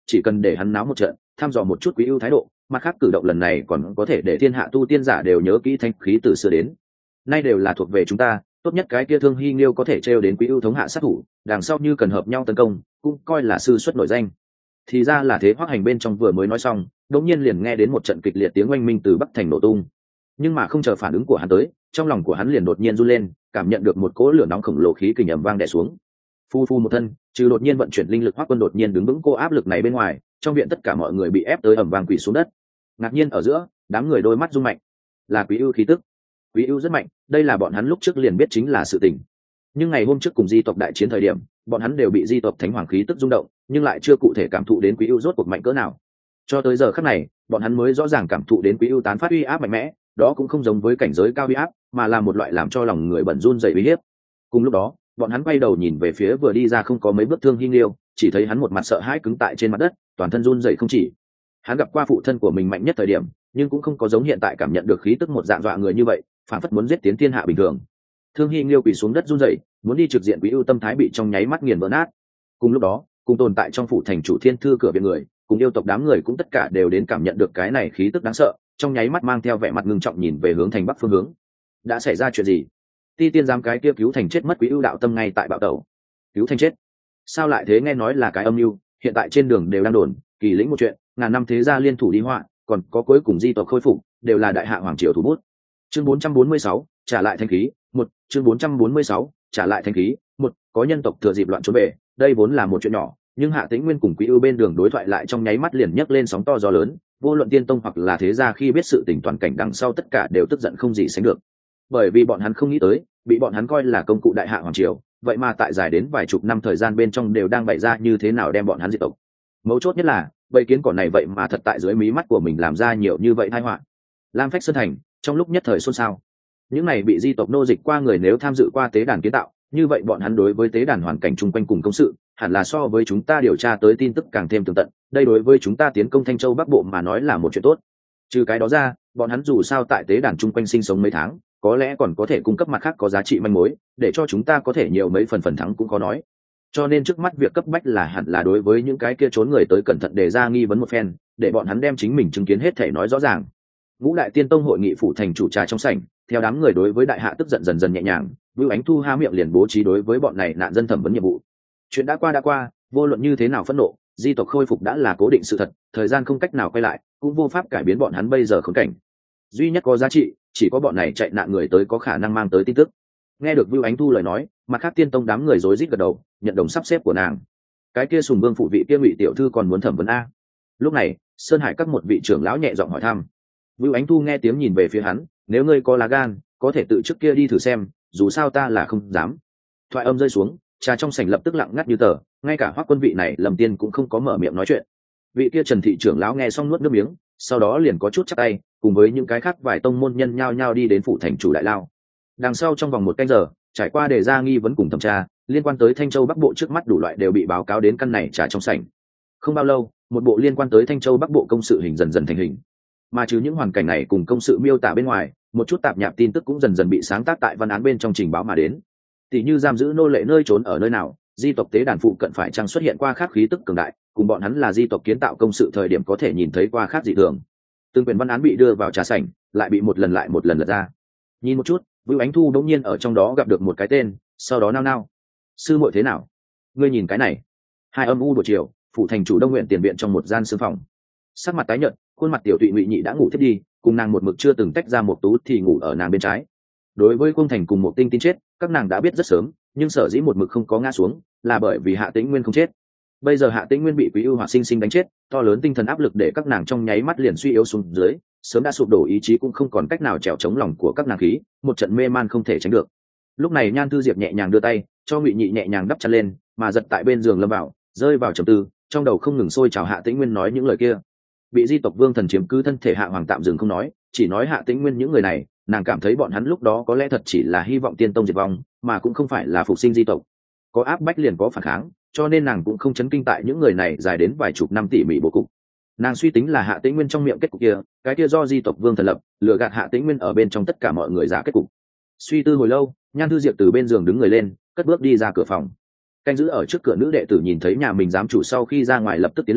chỉ cần để hắn náo một trận thăm dò một chút quý ưu thái độ, mặt khác cử động lần này còn có thể để thiên hạ tu tiên giả đều nhớ kỹ thanh khí từ xưa đến nay đều là thuộc về chúng ta, tốt nhất cái kia Thương Hy Nghiêu có thể trêu đến quý ưu thống hạ sát thủ, đằng sau như cần hợp nhau tấn công cũng coi là sư xuất nổi danh. Thì ra là thế. Hoắc Hành bên trong vừa mới nói xong, đống nhiên liền nghe đến một trận kịch liệt tiếng oanh minh từ bắc thành nổ tung, nhưng mà không chờ phản ứng của hắn tới, trong lòng của hắn liền đột nhiên run lên, cảm nhận được một cỗ lửa nóng khổng lồ khí kình ầm vang đè xuống. Phu phu một thân, trừ đột nhiên vận chuyển linh lực Hoắc Quân đột nhiên đứng vững cô áp lực này bên ngoài, trong viện tất cả mọi người bị ép tới ầm vang quỳ xuống đất. Ngạc nhiên ở giữa, đám người đôi mắt rung mạnh, là quý ưu khí tức. Quý ưu rất mạnh, đây là bọn hắn lúc trước liền biết chính là sự tình. Nhưng ngày hôm trước cùng di tộc đại chiến thời điểm, bọn hắn đều bị di tộc thánh hoàng khí tức rung động, nhưng lại chưa cụ thể cảm thụ đến quý ưu rốt cuộc mạnh cỡ nào. Cho tới giờ khắc này, bọn hắn mới rõ ràng cảm thụ đến quý ưu tán phát uy áp mạnh mẽ, đó cũng không giống với cảnh giới cao uy áp, mà là một loại làm cho lòng người bẩn run rẩy uy hiếp. Cùng lúc đó, bọn hắn quay đầu nhìn về phía vừa đi ra không có mấy bước Thương Hy Nghiêu, chỉ thấy hắn một mặt sợ hãi cứng tại trên mặt đất, toàn thân run rẩy không chỉ. Hắn gặp qua phụ thân của mình mạnh nhất thời điểm, nhưng cũng không có giống hiện tại cảm nhận được khí tức một dạng dọa người như vậy, phản phất muốn giết tiến thiên hạ bình thường. Thương Hy Nghiêu quỳ xuống đất run rẩy, muốn đi trực diện quý ưu, tâm thái bị trong nháy mắt nghiền vỡ nát. Cùng lúc đó, cùng tồn tại trong phủ thành chủ thiên thư cửa viện người, cùng yêu tộc đám người cũng tất cả đều đến cảm nhận được cái này khí tức đáng sợ, trong nháy mắt mang theo vẻ mặt ngưng trọng nhìn về hướng thành bắc phương hướng. Đã xảy ra chuyện gì? Ti tiên giám cái kia cứu thành chết mất quý ưu đạo tâm ngay tại bạo tẩu. Cứu thành chết? Sao lại thế? Nghe nói là cái âm mưu, hiện tại trên đường đều đang đồn, kỳ lĩnh một chuyện, ngàn năm thế gia liên thủ đi họa, còn có cuối cùng di tộc khôi phục, đều là đại hạ hoàng triều thủ bút. Chương bốn trăm bốn mươi sáu, trả lại thanh khí, một, chương bốn trăm bốn mươi sáu, trả lại thanh khí, một, có nhân tộc thừa dịp loạn trốn về, đây vốn là một chuyện nhỏ, nhưng Hạ Tĩnh Nguyên cùng Quý Ưu bên đường đối thoại lại trong nháy mắt liền nhấc lên sóng to gió lớn, vô luận tiên tông hoặc là thế gia khi biết sự tình toàn cảnh đằng sau tất cả đều tức giận không gì sánh được. Bởi vì bọn hắn không nghĩ tới, bị bọn hắn coi là công cụ đại hạ hoàng triều, vậy mà tại dài đến vài chục năm thời gian bên trong đều đang bày ra như thế nào đem bọn hắn diệt tộc. Mấu chốt nhất là, bầy kiến cỏ này vậy mà thật tại dưới mí mắt của mình làm ra nhiều như vậy tai họa. Lam Phách Sơn Thành, trong lúc nhất thời xôn xao. Những này bị di tộc nô dịch qua người nếu tham dự qua tế đàn kiến tạo, như vậy bọn hắn đối với tế đàn hoàn cảnh chung quanh cùng công sự, hẳn là so với chúng ta điều tra tới tin tức càng thêm tường tận, đây đối với chúng ta tiến công Thanh Châu Bắc Bộ mà nói là một chuyện tốt. Trừ cái đó ra, bọn hắn dù sao tại tế đàn chung quanh sinh sống mấy tháng, có lẽ còn có thể cung cấp mặt khác có giá trị manh mối, để cho chúng ta có thể nhiều mấy phần phần thắng cũng có nói. Cho nên trước mắt việc cấp bách là hẳn là đối với những cái kia trốn người tới cẩn thận đề ra nghi vấn một phen, để bọn hắn đem chính mình chứng kiến hết thể nói rõ ràng. Ngũ Đại Tiên Tông hội nghị phủ thành chủ trà trong sảnh, theo đám người đối với đại hạ tức giận dần dần nhẹ nhàng, Vưu Ánh Thu há miệng liền bố trí đối với bọn này nạn dân thẩm vấn nhiệm vụ. Chuyện đã qua đã qua, vô luận như thế nào phẫn nộ, di tộc khôi phục đã là cố định sự thật, thời gian không cách nào quay lại, cũng vô pháp cải biến bọn hắn bây giờ khốn cảnh. Duy nhất có giá trị, chỉ có bọn này chạy nạn người tới có khả năng mang tới tin tức. Nghe được Vưu Ánh Thu lời nói, mặt khác Tiên Tông đám người rối rít gật đầu, nhận đồng sắp xếp của nàng. Cái kia Sùng Vương phụ vị kia Ngụy tiểu thư còn muốn thẩm vấn a? Lúc này, Sơn Hải các một vị trưởng lão nhẹ giọng hỏi thăm. Vưu Ánh Thu nghe tiếng nhìn về phía hắn, nếu ngươi có lá gan, có thể tự trước kia đi thử xem, dù sao ta là không dám. Thoại âm rơi xuống, trà trong sảnh lập tức lặng ngắt như tờ, ngay cả Hoắc Quân vị này Lâm Tiên cũng không có mở miệng nói chuyện. Vị kia Trần thị trưởng lão nghe xong nuốt nước miếng, sau đó liền có chút chắp tay, cùng với những cái khác vài tông môn nhân nhao nhao đi đến phủ thành chủ đại lao. Đằng sau trong vòng một canh giờ, trải qua đề ra nghi vấn cùng thẩm tra, liên quan tới Thanh Châu Bắc Bộ trước mắt đủ loại đều bị báo cáo đến căn này trà trong sảnh. Không bao lâu, một bộ liên quan tới Thanh Châu Bắc Bộ công sự hình dần dần thành hình. Mà trừ những hoàn cảnh này cùng công sự miêu tả bên ngoài, một chút tạp nhạp tin tức cũng dần dần bị sáng tác tại văn án bên trong trình báo mà đến. Tỷ như giam giữ nô lệ nơi trốn ở nơi nào, di tộc tế đàn phụ cận phải chăng xuất hiện qua khác khí tức cường đại, cùng bọn hắn là di tộc kiến tạo công sự thời điểm có thể nhìn thấy qua khác dị thường. Từng quyển văn án bị đưa vào trà sảnh, lại bị một lần lại một lần lật ra. Nhìn một chút, Vưu Ánh Thu đống nhiên ở trong đó gặp được một cái tên, sau đó nao nao. Sư muội thế nào? Ngươi nhìn cái này. Hai âm u buổi chiều, phủ thành chủ Đông Nguyện tiền viện trong một gian sương phòng. Sắc mặt tái nhợt, khuôn mặt tiểu tụy Ngụy Nhị đã ngủ thiết đi, cùng nàng một mực chưa từng tách ra một tú thì ngủ ở nàng bên trái. Đối với Cung Thành cùng một Tinh tin chết, các nàng đã biết rất sớm, nhưng sở dĩ một mực không có ngã xuống, là bởi vì Hạ Tĩnh Nguyên không chết. Bây giờ Hạ Tĩnh Nguyên bị Quý Ưu Hỏa sinh sinh đánh chết, to lớn tinh thần áp lực để các nàng trong nháy mắt liền suy yếu xuống dưới, sớm đã sụp đổ ý chí cũng không còn cách nào trèo chống lòng của các nàng khí, một trận mê man không thể tránh được. Lúc này Nhan Thư Diệp nhẹ nhàng đưa tay, cho Ngụy Nhị nhẹ nhàng đắp chăn lên, mà giật tại bên giường lâm vào, rơi vào trầm tư, trong đầu không ngừng sôi trào Hạ Tĩnh Nguyên nói những lời kia. Bị di tộc vương thần chiếm cứ thân thể Hạ Hoàng tạm dừng không nói, chỉ nói Hạ Tĩnh Nguyên những người này, nàng cảm thấy bọn hắn lúc đó có lẽ thật chỉ là hy vọng Tiên Tông diệt vong, mà cũng không phải là phục sinh di tộc. Có áp bách liền có phản kháng, cho nên nàng cũng không chấn kinh tại những người này dài đến vài chục năm tỉ mỉ bố cục. Nàng suy tính là Hạ Tĩnh Nguyên trong miệng kết cục kia, cái kia do di tộc vương thần lập, lừa gạt Hạ Tĩnh Nguyên ở bên trong tất cả mọi người giả kết cục. Suy tư hồi lâu, Nhan Thư Diệp từ bên giường đứng người lên, cất bước đi ra cửa phòng. Canh giữ ở trước cửa nữ đệ tử nhìn thấy nhà mình giám chủ sau khi ra ngoài lập tức tiến lên,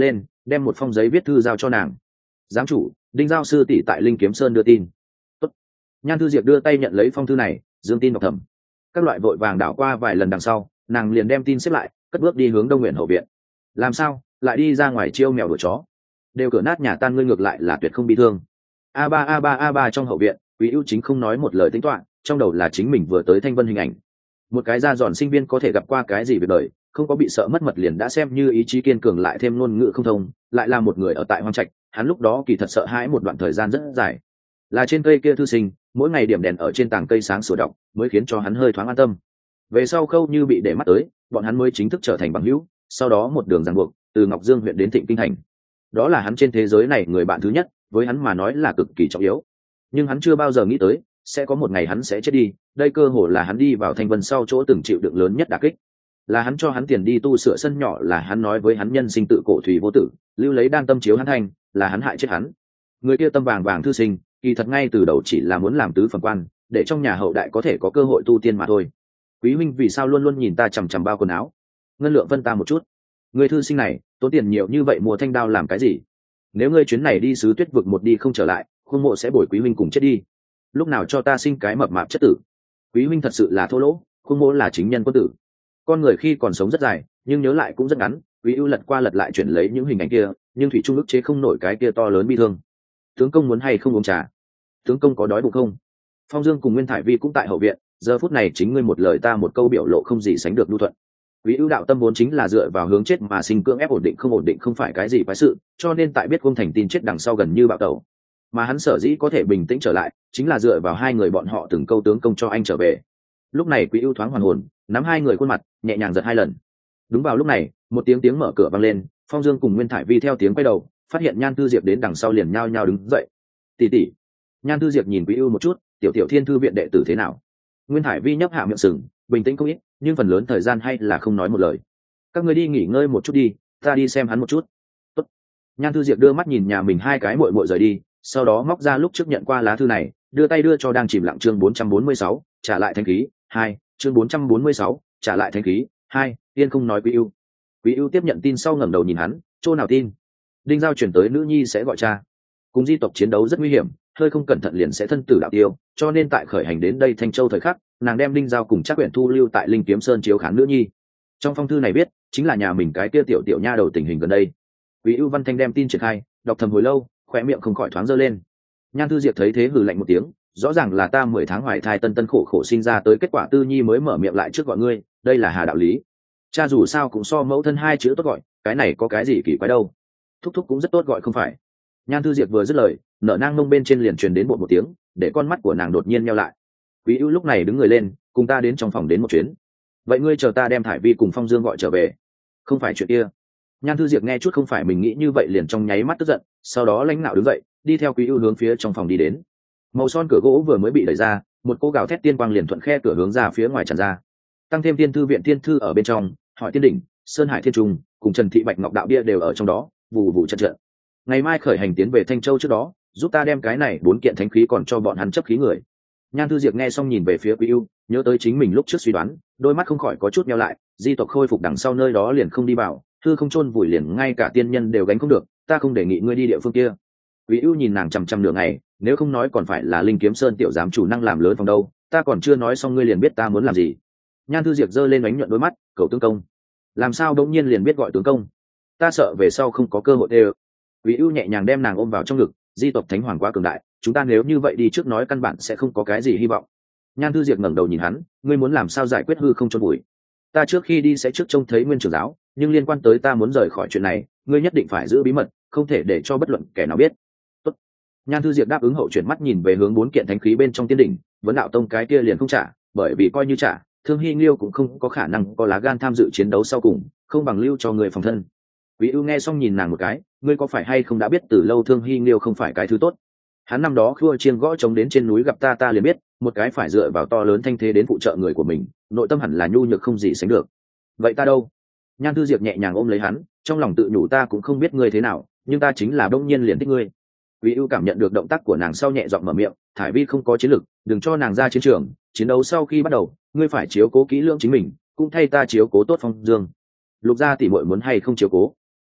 đem một phong giấy viết thư giao cho nàng. Giám chủ, Đinh Giao sư tỷ tại Linh Kiếm Sơn đưa tin. Tốt. Nhan Thư Diệp đưa tay nhận lấy phong thư này, dương tin đọc thầm. Các loại vội vàng đảo qua vài lần đằng sau, nàng liền đem tin xếp lại, cất bước đi hướng Đông Nguyện hậu viện. Làm sao lại đi ra ngoài chiêu mèo đuổi chó, đều cửa nát nhà tan, ngươi ngược lại là tuyệt không bị thương. A ba a ba a ba trong hậu viện, Quý ưu chính không nói một lời tính toán, trong đầu là chính mình vừa tới Thanh Vân hình ảnh. Một cái da giòn sinh viên có thể gặp qua cái gì việc đời, không có bị sợ mất mật liền đã xem như ý chí kiên cường, lại thêm ngôn ngữ không thông, lại là một người ở tại hoang trạch, hắn lúc đó kỳ thật sợ hãi một đoạn thời gian rất dài. Là trên cây kia thư sinh, mỗi ngày điểm đèn ở trên tảng cây sáng sửa đọc, mới khiến cho hắn hơi thoáng an tâm. Về sau Khâu Như bị để mắt tới, bọn hắn mới chính thức trở thành bằng hữu, sau đó một đường ràng buộc, từ Ngọc Dương huyện đến Thịnh Kinh thành. Đó là hắn trên thế giới này người bạn thứ nhất, với hắn mà nói là cực kỳ trọng yếu. Nhưng hắn chưa bao giờ nghĩ tới sẽ có một ngày hắn sẽ chết đi, đây cơ hồ là hắn đi vào Thanh Vân sau chỗ từng chịu đựng lớn nhất đả kích. Là hắn cho hắn tiền đi tu sửa sân nhỏ, là hắn nói với hắn nhân sinh tự cổ thủy vô tử, lưu lấy đan tâm chiếu hắn thành, là hắn hại chết hắn. Người kia tâm vàng vàng thư sinh, kỳ thật ngay từ đầu chỉ là muốn làm tứ phẩm quan, để trong nhà hậu đại có thể có cơ hội tu tiên mà thôi. Quý huynh vì sao luôn luôn nhìn ta chằm chằm bao quần áo? Ngân Lượng vân ta một chút. Người thư sinh này tốn tiền nhiều như vậy mua thanh đao làm cái gì? Nếu ngươi chuyến này đi sứ Tuyết vực một đi không trở lại, Khuông Mộ sẽ bồi Quý huynh cùng chết đi. Lúc nào cho ta sinh cái mập mạp chất tử? Quý huynh thật sự là thô lỗ, Khuông Mộ là chính nhân quân tử. Con người khi còn sống rất dài, nhưng nhớ lại cũng rất ngắn. Quý ưu lật qua lật lại chuyển lấy những hình ảnh kia, nhưng thủy trung ức chế không nổi cái kia to lớn bi thương. Tướng công muốn hay không uống trà? Tướng công có đói bụng không? Phong Dương cùng Nguyên Thải Vi cũng tại hậu viện, giờ phút này chính ngươi một lời ta một câu biểu lộ không gì sánh được nhu thuận. Quý ưu đạo tâm vốn chính là dựa vào hướng chết mà sinh, cưỡng ép ổn định không ổn định không phải cái gì quái sự, cho nên tại biết Cung Thành tin chết đằng sau gần như bạo tẩu. Mà hắn sở dĩ có thể bình tĩnh trở lại, chính là dựa vào hai người bọn họ từng câu tướng công cho anh trở về. Lúc này Quý ưu thoáng hoàn hồn, nắm hai người khuôn mặt, nhẹ nhàng giật hai lần. Đúng vào lúc này, một tiếng tiếng mở cửa vang lên, Phong Dương cùng Nguyên Thải Vi theo tiếng quay đầu, phát hiện Nhan Thư Diệp đến đằng sau liền nhao nhao đứng dậy. Tỷ tỷ. Nhan Thư Diệp nhìn Quý ưu một chút, tiểu tiểu Thiên Thư viện đệ tử thế nào? Nguyên Thải Vi nhấp hạ miệng sừng, bình tĩnh không ít, nhưng phần lớn thời gian hay là không nói một lời. Các ngươi đi nghỉ ngơi một chút đi, ta đi xem hắn một chút. Tốt. Nhan Thư Diệp đưa mắt nhìn nhà mình hai cái muội muội rời đi, sau đó móc ra lúc trước nhận qua lá thư này, đưa tay đưa cho đang chìm lặng chương bốn trăm bốn mươi sáu, trả lại thanh khí hai, chương bốn trăm bốn mươi sáu, trả lại thanh khí hai. Tiên không nói Quý ưu. Quý ưu tiếp nhận tin sau ngẩng đầu nhìn hắn, chỗ nào tin? Đinh Giao chuyển tới nữ nhi sẽ gọi cha. Cùng di tộc chiến đấu rất nguy hiểm, hơi không cẩn thận liền sẽ thân tử đạo tiêu, cho nên tại khởi hành đến đây Thanh Châu thời khắc, nàng đem Đinh Giao cùng Trác Quyển thu lưu tại Linh Kiếm Sơn chiếu khán nữ nhi. Trong phong thư này viết, chính là nhà mình cái kia tiểu tiểu nha đầu tình hình gần đây. Quý ưu văn thanh đem tin triển khai, đọc thầm hồi lâu, khóe miệng không khỏi thoáng giơ lên. Nhan Thư Diệp thấy thế hừ lạnh một tiếng, rõ ràng là ta mười tháng hoài thai tân tân khổ khổ sinh ra tới kết quả, tư nhi mới mở miệng lại trước gọi ngươi, đây là hà đạo lý. Cha dù sao cũng so mẫu thân hai chữ tốt gọi, cái này có cái gì kỳ quái đâu. Thúc thúc cũng rất tốt gọi không phải? Nhan Thư Diệp vừa dứt lời, nở nang mông bên trên liền truyền đến bộ một tiếng, để con mắt của nàng đột nhiên nheo lại. Quý ưu lúc này đứng người lên, cùng ta đến trong phòng đến một chuyến. Vậy ngươi chờ ta đem Thải Vi cùng Phong Dương gọi trở về. Không phải chuyện kia. Nhan Thư Diệp nghe chút không phải mình nghĩ như vậy liền trong nháy mắt tức giận, sau đó lãnh nạo đứng dậy, đi theo Quý ưu hướng phía trong phòng đi đến. Màu son cửa gỗ vừa mới bị đẩy ra, một cô gào thét tiên quang liền thuận khe cửa hướng ra phía ngoài tràn ra. Tăng thêm Tiên Thư viện tiên thư ở bên trong, Hỏi Tiên đỉnh, Sơn Hải Thiên Trung, cùng Trần Thị Bạch Ngọc đạo bia đều ở trong đó, vù vù trận trận. Ngày mai khởi hành tiến về Thanh Châu trước đó, giúp ta đem cái này bốn kiện thánh khí còn cho bọn hắn chấp khí người. Nhan Thư Diệp nghe xong nhìn về phía Quý ưu, nhớ tới chính mình lúc trước suy đoán, đôi mắt không khỏi có chút nheo lại, di tộc khôi phục đằng sau nơi đó liền không đi vào, thư không chôn vùi liền ngay cả tiên nhân đều gánh không được, ta không đề nghị ngươi đi địa phương kia. Quý ưu nhìn nàng chằm chằm nửa ngày, nếu không nói còn phải là Linh Kiếm Sơn tiểu giám chủ năng làm lớn phòng đâu, ta còn chưa nói xong ngươi liền biết ta muốn làm gì. Nhan Thư Diệp giơ lên ánh nhuận đôi mắt, cầu tướng công. Làm sao đống nhiên liền biết gọi tướng công? Ta sợ về sau không có cơ hội đê. Quý ưu nhẹ nhàng đem nàng ôm vào trong ngực, di tộc thánh hoàng quá cường đại, chúng ta nếu như vậy đi trước nói căn bản sẽ không có cái gì hy vọng. Nhan Thư Diệp ngẩng đầu nhìn hắn, ngươi muốn làm sao giải quyết hư không chôn bụi? Ta trước khi đi sẽ trước trông thấy Nguyên trưởng giáo, nhưng liên quan tới ta muốn rời khỏi chuyện này, ngươi nhất định phải giữ bí mật, không thể để cho bất luận kẻ nào biết. Tốt. Nhan Thư Diệp đáp ứng hậu, chuyển mắt nhìn về hướng bốn kiện thánh khí bên trong tiên đỉnh, vấn đạo tông cái kia liền không trả, bởi vì coi như trả, Thương Hy Liêu cũng không có khả năng có lá gan tham dự chiến đấu sau cùng, không bằng lưu cho người phòng thân. Quý ưu nghe xong nhìn nàng một cái, ngươi có phải hay không đã biết từ lâu Thương Hy Liêu không phải cái thứ tốt? Hắn năm đó khua chiêng gõ trống đến trên núi gặp ta ta liền biết, một cái phải dựa vào to lớn thanh thế đến phụ trợ người của mình, nội tâm hẳn là nhu nhược không gì sánh được. Vậy ta đâu? Nhan Thư Diệp nhẹ nhàng ôm lấy hắn, trong lòng tự nhủ ta cũng không biết ngươi thế nào, nhưng ta chính là đông nhiên liền thích ngươi. Quý ưu cảm nhận được động tác của nàng sau nhẹ giọng mở miệng, Thải Vi không có chiến lực, đừng cho nàng ra chiến trường, chiến đấu sau khi bắt đầu, ngươi phải chiếu cố kỹ lưỡng chính mình, cũng thay ta chiếu cố tốt Phong Dương. Lục gia tỷ muội muốn hay không chiếu cố?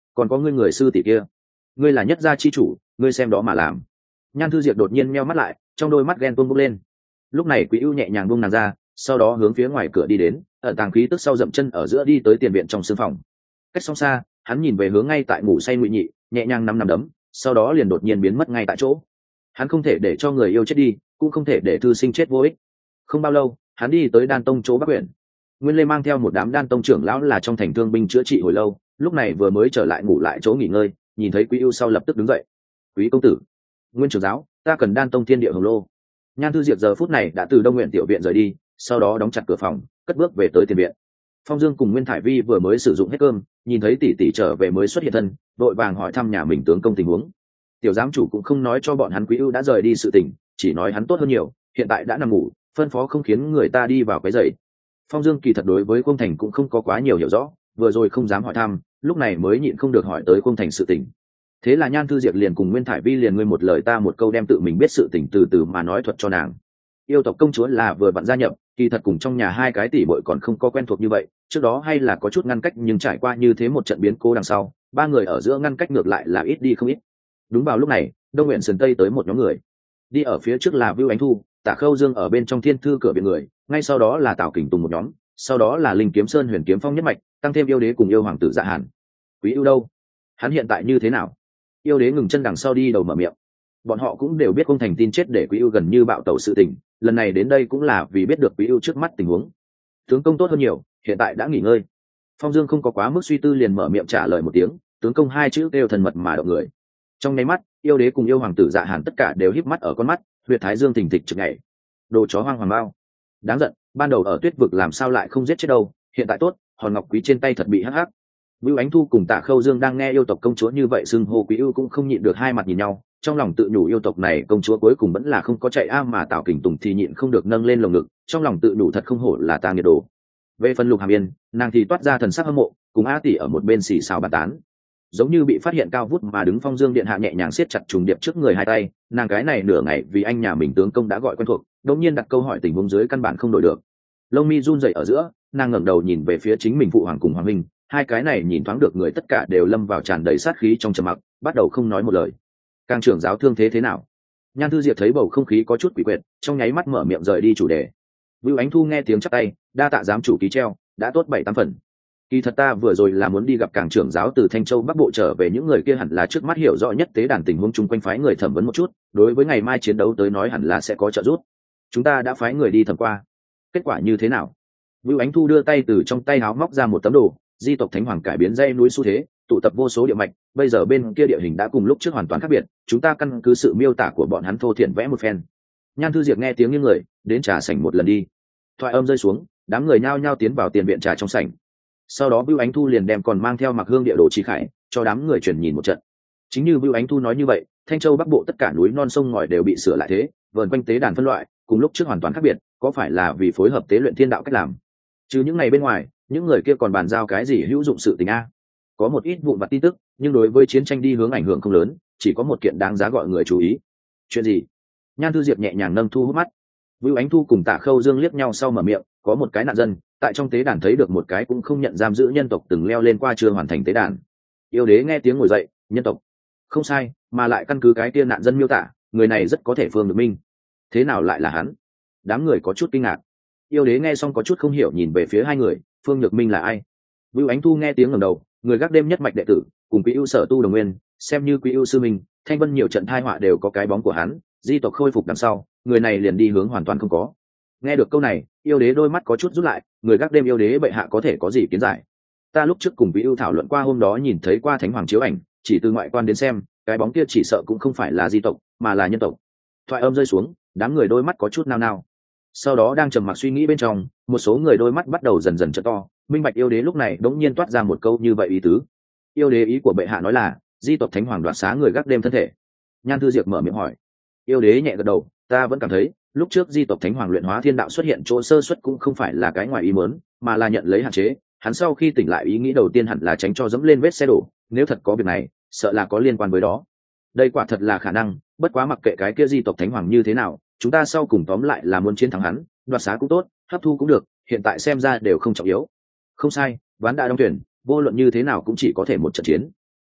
còn có ngươi người sư tỷ kia, ngươi là nhất gia chi chủ, ngươi xem đó mà làm. Nhan Thư Diệp đột nhiên meo mắt lại, trong đôi mắt ghen tuông bốc lên. Lúc này Quý ưu nhẹ nhàng buông nàng ra, sau đó hướng phía ngoài cửa đi đến, ẩn tàng khí tức sau dậm chân ở giữa đi tới tiền viện trong sương phòng. Cách song xa, hắn nhìn về hướng ngay tại ngủ say Ngụy Nhị, nhẹ nhàng nắm nắm đấm, sau đó liền đột nhiên biến mất ngay tại chỗ. Hắn không thể để cho người yêu chết đi, cũng không thể để thư sinh chết vô ích. Không bao lâu, hắn đi tới Đan Tông chỗ Bắc huyện. Nguyên Lê mang theo một đám Đan Tông trưởng lão là trong thành thương binh chữa trị hồi lâu, lúc này vừa mới trở lại ngủ lại chỗ nghỉ ngơi, nhìn thấy Quý ưu sau lập tức đứng dậy. Quý công tử, Nguyên trưởng giáo, ta cần Đan Tông Thiên Địa Hồng Lô. Nhan Thư Diệp giờ phút này đã từ Đông Nguyện tiểu viện rời đi, sau đó đóng chặt cửa phòng, cất bước về tới tiền viện. Phong Dương cùng Nguyên Thải Vi vừa mới sử dụng hết cơm, nhìn thấy tỷ tỷ trở về mới xuất hiện thân, đội vàng hỏi thăm nhà mình tướng công tình huống. Tiểu giám chủ cũng không nói cho bọn hắn Quý ưu đã rời đi sự tình, chỉ nói hắn tốt hơn nhiều, hiện tại đã nằm ngủ, phân phó không khiến người ta đi vào cái dậy. Phong Dương kỳ thật đối với Khương Thành cũng không có quá nhiều hiểu rõ, vừa rồi không dám hỏi thăm, lúc này mới nhịn không được hỏi tới Khương Thành sự tình. Thế là Nhan Thư Diệp liền cùng Nguyên Thải Vi liền ngươi một lời ta một câu đem tự mình biết sự tình từ từ mà nói thuật cho nàng. Yêu tộc công chúa là vừa vặn gia nhập, kỳ thật cùng trong nhà hai cái tỷ muội còn không có quen thuộc như vậy, trước đó hay là có chút ngăn cách nhưng trải qua như thế một trận biến cố đằng sau, ba người ở giữa ngăn cách ngược lại là ít đi không ít. Đúng vào lúc này, Đông Nguyện sườn tây tới một nhóm người, đi ở phía trước là Vưu Ánh Thu, Tạ Khâu Dương ở bên trong Thiên Thư cửa viện người, ngay sau đó là Tào Kình Tùng một nhóm, sau đó là Linh Kiếm Sơn Huyền Kiếm Phong nhất mạch, tăng thêm yêu đế cùng yêu hoàng tử Dạ Hàn. Quý ưu đâu? Hắn hiện tại như thế nào? Yêu đế ngừng chân đằng sau đi đầu mở miệng. Bọn họ cũng đều biết Khương Thành tin chết để Quý ưu gần như bạo tẩu sự tình, lần này đến đây cũng là vì biết được Quý ưu trước mắt tình huống. Tướng công tốt hơn nhiều, hiện tại đã nghỉ ngơi. Phong Dương không có quá mức suy tư liền mở miệng trả lời một tiếng, tướng công hai chữ kêu thần mật mà động người. Trong nháy mắt, yêu đế cùng yêu hoàng tử Dạ Hàn tất cả đều híp mắt ở con mắt, huyệt thái dương thình thịch trực nhảy. Đồ chó hoang hoàng bao, đáng giận, ban đầu ở Tuyết vực làm sao lại không giết chết đâu, hiện tại tốt, hòn ngọc quý trên tay thật bị hắc hắc. Vưu Ánh Thu cùng Tạ Khâu Dương đang nghe yêu tộc công chúa như vậy xưng hô Quý ưu cũng không nhịn được hai mặt nhìn nhau, trong lòng tự nhủ yêu tộc này công chúa cuối cùng vẫn là không có chạy a mà Tào Kình Tùng thì nhịn không được nâng lên lồng ngực, trong lòng tự nhủ thật không hổ là ta nghiệt đồ. Về phần Lục Hàm Yên, nàng thì toát ra thần sắc hâm mộ, cùng A tỷ ở một bên xì xào bàn tán. Giống như bị phát hiện cao vút mà đứng Phong Dương điện hạ nhẹ nhàng siết chặt trùng điệp trước người hai tay, nàng cái này nửa ngày vì anh nhà mình tướng công đã gọi quen thuộc, đột nhiên đặt câu hỏi tình huống dưới căn bản không đổi được. Lông mi run rẩy ở giữa, nàng ngẩng đầu nhìn về phía chính mình phụ hoàng cùng hoàng huynh, hai cái này nhìn thoáng được người tất cả đều lâm vào tràn đầy sát khí trong trầm mặc, bắt đầu không nói một lời. Càng trưởng giáo thương thế thế nào? Nhan Thư Diệp thấy bầu không khí có chút quỷ quyệt, trong nháy mắt mở miệng rời đi chủ đề. Vưu Ánh Thu nghe tiếng chắp tay, đa tạ giám chủ ký treo, đã tốt bảy tám phần. Kỳ thật ta vừa rồi là muốn đi gặp Càng trưởng giáo từ Thanh Châu Bắc Bộ trở về, những người kia hẳn là trước mắt hiểu rõ nhất tế đàn tình huống chung quanh phái người thẩm vấn một chút, đối với ngày mai chiến đấu tới nói hẳn là sẽ có trợ giúp. Chúng ta đã phái người đi thẩm qua, kết quả như thế nào? Vưu Ánh Thu đưa tay từ trong tay áo móc ra một tấm đồ, di tộc Thánh Hoàng cải biến dãy núi xu thế, tụ tập vô số địa mạch, bây giờ bên kia địa hình đã cùng lúc trước hoàn toàn khác biệt, chúng ta căn cứ sự miêu tả của bọn hắn thô thiển vẽ một phen. Nhan Thư Diệp nghe tiếng những người, đến trà sảnh một lần đi. Thoại âm rơi xuống, đám người nhao nhao tiến vào tiền viện trà trong sảnh. Sau đó Vưu Ánh Thu liền đem còn mang theo Mặc Hương địa đồ chi khải cho đám người chuyển nhìn một trận. Chính như Vưu Ánh Thu nói như vậy, Thanh Châu Bắc Bộ tất cả núi non sông ngòi đều bị sửa lại thế, vờn quanh tế đàn phân loại, cùng lúc trước hoàn toàn khác biệt, có phải là vì phối hợp tế luyện thiên đạo cách làm? Chứ những ngày bên ngoài, những người kia còn bàn giao cái gì hữu dụng sự tình a? Có một ít vụn vặt tin tức, nhưng đối với chiến tranh đi hướng ảnh hưởng không lớn, chỉ có một kiện đáng giá gọi người chú ý. Chuyện gì? Nhan Thư Diệp nhẹ nhàng nâng thu hút mắt. Vưu Ánh Thu cùng Tạ Khâu Dương liếc nhau sau mở miệng, có một cái nạn dân tại trong tế đàn thấy được một cái cũng không nhận giam giữ nhân tộc từng leo lên qua chưa hoàn thành tế đàn. Yêu đế nghe tiếng ngồi dậy, nhân tộc? Không sai, mà lại căn cứ cái kia nạn dân miêu tả, người này rất có thể Phương Nhược Minh. Thế nào lại là hắn? Đám người có chút kinh ngạc. Yêu đế nghe xong có chút không hiểu nhìn về phía hai người, Phương Nhược Minh là ai? Vưu Ánh Thu nghe tiếng ngẩng đầu, người gác đêm nhất mạch đệ tử, cùng Quý ưu sở tu đồng nguyên, xem như Quý ưu sư minh, Thanh Vân nhiều trận tai họa đều có cái bóng của hắn, di tộc khôi phục đằng sau, người này liền đi hướng hoàn toàn không có. Nghe được câu này, yêu đế đôi mắt có chút rút lại, người gác đêm yêu đế bệ hạ có thể có gì kiến giải? Ta lúc trước cùng Quý ưu thảo luận qua hôm đó nhìn thấy qua Thánh Hoàng chiếu ảnh, chỉ từ ngoại quan đến xem, cái bóng kia chỉ sợ cũng không phải là di tộc, mà là nhân tộc. Thoại âm rơi xuống, đám người đôi mắt có chút nao nao. Sau đó đang trầm mặc suy nghĩ bên trong, một số người đôi mắt bắt đầu dần dần trợ to, minh bạch yêu đế lúc này đống nhiên toát ra một câu như vậy ý tứ. Yêu đế ý của bệ hạ nói là di tộc Thánh Hoàng đoạt xá người gác đêm thân thể. Nhan Thư Diệp mở miệng hỏi. Yêu đế nhẹ gật đầu, ta vẫn cảm thấy lúc trước di tộc Thánh Hoàng luyện hóa thiên đạo xuất hiện chỗ sơ suất cũng không phải là cái ngoài ý muốn, mà là nhận lấy hạn chế. Hắn sau khi tỉnh lại ý nghĩ đầu tiên hẳn là tránh cho dẫm lên vết xe đổ, nếu thật có việc này, sợ là có liên quan với đó. Đây quả thật là khả năng, bất quá mặc kệ cái kia di tộc Thánh Hoàng như thế nào, chúng ta sau cùng tóm lại là muốn chiến thắng hắn, đoạt xá cũng tốt, hấp thu cũng được, hiện tại xem ra đều không trọng yếu. Không sai, ván đã đóng tuyển, vô luận như thế nào cũng chỉ có thể một trận chiến.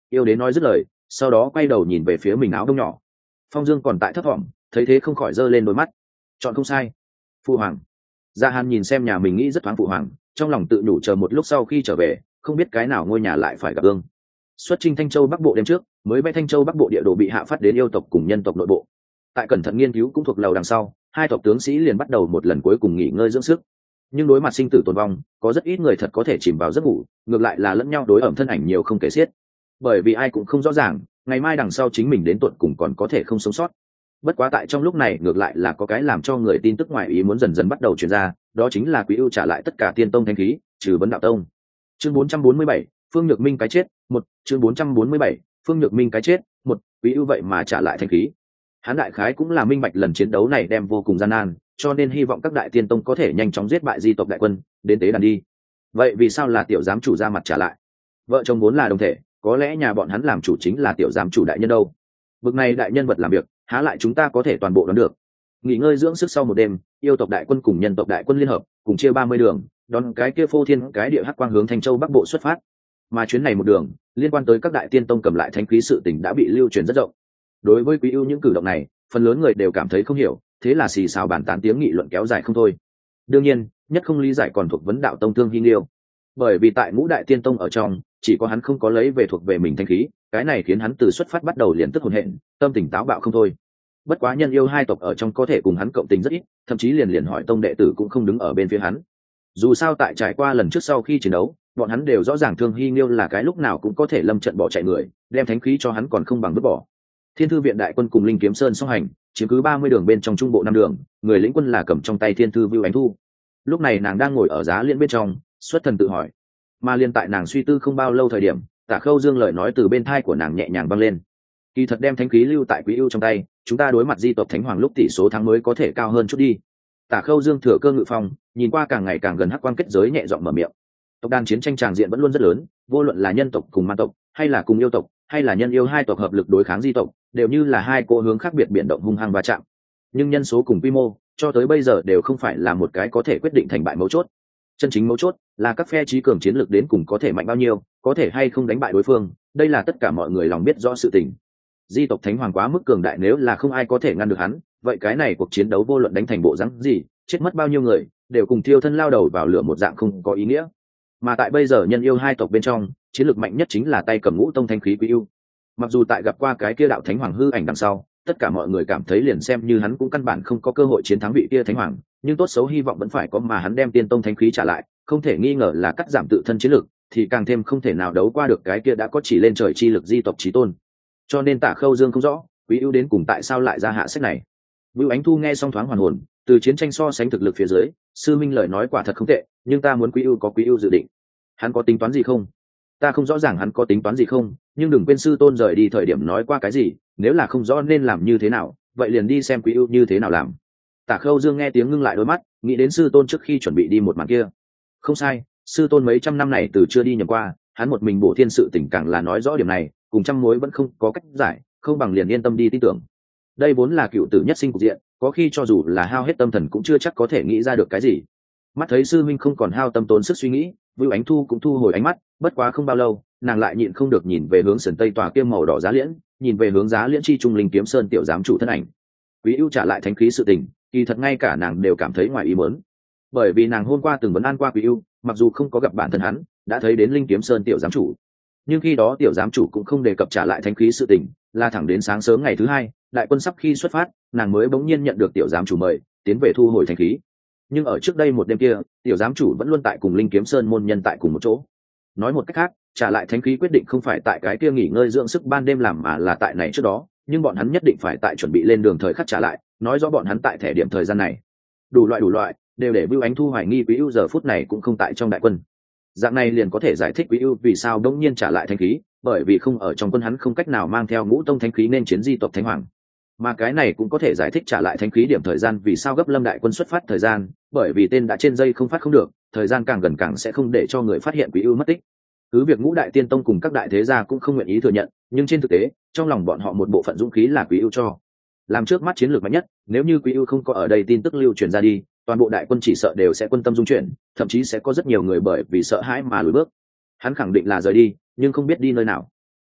Yêu đế nói dứt lời, sau đó quay đầu nhìn về phía mình áo đông nhỏ. Phong Dương còn tại thấp thỏm, thấy thế không khỏi giơ lên đôi mắt. Chọn không sai. Phụ hoàng. Dạ Hàn nhìn xem nhà mình nghĩ rất thoáng phụ hoàng, trong lòng tự nhủ chờ một lúc sau khi trở về, không biết cái nào ngôi nhà lại phải gặp ương. Xuất chinh Thanh Châu Bắc Bộ đêm trước, mới bay Thanh Châu Bắc Bộ địa đồ bị hạ phát đến yêu tộc cùng nhân tộc nội bộ. Tại cẩn thận nghiên cứu cũng thuộc lầu đằng sau, hai tộc tướng sĩ liền bắt đầu một lần cuối cùng nghỉ ngơi dưỡng sức. Nhưng đối mặt sinh tử tồn vong, có rất ít người thật có thể chìm vào giấc ngủ, ngược lại là lẫn nhau đối ẩm thân ảnh nhiều không kể xiết. Bởi vì ai cũng không rõ ràng, ngày mai đằng sau chính mình đến tuột cùng còn có thể không sống sót. Bất quá tại trong lúc này ngược lại là có cái làm cho người tin tức ngoài ý muốn dần dần bắt đầu truyền ra, đó chính là Quý Ưu trả lại tất cả tiên tông thanh khí, trừ Vấn Đạo Tông. Chương bốn trăm bốn mươi bảy, Phương Nhược Minh cái chết, một, chương bốn trăm bốn mươi bảy, Phương Nhược Minh cái chết, một, Quý Ưu vậy mà trả lại thanh khí. Hắn đại khái cũng là minh bạch lần chiến đấu này đem vô cùng gian nan, cho nên hy vọng các đại tiên tông có thể nhanh chóng giết bại di tộc đại quân, đến tế đàn đi. Vậy vì sao là tiểu giám chủ ra mặt trả lại? Vợ chồng vốn là đồng thể, có lẽ nhà bọn hắn làm chủ chính là tiểu giám chủ đại nhân đâu. Bực này đại nhân vật làm việc, há lại chúng ta có thể toàn bộ đoán được. Nghỉ ngơi dưỡng sức sau một đêm, yêu tộc đại quân cùng nhân tộc đại quân liên hợp, cùng chia ba mươi đường, đón cái kia phô thiên cái địa hắc quang hướng Thanh Châu Bắc Bộ xuất phát. Mà chuyến này một đường, liên quan tới các đại tiên tông cầm lại thánh khí sự tình đã bị lưu truyền rất rộng. Đối với Quý Ưu những cử động này, phần lớn người đều cảm thấy không hiểu, thế là xì xào bàn tán tiếng nghị luận kéo dài không thôi. Đương nhiên, nhất không lý giải còn thuộc Vấn Đạo Tông Thương Hi Nghiêu. Bởi vì tại ngũ đại tiên tông ở trong, chỉ có hắn không có lấy về thuộc về mình thanh khí, cái này khiến hắn từ xuất phát bắt đầu liền tức hồn hện, tâm tình táo bạo không thôi. Bất quá nhân yêu hai tộc ở trong có thể cùng hắn cộng tình rất ít, thậm chí liền liền hỏi tông đệ tử cũng không đứng ở bên phía hắn. Dù sao tại trải qua lần trước sau khi chiến đấu, bọn hắn đều rõ ràng Thương Hi Nghiêu là cái lúc nào cũng có thể lâm trận bỏ chạy người, đem thánh khí cho hắn còn không bằng vứt bỏ. Thiên Thư viện đại quân cùng Linh Kiếm Sơn song hành, chiếm cứ ba mươi đường bên trong trung bộ năm đường, người lĩnh quân là cầm trong tay Thiên Thư Vưu Ánh Thu. Lúc này nàng đang ngồi ở giá liễn bên trong, xuất thần tự hỏi. Mà liên tại nàng suy tư không bao lâu thời điểm, Tả Khâu Dương lời nói từ bên tai của nàng nhẹ nhàng vang lên. Kỳ thật đem thánh khí lưu tại Quý Ưu trong tay, chúng ta đối mặt di tộc Thánh Hoàng lúc tỷ số thắng mới có thể cao hơn chút đi. Tả Khâu Dương thừa cơ ngự phong, nhìn qua càng ngày càng gần hắc quang kết giới nhẹ giọng mở miệng. Tộc đàn chiến tranh tràng diện vẫn luôn rất lớn, vô luận là nhân tộc cùng man tộc, hay là cùng yêu tộc, hay là nhân yêu hai tộc hợp lực đối kháng di tộc, đều như là hai cỗ hướng khác biệt biến động hung hăng va chạm. Nhưng nhân số cùng quy mô, cho tới bây giờ đều không phải là một cái có thể quyết định thành bại mấu chốt. Chân chính mấu chốt là các phe trí cường chiến lược đến cùng có thể mạnh bao nhiêu, có thể hay không đánh bại đối phương, đây là tất cả mọi người lòng biết rõ sự tình. Di tộc Thánh Hoàng quá mức cường đại, nếu là không ai có thể ngăn được hắn, vậy cái này cuộc chiến đấu vô luận đánh thành bộ dáng gì, chết mất bao nhiêu người, đều cùng thiêu thân lao đầu vào lửa một dạng không có ý nghĩa. Mà tại bây giờ nhân yêu hai tộc bên trong, chiến lược mạnh nhất chính là tay cầm ngũ tông thanh khí Quý Ưu. Mặc dù tại gặp qua cái kia đạo Thánh Hoàng hư ảnh đằng sau, tất cả mọi người cảm thấy liền xem như hắn cũng căn bản không có cơ hội chiến thắng vị kia Thánh Hoàng, nhưng tốt xấu hy vọng vẫn phải có, mà hắn đem tiên tông thánh khí trả lại, không thể nghi ngờ là cắt giảm tự thân chiến lược, thì càng thêm không thể nào đấu qua được cái kia đã có chỉ lên trời chi lực di tộc chí tôn. Cho nên Tả Khâu Dương không rõ, Quý Ưu đến cùng tại sao lại ra hạ sách này. Vưu Ánh Thu nghe xong thoáng hoàn hồn, từ chiến tranh so sánh thực lực phía dưới, sư minh lời nói quả thật không tệ, nhưng ta muốn Quý Ưu có Quý Ưu dự định. Hắn có tính toán gì không? Ta không rõ ràng hắn có tính toán gì không, nhưng đừng quên sư tôn rời đi thời điểm nói qua cái gì, nếu là không rõ nên làm như thế nào, vậy liền đi xem Quý Ưu như thế nào làm. Tả Khâu Dương nghe tiếng ngưng lại đôi mắt, nghĩ đến sư tôn trước khi chuẩn bị đi một màn kia. Không sai, sư tôn mấy trăm năm này từ chưa đi nhầm qua, hắn một mình bổ thiên sự tình càng là nói rõ điểm này, cùng trăm mối vẫn không có cách giải, không bằng liền yên tâm đi tin tưởng. Đây vốn là cựu tử nhất sinh cục diện, có khi cho dù là hao hết tâm thần cũng chưa chắc có thể nghĩ ra được cái gì. Mắt thấy sư minh không còn hao tâm tốn sức suy nghĩ, Vưu Ánh Thu cũng thu hồi ánh mắt, bất quá không bao lâu, nàng lại nhịn không được nhìn về hướng sườn tây tòa kia màu đỏ giá liễn, nhìn về hướng giá liễn chi trung Linh Kiếm Sơn tiểu giám chủ thân ảnh. Quý Ưu trả lại thánh khí sự tình, kỳ thật ngay cả nàng đều cảm thấy ngoài ý muốn. Bởi vì nàng hôm qua từng vấn an qua Quý Ưu, mặc dù không có gặp bản thân hắn, đã thấy đến Linh Kiếm Sơn tiểu giám chủ, nhưng khi đó tiểu giám chủ cũng không đề cập trả lại thánh khí sự tình, là thẳng đến sáng sớm ngày thứ hai, đại quân sắp khi xuất phát, nàng mới bỗng nhiên nhận được tiểu giám chủ mời, tiến về thu hồi thánh khí. Nhưng ở trước đây một đêm kia, tiểu giám chủ vẫn luôn tại cùng Linh Kiếm Sơn môn nhân tại cùng một chỗ. Nói một cách khác, trả lại thánh khí quyết định không phải tại cái kia nghỉ ngơi dưỡng sức ban đêm làm, mà là tại này trước đó, nhưng bọn hắn nhất định phải tại chuẩn bị lên đường thời khắc trả lại, nói rõ bọn hắn tại thẻ điểm thời gian này. Đủ loại đủ loại đều để Vưu Ánh Thu hoài nghi Quý Ưu giờ phút này cũng không tại trong đại quân. Dạng này liền có thể giải thích Quý Ưu vì sao đống nhiên trả lại thánh khí, bởi vì không ở trong quân hắn không cách nào mang theo ngũ tông thánh khí nên chiến di tộc Thánh Hoàng. Mà cái này cũng có thể giải thích trả lại thánh khí điểm thời gian vì sao gấp Lâm đại quân xuất phát thời gian, bởi vì tên đã trên dây không phát không được, thời gian càng gần càng sẽ không để cho người phát hiện Quý Ưu mất tích. Cứ việc ngũ đại tiên tông cùng các đại thế gia cũng không nguyện ý thừa nhận, nhưng trên thực tế, trong lòng bọn họ một bộ phận dũng khí là Quý Ưu cho. Làm trước mắt chiến lược mạnh nhất, nếu như Quý Ưu không có ở đây tin tức lưu truyền ra đi, toàn bộ đại quân chỉ sợ đều sẽ quân tâm dung chuyển, thậm chí sẽ có rất nhiều người bởi vì sợ hãi mà lùi bước. Hắn khẳng định là rời đi, nhưng không biết đi nơi nào.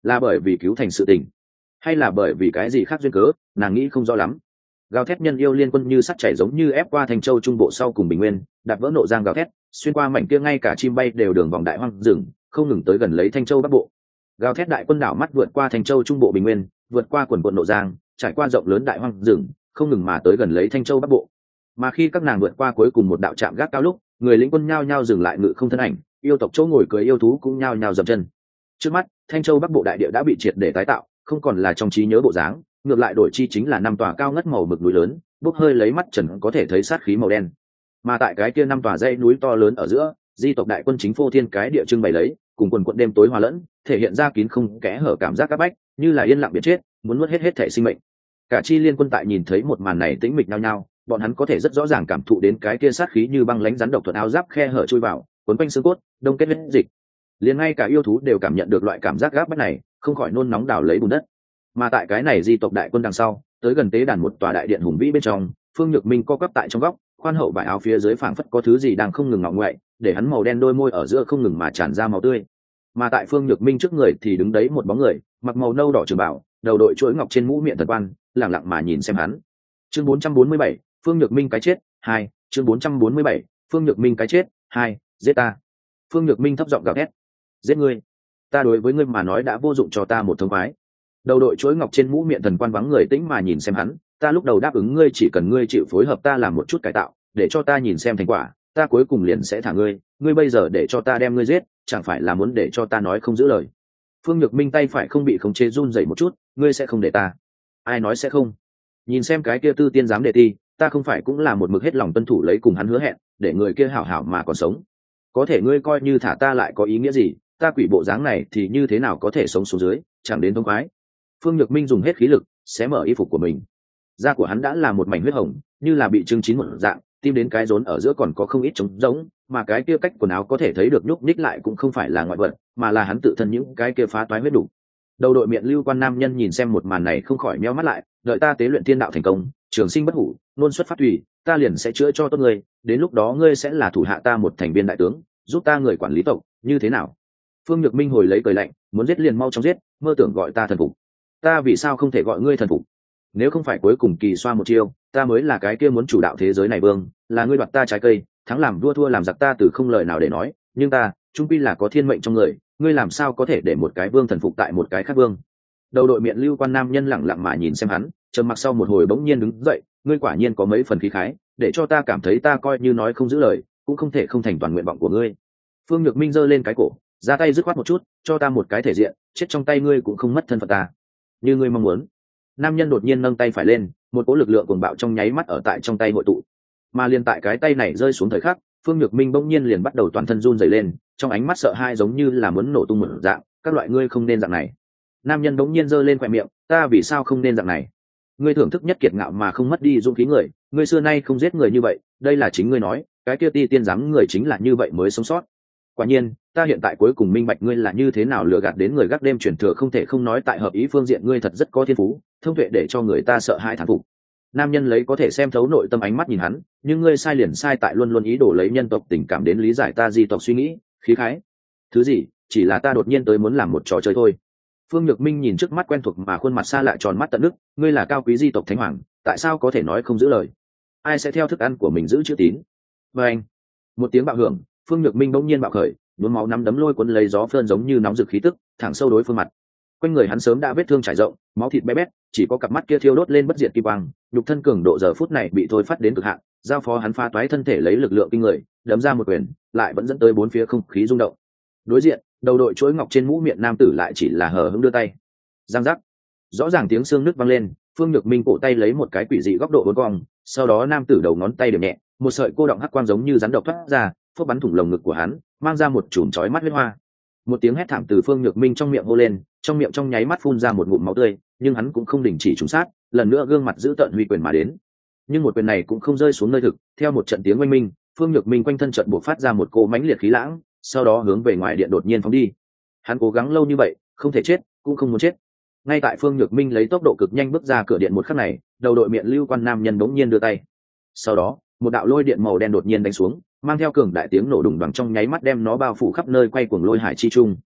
là bởi vì cứu thành sự tình, hay là bởi vì cái gì khác duyên cớ, nàng nghĩ không rõ lắm. Gào thét nhân yêu liên quân như sắt chảy giống như ép qua Thanh Châu trung bộ sau cùng bình nguyên, đạp vỡ nộ giang gào thét, xuyên qua mảnh kia ngay cả chim bay đều đường vòng đại hoang rừng, không ngừng tới gần lấy Thanh Châu bắc bộ. Gào thét đại quân đảo mắt vượt qua Thanh Châu trung bộ bình nguyên, vượt qua quần quận nộ giang, trải qua rộng lớn đại hoang rừng, không ngừng mà tới gần lấy Thanh Châu bắc bộ. Mà khi các nàng vượt qua cuối cùng một đạo trạm gác cao lúc, người lĩnh quân nhao nhao dừng lại ngự không thân ảnh, yêu tộc chỗ ngồi cưỡi yêu thú cũng nhao nhao dậm chân. Trước mắt, Thanh Châu bắc bộ đại địa đã bị triệt để tái tạo, không còn là trong trí nhớ bộ dáng, ngược lại đổi chi chính là năm tòa cao ngất màu mực núi lớn, bốc hơi lấy mắt trần có thể thấy sát khí màu đen. Mà tại cái kia năm tòa dãy núi to lớn ở giữa, di tộc đại quân chính phô thiên cái địa trưng bày lấy, cùng quần quận đêm tối hòa lẫn, thể hiện ra kín không kẽ hở cảm giác các bách, như là yên lặng biển chết, muốn nuốt hết hết thể sinh mệnh. Cả chi liên quân tại nhìn thấy một màn này tĩnh mịch nhao nhao, bọn hắn có thể rất rõ ràng cảm thụ đến cái kia sát khí như băng lãnh rắn độc thuận áo giáp khe hở chui vào, cuốn quanh xương cốt, đông kết huyết dịch. Liền ngay cả yêu thú đều cảm nhận được loại cảm giác gáp bách này, không khỏi nôn nóng đào lấy bùn đất. Mà tại cái này di tộc đại quân đằng sau, tới gần tế đàn một tòa đại điện hùng vĩ bên trong, Phương Nhược Minh co quắp tại trong góc, khoan hậu vải áo phía dưới phảng phất có thứ gì đang không ngừng ngọ ngoại, để hắn màu đen đôi môi ở giữa không ngừng mà tràn ra máu tươi. Mà tại Phương Nhược Minh trước người thì đứng đấy một bóng người, mặc màu nâu đỏ trường bảo, đầu đội chuỗi ngọc trên mũ miệng thần quan, lặng lặng mà nhìn xem hắn. Chương bốn trăm bốn mươi bảy, Phương Nhược Minh cái chết, hai, chương bốn trăm bốn mươi bảy, Phương Nhược Minh cái chết, hai, giết ta. Phương Nhược Minh thấp giọng gào thét, giết ngươi, ta đối với ngươi mà nói đã vô dụng, cho ta một thông khoái. Đầu đội chuỗi ngọc trên mũ miệng thần quan vắng người tĩnh mà nhìn xem hắn, ta lúc đầu đáp ứng ngươi chỉ cần ngươi chịu phối hợp ta làm một chút cải tạo, để cho ta nhìn xem thành quả, ta cuối cùng liền sẽ thả ngươi, ngươi bây giờ để cho ta đem ngươi giết, chẳng phải là muốn để cho ta nói không giữ lời. Phương Nhược Minh tay phải không bị khống chế run rẩy một chút, ngươi sẽ không để ta? Ai nói sẽ không? Nhìn xem cái kia tư tiên dám đề ti, ta không phải cũng là một mực hết lòng tuân thủ lấy cùng hắn hứa hẹn, để người kia hảo hảo mà còn sống. Có thể ngươi coi như thả ta lại có ý nghĩa gì, ta quỷ bộ dáng này thì như thế nào có thể sống xuống dưới, chẳng đến thông khoái. Phương Nhược Minh dùng hết khí lực xé mở y phục của mình, da của hắn đã là một mảnh huyết hồng, như là bị trưng chín một dạng, tim đến cái rốn ở giữa còn có không ít trống rỗng, mà cái kia cách quần áo có thể thấy được nhúc nhích lại cũng không phải là ngoại vật, mà là hắn tự thân những cái kia phá toái huyết đủ. Đầu đội miệng lưu quan nam nhân nhìn xem một màn này không khỏi meo mắt lại, đợi ta tế luyện thiên đạo thành công, trường sinh bất hủ, luôn xuất phát thủy, ta liền sẽ chữa cho tốt ngươi, đến lúc đó ngươi sẽ là thủ hạ ta một thành viên đại tướng, giúp ta người quản lý tộc, như thế nào? Phương Nhược Minh hồi lấy cười lạnh, muốn giết liền mau chóng giết, mơ tưởng gọi ta thần phục. Ta vì sao không thể gọi ngươi thần phục? Nếu không phải cuối cùng kỳ xoa một chiêu, ta mới là cái kia muốn chủ đạo thế giới này vương, là ngươi đoạt ta trái cây, thắng làm vua thua làm giặc ta từ không lời nào để nói, nhưng ta, trung quy là có thiên mệnh trong người, ngươi làm sao có thể để một cái vương thần phục tại một cái khác vương? Đầu đội miệng lưu quan nam nhân lẳng lặng mà nhìn xem hắn, trầm mặc sau một hồi bỗng nhiên đứng dậy, ngươi quả nhiên có mấy phần khí khái, để cho ta cảm thấy ta coi như nói không giữ lời, cũng không thể không thành toàn nguyện vọng của ngươi. Phương Nhược Minh giơ lên cái cổ, ra tay dứt khoát một chút, cho ta một cái thể diện, chết trong tay ngươi cũng không mất thân phận ta, như ngươi mong muốn. Nam nhân đột nhiên nâng tay phải lên, một cỗ lực lượng cuồng bạo trong nháy mắt ở tại trong tay hội tụ, mà liền tại cái tay này rơi xuống thời khắc, Phương Nhược Minh bỗng nhiên liền bắt đầu toàn thân run rẩy lên, trong ánh mắt sợ hãi giống như là muốn nổ tung một dạng, các loại ngươi không nên dạng này. Nam nhân bỗng nhiên giơ lên khóe miệng, ta vì sao không nên dạng này? Ngươi thưởng thức nhất kiệt ngạo mà không mất đi dũng khí người, ngươi xưa nay không giết người như vậy, đây là chính ngươi nói, cái kia ti tiên dám người chính là như vậy mới sống sót. Quả nhiên, ta hiện tại cuối cùng minh bạch ngươi là như thế nào lừa gạt đến người gác đêm truyền thừa, không thể không nói tại hợp ý phương diện ngươi thật rất có thiên phú, thông tuệ để cho người ta sợ hãi thán phục. Nam nhân lấy có thể xem thấu nội tâm ánh mắt nhìn hắn, nhưng ngươi sai liền sai tại luôn luôn ý đồ lấy nhân tộc tình cảm đến lý giải ta di tộc suy nghĩ, khí khái. Thứ gì, chỉ là ta đột nhiên tới muốn làm một trò chơi thôi. Phương Nhược Minh nhìn trước mắt quen thuộc mà khuôn mặt xa lạ tròn mắt tận nước, ngươi là cao quý di tộc thánh hoàng, tại sao có thể nói không giữ lời? Ai sẽ theo thức ăn của mình giữ chữ tín? Và anh, một tiếng bạo hưởng, Phương Nhược Minh bỗng nhiên bạo khởi, nhuốm máu nắm đấm lôi cuốn lấy gió phơn giống như nóng rực khí tức, thẳng sâu đối phương mặt. Quanh người hắn sớm đã vết thương trải rộng, máu thịt bé bét, chỉ có cặp mắt kia thiêu đốt lên bất diệt kim quang, nhục thân cường độ giờ phút này bị thôi phát đến cực hạn, giao phó hắn pha toái thân thể lấy lực lượng kinh người, đấm ra một quyền, lại vẫn dẫn tới bốn phía không khí rung động. Đối diện, đầu đội chuỗi ngọc trên mũ miệng nam tử lại chỉ là hờ hững đưa tay. Giang giác, rõ ràng tiếng xương nứt vang lên, Phương Nhược Minh cổ tay lấy một cái quỷ dị góc độ uốn cong, sau đó nam tử đầu ngón tay điểm nhẹ, một sợi cô động hắc quang giống như rắn độc thoát ra, phốc bắn thủng lồng ngực của hắn, mang ra một chùm chói mắt huyết hoa. Một tiếng hét thảm từ Phương Nhược Minh trong miệng hô lên, trong miệng trong nháy mắt phun ra một ngụm máu tươi, nhưng hắn cũng không đình chỉ trùng sát, lần nữa gương mặt giữ tợn huy quyền mà đến. Nhưng một quyền này cũng không rơi xuống nơi thực, theo một trận tiếng oanh minh, Phương Nhược Minh quanh thân trận bộc phát ra một cỗ mãnh liệt khí lãng, sau đó hướng về ngoài điện đột nhiên phóng đi. Hắn cố gắng lâu như vậy, không thể chết, cũng không muốn chết. Ngay tại Phương Nhược Minh lấy tốc độ cực nhanh bước ra cửa điện một khắc này, đầu đội miệng lưu quan nam nhân bỗng nhiên đưa tay. Sau đó, một đạo lôi điện màu đen đột nhiên đánh xuống, mang theo cường đại tiếng nổ đùng đoàng trong nháy mắt đem nó bao phủ khắp nơi, quay cuồng lôi hải chi trung.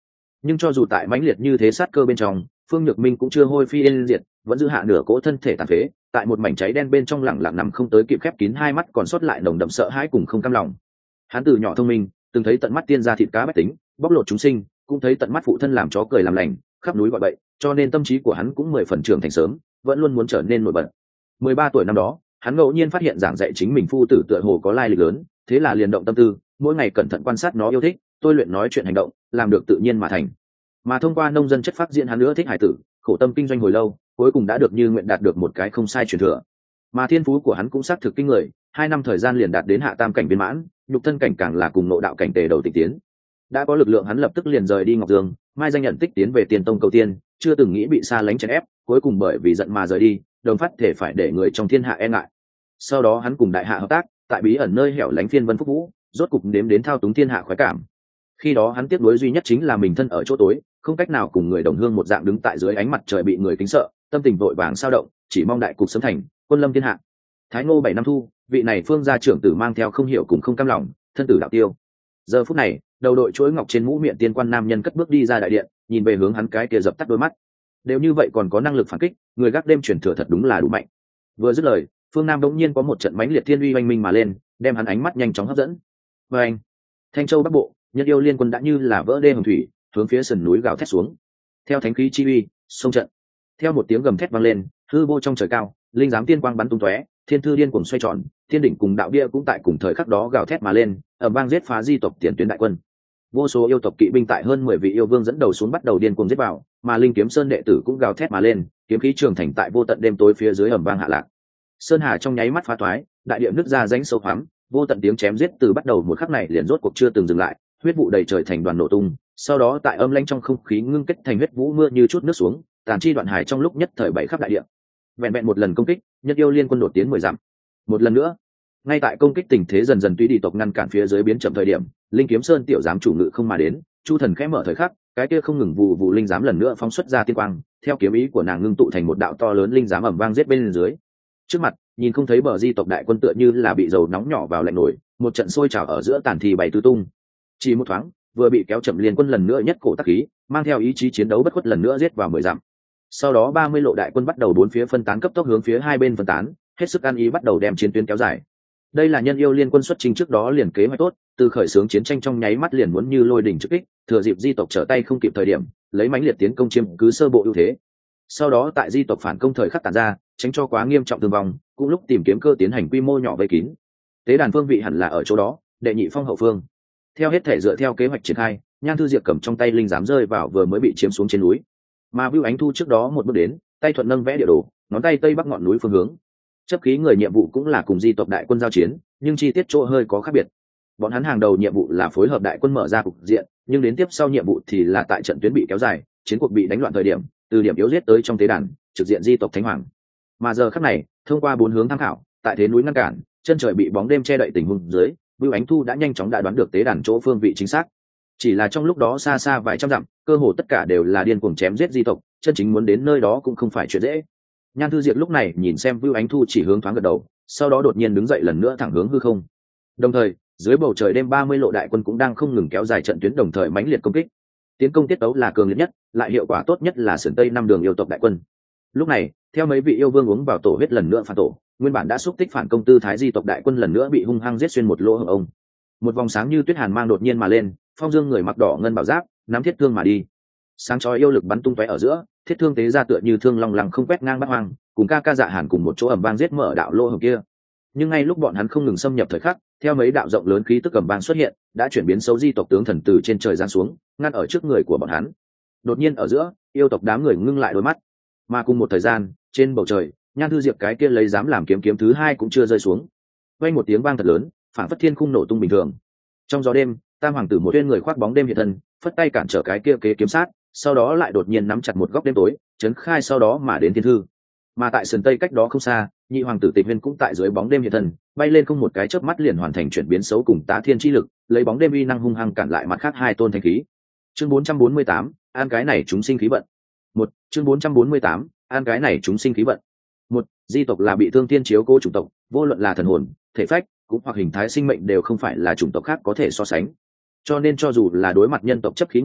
Nhưng cho dù tại mãnh liệt như thế sát cơ bên trong, Phương Nhược Minh cũng chưa hôi phi yên diệt, vẫn giữ hạ nửa cỗ thân thể tàn phế, tại một mảnh cháy đen bên trong lẳng lặng nằm không tới kịp khép kín hai mắt, còn sót lại nồng đậm sợ hãi cùng không cam lòng. Hắn từ nhỏ thông minh, từng thấy tận mắt tiên gia thịt cá bách tính, bóc lột chúng sinh, cũng thấy tận mắt phụ thân làm chó cười làm lành, khắp núi gọi bậy, cho nên tâm trí của hắn cũng mười phần trưởng thành sớm, vẫn luôn muốn trở nên nổi bật. mười ba tuổi năm đó, hắn ngẫu nhiên phát hiện giảng dạy chính mình phu tử tựa hồ có lai lịch lớn, thế là liền động tâm tư, mỗi ngày cẩn thận quan sát nó yêu thích, tôi luyện nói chuyện hành động, làm được tự nhiên mà thành. Mà thông qua nông dân chất phát diễn hắn nữa thích hải tử, khổ tâm kinh doanh hồi lâu, cuối cùng đã được như nguyện đạt được một cái không sai truyền thừa. Mà thiên phú của hắn cũng xác thực kinh người, hai năm thời gian liền đạt đến hạ tam cảnh viên mãn, nhục thân cảnh càng là cùng nội đạo cảnh tề đầu tịch tiến. Đã có lực lượng hắn lập tức liền rời đi Ngọc Dương, mai danh nhận tích tiến về Tiền Tông cầu tiên, chưa từng nghĩ bị xa lánh chèn ép, cuối cùng bởi vì giận mà rời đi, đồng phát thể phải để người trong thiên hạ e ngại. Sau đó hắn cùng đại hạ hợp tác, tại bí ẩn nơi hẻo lánh phiên vân phúc vũ, rốt cục nếm đến thao túng thiên hạ khoái cảm. Khi đó hắn tiếc nuối duy nhất chính là mình thân ở chỗ tối, không cách nào cùng người đồng hương một dạng đứng tại dưới ánh mặt trời bị người kính sợ, tâm tình vội vàng sao động, chỉ mong đại cục sớm thành, quân lâm thiên hạ. Thái Ngô bảy năm thu, vị này phương gia trưởng tử mang theo không hiểu cùng không cam lòng, thân tử đạo tiêu. Giờ phút này, đầu đội chuỗi ngọc trên mũ miệng tiên quan nam nhân cất bước đi ra đại điện, nhìn về hướng hắn cái kia dập tắt đôi mắt. Đều như vậy còn có năng lực phản kích, người gác đêm truyền thừa thật đúng là đủ mạnh. Vừa dứt lời, phương nam đống nhiên có một trận mãnh liệt thiên uy oanh minh mà lên, đem hắn ánh mắt nhanh chóng hấp dẫn. Và anh, Thanh Châu Bắc Bộ, Nhân Yêu Liên Quân đã như là vỡ đê hồng thủy, hướng phía sườn núi gào thét xuống. Theo thánh khí chi uy, xông trận. Theo một tiếng gầm thét vang lên, hư vô trong trời cao, linh giám tiên quang bắn tung tóe, thiên thư điên cuồng xoay tròn, thiên đỉnh cùng đạo bia cũng tại cùng thời khắc đó gào thét mà lên, ầm vang giết phá di tộc tiền tuyến đại quân. Vô số yêu tộc kỵ binh tại hơn mười vị yêu vương dẫn đầu xuống bắt đầu điên cuồng giết vào, mà Linh Kiếm Sơn đệ tử cũng gào thét mà lên, kiếm khí trường thành tại vô tận đêm tối phía dưới ầm vang hạ lạc. Sơn hà trong nháy mắt phá thoái, đại địa nứt ra rãnh sâu hoắm, vô tận tiếng chém giết từ bắt đầu một khắc này liền rốt cuộc chưa từng dừng lại, huyết vụ đầy trời thành đoàn nổ tung, sau đó tại âm lãnh trong không khí ngưng kết thành huyết vũ mưa như chút nước xuống, tàn chi đoạn hải trong lúc nhất thời bảy khắp đại địa. Vẹn vẹn một lần công kích, Nhất Yêu Liên Quân đột tiến mười dặm. Một lần nữa, ngay tại công kích tình thế dần dần tùy đi tộc ngăn cản phía dưới biến chậm thời điểm, Linh Kiếm Sơn tiểu giám chủ ngự không mà đến, Chu Thần khẽ mở thời khắc, cái kia không ngừng vụ vụ linh giám lần nữa phóng xuất ra tiên quang, theo kiếm ý của nàng ngưng tụ thành một đạo to lớn linh giám ầm vang giết bên dưới. Trước mặt, nhìn không thấy bờ di tộc đại quân tựa như là bị dầu nóng nhỏ vào lạnh nổi, một trận sôi trào ở giữa tàn thì bảy tứ tung. Chỉ một thoáng, vừa bị kéo chậm liên quân lần nữa nhất cổ tắc khí, mang theo ý chí chiến đấu bất khuất lần nữa giết vào mười dặm. Sau đó ba mươi lộ đại quân bắt đầu bốn phía phân tán cấp tốc hướng phía hai bên phân tán, hết sức ăn ý bắt đầu đem chiến tuyến kéo dài. Đây là Nhân Yêu Liên Quân xuất trình trước đó liền kế hoạch tốt, từ khởi xướng chiến tranh trong nháy mắt liền muốn như lôi đỉnh trước kích, thừa dịp di tộc trở tay không kịp thời điểm, lấy mãnh liệt tiến công chiếm cứ sơ bộ ưu thế. Sau đó tại di tộc phản công thời khắc tản ra, tránh cho quá nghiêm trọng thương vong, cũng lúc tìm kiếm cơ tiến hành quy mô nhỏ vây kín. Tế đàn phương vị hẳn là ở chỗ đó, đệ nhị phong hậu phương. Theo hết thể dựa theo kế hoạch triển khai, Nhan Thư Diệp cầm trong tay linh giám rơi vào vừa mới bị chiếm xuống trên núi. Mà Vưu Ánh Thu trước đó một bước đến, tay thuận nâng vẽ địa đồ, ngón tay tây bắc ngọn núi phương hướng. Chấp khí người nhiệm vụ cũng là cùng di tộc đại quân giao chiến, nhưng chi tiết chỗ hơi có khác biệt. Bọn hắn hàng đầu nhiệm vụ là phối hợp đại quân mở ra cục diện, nhưng đến tiếp sau nhiệm vụ thì là tại trận tuyến bị kéo dài, chiến cuộc bị đánh loạn thời điểm, từ điểm yếu giết tới trong tế đàn, trực diện di tộc thánh hoàng. Mà giờ khắc này, thông qua bốn hướng tham khảo, tại thế núi ngăn cản, chân trời bị bóng đêm che đậy tình huống dưới, Vưu Ánh Thu đã nhanh chóng đã đoán được tế đàn chỗ phương vị chính xác. Chỉ là trong lúc đó xa xa vài trăm dặm, cơ hồ tất cả đều là điên cuồng chém giết di tộc, chân chính muốn đến nơi đó cũng không phải chuyện dễ. Nhan Thư Diệp lúc này nhìn xem Vưu Ánh Thu chỉ hướng thoáng gật đầu, sau đó đột nhiên đứng dậy lần nữa thẳng hướng hư không. Đồng thời, dưới bầu trời đêm ba mươi lộ đại quân cũng đang không ngừng kéo dài trận tuyến đồng thời mãnh liệt công kích. Tiến công tiết tấu là cường liệt nhất, lại hiệu quả tốt nhất là sườn tây năm đường yêu tộc đại quân. Lúc này, theo mấy vị yêu vương uống vào tổ huyết lần nữa phản tổ, nguyên bản đã xúc tích phản công tư thái di tộc đại quân lần nữa bị hung hăng giết xuyên một lỗ hổng ông. Một vòng sáng như tuyết hàn mang đột nhiên mà lên, Phong Dương người mặc đỏ ngân bảo giáp, nắm thiết thương mà đi. Sáng chói yêu lực bắn tung tóe ở giữa, thiết thương tế ra tựa như thương long lăng không quét ngang bát hoang, cùng ca ca dạ hàn cùng một chỗ ầm vang giết mở đạo lỗ hổng kia. Nhưng ngay lúc bọn hắn không ngừng xâm nhập thời khắc, theo mấy đạo rộng lớn khí tức cầm vang xuất hiện, đã chuyển biến xấu di tộc tướng thần từ trên trời giáng xuống, ngăn ở trước người của bọn hắn. Đột nhiên ở giữa, yêu tộc đám người ngưng lại đôi mắt, mà cùng một thời gian, trên bầu trời, Nhan Thư Diệp cái kia lấy dám làm kiếm kiếm thứ hai cũng chưa rơi xuống. Vang một tiếng vang thật lớn, phản phất thiên khung nổ tung bình thường. Trong gió đêm, Tam hoàng tử một viên người khoác bóng đêm hiện thân, phất tay cản trở cái kia kế kiếm sát, sau đó lại đột nhiên nắm chặt một góc đêm tối, chấn khai sau đó mà đến thiên thư. Mà tại sườn tây cách đó không xa, nhị hoàng tử Tịch Huyên cũng tại dưới bóng đêm hiện thân, bay lên không một cái chớp mắt liền hoàn thành chuyển biến xấu cùng tá thiên chi lực, lấy bóng đêm uy năng hung hăng cản lại mặt khác hai tôn thanh khí. Chương bốn trăm bốn mươi tám, an cái này chúng sinh khí vận. Một, chương bốn trăm bốn mươi tám, an cái này chúng sinh khí vận. Một, di tộc là bị thương tiên chiếu cố chủng tộc, vô luận là thần hồn, thể phách, cũng hoặc hình thái sinh mệnh đều không phải là chủng tộc khác có thể so sánh. Cho nên cho dù là đối mặt nhân tộc chấp khí người,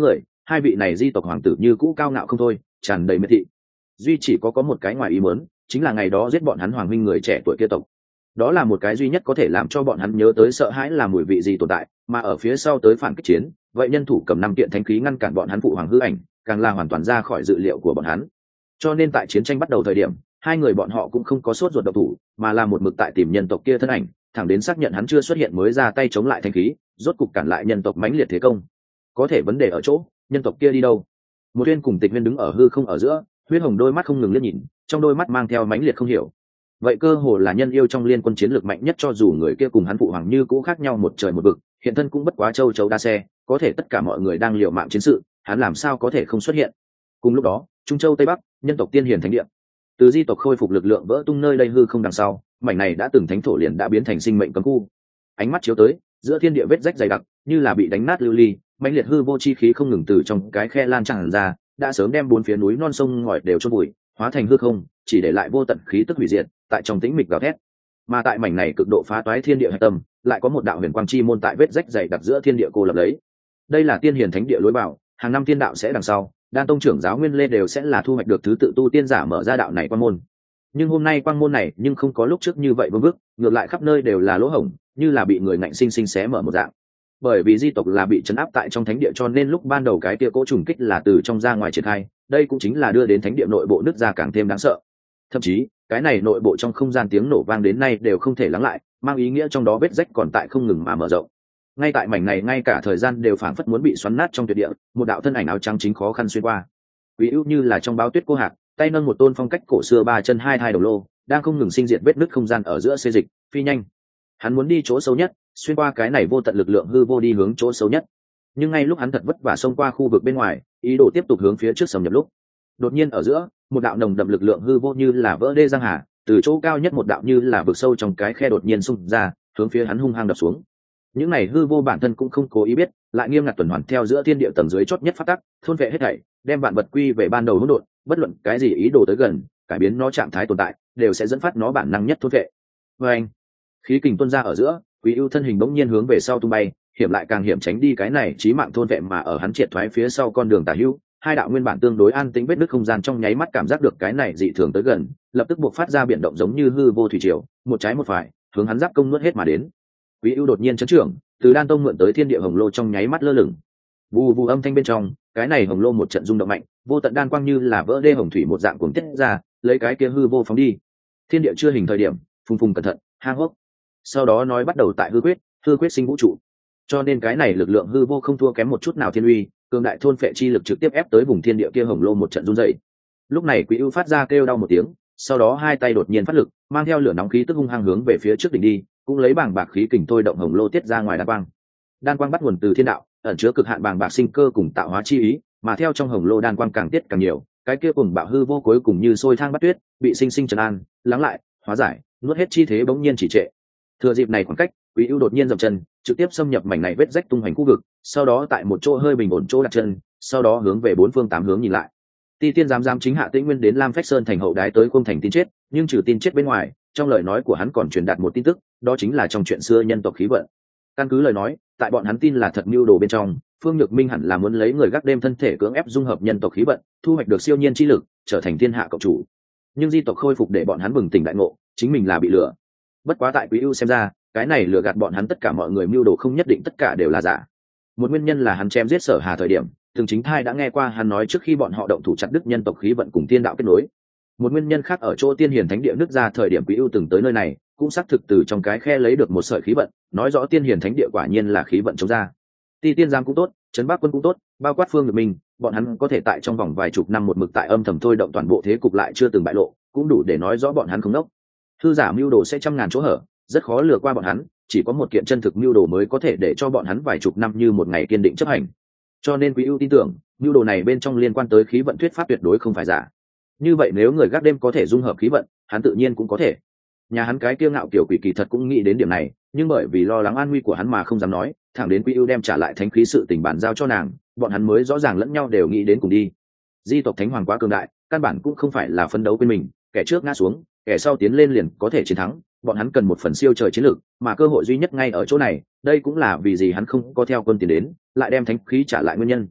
hai vị này di tộc hoàng tử như cũ cao ngạo không thôi, tràn đầy miệt thị. Duy chỉ có có một cái ngoài ý muốn, chính là ngày đó giết bọn hắn hoàng huynh người trẻ tuổi kia tộc. Đó là một cái duy nhất có thể làm cho bọn hắn nhớ tới sợ hãi là mùi vị gì tồn tại, mà ở phía sau tới phản kích chiến, vậy nhân thủ cầm năm kiện thánh khí ngăn cản bọn hắn phụ hoàng hư ảnh, càng là hoàn toàn ra khỏi dự liệu của bọn hắn. Cho nên tại chiến tranh bắt đầu thời điểm, hai người bọn họ cũng không có sốt ruột độc thủ, mà là một mực tại tìm nhân tộc kia thân ảnh, thẳng đến xác nhận hắn chưa xuất hiện mới ra tay chống lại thánh khí, rốt cục cản lại nhân tộc mãnh liệt thế công. Có thể vấn đề ở chỗ, nhân tộc kia đi đâu? Một Uyên cùng Tịch Huyên đứng ở hư không ở giữa, huyết hồng đôi mắt không ngừng liếc nhìn, trong đôi mắt mang theo mãnh liệt không hiểu. Vậy cơ hồ là nhân yêu trong liên quân chiến lược mạnh nhất, cho dù người kia cùng hắn phụ hoàng như cũ khác nhau một trời một vực, hiện thân cũng bất quá châu chấu đa xe, có thể tất cả mọi người đang liều mạng chiến sự, hắn làm sao có thể không xuất hiện? Cùng lúc đó, Trung Châu Tây Bắc, nhân tộc Tiên Hiền Thánh Địa, từ di tộc khôi phục lực lượng vỡ tung nơi đây hư không đằng sau, mảnh này đã từng thánh thổ liền đã biến thành sinh mệnh cấm khu. Ánh mắt chiếu tới, giữa thiên địa vết rách dày đặc, như là bị đánh nát lưu ly, mãnh liệt hư vô chi khí không ngừng từ trong cái khe lan tràn ra, đã sớm đem bốn phía núi non sông ngòi đều chôn bụi, hóa thành hư không, chỉ để lại vô tận khí tức hủy diệt tại trong tĩnh mịch gào thét. Mà tại mảnh này cực độ phá toái thiên địa hạch tâm, lại có một đạo huyền quang chi môn tại vết rách dày đặc giữa thiên địa cô lập lấy. Đây là Tiên Hiền Thánh Địa lối vào, hàng năm tiên đạo sẽ đằng sau, đan tông trưởng giáo nguyên lê đều sẽ là thu hoạch được thứ tự tu tiên giả mở ra đạo này quang môn. Nhưng hôm nay quang môn này nhưng không có lúc trước như vậy vương vức, ngược lại khắp nơi đều là lỗ hổng, như là bị người ngạnh sinh sinh xé mở một dạng. Bởi vì di tộc là bị trấn áp tại trong thánh địa, cho nên lúc ban đầu cái kia cỗ trùng kích là từ trong ra ngoài triển khai, đây cũng chính là đưa đến thánh địa nội bộ nứt ra càng thêm đáng sợ. Thậm chí cái này nội bộ trong không gian tiếng nổ vang đến nay đều không thể lắng lại, mang ý nghĩa trong đó vết rách còn tại không ngừng mà mở rộng. Ngay tại mảnh này ngay cả thời gian đều phảng phất muốn bị xoắn nát trong tuyệt địa, một đạo thân ảnh áo trắng chính khó khăn xuyên qua. Quý ưu như là trong báo tuyết cô hạc, tay nâng một tôn phong cách cổ xưa ba chân hai thai đầu lô, đang không ngừng sinh diệt vết nứt không gian ở giữa xê dịch, phi nhanh. Hắn muốn đi chỗ sâu nhất, xuyên qua cái này vô tận lực lượng hư vô đi hướng chỗ sâu nhất. Nhưng ngay lúc hắn thật vất vả xông qua khu vực bên ngoài, ý đồ tiếp tục hướng phía trước xâm nhập lúc, đột nhiên ở giữa, một đạo nồng đậm lực lượng hư vô như là vỡ đê giang hà, từ chỗ cao nhất một đạo như là vực sâu trong cái khe đột nhiên xung ra, hướng phía hắn hung hăng đập xuống. Những này hư vô bản thân cũng không cố ý biết, lại nghiêm ngặt tuần hoàn theo giữa thiên địa tầng dưới chót nhất phát tắc, thôn vệ hết thảy, đem vạn vật quy về ban đầu hỗn độn, bất luận cái gì ý đồ tới gần, cải biến nó trạng thái tồn tại, đều sẽ dẫn phát nó bản năng nhất thôn vệ. Và anh, khí kình tuôn ra ở giữa, Quý ưu thân hình bỗng nhiên hướng về sau tung bay, hiểm lại càng hiểm tránh đi cái này chí mạng thôn vệ, mà ở hắn triệt thoái phía sau con đường tả hữu, hai đạo nguyên bản tương đối an tĩnh vết nứt không gian trong nháy mắt cảm giác được cái này dị thường tới gần, lập tức buộc phát ra biển động giống như hư vô thủy triều, một trái một phải, hướng hắn giáp công nuốt hết mà đến. Quý ưu đột nhiên chấn trưởng, từ đan tông mượn tới thiên địa hồng lô trong nháy mắt lơ lửng. Vù vù âm thanh bên trong, cái này hồng lô một trận rung động mạnh, vô tận đan quang như là vỡ đê hồng thủy một dạng cuồng tiết ra, lấy cái kia hư vô phóng đi. Thiên địa chưa hình thời điểm, phùng phùng cẩn thận, hang hốc. Sau đó nói bắt đầu tại hư quyết, hư quyết sinh vũ trụ. Cho nên cái này lực lượng hư vô không thua kém một chút nào thiên uy, cường đại thôn phệ chi lực trực tiếp ép tới vùng thiên địa kia hồng lô một trận run dậy. Lúc này Quý ưu phát ra kêu đau một tiếng, sau đó hai tay đột nhiên phát lực, mang theo lửa nóng khí tức hung hăng hướng về phía trước đỉnh đi, cũng lấy bảng bạc khí kình thôi động hồng lô tiết ra ngoài đan quang. Đan quang bắt nguồn từ thiên đạo, ẩn chứa cực hạn bàng bạc sinh cơ cùng tạo hóa chi ý, mà theo trong hồng lô đan quang càng tiết càng nhiều, cái kia cùng bạo hư vô cuối cùng như sôi thang bắt tuyết, bị sinh sinh trấn an, lắng lại, hóa giải, nuốt hết chi thế bỗng nhiên chỉ trệ. Thừa dịp này khoảng cách, Quý ưu đột nhiên dậm chân, trực tiếp xâm nhập mảnh này vết rách tung hoành khu vực, sau đó tại một chỗ hơi bình ổn chỗ đặt chân, sau đó hướng về bốn phương tám hướng nhìn lại. Ti tiên giám giám chính hạ Tĩnh Nguyên đến Lam Phách Sơn thành hậu đái tới Khung thành tin chết, nhưng trừ tin chết bên ngoài, trong lời nói của hắn còn truyền đạt một tin tức, đó chính là trong chuyện xưa nhân tộc khí vận. Căn cứ lời nói, tại bọn hắn tin là thật mưu đồ bên trong, Phương Nhược Minh hẳn là muốn lấy người gác đêm thân thể cưỡng ép dung hợp nhân tộc khí vận, thu hoạch được siêu nhiên chi lực, trở thành thiên hạ cộng chủ. Nhưng di tộc khôi phục để bọn hắn bừng tỉnh đại ngộ, chính mình là bị lừa. Bất quá tại Quý ưu xem ra, cái này lừa gạt bọn hắn tất cả mọi người mưu đồ không nhất định tất cả đều là giả. Một nguyên nhân là hắn chém giết Sở Hà thời điểm, từng chính thai đã nghe qua hắn nói trước khi bọn họ động thủ chặt đứt nhân tộc khí vận cùng thiên đạo kết nối. Một nguyên nhân khác ở chỗ Tiên Hiền Thánh Địa nứt ra thời điểm Quý ưu từng tới nơi này, cũng xác thực từ trong cái khe lấy được một sợi khí vận, nói rõ Tiên Hiền Thánh Địa quả nhiên là khí vận chống ra. Ti Tiên Giám cũng tốt, Trấn Bắc Quân cũng tốt, bao quát Phương Nhược Minh, bọn hắn có thể tại trong vòng vài chục năm một mực tại âm thầm thôi động toàn bộ thế cục lại chưa từng bại lộ, cũng đủ để nói rõ bọn hắn không ngốc. Thư giả mưu đồ sẽ trăm ngàn chỗ hở, rất khó lừa qua bọn hắn, chỉ có một kiện chân thực mưu đồ mới có thể để cho bọn hắn vài chục năm như một ngày kiên định chấp hành. Cho nên Quý ưu tin tưởng, mưu đồ này bên trong liên quan tới khí vận thuyết pháp tuyệt đối không phải giả. Như vậy nếu người gác đêm có thể dung hợp khí vận, hắn tự nhiên cũng có thể. Nhà hắn cái kiêu ngạo kiểu quỷ kỳ thật cũng nghĩ đến điểm này, nhưng bởi vì lo lắng an nguy của hắn mà không dám nói, thẳng đến Quý ưu đem trả lại thánh khí sự tình bản giao cho nàng, bọn hắn mới rõ ràng lẫn nhau đều nghĩ đến cùng đi. Di tộc thánh hoàng quá cường đại, căn bản cũng không phải là phấn đấu quên mình, kẻ trước ngã xuống, kẻ sau tiến lên liền có thể chiến thắng, bọn hắn cần một phần siêu trời chiến lược, mà cơ hội duy nhất ngay ở chỗ này, đây cũng là vì gì hắn không có theo quân tiền đến, lại đem thánh khí trả lại nguyên nhân.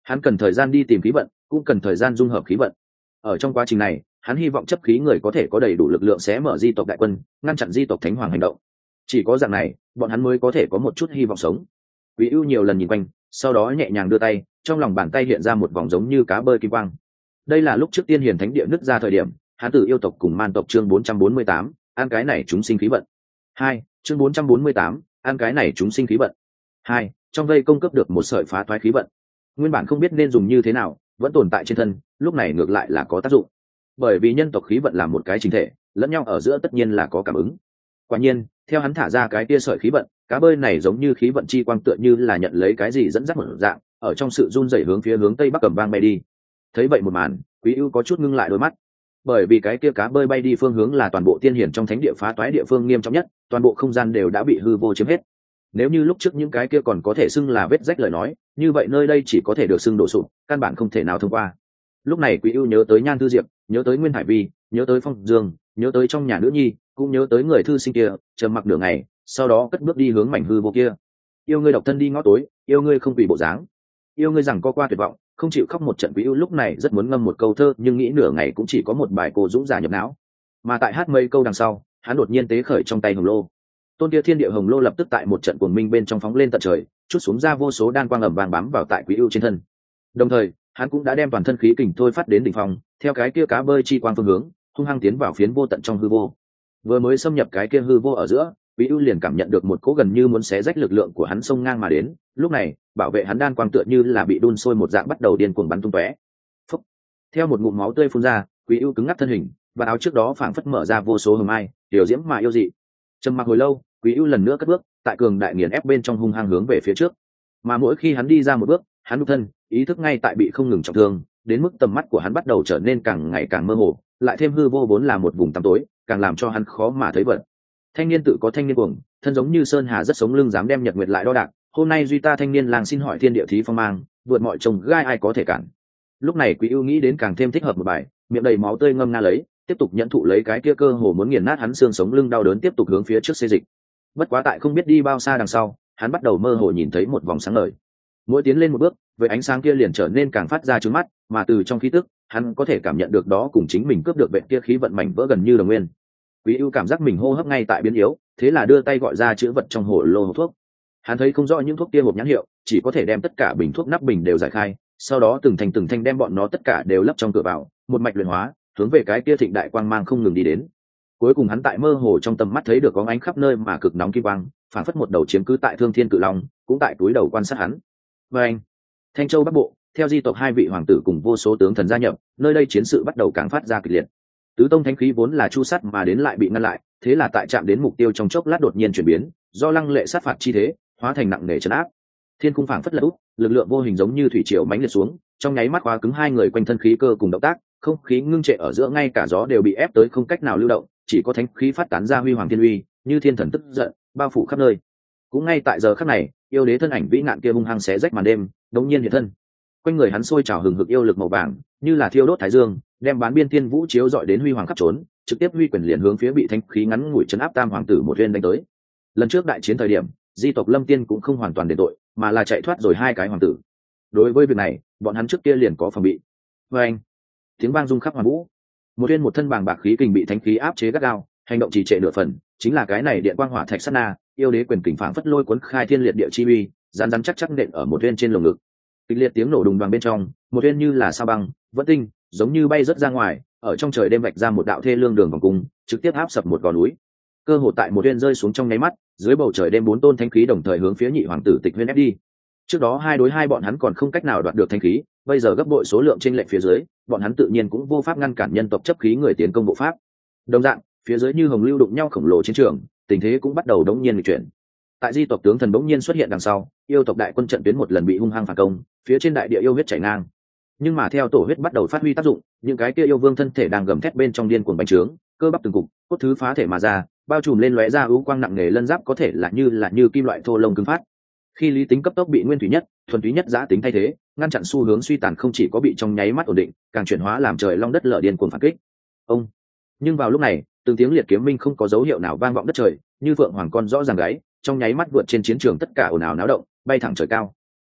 Hắn cần thời gian đi tìm khí vận, cũng cần thời gian dung hợp khí vận. Ở trong quá trình này, hắn hy vọng chấp khí người có thể có đầy đủ lực lượng xé mở di tộc đại quân, ngăn chặn di tộc thánh hoàng hành động. Chỉ có dạng này, bọn hắn mới có thể có một chút hy vọng sống. Quý ưu nhiều lần nhìn quanh, sau đó nhẹ nhàng đưa tay, trong lòng bàn tay hiện ra một vòng giống như cá bơi kim quang. Đây là lúc trước tiên hiền thánh địa nứt ra thời điểm, hắn tử yêu tộc cùng man tộc chương bốn trăm bốn mươi tám, ăn cái này chúng sinh khí vận. Hai, chương bốn trăm bốn mươi tám, ăn cái này chúng sinh khí vận. Hai, trong vây công cấp được một sợi phá thoái khí vận. Nguyên bản không biết nên dùng như thế nào, vẫn tồn tại trên thân, lúc này ngược lại là có tác dụng. Bởi vì nhân tộc khí vận là một cái chính thể, lẫn nhau ở giữa tất nhiên là có cảm ứng. Quả nhiên, theo hắn thả ra cái tia sợi khí vận, cá bơi này giống như khí vận chi quang tựa như là nhận lấy cái gì dẫn dắt một dạng, ở trong sự run rẩy hướng phía hướng tây bắc cầm vang bay đi. Thấy vậy một màn, Quý ưu có chút ngưng lại đôi mắt, bởi vì cái kia cá bơi bay đi phương hướng là toàn bộ tiên hiển trong thánh địa phá toái địa phương nghiêm trọng nhất, toàn bộ không gian đều đã bị hư vô chiếm hết. Nếu như lúc trước những cái kia còn có thể xưng là vết rách lời nói, như vậy nơi đây chỉ có thể được xưng đổ sụp, căn bản không thể nào thông qua. Lúc này Quý ưu nhớ tới Nhan Thư Diệp, nhớ tới Nguyên Hải Vi, nhớ tới Phong Dương, nhớ tới trong nhà nữ nhi, cũng nhớ tới người thư sinh kia, trầm mặc nửa ngày, sau đó cất bước đi hướng mảnh hư vô kia. Yêu ngươi độc thân đi ngõ tối, yêu ngươi không tùy bộ dáng, yêu ngươi rằng co qua tuyệt vọng, không chịu khóc một trận. Quý ưu lúc này rất muốn ngâm một câu thơ, nhưng nghĩ nửa ngày cũng chỉ có một bài cô dũng giả nhập não. Mà tại hát mấy câu đằng sau, hắn đột nhiên tế khởi trong tay hồng lô. Tôn kia thiên địa hồng lô lập tức tại một trận cuồng minh bên trong phóng lên tận trời, chút xuống ra vô số đan quang ầm vàng bám vào tại Quý ưu trên thân. Đồng thời, hắn cũng đã đem toàn thân khí kình thôi phát đến đỉnh phong, theo cái kia cá bơi chi quang phương hướng, hung hăng tiến vào phiến vô tận trong hư vô. Vừa mới xâm nhập cái kia hư vô ở giữa, Quý ưu liền cảm nhận được một cỗ gần như muốn xé rách lực lượng của hắn xông ngang mà đến. Lúc này, bảo vệ hắn đan quang tựa như là bị đun sôi một dạng bắt đầu điên cuồng bắn tung tóe. Phúc! Theo một ngụm máu tươi phun ra, Quý ưu cứng ngắc thân hình, và áo trước đó phảng phất mở ra vô số hừng ai, tiểu diễm mà yêu dị. Trầm mặc hồi lâu, Quý ưu lần nữa cất bước, tại cường đại nghiền ép bên trong hung hăng hướng về phía trước. Mà mỗi khi hắn đi ra một bước, hắn đục thân, ý thức ngay tại bị không ngừng trọng thương, đến mức tầm mắt của hắn bắt đầu trở nên càng ngày càng mơ hồ, lại thêm hư vô vốn là một vùng tăm tối, càng làm cho hắn khó mà thấy vật. Thanh niên tự có thanh niên cuồng, thân giống như sơn hà rất sống lưng dám đem nhật nguyệt lại đo đạc, hôm nay duy ta thanh niên làng xin hỏi thiên địa thí phong mang, vượt mọi trông gai ai có thể cản. Lúc này Quý ưu nghĩ đến càng thêm thích hợp một bài, miệng đầy máu tươi ngâm nga lấy, tiếp tục nhận thụ lấy cái kia cơ hồ muốn nghiền nát hắn xương sống lưng đau đớn, tiếp tục hướng phía trước xê dịch. Bất quá tại không biết đi bao xa đằng sau, hắn bắt đầu mơ hồ nhìn thấy một vòng sáng ngời. Mỗi tiến lên một bước, với ánh sáng kia liền trở nên càng phát ra trướng mắt, mà từ trong khí tức, hắn có thể cảm nhận được đó cùng chính mình cướp được vệ kia khí vận mảnh vỡ gần như đồng nguyên. Quý ưu cảm giác mình hô hấp ngay tại biến yếu, thế là đưa tay gọi ra chữ vật trong hồ lô hộp thuốc. Hắn thấy không rõ những thuốc kia hộp nhãn hiệu, chỉ có thể đem tất cả bình thuốc nắp bình đều giải khai, sau đó từng thành từng thanh đem bọn nó tất cả đều lấp trong cửa vào, một mạch luyện hóa, hướng về cái kia thịnh đại quang mang không ngừng đi đến. Cuối cùng hắn tại mơ hồ trong tầm mắt thấy được có ánh khắp nơi mà cực nóng kim quang, phản phất một đầu chiếm cứ tại Thương Thiên Cự Long, cũng tại túi đầu quan sát hắn. Và anh, Thanh Châu Bắc Bộ, theo di tộc hai vị hoàng tử cùng vô số tướng thần gia nhập, nơi đây chiến sự bắt đầu càng phát ra kịch liệt. Tứ tông thánh khí vốn là chu sắt mà đến lại bị ngăn lại, thế là tại chạm đến mục tiêu trong chốc lát đột nhiên chuyển biến, do lăng lệ sát phạt chi thế, hóa thành nặng nề trấn áp. Thiên cung phảng phất lật úp, lực lượng vô hình giống như thủy triều mãnh liệt xuống, trong nháy mắt khóa cứng hai người quanh thân khí cơ cùng động tác, không khí ngưng trệ ở giữa, ngay cả gió đều bị ép tới không cách nào lưu động, chỉ có thánh khí phát tán ra huy hoàng thiên uy, như thiên thần tức giận, bao phủ khắp nơi. Cũng ngay tại giờ khắc này, yêu đế thân ảnh vĩ ngạn kia hung hăng xé rách màn đêm, đống nhiên hiện thân. Quanh người hắn sôi trào hừng hực yêu lực màu vàng, như là thiêu đốt thái dương, đem bán biên thiên vũ chiếu dọi đến huy hoàng khắp trốn, trực tiếp huy quyền liền hướng phía bị thánh khí ngắn ngủi chấn áp tam hoàng tử một viên đánh tới. Lần trước đại chiến thời điểm, di tộc Lâm Tiên cũng không hoàn toàn đền tội, mà là chạy thoát rồi hai cái hoàng tử. Đối với việc này, bọn hắn trước kia liền có phòng bị. Và anh, tiếng vang rung khắp hoàn vũ, một viên một thân bàng bạc khí kình bị thánh khí áp chế gắt gao, hành động trì trệ nửa phần, chính là cái này điện quang hỏa thạch sát na, yêu đế quyền kình phảng phất lôi cuốn khai thiên liệt địa chi uy, rắn rắn chắc chắc nện ở một viên trên lồng ngực. Kịch liệt tiếng nổ đùng đoàng bên trong, một viên như là sao băng, vẫn tinh, giống như bay rất ra ngoài, ở trong trời đêm vạch ra một đạo thê lương đường vòng cung, trực tiếp áp sập một gò núi. Cơ hồ tại một viên rơi xuống trong nháy mắt, dưới bầu trời đêm bốn tôn thánh khí đồng thời hướng phía nhị hoàng tử Tịch Huyên ép đi. Trước đó hai đối hai bọn hắn còn không cách nào đoạt được thánh khí, bây giờ gấp bội số lượng trên lệnh phía dưới, bọn hắn tự nhiên cũng vô pháp ngăn cản nhân tộc chấp khí người tiến công bộ pháp. Đồng dạng, phía dưới như hồng lưu đụng nhau khổng lồ chiến trường, tình thế cũng bắt đầu đống nhiên nghịch chuyển. Tại di tộc tướng thần đống nhiên xuất hiện đằng sau, yêu tộc đại quân trận tuyến một lần bị hung hăng phản công, phía trên đại địa yêu huyết chảy ngang. Nhưng mà theo tổ huyết bắt đầu phát huy tác dụng, những cái kia yêu vương thân thể đang gầm thét bên trong điên cuồng bành trướng, cơ bắp từng cục, cốt thứ phá thể mà ra, bao trùm lên lóe ra ưu quang nặng nề lân giáp có thể là như là như kim loại thô lông cứng phát. Khi lý tính cấp tốc bị nguyên thủy nhất, thuần túy nhất giá tính thay thế, ngăn chặn xu hướng suy tàn không chỉ có bị trong nháy mắt ổn định, càng chuyển hóa làm trời long đất lở điên cuồng phản kích. Ông. Nhưng vào lúc này, từng tiếng liệt kiếm minh không có dấu hiệu nào vang vọng đất trời, như vượng hoàng con rõ ràng gáy, trong nháy mắt vượt trên chiến trường tất cả ồn ào náo động, bay thẳng trời cao.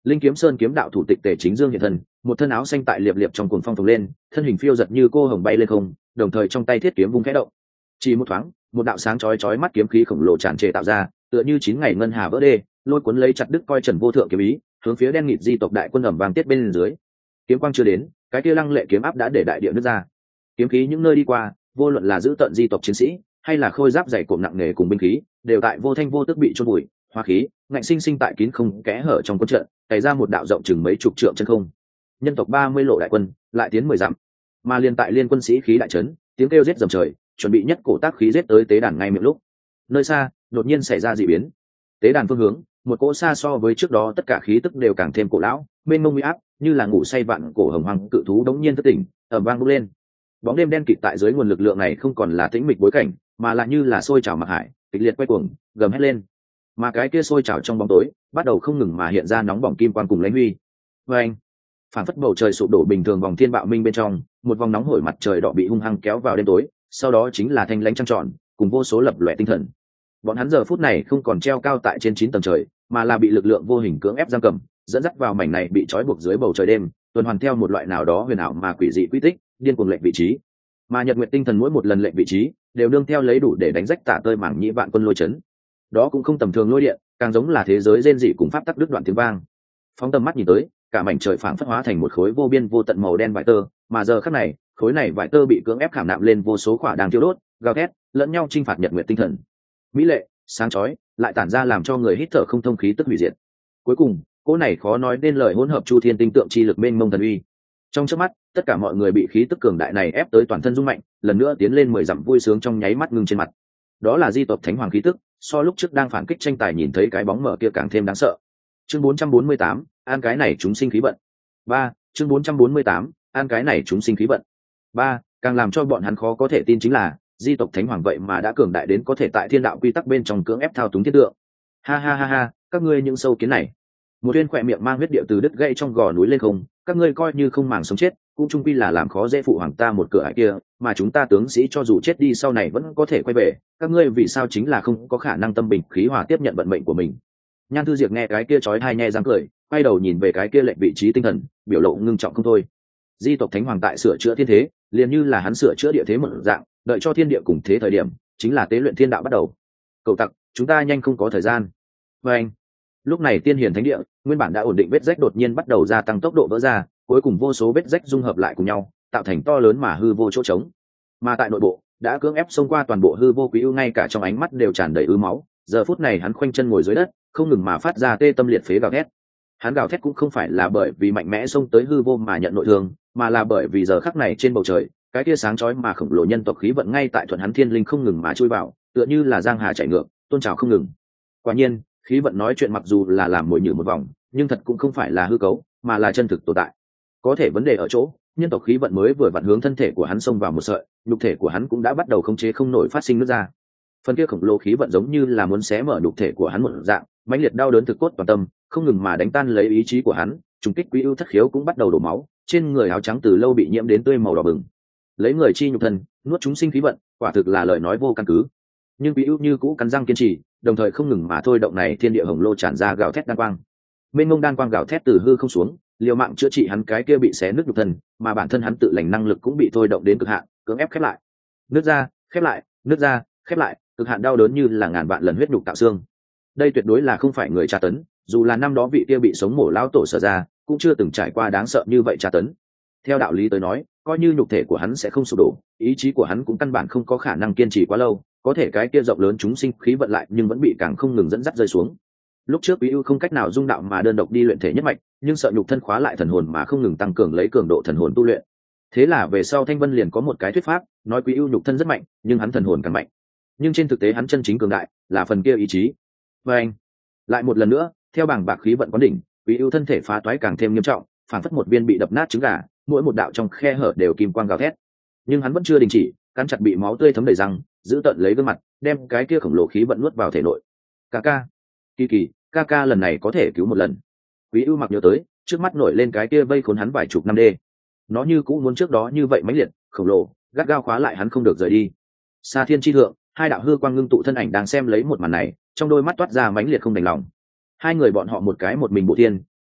Linh Kiếm Sơn kiếm đạo thủ tịch Tề Chính Dương hiện thân, một thân áo xanh tại liệp liệp trong cuồng phong phồng lên, thân hình phiêu giật như cô hồng bay lên không, đồng thời trong tay thiết kiếm vung khẽ động. Chỉ một thoáng, một đạo sáng chói chói mắt kiếm khí khổng lồ tràn trề tạo ra, tựa như chín ngày ngân hà vỡ đê, lôi cuốn lấy chặt đứt coi trần vô thượng kiếm ý, hướng phía đen nghịt di tộc đại quân ầm vang tiết bên dưới. Kiếm quang chưa đến, cái kia lăng lệ kiếm áp đã để đại địa nứt ra. Kiếm khí những nơi đi qua, vô luận là giữ tận di tộc chiến sĩ, hay là khôi giáp dày cộm nặng nề cùng binh khí, đều tại vô thanh vô tức bị chôn bụi, hóa khí, ngạnh sinh sinh tại kín không kẽ hở trong quân trận, bày ra một đạo rộng chừng mấy chục trượng chân không. Nhân tộc ba mươi lộ đại quân, lại tiến mười dặm. Mà liên tại liên quân sĩ khí đại trấn, tiếng kêu giết dầm trời, chuẩn bị nhất cổ tác khí giết tới tế đàn ngay miệng lúc. Nơi xa, đột nhiên xảy ra dị biến. Tế đàn phương hướng, một cỗ xa so với trước đó tất cả khí tức đều càng thêm cổ lão, mênh mông uy áp, như là ngủ say vạn cổ hồng hoàng cự thú đống nhiên thức tỉnh, ầm vang bốc lên. Bóng đêm đen kịt tại dưới nguồn lực lượng này không còn là tĩnh mịch bối cảnh, mà là như là sôi trào mặc hải, kịch liệt quay cuồng, gầm hét lên. Mà cái kia sôi trào trong bóng tối, bắt đầu không ngừng mà hiện ra nóng bỏng kim quang cùng lãnh huy. Và anh, phản phất bầu trời sụp đổ bình thường vòng thiên bạo minh bên trong, một vòng nóng hổi mặt trời đỏ bị hung hăng kéo vào đêm tối, sau đó chính là thanh lãnh trăng tròn, cùng vô số lập lòe tinh thần. Bọn hắn giờ phút này không còn treo cao tại trên chín tầng trời, mà là bị lực lượng vô hình cưỡng ép giam cầm, dẫn dắt vào mảnh này bị trói buộc dưới bầu trời đêm, tuần hoàn theo một loại nào đó huyền ảo mà quỷ dị quy tích, điên cuồng lệnh vị trí. Mà Nhật Nguyệt tinh thần mỗi một lần lệnh vị trí, đều nương theo lấy đủ để đánh rách tả tơi mảng nhĩ vạn quân lôi chấn. Đó cũng không tầm thường lôi điện, càng giống là thế giới rên rỉ cùng pháp tắc đứt đoạn tiếng vang. Phóng tầm mắt nhìn tới, cả mảnh trời phảng phất hóa thành một khối vô biên vô tận màu đen vải tơ, mà giờ khắc này, khối này vải tơ bị cưỡng ép khảm nạm lên vô số khỏa đang thiêu đốt, gào thét, lẫn nhau chinh phạt Nhật Nguyệt tinh thần. Mỹ lệ, sáng chói, lại tản ra làm cho người hít thở không thông khí tức hủy diệt. Cuối cùng, cỗ này khó nói nên lời hỗn hợp chu thiên tinh tượng chi lực mênh mông thần uy. Trong chớp mắt, tất cả mọi người bị khí tức cường đại này ép tới toàn thân rung mạnh, lần nữa tiến lên mười dặm vui sướng trong nháy mắt ngưng trên mặt. Đó là di tộc thánh hoàng khí tức, so lúc trước đang phản kích tranh tài nhìn thấy cái bóng mở kia càng thêm đáng sợ. Chương bốn trăm bốn mươi tám, an cái này chúng sinh khí vận. ba, chương bốn trăm bốn mươi tám, an cái này chúng sinh khí vận. ba, càng làm cho bọn hắn khó có thể tin chính là, di tộc thánh hoàng vậy mà đã cường đại đến có thể tại thiên đạo quy tắc bên trong cưỡng ép thao túng thiên tượng. Ha ha ha ha, các ngươi những sâu kiến này. Một viên khỏe miệng mang huyết điệu từ đứt gãy trong gò núi lên không, các ngươi coi như không màng sống chết, cũng chung quy là làm khó dễ phụ hoàng ta một cửa ải kia, mà chúng ta tướng sĩ cho dù chết đi sau này vẫn có thể quay về, các ngươi vì sao chính là không có khả năng tâm bình khí hòa tiếp nhận vận mệnh của mình. Nhan Thư Diệp nghe cái kia chói tai nhe răng cười, quay đầu nhìn về cái kia lệnh vị trí tinh thần, biểu lộ ngưng trọng không thôi. Di tộc thánh hoàng tại sửa chữa thiên thế, liền như là hắn sửa chữa địa thế một dạng, đợi cho thiên địa cùng thế thời điểm, chính là tế luyện thiên đạo bắt đầu. Cậu tặc, chúng ta nhanh không có thời gian. Và anh, lúc này tiên hiền thánh địa nguyên bản đã ổn định, vết rách đột nhiên bắt đầu gia tăng tốc độ vỡ ra, cuối cùng vô số vết rách dung hợp lại cùng nhau, tạo thành to lớn mà hư vô chỗ trống. Mà tại nội bộ đã cưỡng ép xông qua toàn bộ hư vô quý ưu, ngay cả trong ánh mắt đều tràn đầy ứ máu. Giờ phút này hắn khoanh chân ngồi dưới đất, không ngừng mà phát ra tê tâm liệt phế gào thét. Hắn gào thét cũng không phải là bởi vì mạnh mẽ xông tới hư vô mà nhận nội thương, mà là bởi vì giờ khắc này trên bầu trời, cái tia sáng chói mà khổng lồ nhân tộc khí vận ngay tại thuận hắn thiên linh không ngừng mà chui vào, tựa như là giang hà chảy ngược, tôn trào không ngừng. Quả nhiên, khí vận nói chuyện mặc dù là làm mồi nhử một vòng, nhưng thật cũng không phải là hư cấu, mà là chân thực tồn tại. Có thể vấn đề ở chỗ, nhân tộc khí vận mới vừa vặn hướng thân thể của hắn xông vào một sợi, nhục thể của hắn cũng đã bắt đầu khống chế không nổi phát sinh nước ra. Phần kia khổng lồ khí vận giống như là muốn xé mở nhục thể của hắn một dạng, mãnh liệt đau đớn thực cốt toàn tâm, không ngừng mà đánh tan lấy ý chí của hắn, trùng kích quý ưu thất khiếu cũng bắt đầu đổ máu, trên người áo trắng từ lâu bị nhiễm đến tươi màu đỏ bừng. Lấy người chi nhục thân, nuốt chúng sinh khí vận, quả thực là lời nói vô căn cứ. Nhưng quý ưu như cũ cắn răng kiên trì, đồng thời không ngừng mà thôi động này thiên địa hồng lô tràn ra gào thét đan quang. Mênh mông đan quang gào thét từ hư không xuống, liều mạng chữa trị hắn cái kia bị xé nứt nhục thân, mà bản thân hắn tự lành năng lực cũng bị thôi động đến cực hạn, cưỡng ép khép lại. Nứt ra, khép lại, nứt ra, khép lại, cực hạn đau đớn như là ngàn vạn lần huyết nhục tạo xương. Đây tuyệt đối là không phải người tra tấn, dù là năm đó vị kia bị sống mổ lão tổ sở ra, cũng chưa từng trải qua đáng sợ như vậy tra tấn. Theo đạo lý tới nói, coi như nhục thể của hắn sẽ không sụp đổ, ý chí của hắn cũng căn bản không có khả năng kiên trì quá lâu, có thể cái kia rộng lớn chúng sinh khí vận lại nhưng vẫn bị càng không ngừng dẫn dắt rơi xuống. Lúc trước Quý Ưu không cách nào dung đạo mà đơn độc đi luyện thể nhất mạch, nhưng sợ nhục thân khóa lại thần hồn mà không ngừng tăng cường lấy cường độ thần hồn tu luyện. Thế là về sau Thanh Vân liền có một cái thuyết pháp, nói Quý Ưu nhục thân rất mạnh, nhưng hắn thần hồn càng mạnh. Nhưng trên thực tế hắn chân chính cường đại là phần kia ý chí. Và anh, lại một lần nữa, theo bảng bạc khí vận quán đỉnh, Quý Ưu thân thể phá toái càng thêm nghiêm trọng, phản phất một viên bị đập nát trứng gà, mỗi một đạo trong khe hở đều kim quang gào thét. Nhưng hắn vẫn chưa đình chỉ, cắn chặt bị máu tươi thấm đầy răng, giữ tận lấy gương mặt, đem cái kia khổng lồ khí vận nuốt vào thể nội. Ca ca, kỳ kỳ, ca ca lần này có thể cứu một lần. Quý Ưu mặc nhớ tới, trước mắt nổi lên cái kia vây khốn hắn vài chục năm đê. Nó như cũ muốn trước đó như vậy mãnh liệt, khổng lồ, gắt gao khóa lại hắn không được rời đi. Xa thiên chi thượng, hai đạo hư quang ngưng tụ thân ảnh đang xem lấy một màn này, trong đôi mắt toát ra mãnh liệt không đành lòng. Hai người bọn họ một cái một mình bộ thiên,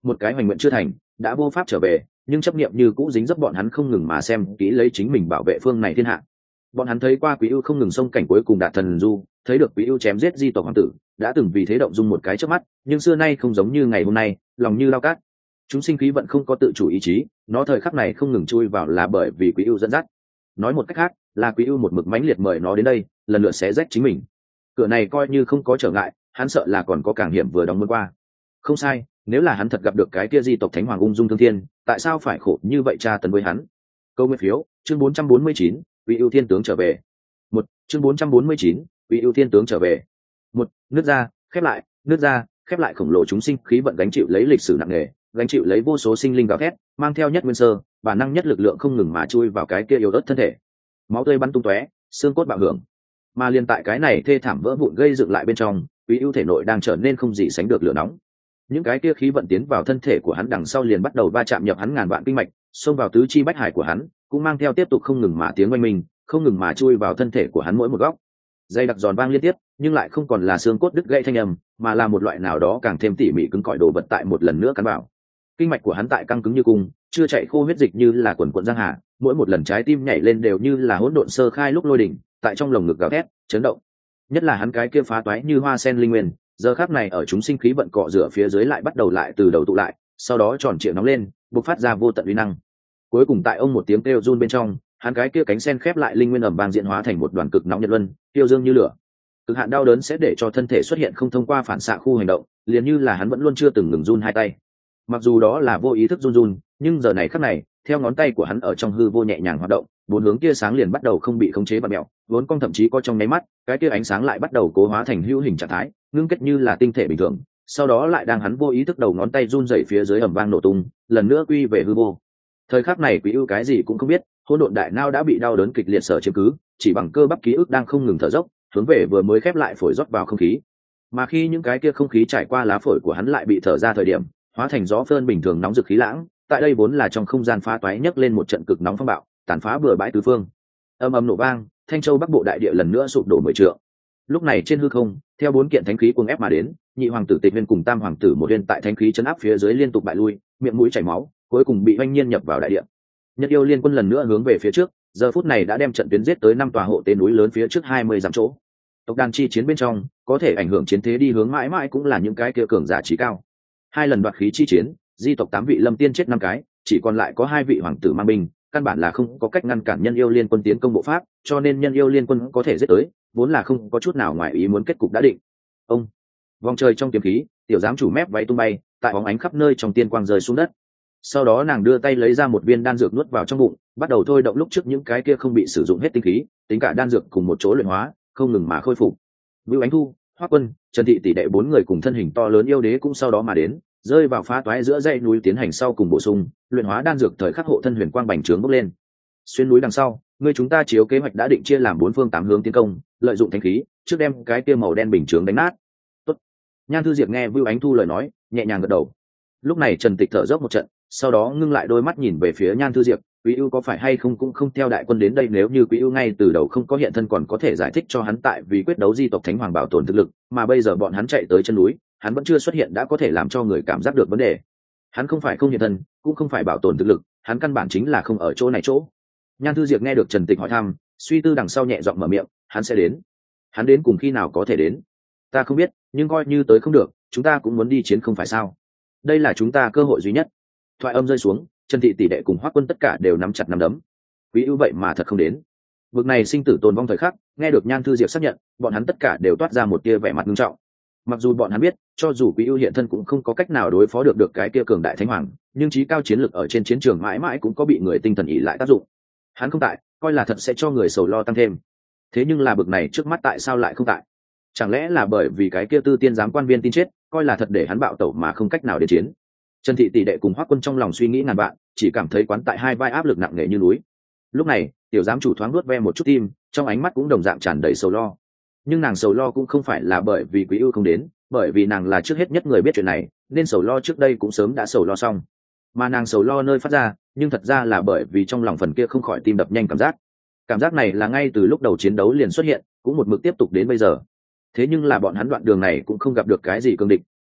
một cái hoành nguyện chưa thành đã vô pháp trở về, nhưng chấp niệm như cũ dính dấp bọn hắn không ngừng mà xem kỹ lấy chính mình bảo vệ phương này thiên hạ. Bọn hắn thấy qua Quý Ưu không ngừng xông cảnh cuối cùng đạt thần du, thấy được Quý Ưu chém giết di tộc hoàng tử, đã từng vì thế động dung một cái chớp mắt, nhưng xưa nay không giống như ngày hôm nay, lòng như lao cát. Chúng sinh khí vận không có tự chủ ý chí, nó thời khắc này không ngừng chui vào là bởi vì Quý Ưu dẫn dắt. Nói một cách khác, là Quý Ưu một mực mãnh liệt mời nó đến đây, lần lượt xé rách chính mình. Cửa này coi như không có trở ngại, hắn sợ là còn có càng hiểm vừa đóng môn qua. Không sai, nếu là hắn thật gặp được cái kia di tộc thánh hoàng ung dung thương thiên, tại sao phải khổ như vậy tra tấn với hắn? Câu nguyên phiếu, chương bốn trăm bốn mươi chín, Quý Ưu thiên tướng trở về. Một, chương bốn trăm bốn mươi chín, Quý Ưu thiên tướng trở về. Một, nứt ra, khép lại, nứt ra, khép lại khổng lồ chúng sinh khí vận gánh chịu lấy lịch sử nặng nề, gánh chịu lấy vô số sinh linh gào thét, mang theo nhất nguyên sơ, bản năng nhất lực lượng không ngừng mà chui vào cái kia yếu ớt thân thể. Máu tươi bắn tung tóe, xương cốt bạo hưởng. Mà liên tại cái này thê thảm vỡ vụn gây dựng lại bên trong, Quý Ưu thể nội đang trở nên không gì sánh được lửa nóng. Những cái kia khí vận tiến vào thân thể của hắn đằng sau liền bắt đầu va chạm nhập hắn ngàn vạn kinh mạch, xông vào tứ chi bách hải của hắn, cũng mang theo tiếp tục không ngừng mà tiếng oanh minh, không ngừng mà chui vào thân thể của hắn mỗi một góc. Dây đặc giòn vang liên tiếp, nhưng lại không còn là xương cốt đứt gãy thanh âm, mà là một loại nào đó càng thêm tỉ mỉ cứng cỏi đồ vật tại một lần nữa cắn vào. Kinh mạch của hắn tại căng cứng như cung, chưa chạy khô huyết dịch như là quần quần giang hà, mỗi một lần trái tim nhảy lên đều như là hỗn độn sơ khai lúc lôi đỉnh, tại trong lồng ngực gào thét, chấn động. Nhất là hắn cái kia phá toái như hoa sen linh nguyên, giờ khắc này ở chúng sinh khí vận cọ rửa phía dưới lại bắt đầu lại từ đầu tụ lại, sau đó tròn trịa nóng lên, bộc phát ra vô tận uy năng. Cuối cùng tại ông một tiếng kêu run bên trong, hắn cái kia cánh sen khép lại linh nguyên ầm vang diễn hóa thành một đoàn cực nóng nhật luân, tiêu dương như lửa. Cực hạn đau đớn sẽ để cho thân thể xuất hiện không thông qua phản xạ khu hành động, liền như là hắn vẫn luôn chưa từng ngừng run hai tay. Mặc dù đó là vô ý thức run run, nhưng giờ này khắc này, theo ngón tay của hắn ở trong hư vô nhẹ nhàng hoạt động, bốn hướng tia sáng liền bắt đầu không bị khống chế và mèo, vốn cong thậm chí có trong nháy mắt, cái tia ánh sáng lại bắt đầu cố hóa thành hữu hình trạng thái, ngưng kết như là tinh thể bình thường. Sau đó lại đang hắn vô ý thức đầu ngón tay run rẩy phía dưới ầm vang nổ tung, lần nữa quy về hư vô. Thời khắc này Quý Ưu cái gì cũng không biết, hỗn độn đại não đã bị đau đớn kịch liệt sở chiếm cứ, chỉ bằng cơ bắp ký ức đang không ngừng thở dốc, hướng về vừa mới khép lại phổi rót vào không khí. Mà khi những cái kia không khí trải qua lá phổi của hắn lại bị thở ra thời điểm, hóa thành gió phơn bình thường nóng rực khí lãng, tại đây vốn là trong không gian phá toái nhấc lên một trận cực nóng phong bạo, tàn phá bừa bãi tứ phương. Âm ầm nổ vang, Thanh Châu Bắc Bộ đại địa lần nữa sụp đổ mười trượng. Lúc này trên hư không, theo bốn kiện thánh khí cuồng ép mà đến, nhị hoàng tử Tịch Viên cùng tam hoàng tử Một Viên tại thánh khí chấn áp phía dưới liên tục bại lui, miệng mũi chảy máu, cuối cùng bị oanh nhiên nhập vào đại địa. Nhật Yêu Liên Quân lần nữa hướng về phía trước, giờ phút này đã đem trận tuyến giết tới năm tòa hộ tế núi lớn phía trước hai mươi dặm chỗ. Tộc đàn chi chiến bên trong, có thể ảnh hưởng chiến thế đi hướng mãi mãi cũng là những cái kia cường giả trí cao. Hai lần đoạt khí chi chiến, di tộc tám vị lâm tiên chết năm cái, chỉ còn lại có hai vị hoàng tử mang binh, căn bản là không có cách ngăn cản Nhân Yêu Liên Quân tiến công bộ pháp, cho nên Nhân Yêu Liên Quân có thể giết tới, vốn là không có chút nào ngoài ý muốn kết cục đã định. Ông, vòng trời trong kiếm khí, tiểu giám chủ mép váy tung bay, tại bóng ánh khắp nơi trong tiên quang rơi xuống đất. Sau đó nàng đưa tay lấy ra một viên đan dược nuốt vào trong bụng, bắt đầu thôi động lúc trước những cái kia không bị sử dụng hết tinh khí, tính cả đan dược cùng một chỗ luyện hóa, không ngừng mà khôi phục. Vưu Ánh Thu, Hoắc Quân, Trần Thị tỷ đệ bốn người cùng thân hình to lớn yêu đế cũng sau đó mà đến, rơi vào phá toái giữa dãy núi tiến hành sau cùng bổ sung, luyện hóa đan dược thời khắc hộ thân huyền quang bành trướng bốc lên. Xuyên núi đằng sau, người chúng ta chiếu kế hoạch đã định chia làm bốn phương tám hướng tiến công, lợi dụng thánh khí, trước đem cái kia màu đen bình chướng đánh nát. Tốt. Nhan Thư Diệp nghe Vưu Ánh Thu lời nói, nhẹ nhàng gật đầu. Lúc này Trần Tịch thở dốc một trận, sau đó ngưng lại đôi mắt nhìn về phía Nhan Thư Diệp, Quý Ưu có phải hay không cũng không theo đại quân đến đây, nếu như Quý Ưu ngay từ đầu không có hiện thân còn có thể giải thích cho hắn tại vì quyết đấu di tộc thánh hoàng bảo tồn thực lực, mà bây giờ bọn hắn chạy tới chân núi, hắn vẫn chưa xuất hiện đã có thể làm cho người cảm giác được vấn đề. Hắn không phải không hiện thân, cũng không phải bảo tồn thực lực, hắn căn bản chính là không ở chỗ này chỗ. Nhan Thư Diệp nghe được Trần Tịch hỏi thăm, suy tư đằng sau nhẹ giọng mở miệng, hắn sẽ đến. Hắn đến cùng khi nào có thể đến? Ta không biết, nhưng coi như tới không được, chúng ta cũng muốn đi chiến không phải sao? Đây là chúng ta cơ hội duy nhất. Thoại âm rơi xuống, Trần Thị tỷ đệ cùng Hoắc Quân tất cả đều nắm chặt nắm đấm. Quý Ưu vậy mà thật không đến. Vực này sinh tử tồn vong thời khắc, nghe được Nhan Thư Diệp xác nhận, bọn hắn tất cả đều toát ra một tia vẻ mặt nghiêm trọng. Mặc dù bọn hắn biết, cho dù Quý Ưu hiện thân cũng không có cách nào đối phó được được cái kia cường đại thánh hoàng, nhưng trí cao chiến lực ở trên chiến trường mãi mãi cũng có bị người tinh thần ỷ lại tác dụng. Hắn không tại, coi là thật sẽ cho người sầu lo tăng thêm. Thế nhưng là bực này trước mắt tại sao lại không tại? Chẳng lẽ là bởi vì cái kia tư tiên giám quan viên tin chết, coi là thật để hắn bạo tẩu mà không cách nào đến chiến? Trần Thị tỷ đệ cùng Hoắc Quân trong lòng suy nghĩ ngàn vạn, chỉ cảm thấy quán tại hai vai áp lực nặng nề như núi. Lúc này, tiểu giám chủ thoáng nuốt ve một chút tim, trong ánh mắt cũng đồng dạng tràn đầy sầu lo. Nhưng nàng sầu lo cũng không phải là bởi vì Quý Ưu không đến, bởi vì nàng là trước hết nhất người biết chuyện này, nên sầu lo trước đây cũng sớm đã sầu lo xong. Mà nàng sầu lo nơi phát ra, nhưng thật ra là bởi vì trong lòng phần kia không khỏi tim đập nhanh cảm giác. Cảm giác này là ngay từ lúc đầu chiến đấu liền xuất hiện, cũng một mực tiếp tục đến bây giờ. Thế nhưng là bọn hắn đoạn đường này cũng không gặp được cái gì cường địch,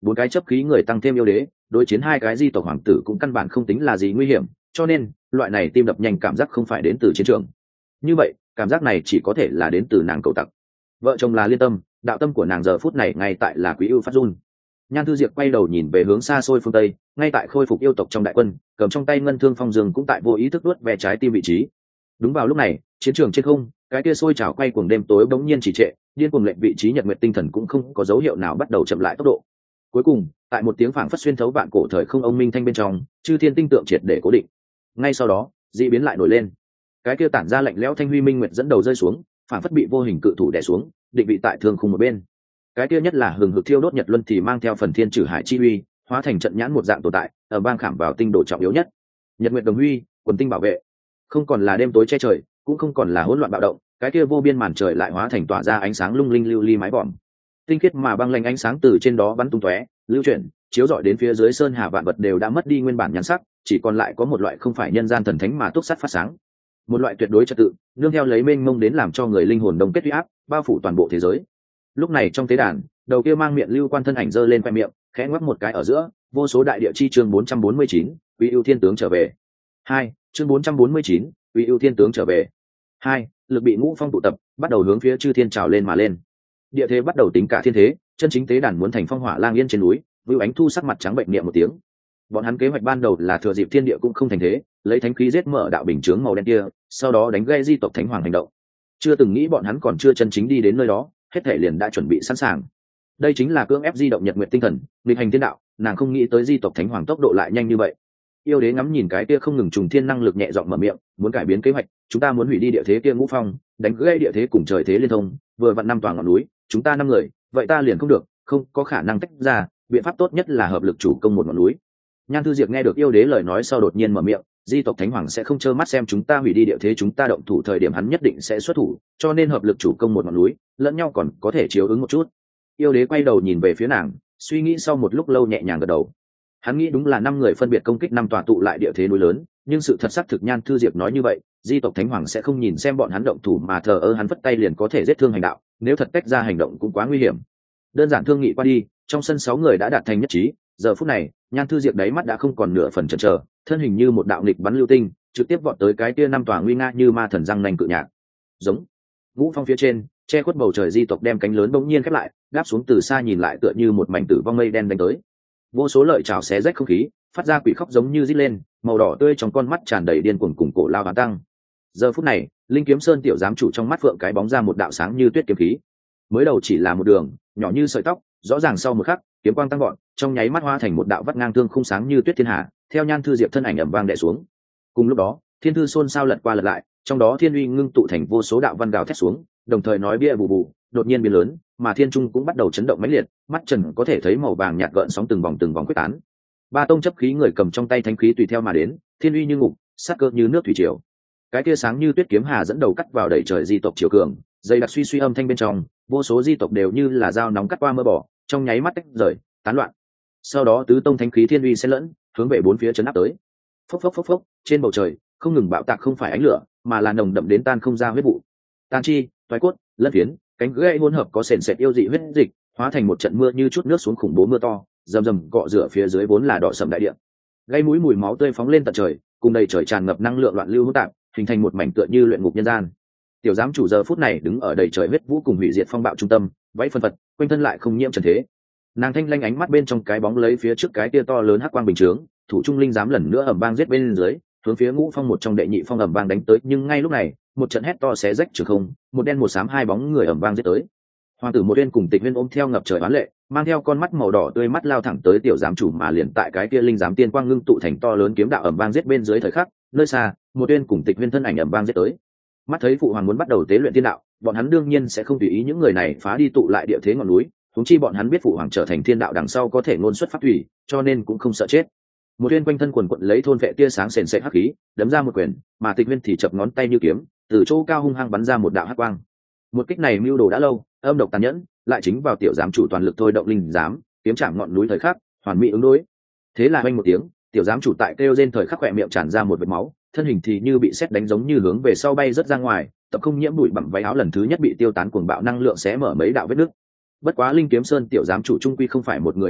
bốn cái chấp khí người tăng thêm yêu đế đối chiến hai cái di tộc hoàng tử cũng căn bản không tính là gì nguy hiểm, cho nên loại này tim đập nhanh cảm giác không phải đến từ chiến trường. Như vậy cảm giác này chỉ có thể là đến từ nàng cậu tặc. Vợ chồng là Liên Tâm, đạo tâm của nàng giờ phút này ngay tại là Quý Ưu phát run. Nhan Thư Diệp quay đầu nhìn về hướng xa xôi phương tây, ngay tại khôi phục yêu tộc trong đại quân, cầm trong tay ngân thương phong dương cũng tại vô ý thức đuốt về trái tim vị trí. Đúng vào lúc này, chiến trường trên không, cái kia sôi trào quay cuồng đêm tối bỗng nhiên trì trệ, điên cuồng lệnh vị trí nhật nguyệt tinh thần cũng không có dấu hiệu nào bắt đầu chậm lại tốc độ. Cuối cùng, tại một tiếng phảng phất xuyên thấu vạn cổ thời không ông minh thanh bên trong, chư thiên tinh tượng triệt để cố định. Ngay sau đó, dị biến lại nổi lên. Cái kia tản ra lạnh lẽo thanh huy minh nguyệt dẫn đầu rơi xuống, phảng phất bị vô hình cự thủ đè xuống, định vị tại thương khung một bên. Cái kia nhất là hừng hực thiêu đốt nhật luân thì mang theo phần thiên trừ hải chi uy, hóa thành trận nhãn một dạng tồn tại, ở bang khảm vào tinh độ trọng yếu nhất. Nhật nguyệt đồng huy, quần tinh bảo vệ. Không còn là đêm tối che trời, cũng không còn là hỗn loạn bạo động, cái kia vô biên màn trời lại hóa thành tỏa ra ánh sáng lung linh lưu ly mái vòm. Tinh khiết mà băng lanh ánh sáng từ trên đó bắn tung tóe, lưu chuyển, chiếu rọi đến phía dưới sơn hà vạn vật đều đã mất đi nguyên bản nhan sắc, chỉ còn lại có một loại không phải nhân gian thần thánh mà túc sắt phát sáng. Một loại tuyệt đối trật tự, nương theo lấy mênh mông đến làm cho người linh hồn đông kết uy áp, bao phủ toàn bộ thế giới. Lúc này trong tế đàn, đầu kia mang miệng lưu quan thân ảnh giơ lên khoe miệng, khẽ ngoắc một cái ở giữa, vô số đại địa chi chương bốn trăm bốn mươi chín, Uy ưu thiên tướng trở về. Hai, chương bốn trăm bốn mươi chín, Uy ưu thiên tướng trở về. Hai, lực bị ngũ phong tụ tập, bắt đầu hướng phía chư thiên trào lên mà lên. Địa thế bắt đầu tính cả thiên thế, chân chính tế đàn muốn thành phong hỏa lang yên trên núi, Vưu Ánh Thu sắc mặt trắng bệnh niệm một tiếng. Bọn hắn kế hoạch ban đầu là thừa dịp thiên địa cũng không thành thế, lấy thánh khí giết mở đạo bình chướng màu đen kia, sau đó đánh gây di tộc thánh hoàng hành động. Chưa từng nghĩ bọn hắn còn chưa chân chính đi đến nơi đó, hết thể liền đã chuẩn bị sẵn sàng. Đây chính là cưỡng ép di động nhật nguyệt tinh thần, nghịch hành thiên đạo, nàng không nghĩ tới di tộc thánh hoàng tốc độ lại nhanh như vậy. Yêu đế ngắm nhìn cái kia không ngừng trùng thiên năng lực nhẹ giọng mở miệng, muốn cải biến kế hoạch, chúng ta muốn hủy đi địa thế kia ngũ phong, đánh gãy địa thế cùng trời thế liên thông, vừa vặn năm toàn ngọn núi, chúng ta năm người, vậy ta liền không được, không có khả năng tách ra, biện pháp tốt nhất là hợp lực chủ công một ngọn núi. Nhan Thư Diệp nghe được yêu đế lời nói sau đột nhiên mở miệng, di tộc thánh hoàng sẽ không trơ mắt xem chúng ta hủy đi địa thế, chúng ta động thủ thời điểm hắn nhất định sẽ xuất thủ, cho nên hợp lực chủ công một ngọn núi, lẫn nhau còn có thể chiếu ứng một chút. Yêu đế quay đầu nhìn về phía nàng, suy nghĩ sau một lúc lâu nhẹ nhàng gật đầu. Hắn nghĩ đúng là năm người phân biệt công kích năm tòa tụ lại địa thế núi lớn, nhưng sự thật xác thực Nhan Thư Diệp nói như vậy, di tộc thánh hoàng sẽ không nhìn xem bọn hắn động thủ mà thờ ơ, hắn vất tay liền có thể giết thương hành đạo, nếu thật tách ra hành động cũng quá nguy hiểm. Đơn giản thương nghị qua đi, trong sân sáu người đã đạt thành nhất trí. Giờ phút này, Nhan Thư Diệp đáy mắt đã không còn nửa phần chần chờ, thân hình như một đạo nghịch bắn lưu tinh, trực tiếp vọt tới cái kia năm tòa nguy nga như ma thần răng nanh cự nhạc. Giống. Ngũ phong phía trên, che khuất bầu trời di tộc đem cánh lớn bỗng nhiên khép lại, đáp xuống từ xa nhìn lại tựa như một mảnh tử vong mây đen đánh tới. Vô số lợi trào xé rách không khí, phát ra quỷ khóc giống như rít lên, màu đỏ tươi trong con mắt tràn đầy điên cuồng cùng cổ lao bán tăng. Giờ phút này, Linh Kiếm Sơn tiểu giám chủ trong mắt phượng cái bóng ra một đạo sáng như tuyết kiếm khí. Mới đầu chỉ là một đường, nhỏ như sợi tóc, rõ ràng sau một khắc, kiếm quang tăng gọn, trong nháy mắt hóa thành một đạo vắt ngang thương khung sáng như tuyết thiên hà, theo Nhan Thư Diệp thân ảnh ầm vang đè xuống. Cùng lúc đó, thiên thư xôn xao lật qua lật lại, trong đó thiên uy ngưng tụ thành vô số đạo văn gào thét xuống, đồng thời nói bia bù bù, đột nhiên biến lớn, mà thiên trung cũng bắt đầu chấn động mãnh liệt, mắt trần có thể thấy màu vàng nhạt gợn sóng từng vòng từng vòng quyết tán. Ba tông chấp khí người cầm trong tay thánh khí tùy theo mà đến, thiên uy như ngục, sát cơ như nước thủy triều. Cái tia sáng như tuyết kiếm hà dẫn đầu cắt vào đẩy trời di tộc triều cường, dây đặc suy suy âm thanh bên trong, vô số di tộc đều như là dao nóng cắt qua mưa bỏ, trong nháy mắt tách rời, tán loạn. Sau đó tứ tông thánh khí thiên uy sẽ lẫn, hướng về bốn phía chấn áp tới. Phốc phốc phốc phốc, trên bầu trời không ngừng bạo tạc không phải ánh lửa, mà là nồng đậm đến tan không ra huyết vụ. Tan chi, toái cốt, lân phiến, cánh gãy hỗn hợp có sền sệt yêu dị huyết dịch, hóa thành một trận mưa như chút nước xuống khủng bố mưa to, rầm rầm cọ rửa phía dưới vốn là đỏ sầm đại địa. Gây mũi mùi máu tươi phóng lên tận trời, cùng đầy trời tràn ngập năng lượng loạn lưu hỗn tạp, hình thành một mảnh tựa như luyện ngục nhân gian. Tiểu giám chủ giờ phút này đứng ở đầy trời huyết vũ cùng hủy diệt phong bạo trung tâm, váy phân phật, quanh thân lại không nhiễm trần thế. Nàng thanh lanh ánh mắt bên trong cái bóng lấy phía trước cái kia to lớn hắc quang bình chướng, thủ trung linh dám lần nữa ầm vang giết bên dưới, hướng phía ngũ phong một trong đệ nhị phong ầm vang đánh tới, nhưng ngay lúc này, một trận hét to xé rách trường không, một đen một xám hai bóng người ầm vang giết tới. Hoàng tử một uyên cùng Tịch Huyên ôm theo ngập trời oán lệ, mang theo con mắt màu đỏ tươi mắt lao thẳng tới tiểu giám chủ, mà liền tại cái kia linh giám tiên quang ngưng tụ thành to lớn kiếm đạo ầm vang giết bên dưới thời khắc, nơi xa, một uyên cùng Tịch Huyên thân ảnh ầm vang giết tới. Mắt thấy phụ hoàng muốn bắt đầu tế luyện tiên đạo, bọn hắn đương nhiên sẽ không tùy ý những người này phá đi tụ lại địa thế ngọn núi, huống chi bọn hắn biết phụ hoàng trở thành thiên đạo đằng sau có thể ngôn xuất phát thủy, cho nên cũng không sợ chết. Một uyên quanh thân quần quận lấy thôn vệ tia sáng sền sệt hắc khí, đấm ra một quyền, mà Tịch Huyên thì chập ngón tay như kiếm, từ chỗ cao hung hăng bắn ra một đạo hắc quang. Một kích này mưu đồ đã lâu, âm độc tàn nhẫn, lại chính vào tiểu giám chủ toàn lực thôi động linh giám, kiếm chạm ngọn núi thời khắc, hoàn mỹ ứng đối. Thế là oanh một tiếng, tiểu giám chủ tại kêu rên thời khắc khỏe miệng tràn ra một vệt máu, thân hình thì như bị sét đánh giống như hướng về sau bay rất ra ngoài, tập không nhiễm bụi bặm váy áo lần thứ nhất bị tiêu tán cuồng bạo năng lượng xé mở mấy đạo vết nứt. Bất quá Linh Kiếm Sơn tiểu giám chủ trung quy không phải một người đến đây,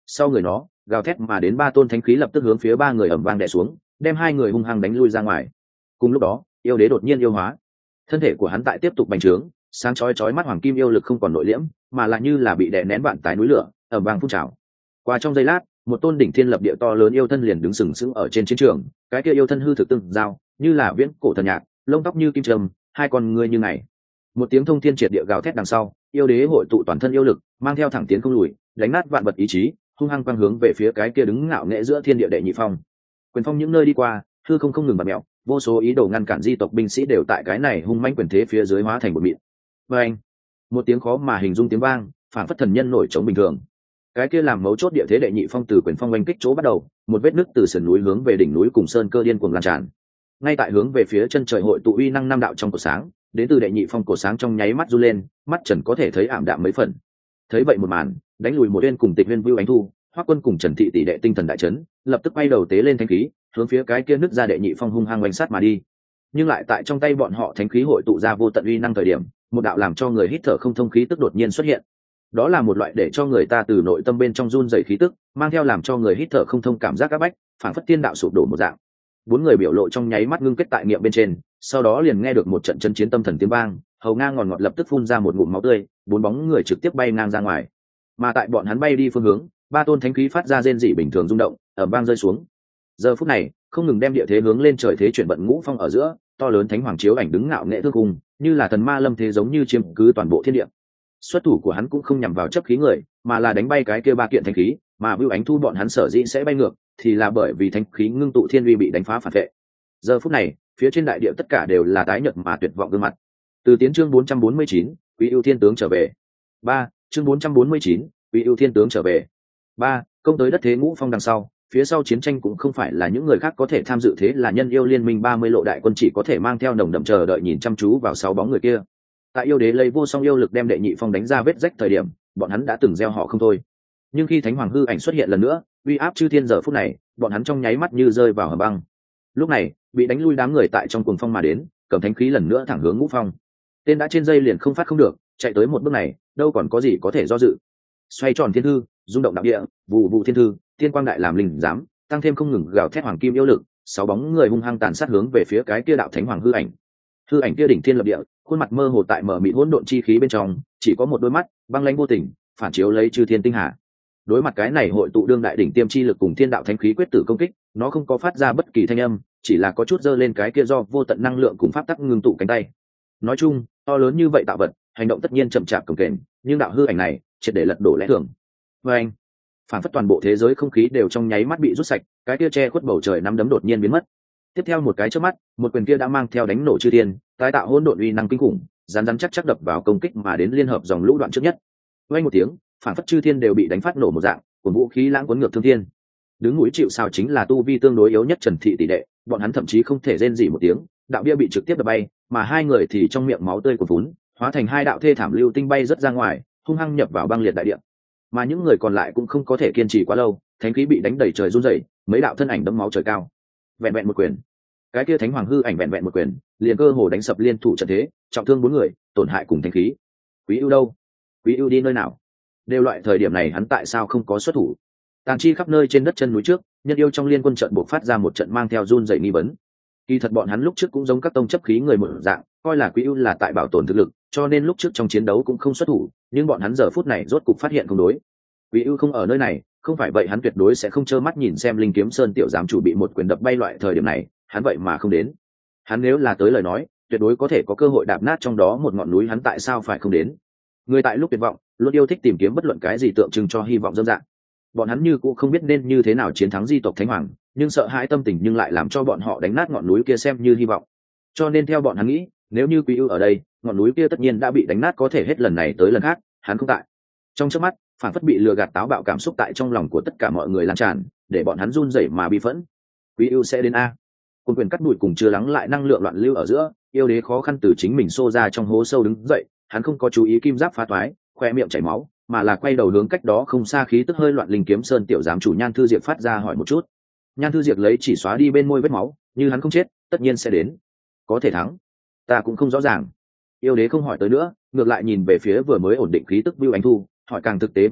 sau người nó gào thét mà đến ba tôn thánh khí lập tức hướng phía ba người ẩm vang đè xuống, đem hai người hung hăng đánh lui ra ngoài. Cùng lúc đó yêu đế đột nhiên yêu hóa, thân thể của hắn tại tiếp tục bành trướng, sáng chói chói mắt hoàng kim yêu lực không còn nội liễm, mà là như là bị đè nén vạn tái núi lửa ẩm vang phun trào. Qua trong giây lát, một tôn đỉnh thiên lập địa to lớn yêu thân liền đứng sừng sững ở trên chiến trường, cái kia yêu thân hư thực tương giao, như là viễn cổ thần nhạc, lông tóc như kim trầm, hai con ngươi như ngày. Một tiếng thông thiên triệt địa gào thét đằng sau, yêu đế hội tụ toàn thân yêu lực, mang theo thẳng tiến không lùi, đánh nát vạn vật ý chí, hung hăng quang hướng về phía cái kia đứng ngạo nghễ giữa thiên địa đệ nhị phong. Quyền phong những nơi đi qua, hư không không ngừng bật mẹo, vô số ý đồ ngăn cản di tộc binh sĩ đều tại cái này hung mãnh quyền thế phía dưới hóa thành một mịn. Và anh, một tiếng khó mà hình dung tiếng vang, phản phất thần nhân nổi trống bình thường. Cái kia làm mấu chốt địa thế đệ nhị phong từ quyền phong oanh kích chỗ bắt đầu, một vết nứt từ sườn núi hướng về đỉnh núi cùng sơn cơ điên cuồng lan tràn. Ngay tại hướng về phía chân trời hội tụ uy năng năm đạo trong cổ sáng, đến từ đệ nhị phong cổ sáng trong nháy mắt du lên, mắt trần có thể thấy ảm đạm mấy phần. Thấy vậy một màn, đánh lùi một bên cùng Tịch Huyên Vưu Ánh Thu, Hoắc Quân cùng Trần Thị tỷ đệ tinh thần đại chấn, lập tức quay đầu tế lên thánh khí, hướng phía cái kia nứt ra đệ nhị phong hung hăng oanh sát mà đi. Nhưng lại tại trong tay bọn họ thánh khí hội tụ ra vô tận uy năng thời điểm, một đạo làm cho người hít thở không thông khí tức đột nhiên xuất hiện. Đó là một loại để cho người ta từ nội tâm bên trong run rẩy khí tức, mang theo làm cho người hít thở không thông cảm giác áp bách, phản phất tiên đạo sụp đổ một dạng. Bốn người biểu lộ trong nháy mắt ngưng kết tại niệm bên trên, sau đó liền nghe được một trận chân chiến tâm thần tiếng vang, hầu ngang ngọt ngọt lập tức phun ra một ngụm máu tươi, bốn bóng người trực tiếp bay ngang ra ngoài. Mà tại bọn hắn bay đi phương hướng, ba tôn thánh khí phát ra rên rỉ bình thường rung động, ở bang rơi xuống. Giờ phút này, không ngừng đem địa thế hướng lên trời thế chuyển vận ngũ phong ở giữa, to lớn thánh hoàng chiếu ảnh đứng ngạo nghệ thương cùng, như là thần ma lâm thế giống như chiếm cứ toàn bộ thiên địa. Xuất thủ của hắn cũng không nhằm vào chấp khí người, mà là đánh bay cái kia ba kiện thánh khí, mà Vưu Ánh Thu bọn hắn sở dĩ sẽ bay ngược, thì là bởi vì thánh khí ngưng tụ thiên uy bị đánh phá phản vệ. Giờ phút này, phía trên đại địa tất cả đều là tái nhợt mà tuyệt vọng gương mặt. Từ tiến chương bốn trăm bốn mươi chín, Quý ưu thiên tướng trở về. ba, chương bốn trăm bốn mươi chín, Quý ưu thiên tướng trở về. ba, công tới đất thế ngũ phong đằng sau, phía sau chiến tranh cũng không phải là những người khác có thể tham dự, thế là nhân yêu liên minh ba mươi lộ đại quân chỉ có thể mang theo nồng đậm chờ đợi nhìn chăm chú vào sáu bóng người kia. Tại yêu đế lấy vô song yêu lực đem đệ nhị phong đánh ra vết rách thời điểm, bọn hắn đã từng gieo họ không thôi. Nhưng khi thánh hoàng hư ảnh xuất hiện lần nữa, uy áp chư thiên, giờ phút này bọn hắn trong nháy mắt như rơi vào hầm băng. Lúc này bị đánh lui đám người tại trong cuồng phong mà đến, cầm thánh khí lần nữa thẳng hướng ngũ phong. Tên đã trên dây liền không phát không được, chạy tới một bước này đâu còn có gì có thể do dự. Xoay tròn thiên thư, rung động đạo địa, vụ vụ thiên thư, tiên quang đại làm linh giám, tăng thêm không ngừng gào thét hoàng kim yêu lực, sáu bóng người hung hăng tàn sát hướng về phía cái kia đạo thánh hoàng hư ảnh. Hư ảnh kia đỉnh thiên lập địa, khuôn mặt mơ hồ tại mở mịt hỗn độn chi khí bên trong, chỉ có một đôi mắt băng lãnh vô tình, phản chiếu lấy chư thiên tinh hà. Đối mặt cái này hội tụ đương đại đỉnh tiêm chi lực cùng thiên đạo thánh khí quyết tử công kích, nó không có phát ra bất kỳ thanh âm, chỉ là có chút giơ lên cái kia do vô tận năng lượng cùng pháp tắc ngưng tụ cánh tay. Nói chung, to lớn như vậy tạo vật, hành động tất nhiên chậm chạp cồng kềnh, nhưng đạo hư ảnh này triệt để lật đổ lẽ thường. Và anh, phản phất toàn bộ thế giới không khí đều trong nháy mắt bị rút sạch, cái kia che khuất bầu trời nắm đấm đột nhiên biến mất. Tiếp theo một cái chớp mắt, một quyền kia đã mang theo đánh nổ chư thiên, tái tạo hỗn độn uy năng kinh khủng, rắn rắn chắc chắc đập vào công kích mà đến liên hợp dòng lũ đoạn trước nhất. Vang một tiếng, phản phất chư thiên đều bị đánh phát nổ một dạng, cuốn vũ khí lãng cuốn ngược thương thiên. Đứng núi chịu sào chính là tu vi tương đối yếu nhất Trần Thị tỷ đệ, bọn hắn thậm chí không thể rên rỉ một tiếng, đạo bia bị trực tiếp đập bay, mà hai người thì trong miệng máu tươi cuồn phún, hóa thành hai đạo thê thảm lưu tinh bay rất ra ngoài, hung hăng nhập vào băng liệt đại địa. Mà những người còn lại cũng không có thể kiên trì quá lâu, thánh khí bị đánh đầy trời run rẩy, mấy đạo thân ảnh đẫm máu trời cao. Vẹn vẹn một quyền, cái kia thánh hoàng hư ảnh vẹn vẹn một quyền, liền cơ hồ đánh sập liên thủ trận thế, trọng thương bốn người, tổn hại cùng thánh khí. Quý ưu đâu? Quý ưu đi nơi nào? Đều loại thời điểm này hắn tại sao không có xuất thủ? Tàn chi khắp nơi trên đất chân núi trước, nhân yêu trong liên quân trận buộc phát ra một trận mang theo run rẩy nghi vấn. Kỳ thật bọn hắn lúc trước cũng giống các tông chấp khí người một dạng, coi là Quý ưu là tại bảo tồn thực lực, cho nên lúc trước trong chiến đấu cũng không xuất thủ, nhưng bọn hắn giờ phút này rốt cục phát hiện không đối. Quý ưu không ở nơi này, không phải vậy hắn tuyệt đối sẽ không trơ mắt nhìn xem Linh Kiếm Sơn tiểu giám chủ bị một quyền đập bay loại thời điểm này, hắn vậy mà không đến. Hắn nếu là tới lời nói, tuyệt đối có thể có cơ hội đạp nát trong đó một ngọn núi, hắn tại sao phải không đến? Người tại lúc tuyệt vọng, luôn yêu thích tìm kiếm bất luận cái gì tượng trưng cho hy vọng dâm dạng. Bọn hắn như cũng không biết nên như thế nào chiến thắng di tộc Thánh Hoàng, nhưng sợ hãi tâm tình nhưng lại làm cho bọn họ đánh nát ngọn núi kia xem như hy vọng. Cho nên theo bọn hắn nghĩ, nếu như Quý ưu ở đây, ngọn núi kia tất nhiên đã bị đánh nát, có thể hết lần này tới lần khác, hắn không tại. Trong chớp mắt, phản phất bị lừa gạt táo bạo cảm xúc tại trong lòng của tất cả mọi người lan tràn, để bọn hắn run rẩy mà bi phẫn. Quý ưu sẽ đến a? Quân quyền cắt đùi cùng chưa lắng lại năng lượng loạn lưu ở giữa, yêu đế khó khăn từ chính mình xô ra trong hố sâu đứng dậy, hắn không có chú ý kim giáp phá toái, khoe miệng chảy máu, mà là quay đầu hướng cách đó không xa khí tức hơi loạn Linh Kiếm Sơn tiểu giám chủ Nhan Thư Diệp phát ra hỏi một chút. Nhan Thư Diệp lấy chỉ xóa đi bên môi vết máu, như hắn không chết, tất nhiên sẽ đến. Có thể thắng, ta cũng không rõ ràng. Yêu đế không hỏi tới nữa, ngược lại nhìn về phía vừa mới ổn định khí tức Vưu Ánh Thu, hỏi càng thực tế vấn đề,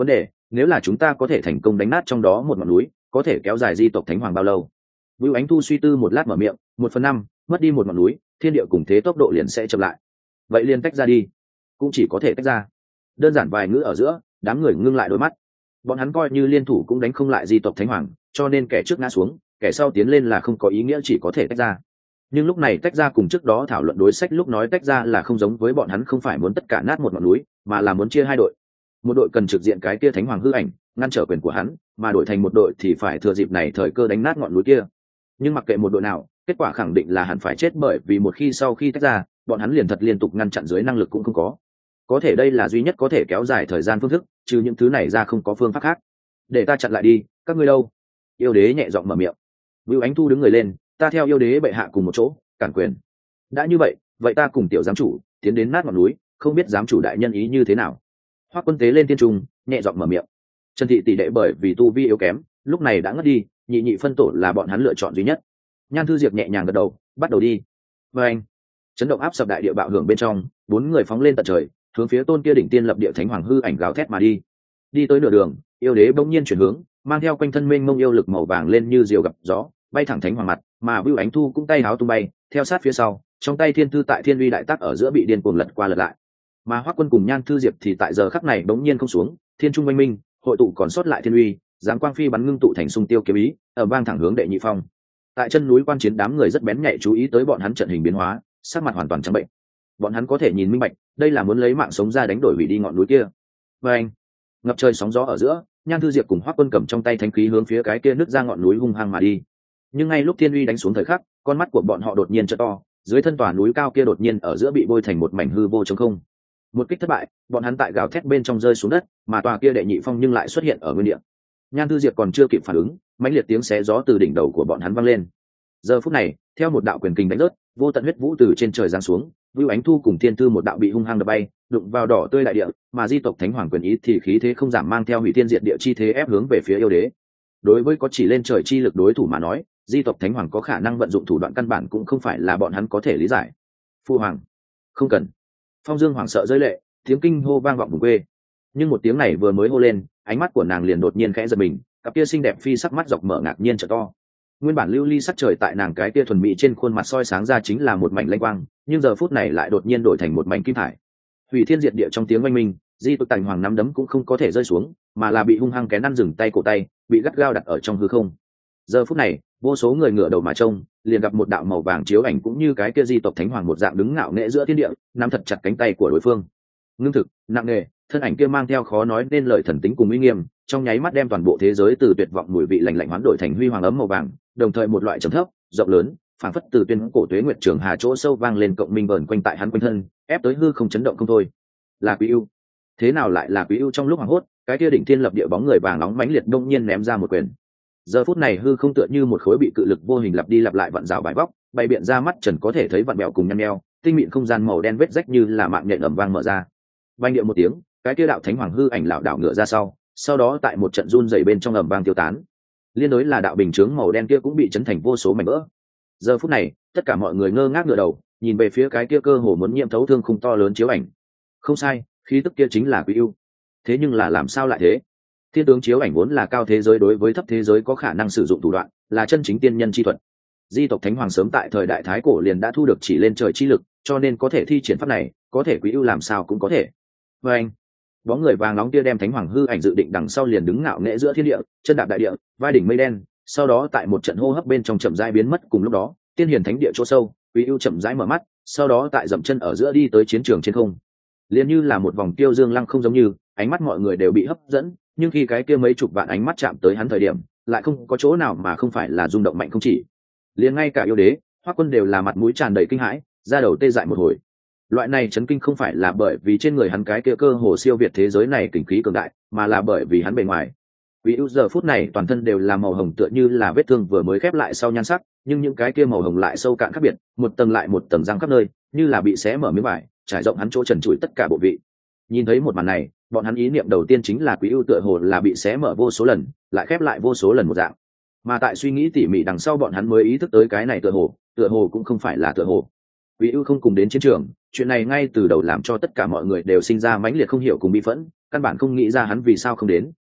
nếu là chúng ta có thể thành công đánh nát trong đó một ngọn núi có thể kéo dài di tộc thánh hoàng bao lâu? Vưu Ánh Thu suy tư một lát mở miệng, một phần năm, mất đi một ngọn núi, thiên địa cùng thế tốc độ liền sẽ chậm lại. Vậy liền tách ra đi. Cũng chỉ có thể tách ra. Đơn giản vài ngữ ở giữa, đám người ngưng lại đôi mắt. Bọn hắn coi như liên thủ cũng đánh không lại di tộc thánh hoàng, cho nên kẻ trước ngã xuống, kẻ sau tiến lên là không có ý nghĩa, chỉ có thể tách ra. Nhưng lúc này tách ra cùng trước đó thảo luận đối sách lúc nói tách ra là không giống với bọn hắn, không phải muốn tất cả nát một ngọn núi, mà là muốn chia hai đội. Một đội cần trực diện cái kia thánh hoàng hư ảnh, ngăn trở quyền của hắn, mà đổi thành một đội thì phải thừa dịp này thời cơ đánh nát ngọn núi kia. Nhưng mặc kệ một đội nào, kết quả khẳng định là hẳn phải chết, bởi vì một khi sau khi tách ra, bọn hắn liền thật liên tục ngăn chặn dưới năng lực cũng không có. Có thể đây là duy nhất có thể kéo dài thời gian phương thức, trừ những thứ này ra không có phương pháp khác. Để ta chặn lại đi, các ngươi đâu? Yêu đế nhẹ giọng mở miệng. Vưu Ánh Thu đứng người lên, ta theo yêu đế bệ hạ cùng một chỗ, cản quyền. Đã như vậy, vậy ta cùng tiểu giám chủ tiến đến nát ngọn núi, không biết giám chủ đại nhân ý như thế nào? Hoắc Quân tế lên tiên trung, nhẹ giọng mở miệng. Trần thị tỷ đệ bởi vì tu vi yếu kém, lúc này đã ngất đi, nhị nhị phân tổ là bọn hắn lựa chọn duy nhất. Nhan Thư Diệp nhẹ nhàng gật đầu, bắt đầu đi. Và anh, chấn động áp sập đại địa bạo hưởng bên trong, bốn người phóng lên tận trời, hướng phía tôn kia đỉnh tiên lập địa thánh hoàng hư ảnh gào thét mà đi. Đi tới nửa đường, yêu đế bỗng nhiên chuyển hướng, mang theo quanh thân mênh mông yêu lực màu vàng lên như diều gặp gió, bay thẳng thánh hoàng mặt, mà Vưu Ánh Thu cũng tay háo tung bay, theo sát phía sau, trong tay thiên thư tại thiên uy đại tác ở giữa bị điên cuồng lật qua lật lại. Mà Hoắc Quân cùng Nhan Thư Diệp thì tại giờ khắc này bỗng nhiên không xuống, thiên trung minh minh, hội tụ còn sót lại thiên uy, giáng quang phi bắn ngưng tụ thành xung tiêu kiếm ý, ở bang thẳng hướng đệ nhị phong. Tại chân núi quan chiến, đám người rất bén nhạy chú ý tới bọn hắn trận hình biến hóa, sắc mặt hoàn toàn trắng bệnh. Bọn hắn có thể nhìn minh bạch, đây là muốn lấy mạng sống ra đánh đổi hủy đi ngọn núi kia. Và anh, ngập trời sóng gió ở giữa, Nhan Thư Diệp cùng Hoắc Quân cầm trong tay thánh khí hướng phía cái kia nứt ra ngọn núi hung hăng mà đi. Nhưng ngay lúc thiên uy đánh xuống thời khắc, con mắt của bọn họ đột nhiên trợ to, dưới thân tòa núi cao kia đột nhiên ở giữa bị bôi thành một mảnh hư vô trống không. Một kích thất bại, bọn hắn tại gào thét bên trong rơi xuống đất, mà tòa kia đệ nhị phong nhưng lại xuất hiện ở nguyên địa. Nhan Thư Diệp còn chưa kịp phản ứng, mãnh liệt tiếng xé gió từ đỉnh đầu của bọn hắn vang lên. Giờ phút này, theo một đạo quyền kình đánh rớt, vô tận huyết vũ từ trên trời giáng xuống, Vưu Ánh Thu cùng Thiên Thư một đạo bị hung hăng đập bay, đụng vào đỏ tươi đại địa, mà di tộc thánh hoàng quyền ý thì khí thế không giảm, mang theo hủy thiên diệt địa chi thế ép hướng về phía yêu đế. Đối với có chỉ lên trời chi lực đối thủ mà nói, di tộc thánh hoàng có khả năng vận dụng thủ đoạn căn bản cũng không phải là bọn hắn có thể lý giải. Phu hoàng, không cần. Phong Dương hoàng sợ rơi lệ, tiếng kinh hô vang vọng vùng quê. Nhưng một tiếng này vừa mới hô lên, ánh mắt của nàng liền đột nhiên khẽ giật mình, cặp kia xinh đẹp phi sắc mắt dọc mở ngạc nhiên trợ to. Nguyên bản lưu ly sắc trời tại nàng cái kia thuần mỹ trên khuôn mặt soi sáng ra chính là một mảnh lanh quang, nhưng giờ phút này lại đột nhiên đổi thành một mảnh kim thải. Hủy thiên diệt địa trong tiếng oanh minh, di tộc tành hoàng nắm đấm cũng không có thể rơi xuống, mà là bị hung hăng kén ăn dừng tay cổ tay, bị gắt gao đặt ở trong hư không. Giờ phút này, vô số người ngửa đầu mà trông, liền gặp một đạo màu vàng chiếu ảnh cũng như cái kia di tộc thánh hoàng một dạng đứng ngạo nghễ giữa thiên địa, nắm thật chặt cánh tay của đối phương. Ngưng thực, nặng nề, thân ảnh kia mang theo khó nói nên lời thần tính cùng uy nghiêm, trong nháy mắt đem toàn bộ thế giới từ tuyệt vọng mùi vị lạnh lạnh hoán đổi thành huy hoàng ấm màu vàng, đồng thời một loại trầm thấp, rộng lớn, phảng phất từ tuyên cổ tuế nguyệt trường hà chỗ sâu vang lên cộng minh vờn quanh tại hắn quanh thân, ép tới hư không chấn động không thôi. Là Quý Ưu. Thế nào lại là Quý Ưu? Trong lúc hoảng hốt, cái kia đỉnh thiên lập địa bóng người vàng nóng mãnh liệt đông nhiên ném ra một quyền. Giờ phút này hư không tựa như một khối bị cự lực vô hình lặp đi lặp lại vặn rào bài vóc, bay biện ra mắt trần có thể thấy vặn bèo cùng nhăn nheo, tinh mịn không gian màu đen vết rách như là mạng nhện ầm vang mở ra. Vang điệu một tiếng, cái kia đạo thánh hoàng hư ảnh lảo đảo ngựa ra sau, sau đó tại một trận run rẩy bên trong ầm vang tiêu tán. Liên đối là đạo bình chướng màu đen kia cũng bị chấn thành vô số mảnh vỡ. Giờ phút này, tất cả mọi người ngơ ngác ngửa đầu, nhìn về phía cái kia cơ hồ muốn nhiễm thấu thương khung to lớn chiếu ảnh. Không sai, khí tức kia chính là Quý Ưu. Thế nhưng là làm sao lại thế? Thiên tướng chiếu ảnh vốn là cao thế giới đối với thấp thế giới có khả năng sử dụng thủ đoạn, là chân chính tiên nhân chi thuật. Di tộc thánh hoàng sớm tại thời đại thái cổ liền đã thu được chỉ lên trời chi lực, cho nên có thể thi triển pháp này, có thể Quý Ưu làm sao cũng có thể. Và anh, bóng người vàng nóng kia đem thánh hoàng hư ảnh dự định đằng sau liền đứng ngạo nghễ giữa thiên địa, chân đạp đại địa, vai đỉnh mây đen, sau đó tại một trận hô hấp bên trong chậm rãi biến mất. Cùng lúc đó, tiên hiền thánh địa chỗ sâu, Quý Ưu chậm rãi mở mắt, sau đó tại dậm chân ở giữa đi tới chiến trường trên không. Liền như là một vòng tiêu dương lăng không giống như, ánh mắt mọi người đều bị hấp dẫn, nhưng khi cái kia mấy chục vạn ánh mắt chạm tới hắn thời điểm, lại không có chỗ nào mà không phải là rung động mạnh không chỉ. Liền ngay cả yêu đế, Hoắc Quân đều là mặt mũi tràn đầy kinh hãi, da đầu tê dại một hồi. Loại này chấn kinh không phải là bởi vì trên người hắn cái kia cơ hồ siêu việt thế giới này kình khí cường đại, mà là bởi vì hắn bề ngoài. Quý Ưu giờ phút này toàn thân đều là màu hồng tựa như là vết thương vừa mới khép lại sau nhan sắc, nhưng những cái kia màu hồng lại sâu cạn khác biệt, một tầng lại một tầng răng khắp nơi, như là bị xé mở miếng vải, trải rộng hắn chỗ trần trụi tất cả bộ vị. Nhìn thấy một màn này, bọn hắn ý niệm đầu tiên chính là Quý Ưu tựa hồ là bị xé mở vô số lần, lại khép lại vô số lần một dạng. Mà tại suy nghĩ tỉ mỉ đằng sau, bọn hắn mới ý thức tới cái này tựa hồ, tựa hồ cũng không phải là tựa hồ. Quý Ưu không cùng đến chiến trường, chuyện này ngay từ đầu làm cho tất cả mọi người đều sinh ra mãnh liệt không hiểu cùng bi phẫn, căn bản không nghĩ ra hắn vì sao không đến,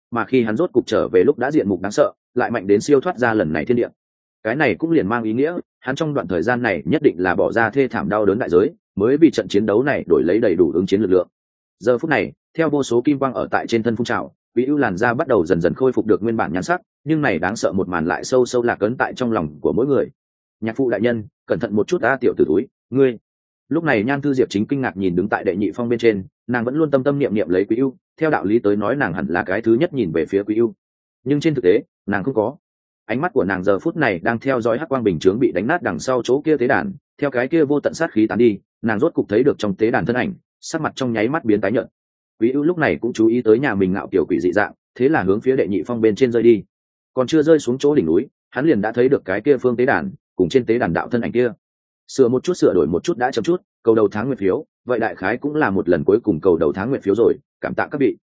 mà khi hắn rốt cục trở về lúc đã diện mục đáng sợ, lại mạnh đến siêu thoát ra lần này thiên địa. Cái này cũng liền mang ý nghĩa hắn trong đoạn thời gian này nhất định là bỏ ra thê thảm đau đớn đại giới, mới vì trận chiến đấu này đổi lấy đầy đủ ứng chiến lực lượng. Giờ phút này, theo vô số kim quang ở tại trên thân phun trào, Quý ưu làn da bắt đầu dần dần khôi phục được nguyên bản nhan sắc, nhưng này đáng sợ một màn lại sâu sâu lạc ấn tại trong lòng của mỗi người. Nhạc phụ đại nhân, cẩn thận một chút a, tiểu tử túi ngươi. Lúc này Nhan Thư Diệp chính kinh ngạc nhìn đứng tại đệ nhị phong bên trên, nàng vẫn luôn tâm tâm niệm niệm lấy Quý ưu, theo đạo lý tới nói nàng hẳn là cái thứ nhất nhìn về phía Quý ưu, nhưng trên thực tế nàng không có. Ánh mắt của nàng giờ phút này đang theo dõi hắc quang bình chướng bị đánh nát đằng sau chỗ kia tế đàn, theo cái kia vô tận sát khí tán đi, nàng rốt cục thấy được trong tế đàn thân ảnh, sắc mặt trong nháy mắt biến tái nhợt. Quý ưu lúc này cũng chú ý tới nhà mình ngạo kiểu quỷ dị dạng, thế là hướng phía đệ nhị phong bên trên rơi đi. Còn chưa rơi xuống chỗ đỉnh núi, hắn liền đã thấy được cái kia phương tế đàn cùng trên tế đàn đạo thân ảnh kia. Sửa một chút sửa đổi một chút đã chậm chút, cầu đầu tháng nguyệt phiếu, vậy đại khái cũng là một lần cuối cùng cầu đầu tháng nguyệt phiếu rồi, cảm tạ các vị.